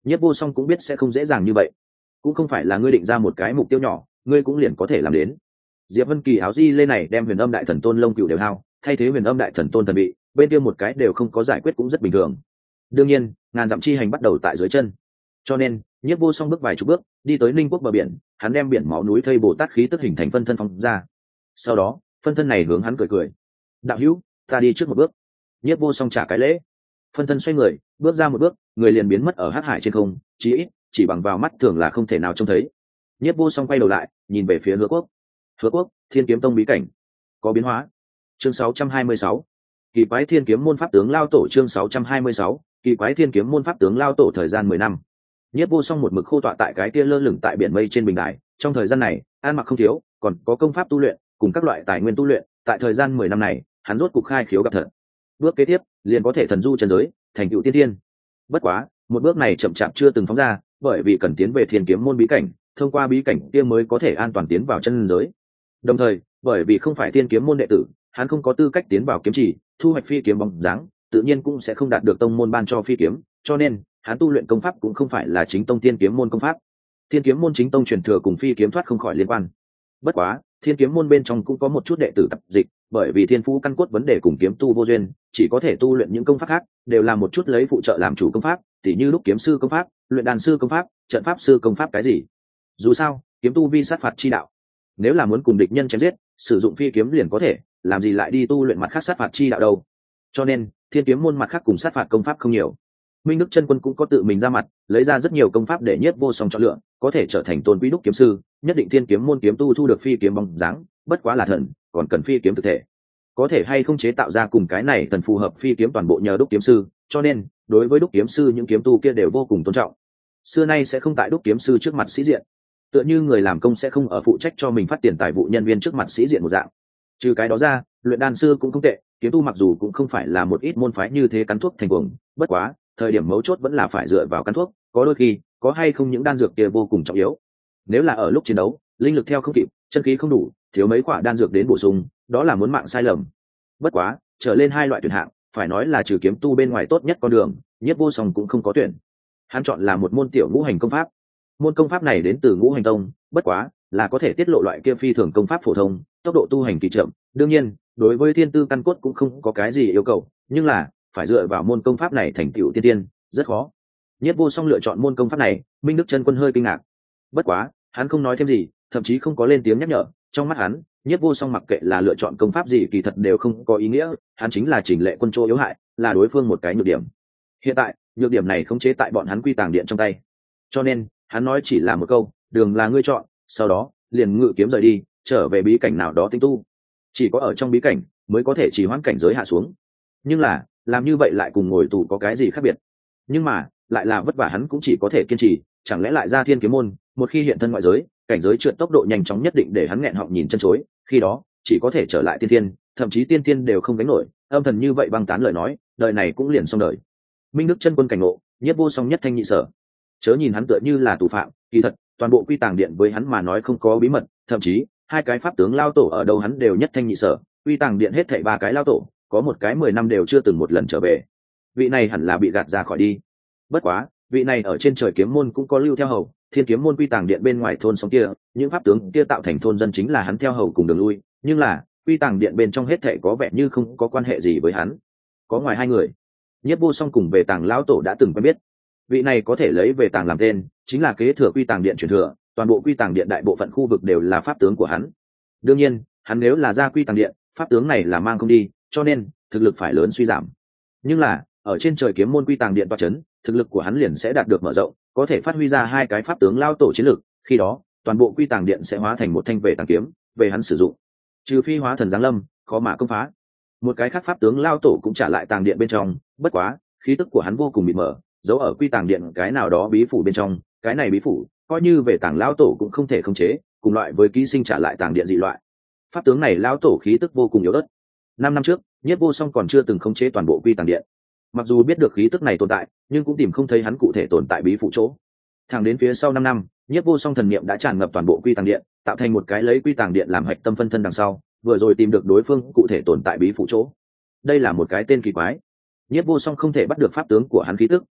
Nhiếp Vô Song cũng biết sẽ không dễ dàng như vậy, cũng không phải là ngươi định ra một cái mục tiêu nhỏ ngươi cũng liền có thể làm đến. Diệp Vân Kỳ áo di lê này đem Huyền Âm Đại Thần Tôn lông cựu đều hao, thay thế Huyền Âm Đại Thần Tôn thần bị, bên kia một cái đều không có giải quyết cũng rất bình thường. Đương nhiên, ngàn dặm chi hành bắt đầu tại dưới chân. Cho nên, Nhiếp Vô Song bước vài chục bước, đi tới Ninh Quốc bờ biển, hắn đem biển máu núi thây Bồ Tát khí tức hình thành phân thân phóng ra. Sau đó, phân thân này hướng hắn cười cười. "Đạo hữu, ta đi trước một bước." Nhiếp Vô Song trả cái lễ. Phân thân xoay người, bước ra một bước, người liền biến mất ở hắc hải trên không, chỉ bằng vào mắt thường là không thể nào trông thấy. Nhiếp Vô Song quay đầu lại, nhìn về phía Hứa Quốc. Hứa Quốc, Thiên Kiếm Tông bí cảnh có biến hóa. Chương 626. Kỳ quái Thiên Kiếm môn pháp tướng lao tổ. Chương 626. Kỳ quái Thiên Kiếm môn pháp tướng lao tổ. Thời gian 10 năm. Nhiếp Vô Song một mực khô tọa tại cái kia lơ lửng tại biển mây trên bình đài, trong thời gian này, ăn mặc không thiếu, còn có công pháp tu luyện, cùng các loại tài nguyên tu luyện, tại thời gian 10 năm này, hắn rốt cục khai khiếu gặp thật. Bước kế tiếp, liền có thể thần du chân giới, thành tựu tiên thiên. Bất quá, một bước này chậm chạp chưa từng phóng ra, bởi vì cần tiến về Thiên Kiếm môn bí cảnh, thông qua bí cảnh kia mới có thể an toàn tiến vào chân giới. Đồng thời, bởi vì không phải Thiên Kiếm môn đệ tử, hắn không có tư cách tiến vào kiếm chỉ, thu hoạch phi kiếm bóng dáng, tự nhiên cũng sẽ không đạt được tông môn ban cho phi kiếm, cho nên hắn tu luyện công pháp cũng không phải là chính tông Thiên Kiếm môn công pháp. Thiên Kiếm môn chính tông truyền thừa cùng phi kiếm thoát không khỏi liên quan. Bất quá, Thiên Kiếm môn bên trong cũng có một chút đệ tử tập dịch, bởi vì thiên phú căn cốt vấn đề cùng kiếm tu vô duyên, chỉ có thể tu luyện những công pháp khác, đều là một chút lấy phụ trợ làm chủ công pháp, tỉ như lúc kiếm sư công pháp, luyện đàn sư công pháp, trận pháp sư công pháp cái gì. Dù sao, kiếm tu vi sát phạt chi đạo, nếu là muốn cùng địch nhân chém giết, sử dụng phi kiếm liền có thể, làm gì lại đi tu luyện mặt khác sát phạt chi đạo đâu. Cho nên, Thiên Kiếm môn mặt khác cùng sát phạt công pháp không nhiều. Minh Đức Chân Quân cũng có tự mình ra mặt, lấy ra rất nhiều công pháp để Nhiếp Vô Song chọn lựa, có thể trở thành tôn quý đúc kiếm sư, nhất định Thiên Kiếm môn kiếm tu thu được phi kiếm bóng dáng, bất quá là thần, còn cần phi kiếm thực thể. Có thể hay không chế tạo ra cùng cái này thần phù hợp phi kiếm toàn bộ nhờ đúc kiếm sư, cho nên, đối với đúc kiếm sư những kiếm tu kia đều vô cùng tôn trọng. Xưa nay sẽ không tại đúc kiếm sư trước mặt sĩ diện, tựa như người làm công sẽ không ở phụ trách cho mình phát tiền tài vụ nhân viên trước mặt sĩ diện một dạng. Trừ cái đó ra, luyện đan sư cũng không tệ, kiếm tu mặc dù cũng không phải là một ít môn phái như thế cắn thuốc thành cuồng, bất quá thời điểm mấu chốt vẫn là phải dựa vào cắn thuốc, có đôi khi có hay không những đan dược kia vô cùng trọng yếu. Nếu là ở lúc chiến đấu, linh lực theo không kịp, chân khí không đủ, thiếu mấy quả đan dược đến bổ sung, đó là muốn mạng sai lầm. Bất quá, trở lên hai loại tuyển hạng, phải nói là trừ kiếm tu bên ngoài tốt nhất con đường, Nhiếp Vô Song cũng không có tuyển. Hắn chọn là một môn tiểu ngũ hành công pháp. Môn công pháp này đến từ Ngũ Hành Tông, bất quá là có thể tiết lộ loại kia phi thường công pháp phổ thông, tốc độ tu hành kỳ chậm, đương nhiên, đối với thiên tư căn cốt cũng không có cái gì yêu cầu, nhưng là phải dựa vào môn công pháp này thành tựu tiên tiên, rất khó. Nhiếp Vô Song lựa chọn môn công pháp này, Minh Đức Chân Quân hơi kinh ngạc. Bất quá, hắn không nói thêm gì, thậm chí không có lên tiếng nhắc nhở, trong mắt hắn, Nhiếp Vô Song mặc kệ là lựa chọn công pháp gì kỳ thật đều không có ý nghĩa, hắn chính là chỉnh lệ quân chỗ yếu hại, là đối phương một cái nhược điểm. Hiện tại, nhược điểm này khống chế tại bọn hắn Quy Tàng Điện trong tay. Cho nên, hắn nói chỉ là một câu, đường là ngươi chọn, sau đó, liền ngự kiếm rời đi, trở về bí cảnh nào đó tinh tu. Chỉ có ở trong bí cảnh mới có thể trì hoãn cảnh giới hạ xuống. Nhưng là, làm như vậy lại cùng ngồi tù có cái gì khác biệt? Nhưng mà, lại là vất vả hắn cũng chỉ có thể kiên trì, chẳng lẽ lại ra Thiên Kiếm môn, một khi hiện thân ngoại giới, cảnh giới trượt tốc độ nhanh chóng nhất định để hắn nghẹn họng nhìn chân chối, khi đó, chỉ có thể trở lại tiên thiên, thậm chí tiên thiên đều không gánh nổi, âm thần như vậy băng tán lời nói, đời này cũng liền xong đời. Minh Đức Chân Quân cảnh ngộ, Nhiếp Vô Song nhất thanh nhị sở. Chớ nhìn hắn tựa như là tù phạm, kỳ thật, toàn bộ Quy Tàng Điện với hắn mà nói không có bí mật, thậm chí, hai cái pháp tướng lao tổ ở đâu hắn đều nhất thanh nhị sở. Quy Tàng Điện hết thảy ba cái lao tổ, có một cái 10 năm đều chưa từng một lần trở về. Vị này hẳn là bị gạt ra khỏi đi. Bất quá, vị này ở trên trời kiếm môn cũng có lưu theo hầu, Thiên Kiếm môn Quy Tàng Điện bên ngoài thôn xóm kia, những pháp tướng kia tạo thành thôn dân chính là hắn theo hầu cùng đường lui, nhưng là, Quy Tàng Điện bên trong hết thảy có vẻ như không có quan hệ gì với hắn. Có ngoài hai người, Nhiếp Vô Song cùng Về Tàng lão tổ đã từng quen biết. Vị này có thể lấy Về Tàng làm tên, chính là kế thừa Quy Tàng Điện truyền thừa, toàn bộ Quy Tàng Điện đại bộ phận khu vực đều là pháp tướng của hắn. Đương nhiên, hắn nếu là ra Quy Tàng Điện, pháp tướng này là mang không đi, cho nên thực lực phải lớn suy giảm. Nhưng là, ở trên trời kiếm môn Quy Tàng Điện toa chấn, thực lực của hắn liền sẽ đạt được mở rộng, có thể phát huy ra hai cái pháp tướng lao tổ chiến lực, khi đó, toàn bộ Quy Tàng Điện sẽ hóa thành một thanh Về Tàng kiếm, về hắn sử dụng. Trừ phi hóa thần giáng lâm, khó mà công phá. Một cái khác pháp tướng lao tổ cũng trả lại Tàng Điện bên trong, bất quá, khí tức của hắn vô cùng mịt mờ, giấu ở Quy Tàng Điện cái nào đó bí phủ bên trong, cái này bí phủ, coi như Về Tàng lao tổ cũng không thể khống chế, cùng loại với ký sinh trả lại Tàng Điện dị loại. Pháp tướng này lao tổ khí tức vô cùng yếu ớt. 5 năm trước, Nhiếp Vô Song còn chưa từng khống chế toàn bộ Quy Tàng Điện. Mặc dù biết được khí tức này tồn tại, nhưng cũng tìm không thấy hắn cụ thể tồn tại bí phủ chỗ. Thẳng đến phía sau 5 năm, Nhiếp Vô Song thần niệm đã tràn ngập toàn bộ Quy Tàng Điện, tạo thành một cái lấy Quy Tàng Điện làm hạch tâm phân thân đằng sau, vừa rồi tìm được đối phương cụ thể tồn tại bí phủ chỗ. Đây là một cái tên kỳ quái. Nhiếp Vô Song không thể bắt được pháp tướng của hắn khí tức,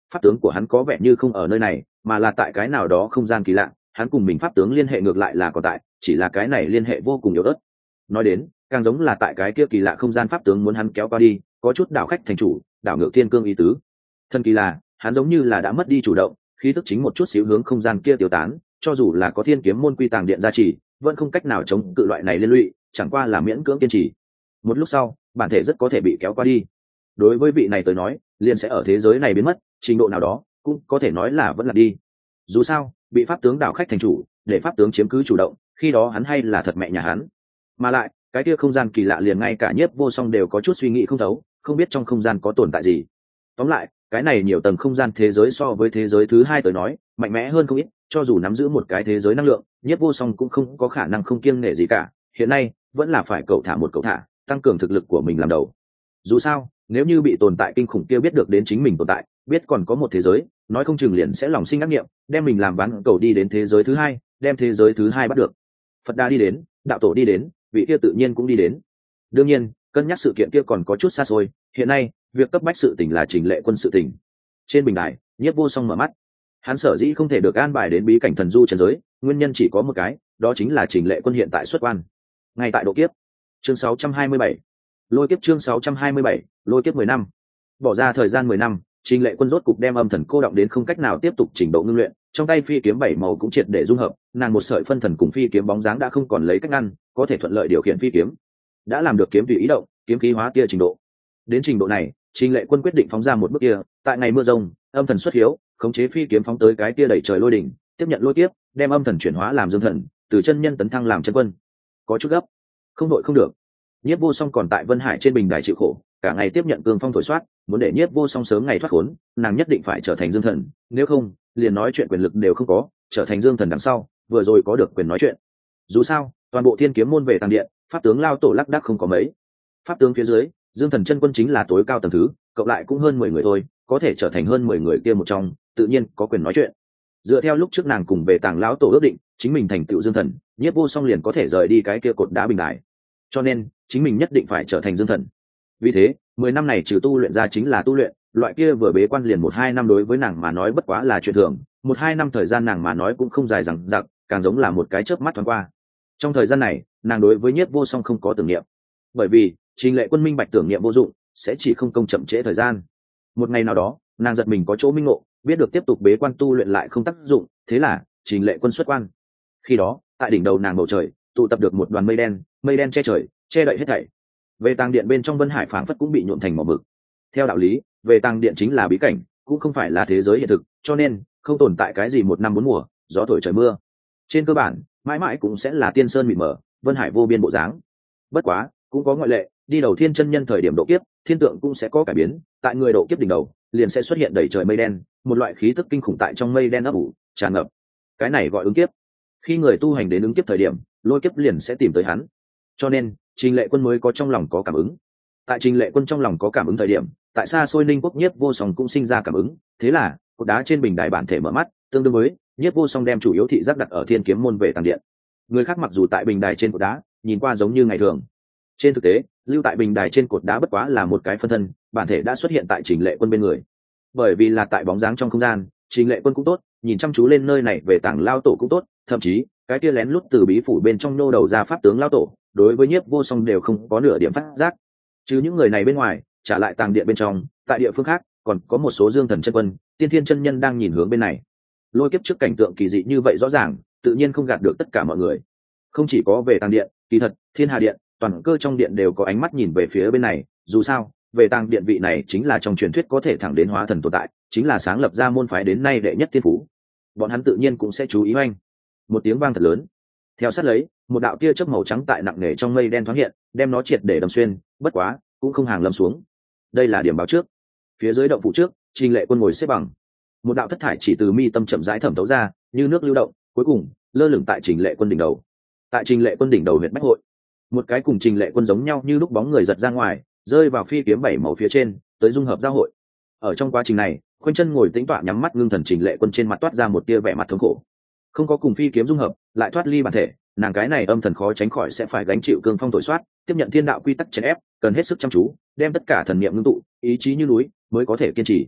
pháp tướng của hắn có vẻ như không ở nơi này, mà là tại cái nào đó không gian kỳ lạ. Hắn cùng mình pháp tướng liên hệ ngược lại là còn tại, chỉ là cái này liên hệ vô cùng yếu ớt. Nói đến, càng giống là tại cái kia kỳ lạ không gian pháp tướng muốn hắn kéo qua đi, có chút đảo khách thành chủ, đảo ngược thiên cương ý tứ. Thần kỳ là, hắn giống như là đã mất đi chủ động, khí tức chính một chút xíu hướng không gian kia tiêu tán, cho dù là có thiên kiếm môn quy tàng điện gia trì, vẫn không cách nào chống cự loại này liên lụy, chẳng qua là miễn cưỡng kiên trì. Một lúc sau, bản thể rất có thể bị kéo qua đi. Đối với vị này tới nói, liền sẽ ở thế giới này biến mất, trình độ nào đó cũng có thể nói là vẫn là đi. Dù sao, bị pháp tướng đảo khách thành chủ, để pháp tướng chiếm cứ chủ động, khi đó hắn hay là thật mẹ nhà hắn. Mà lại, cái kia không gian kỳ lạ liền ngay cả Nhiếp Vô Song đều có chút suy nghĩ không thấu, không biết trong không gian có tồn tại gì. Tóm lại, cái này nhiều tầng không gian thế giới so với thế giới thứ hai tới nói, mạnh mẽ hơn không ít, cho dù nắm giữ một cái thế giới năng lượng, Nhiếp Vô Song cũng không có khả năng không kiêng nể gì cả. Hiện nay, vẫn là phải cậu thả một cậu thả, tăng cường thực lực của mình làm đầu. Dù sao, nếu như bị tồn tại kinh khủng kia biết được đến chính mình tồn tại, biết còn có một thế giới, nói không chừng liền sẽ lòng sinh ác niệm, đem mình làm bán cầu đi đến thế giới thứ hai, đem thế giới thứ hai bắt được. Phật Đà đi đến, đạo tổ đi đến, vị kia tự nhiên cũng đi đến. Đương nhiên, cân nhắc sự kiện kia còn có chút xa xôi, hiện nay, việc cấp bách sự tình là Trình Lệ Quân sự tình. Trên bình đài, Nhiếp Vô Song mở mắt. Hắn sở dĩ không thể được an bài đến bí cảnh thần du trần giới, nguyên nhân chỉ có một cái, đó chính là Trình Lệ Quân hiện tại xuất quan. Ngay tại độ kiếp. Chương 627. Lôi kiếp chương 627, lôi kiếp 10 năm. Bỏ ra thời gian 10 năm, Trình Lệ Quân rốt cục đem âm thần cô động đến không cách nào tiếp tục trình độ ngưng luyện, trong tay phi kiếm bảy màu cũng triệt để dung hợp, nàng một sợi phân thần cùng phi kiếm bóng dáng đã không còn lấy cách ngăn, có thể thuận lợi điều khiển phi kiếm. Đã làm được kiếm tùy ý động, kiếm khí hóa kia trình độ. Đến trình độ này, Trình Lệ Quân quyết định phóng ra một bước kia, tại ngày mưa rông, âm thần xuất hiếu, khống chế phi kiếm phóng tới cái kia đẩy trời lôi đỉnh, tiếp nhận lôi kiếp, đem âm thần chuyển hóa làm dương thần, từ chân nhân tấn thăng làm chân quân. Có chút gấp, không đội không được. Nhiếp Vô Song còn tại Vân Hải trên bình đài chịu khổ, cả ngày tiếp nhận cương phong thổi xoát, muốn để Nhiếp Vô Song sớm ngày thoát khốn, nàng nhất định phải trở thành dương thần, nếu không, liền nói chuyện quyền lực đều không có, trở thành dương thần đằng sau, vừa rồi có được quyền nói chuyện. Dù sao, toàn bộ Thiên Kiếm môn về tàng điện, pháp tướng lao tổ lắc đắc không có mấy. Pháp tướng phía dưới, dương thần chân quân chính là tối cao tầng thứ, cộng lại cũng hơn 10 người thôi, có thể trở thành hơn 10 người kia một trong, tự nhiên có quyền nói chuyện. Dựa theo lúc trước nàng cùng về tàng lão tổ ước định, chính mình thành tựu dương thần, Nhiếp Vô Song liền có thể rời đi cái kia cột đá bình đài. Cho nên, chính mình nhất định phải trở thành dương thần. Vì thế, 10 năm này trừ tu luyện ra chính là tu luyện, loại kia vừa bế quan liền 1-2 năm đối với nàng mà nói bất quá là chuyện thường, 1-2 năm thời gian nàng mà nói cũng không dài dằng dặc, càng giống là một cái chớp mắt thoáng qua. Trong thời gian này, nàng đối với Nhiếp Vô Song không có tưởng niệm. Bởi vì, Trình Lệ Quân minh bạch tưởng niệm vô dụng, sẽ chỉ không công chậm trễ thời gian. Một ngày nào đó, nàng giật mình có chỗ minh ngộ, biết được tiếp tục bế quan tu luyện lại không tác dụng, thế là Trình Lệ Quân xuất quan. Khi đó, tại đỉnh đầu nàng bầu trời, tụ tập được một đoàn mây đen che trời, che đậy hết thảy. Về tàng điện bên trong Vân Hải phảng phất cũng bị nhuộm thành màu mực. Theo đạo lý, về tàng điện chính là bí cảnh, cũng không phải là thế giới hiện thực, cho nên không tồn tại cái gì một năm bốn mùa, gió thổi trời mưa. Trên cơ bản, mãi mãi cũng sẽ là tiên sơn mịt mờ, Vân Hải vô biên bộ dáng. Bất quá, cũng có ngoại lệ, đi đầu thiên chân nhân thời điểm độ kiếp, thiên tượng cũng sẽ có cải biến, tại người độ kiếp đỉnh đầu, liền sẽ xuất hiện đầy trời mây đen, một loại khí tức kinh khủng tại trong mây đen ấp ủ, tràn ngập. Cái này gọi ứng kiếp. Khi người tu hành đến ứng kiếp thời điểm, lôi kiếp liền sẽ tìm tới hắn. Cho nên, Trình Lệ Quân mới có trong lòng có cảm ứng. Tại Trình Lệ Quân trong lòng có cảm ứng thời điểm, tại xa xôi Ninh Quốc Nhiếp Vô Song cũng sinh ra cảm ứng, thế là, cột đá trên bình đài bản thể mở mắt, tương đương với Nhiếp Vô Song đem chủ yếu thị giác đặt ở Thiên Kiếm môn về tàng điện. Người khác mặc dù tại bình đài trên cột đá, nhìn qua giống như ngày thường. Trên thực tế, lưu tại bình đài trên cột đá bất quá là một cái phân thân, bản thể đã xuất hiện tại Trình Lệ Quân bên người. Bởi vì là tại bóng dáng trong không gian, Trình Lệ Quân cũng tốt, nhìn chăm chú lên nơi này về tàng lao tổ cũng tốt, thậm chí, cái kia lén lút từ bí phủ bên trong nô đầu ra pháp tướng lao tổ, đối với Nhiếp Vô Song đều không có nửa điểm phát giác. Chứ những người này bên ngoài, trả lại tàng điện bên trong, tại địa phương khác, còn có một số dương thần chân quân, tiên thiên chân nhân đang nhìn hướng bên này. Lôi kiếp trước cảnh tượng kỳ dị như vậy rõ ràng, tự nhiên không gạt được tất cả mọi người. Không chỉ có về tàng điện, kỳ thật, Thiên Hà điện, toàn cơ trong điện đều có ánh mắt nhìn về phía bên này, dù sao, về tàng điện vị này chính là trong truyền thuyết có thể thẳng đến hóa thần tồn tại, chính là sáng lập ra môn phái đến nay đệ nhất thiên phú. Bọn hắn tự nhiên cũng sẽ chú ý oanh. Một tiếng vang thật lớn. Theo sát lấy, một đạo tia chớp màu trắng tại nặng nề trong mây đen thoáng hiện, đem nó triệt để đâm xuyên, bất quá, cũng không hàng lâm xuống. Đây là điểm báo trước. Phía dưới động phủ trước, Trình Lệ Quân ngồi xếp bằng. Một đạo thất thải chỉ từ mi tâm chậm rãi thẩm thấu ra, như nước lưu động, cuối cùng lơ lửng tại Trình Lệ Quân đỉnh đầu. Tại Trình Lệ Quân đỉnh đầu huyệt bách hội, một cái cùng Trình Lệ Quân giống nhau như lúc bóng người giật ra ngoài, rơi vào phi kiếm bảy màu phía trên, tới dung hợp giao hội. Ở trong quá trình này, Khoanh Chân ngồi tĩnh tọa nhắm mắt ngưng thần, Trình Lệ Quân trên mặt toát ra một tia vẻ mặt thống khổ. Không có cùng phi kiếm dung hợp, lại thoát ly bản thể, nàng cái này âm thần khó tránh khỏi sẽ phải gánh chịu cương phong thổi xoát, tiếp nhận thiên đạo quy tắc chèn ép, cần hết sức chăm chú, đem tất cả thần niệm ngưng tụ, ý chí như núi, mới có thể kiên trì.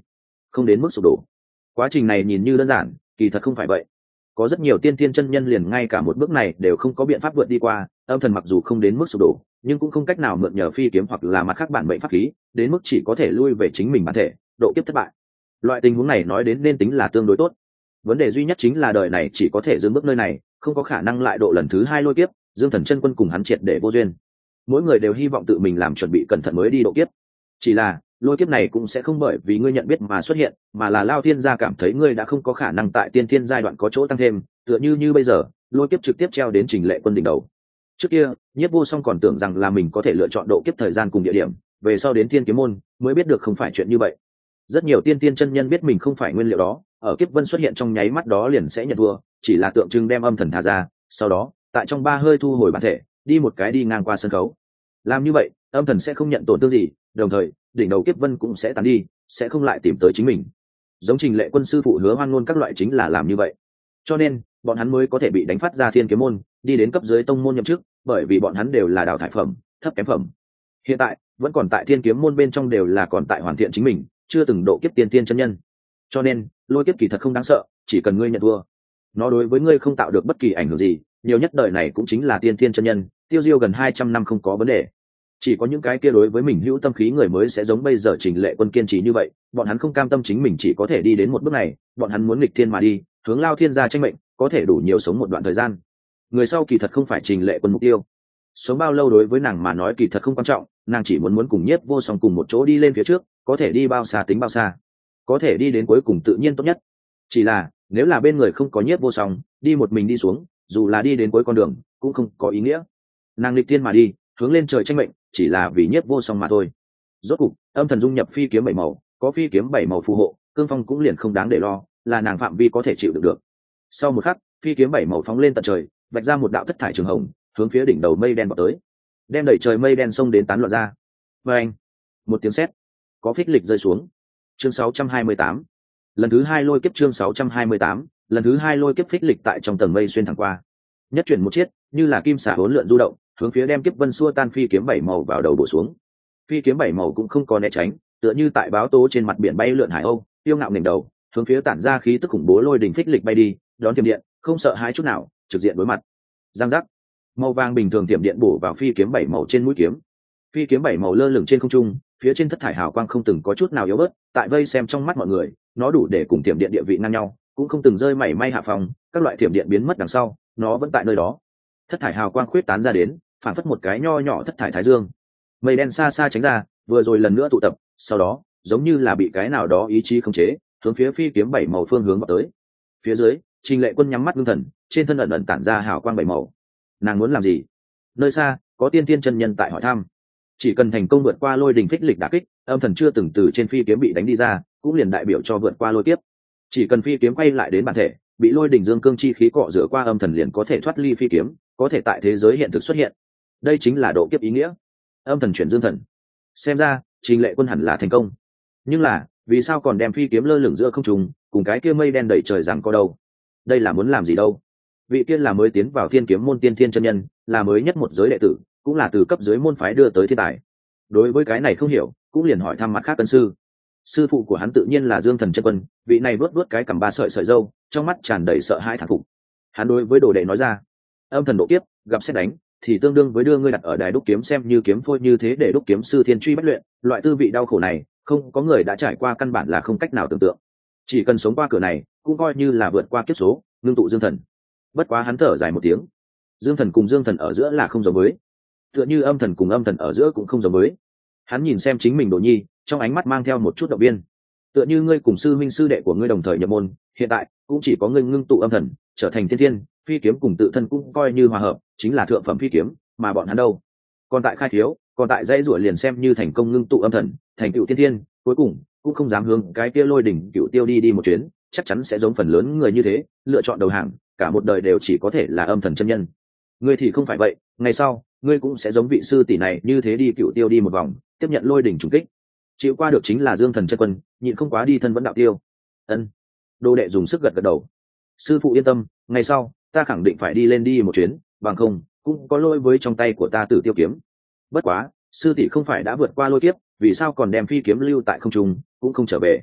không đến mức sụp đổ. Quá trình này nhìn như đơn giản, kỳ thật không phải vậy. Có rất nhiều tiên thiên chân nhân liền ngay cả một bước này đều không có biện pháp vượt đi qua. Âm thần mặc dù không đến mức sụp đổ, nhưng cũng không cách nào mượn nhờ phi kiếm hoặc là mặt khác bản mệnh pháp khí, đến mức chỉ có thể lui về chính mình bản thể, độ kiếp thất bại. Loại tình huống này nói đến nên tính là tương đối tốt. Vấn đề duy nhất chính là đời này chỉ có thể dừng bước nơi này, không có khả năng lại độ lần thứ hai lôi kiếp. Dương Thần chân quân cùng hắn triệt để vô duyên. Mỗi người đều hy vọng tự mình làm chuẩn bị cẩn thận mới đi độ kiếp. Chỉ là lôi kiếp này cũng sẽ không bởi vì ngươi nhận biết mà xuất hiện, mà là Lao Thiên gia cảm thấy ngươi đã không có khả năng tại tiên thiên giai đoạn có chỗ tăng thêm, tựa như bây giờ, lôi kiếp trực tiếp treo đến Trình Lệ Quân đỉnh đầu. Trước kia, Nhiếp Vô Song còn tưởng rằng là mình có thể lựa chọn độ kiếp thời gian cùng địa điểm, về sau đến Thiên Kiếm môn mới biết được không phải chuyện như vậy. Rất nhiều tiên tiên chân nhân biết mình không phải nguyên liệu đó, ở kiếp vân xuất hiện trong nháy mắt đó liền sẽ nhận thua, chỉ là tượng trưng đem âm thần thả ra, sau đó, tại trong 3 hơi thu hồi bản thể, đi một cái đi ngang qua sân khấu. Làm như vậy, âm thần sẽ không nhận tổn thương gì, đồng thời, đỉnh đầu kiếp vân cũng sẽ tán đi, sẽ không lại tìm tới chính mình. Giống Trình Lệ Quân sư phụ Hứa Hoan Ngôn các loại chính là làm như vậy. Cho nên, bọn hắn mới có thể bị đánh phát ra Thiên Kiếm môn, đi đến cấp dưới tông môn nhậm chức, bởi vì bọn hắn đều là đào thải phẩm, thấp kém phẩm. Hiện tại, vẫn còn tại Thiên Kiếm môn bên trong đều là còn tại hoàn thiện chính mình, chưa từng độ kiếp tiên tiên chân nhân. Cho nên, lôi kiếp kỳ thật không đáng sợ, chỉ cần ngươi nhận thua, nó đối với ngươi không tạo được bất kỳ ảnh hưởng gì, nhiều nhất đời này cũng chính là tiên tiên chân nhân, tiêu diêu gần 200 năm không có vấn đề. Chỉ có những cái kia đối với mình hữu tâm khí người mới sẽ giống bây giờ Trình Lệ Quân kiên trì như vậy, bọn hắn không cam tâm chính mình chỉ có thể đi đến một bước này, bọn hắn muốn nghịch thiên mà đi, hướng Lao Thiên gia tranh mệnh, có thể đủ nhiều sống một đoạn thời gian. Người sau kỳ thật không phải Trình Lệ Quân mục tiêu, sống bao lâu đối với nàng mà nói kỳ thật không quan trọng, nàng chỉ muốn cùng Nhiếp Vô Song cùng một chỗ đi lên phía trước, có thể đi bao xa tính bao xa, có thể đi đến cuối cùng tự nhiên tốt nhất. Chỉ là nếu là bên người không có Nhiếp Vô Song, đi một mình đi xuống, dù là đi đến cuối con đường cũng không có ý nghĩa. Nàng nghịch thiên mà đi, hướng lên trời tranh mệnh, chỉ là vì Nhiếp Vô Song mà thôi. Rốt cục, âm thần dung nhập phi kiếm 7 màu, có phi kiếm 7 màu phù hộ, cương phong cũng liền không đáng để lo, là nàng phạm vi có thể chịu đựng được. Sau một khắc, phi kiếm 7 màu phóng lên tận trời, vạch ra một đạo thất thải trường hồng, hướng phía đỉnh đầu mây đen vọt tới, đem đẩy trời mây đen xông đến tán loạn ra. Và anh, một tiếng sét, có phích lịch rơi xuống. Chương 628, lần thứ 2 lôi kiếp. Chương 628, lần thứ 2 lôi kiếp phích lịch tại trong tầng mây xuyên thẳng qua, nhất chuyển một chiết, như là kim xà hỗn lượn du động, hướng phía đem kiếp vân xua tan phi kiếm 7 màu vào đầu bổ xuống. Phi kiếm 7 màu cũng không có né tránh, tựa như tại báo tố trên mặt biển bay lượn hải âu, tiêu ngạo đỉnh đầu, hướng phía tản ra khí tức khủng bố lôi đỉnh phích lịch bay đi, đón tiềm điện, không sợ hãi chút nào, trực diện đối mặt. Giang giác, màu vàng bình thường tiềm điện bổ vào phi kiếm 7 màu trên mũi kiếm. Phi kiếm 7 màu lơ lửng trên không trung, phía trên thất thải hào quang không từng có chút nào yếu bớt, tại vây xem trong mắt mọi người, nó đủ để cùng tiềm điện địa vị ngang nhau, cũng không từng rơi mảy may hạ phòng, các loại tiềm điện biến mất đằng sau, nó vẫn tại nơi đó. Thất thải hào quang khuyết tán ra đến, phản phất một cái nho nhỏ thất thải thái dương. Mây đen xa xa tránh ra, vừa rồi lần nữa tụ tập, sau đó, giống như là bị cái nào đó ý chí khống chế, hướng phía phi kiếm 7 màu phương hướng vào tới. Phía dưới, Trình Lệ Quân nhắm mắt ngưng thần, trên thân ẩn ẩn tản ra hào quang 7 màu. Nàng muốn làm gì? Nơi xa, có tiên tiên chân nhân tại hỏi thăm. Chỉ cần thành công vượt qua lôi đình phích lịch đả kích, âm thần chưa từng từ trên phi kiếm bị đánh đi ra, cũng liền đại biểu cho vượt qua lôi kiếp. Chỉ cần phi kiếm quay lại đến bản thể, bị lôi đình dương cương chi khí cọ rửa qua, âm thần liền có thể thoát ly phi kiếm, có thể tại thế giới hiện thực xuất hiện. Đây chính là độ kiếp ý nghĩa. Âm thần chuyển dương thần, xem ra Trình Lệ Quân hẳn là thành công. Nhưng là vì sao còn đem phi kiếm lơ lửng giữa không trung, cùng cái kia mây đen đầy trời rằng có đâu? Đây là muốn làm gì đâu? Vị kia là mới tiến vào Thiên Kiếm môn tiên thiên chân nhân, là mới nhất một giới đệ tử, cũng là từ cấp dưới môn phái đưa tới thiên tài. Đối với cái này không hiểu, cũng liền hỏi thăm mặt khác tân sư. Sư phụ của hắn tự nhiên là Dương Thần chân quân, vị này vuốt vuốt cái cằm 3 sợi râu, trong mắt tràn đầy sợ hãi thán phục. Hắn đối với đồ đệ nói ra: âm thần độ kiếp, gặp xét đánh thì tương đương với đưa ngươi đặt ở đài đúc kiếm xem như kiếm phôi như thế để đúc kiếm sư thiên truy bất luyện, loại tư vị đau khổ này không có người đã trải qua, căn bản là không cách nào tưởng tượng. Chỉ cần sống qua cửa này cũng coi như là vượt qua kiếp số, ngưng tụ dương thần. Bất quá hắn thở dài một tiếng, dương thần cùng dương thần ở giữa là không giống với, tựa như âm thần cùng âm thần ở giữa cũng không giống với. Hắn nhìn xem chính mình Đồ Nhi, trong ánh mắt mang theo một chút động viên. Tựa như ngươi cùng sư huynh sư đệ của ngươi đồng thời nhập môn, hiện tại cũng chỉ có ngươi ngưng tụ âm thần trở thành thiên thiên, phi kiếm cùng tự thân cũng coi như hòa hợp, chính là thượng phẩm phi kiếm, mà bọn hắn đâu, còn tại khai thiếu, còn tại dãy ruổi, liền xem như thành công ngưng tụ âm thần thành cựu thiên thiên, cuối cùng cũng không dám hướng cái kia lôi đỉnh cựu tiêu đi một chuyến, chắc chắn sẽ giống phần lớn người như thế, lựa chọn đầu hàng, cả một đời đều chỉ có thể là âm thần chân nhân. Ngươi thì không phải vậy, ngày sau ngươi cũng sẽ giống vị sư tỷ này như thế đi cựu tiêu đi một vòng, tiếp nhận lôi đỉnh trùng kích. Chịu qua được chính là Dương Thần chân quân, nhịn không quá đi thân vẫn đạo tiêu. Ân. Đồ đệ dùng sức gật gật đầu. Sư phụ yên tâm, ngày sau ta khẳng định phải đi lên đi một chuyến, bằng không cũng có lỗi với trong tay của ta Tử Tiêu kiếm. Bất quá sư tỷ không phải đã vượt qua lôi kiếp, vì sao còn đem phi kiếm lưu tại không trung, cũng không trở về?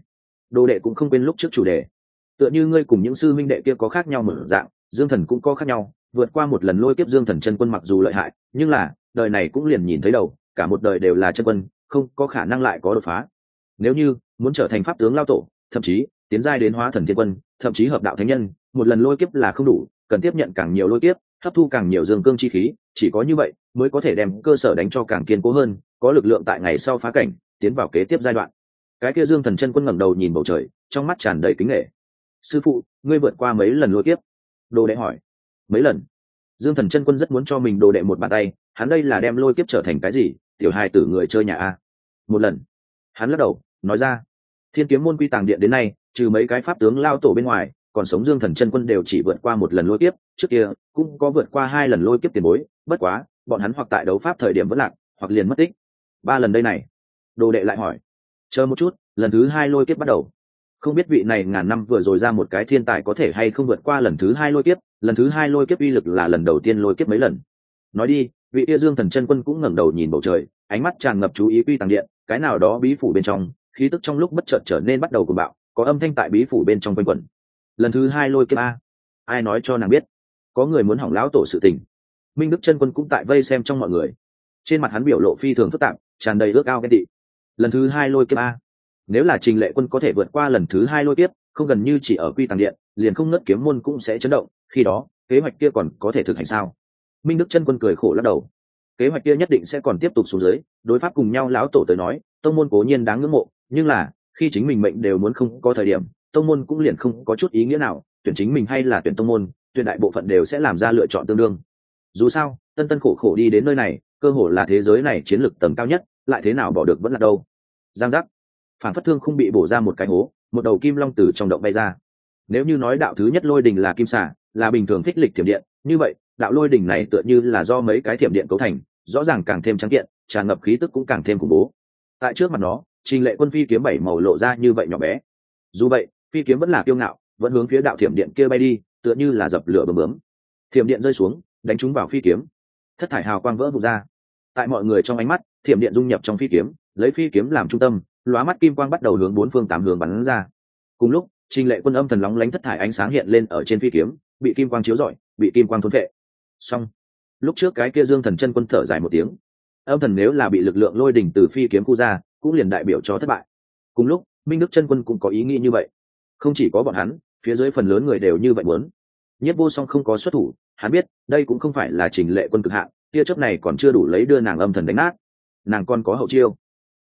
Đồ đệ cũng không quên lúc trước chủ đề, tựa như ngươi cùng những sư minh đệ kia có khác nhau mở dạng, Dương Thần cũng có khác nhau, vượt qua một lần lôi kiếp Dương Thần chân quân mặc dù lợi hại, nhưng là đời này cũng liền nhìn thấy đầu, cả một đời đều là chân quân, không có khả năng lại có đột phá. Nếu như muốn trở thành pháp tướng lao tổ, thậm chí tiến giai đến hóa thần thiên quân, thậm chí hợp đạo thánh nhân, một lần lôi kiếp là không đủ, cần tiếp nhận càng nhiều lôi kiếp, hấp thu càng nhiều dương cương chi khí, chỉ có như vậy mới có thể đem cơ sở đánh cho càng kiên cố hơn, có lực lượng tại ngày sau phá cảnh, tiến vào kế tiếp giai đoạn. Cái kia Dương Thần chân quân ngẩng đầu nhìn bầu trời, trong mắt tràn đầy kính nể. Sư phụ, ngươi vượt qua mấy lần lôi kiếp? Đồ đệ hỏi. Mấy lần? Dương Thần chân quân rất muốn cho mình đồ đệ một bàn tay, hắn đây là đem lôi kiếp trở thành cái gì, tiểu hài tử người chơi nhà a. Một lần. Hắn lắc đầu nói ra, Thiên Kiếm môn quy tàng điện đến nay, trừ mấy cái pháp tướng lao tổ bên ngoài, còn sống Dương Thần chân quân đều chỉ vượt qua một lần lôi kiếp, trước kia cũng có vượt qua 2 lần lôi kiếp tiền bối, bất quá bọn hắn hoặc tại đấu pháp thời điểm vẫn lạc, hoặc liền mất tích. 3 lần đây này. Đồ đệ lại hỏi. Chờ một chút, lần thứ 2 lôi kiếp bắt đầu. Không biết vị này ngàn năm vừa rồi ra một cái thiên tài có thể hay không vượt qua lần thứ 2 lôi kiếp, lần thứ 2 lôi kiếp uy lực là lần đầu tiên lôi kiếp mấy lần. Nói đi, vị kia Dương Thần chân quân cũng ngẩng đầu nhìn bầu trời, ánh mắt tràn ngập chú ý quy tàng điện, cái nào đó bí phủ bên trong, khí tức trong lúc bất chợt trở nên bắt đầu cuồng bạo, có âm thanh tại bí phủ bên trong quanh quẩn. Lần thứ 2 lôi kiếp a, ai nói cho nàng biết? Có người muốn hỏng lão tổ sự tình. Minh Đức chân quân cũng tại vây xem trong mọi người, trên mặt hắn biểu lộ phi thường phức tạp, tràn đầy ước ao ghen tị. Lần thứ 2 lôi kiếp a, nếu là Trình Lệ Quân có thể vượt qua lần thứ 2 lôi kiếp, không gần như chỉ ở quy tàng điện, liền không ngất kiếm môn cũng sẽ chấn động, khi đó kế hoạch kia còn có thể thực hành sao? Minh Đức chân quân cười khổ lắc đầu. Kế hoạch kia nhất định sẽ còn tiếp tục xuống dưới, đối pháp cùng nhau lão tổ tới nói, tông môn cố nhiên đáng ngưỡng mộ, nhưng là khi chính mình mệnh đều muốn không có thời điểm, tông môn cũng liền không có chút ý nghĩa nào, tuyển chính mình hay là tuyển tông môn, tuyển đại bộ phận đều sẽ làm ra lựa chọn tương đương. Dù sao, tân tân khổ khổ đi đến nơi này, cơ hội là thế giới này chiến lược tầm cao nhất, lại thế nào bỏ được vẫn là đâu. Giang giác, phản phất thương không bị bổ ra một cái hố, một đầu kim long từ trong động bay ra. Nếu như nói đạo thứ nhất lôi đình là kim xà, là bình thường phích lịch thiểm điện, như vậy đạo lôi đình này tựa như là do mấy cái thiểm điện cấu thành, rõ ràng càng thêm trắng kiện, tràn ngập khí tức cũng càng thêm khủng bố. Tại trước mặt nó, Trình Lệ Quân phi kiếm 7 màu lộ ra như vậy nhỏ bé. Dù vậy, phi kiếm vẫn là kiêu ngạo, vẫn hướng phía đạo thiểm điện kia bay đi, tựa như là dập lửa bướm bướm. Thiểm điện rơi xuống, đánh trúng vào phi kiếm, thất thải hào quang vỡ vụn ra. Tại mọi người trong ánh mắt, thiểm điện dung nhập trong phi kiếm, lấy phi kiếm làm trung tâm, lóa mắt kim quang bắt đầu hướng 4 phương 8 hướng bắn ra. Cùng lúc, Trình Lệ Quân âm thần lóng lánh thất thải ánh sáng hiện lên ở trên phi kiếm, bị kim quang chiếu rọi, bị kim quang thôn phệ. Xong. Lúc trước cái kia Dương Thần chân quân thở dài một tiếng. Âm thần nếu là bị lực lượng lôi đỉnh từ phi kiếm khu ra, cũng liền đại biểu cho thất bại. Cùng lúc, Minh Đức chân quân cũng có ý nghĩ như vậy. Không chỉ có bọn hắn, phía dưới phần lớn người đều như vậy muốn. Nhất Vô Song không có xuất thủ, hắn biết, đây cũng không phải là Trình Lệ Quân cực hạn, tia chớp này còn chưa đủ lấy đưa nàng âm thần đánh nát. Nàng còn có hậu chiêu.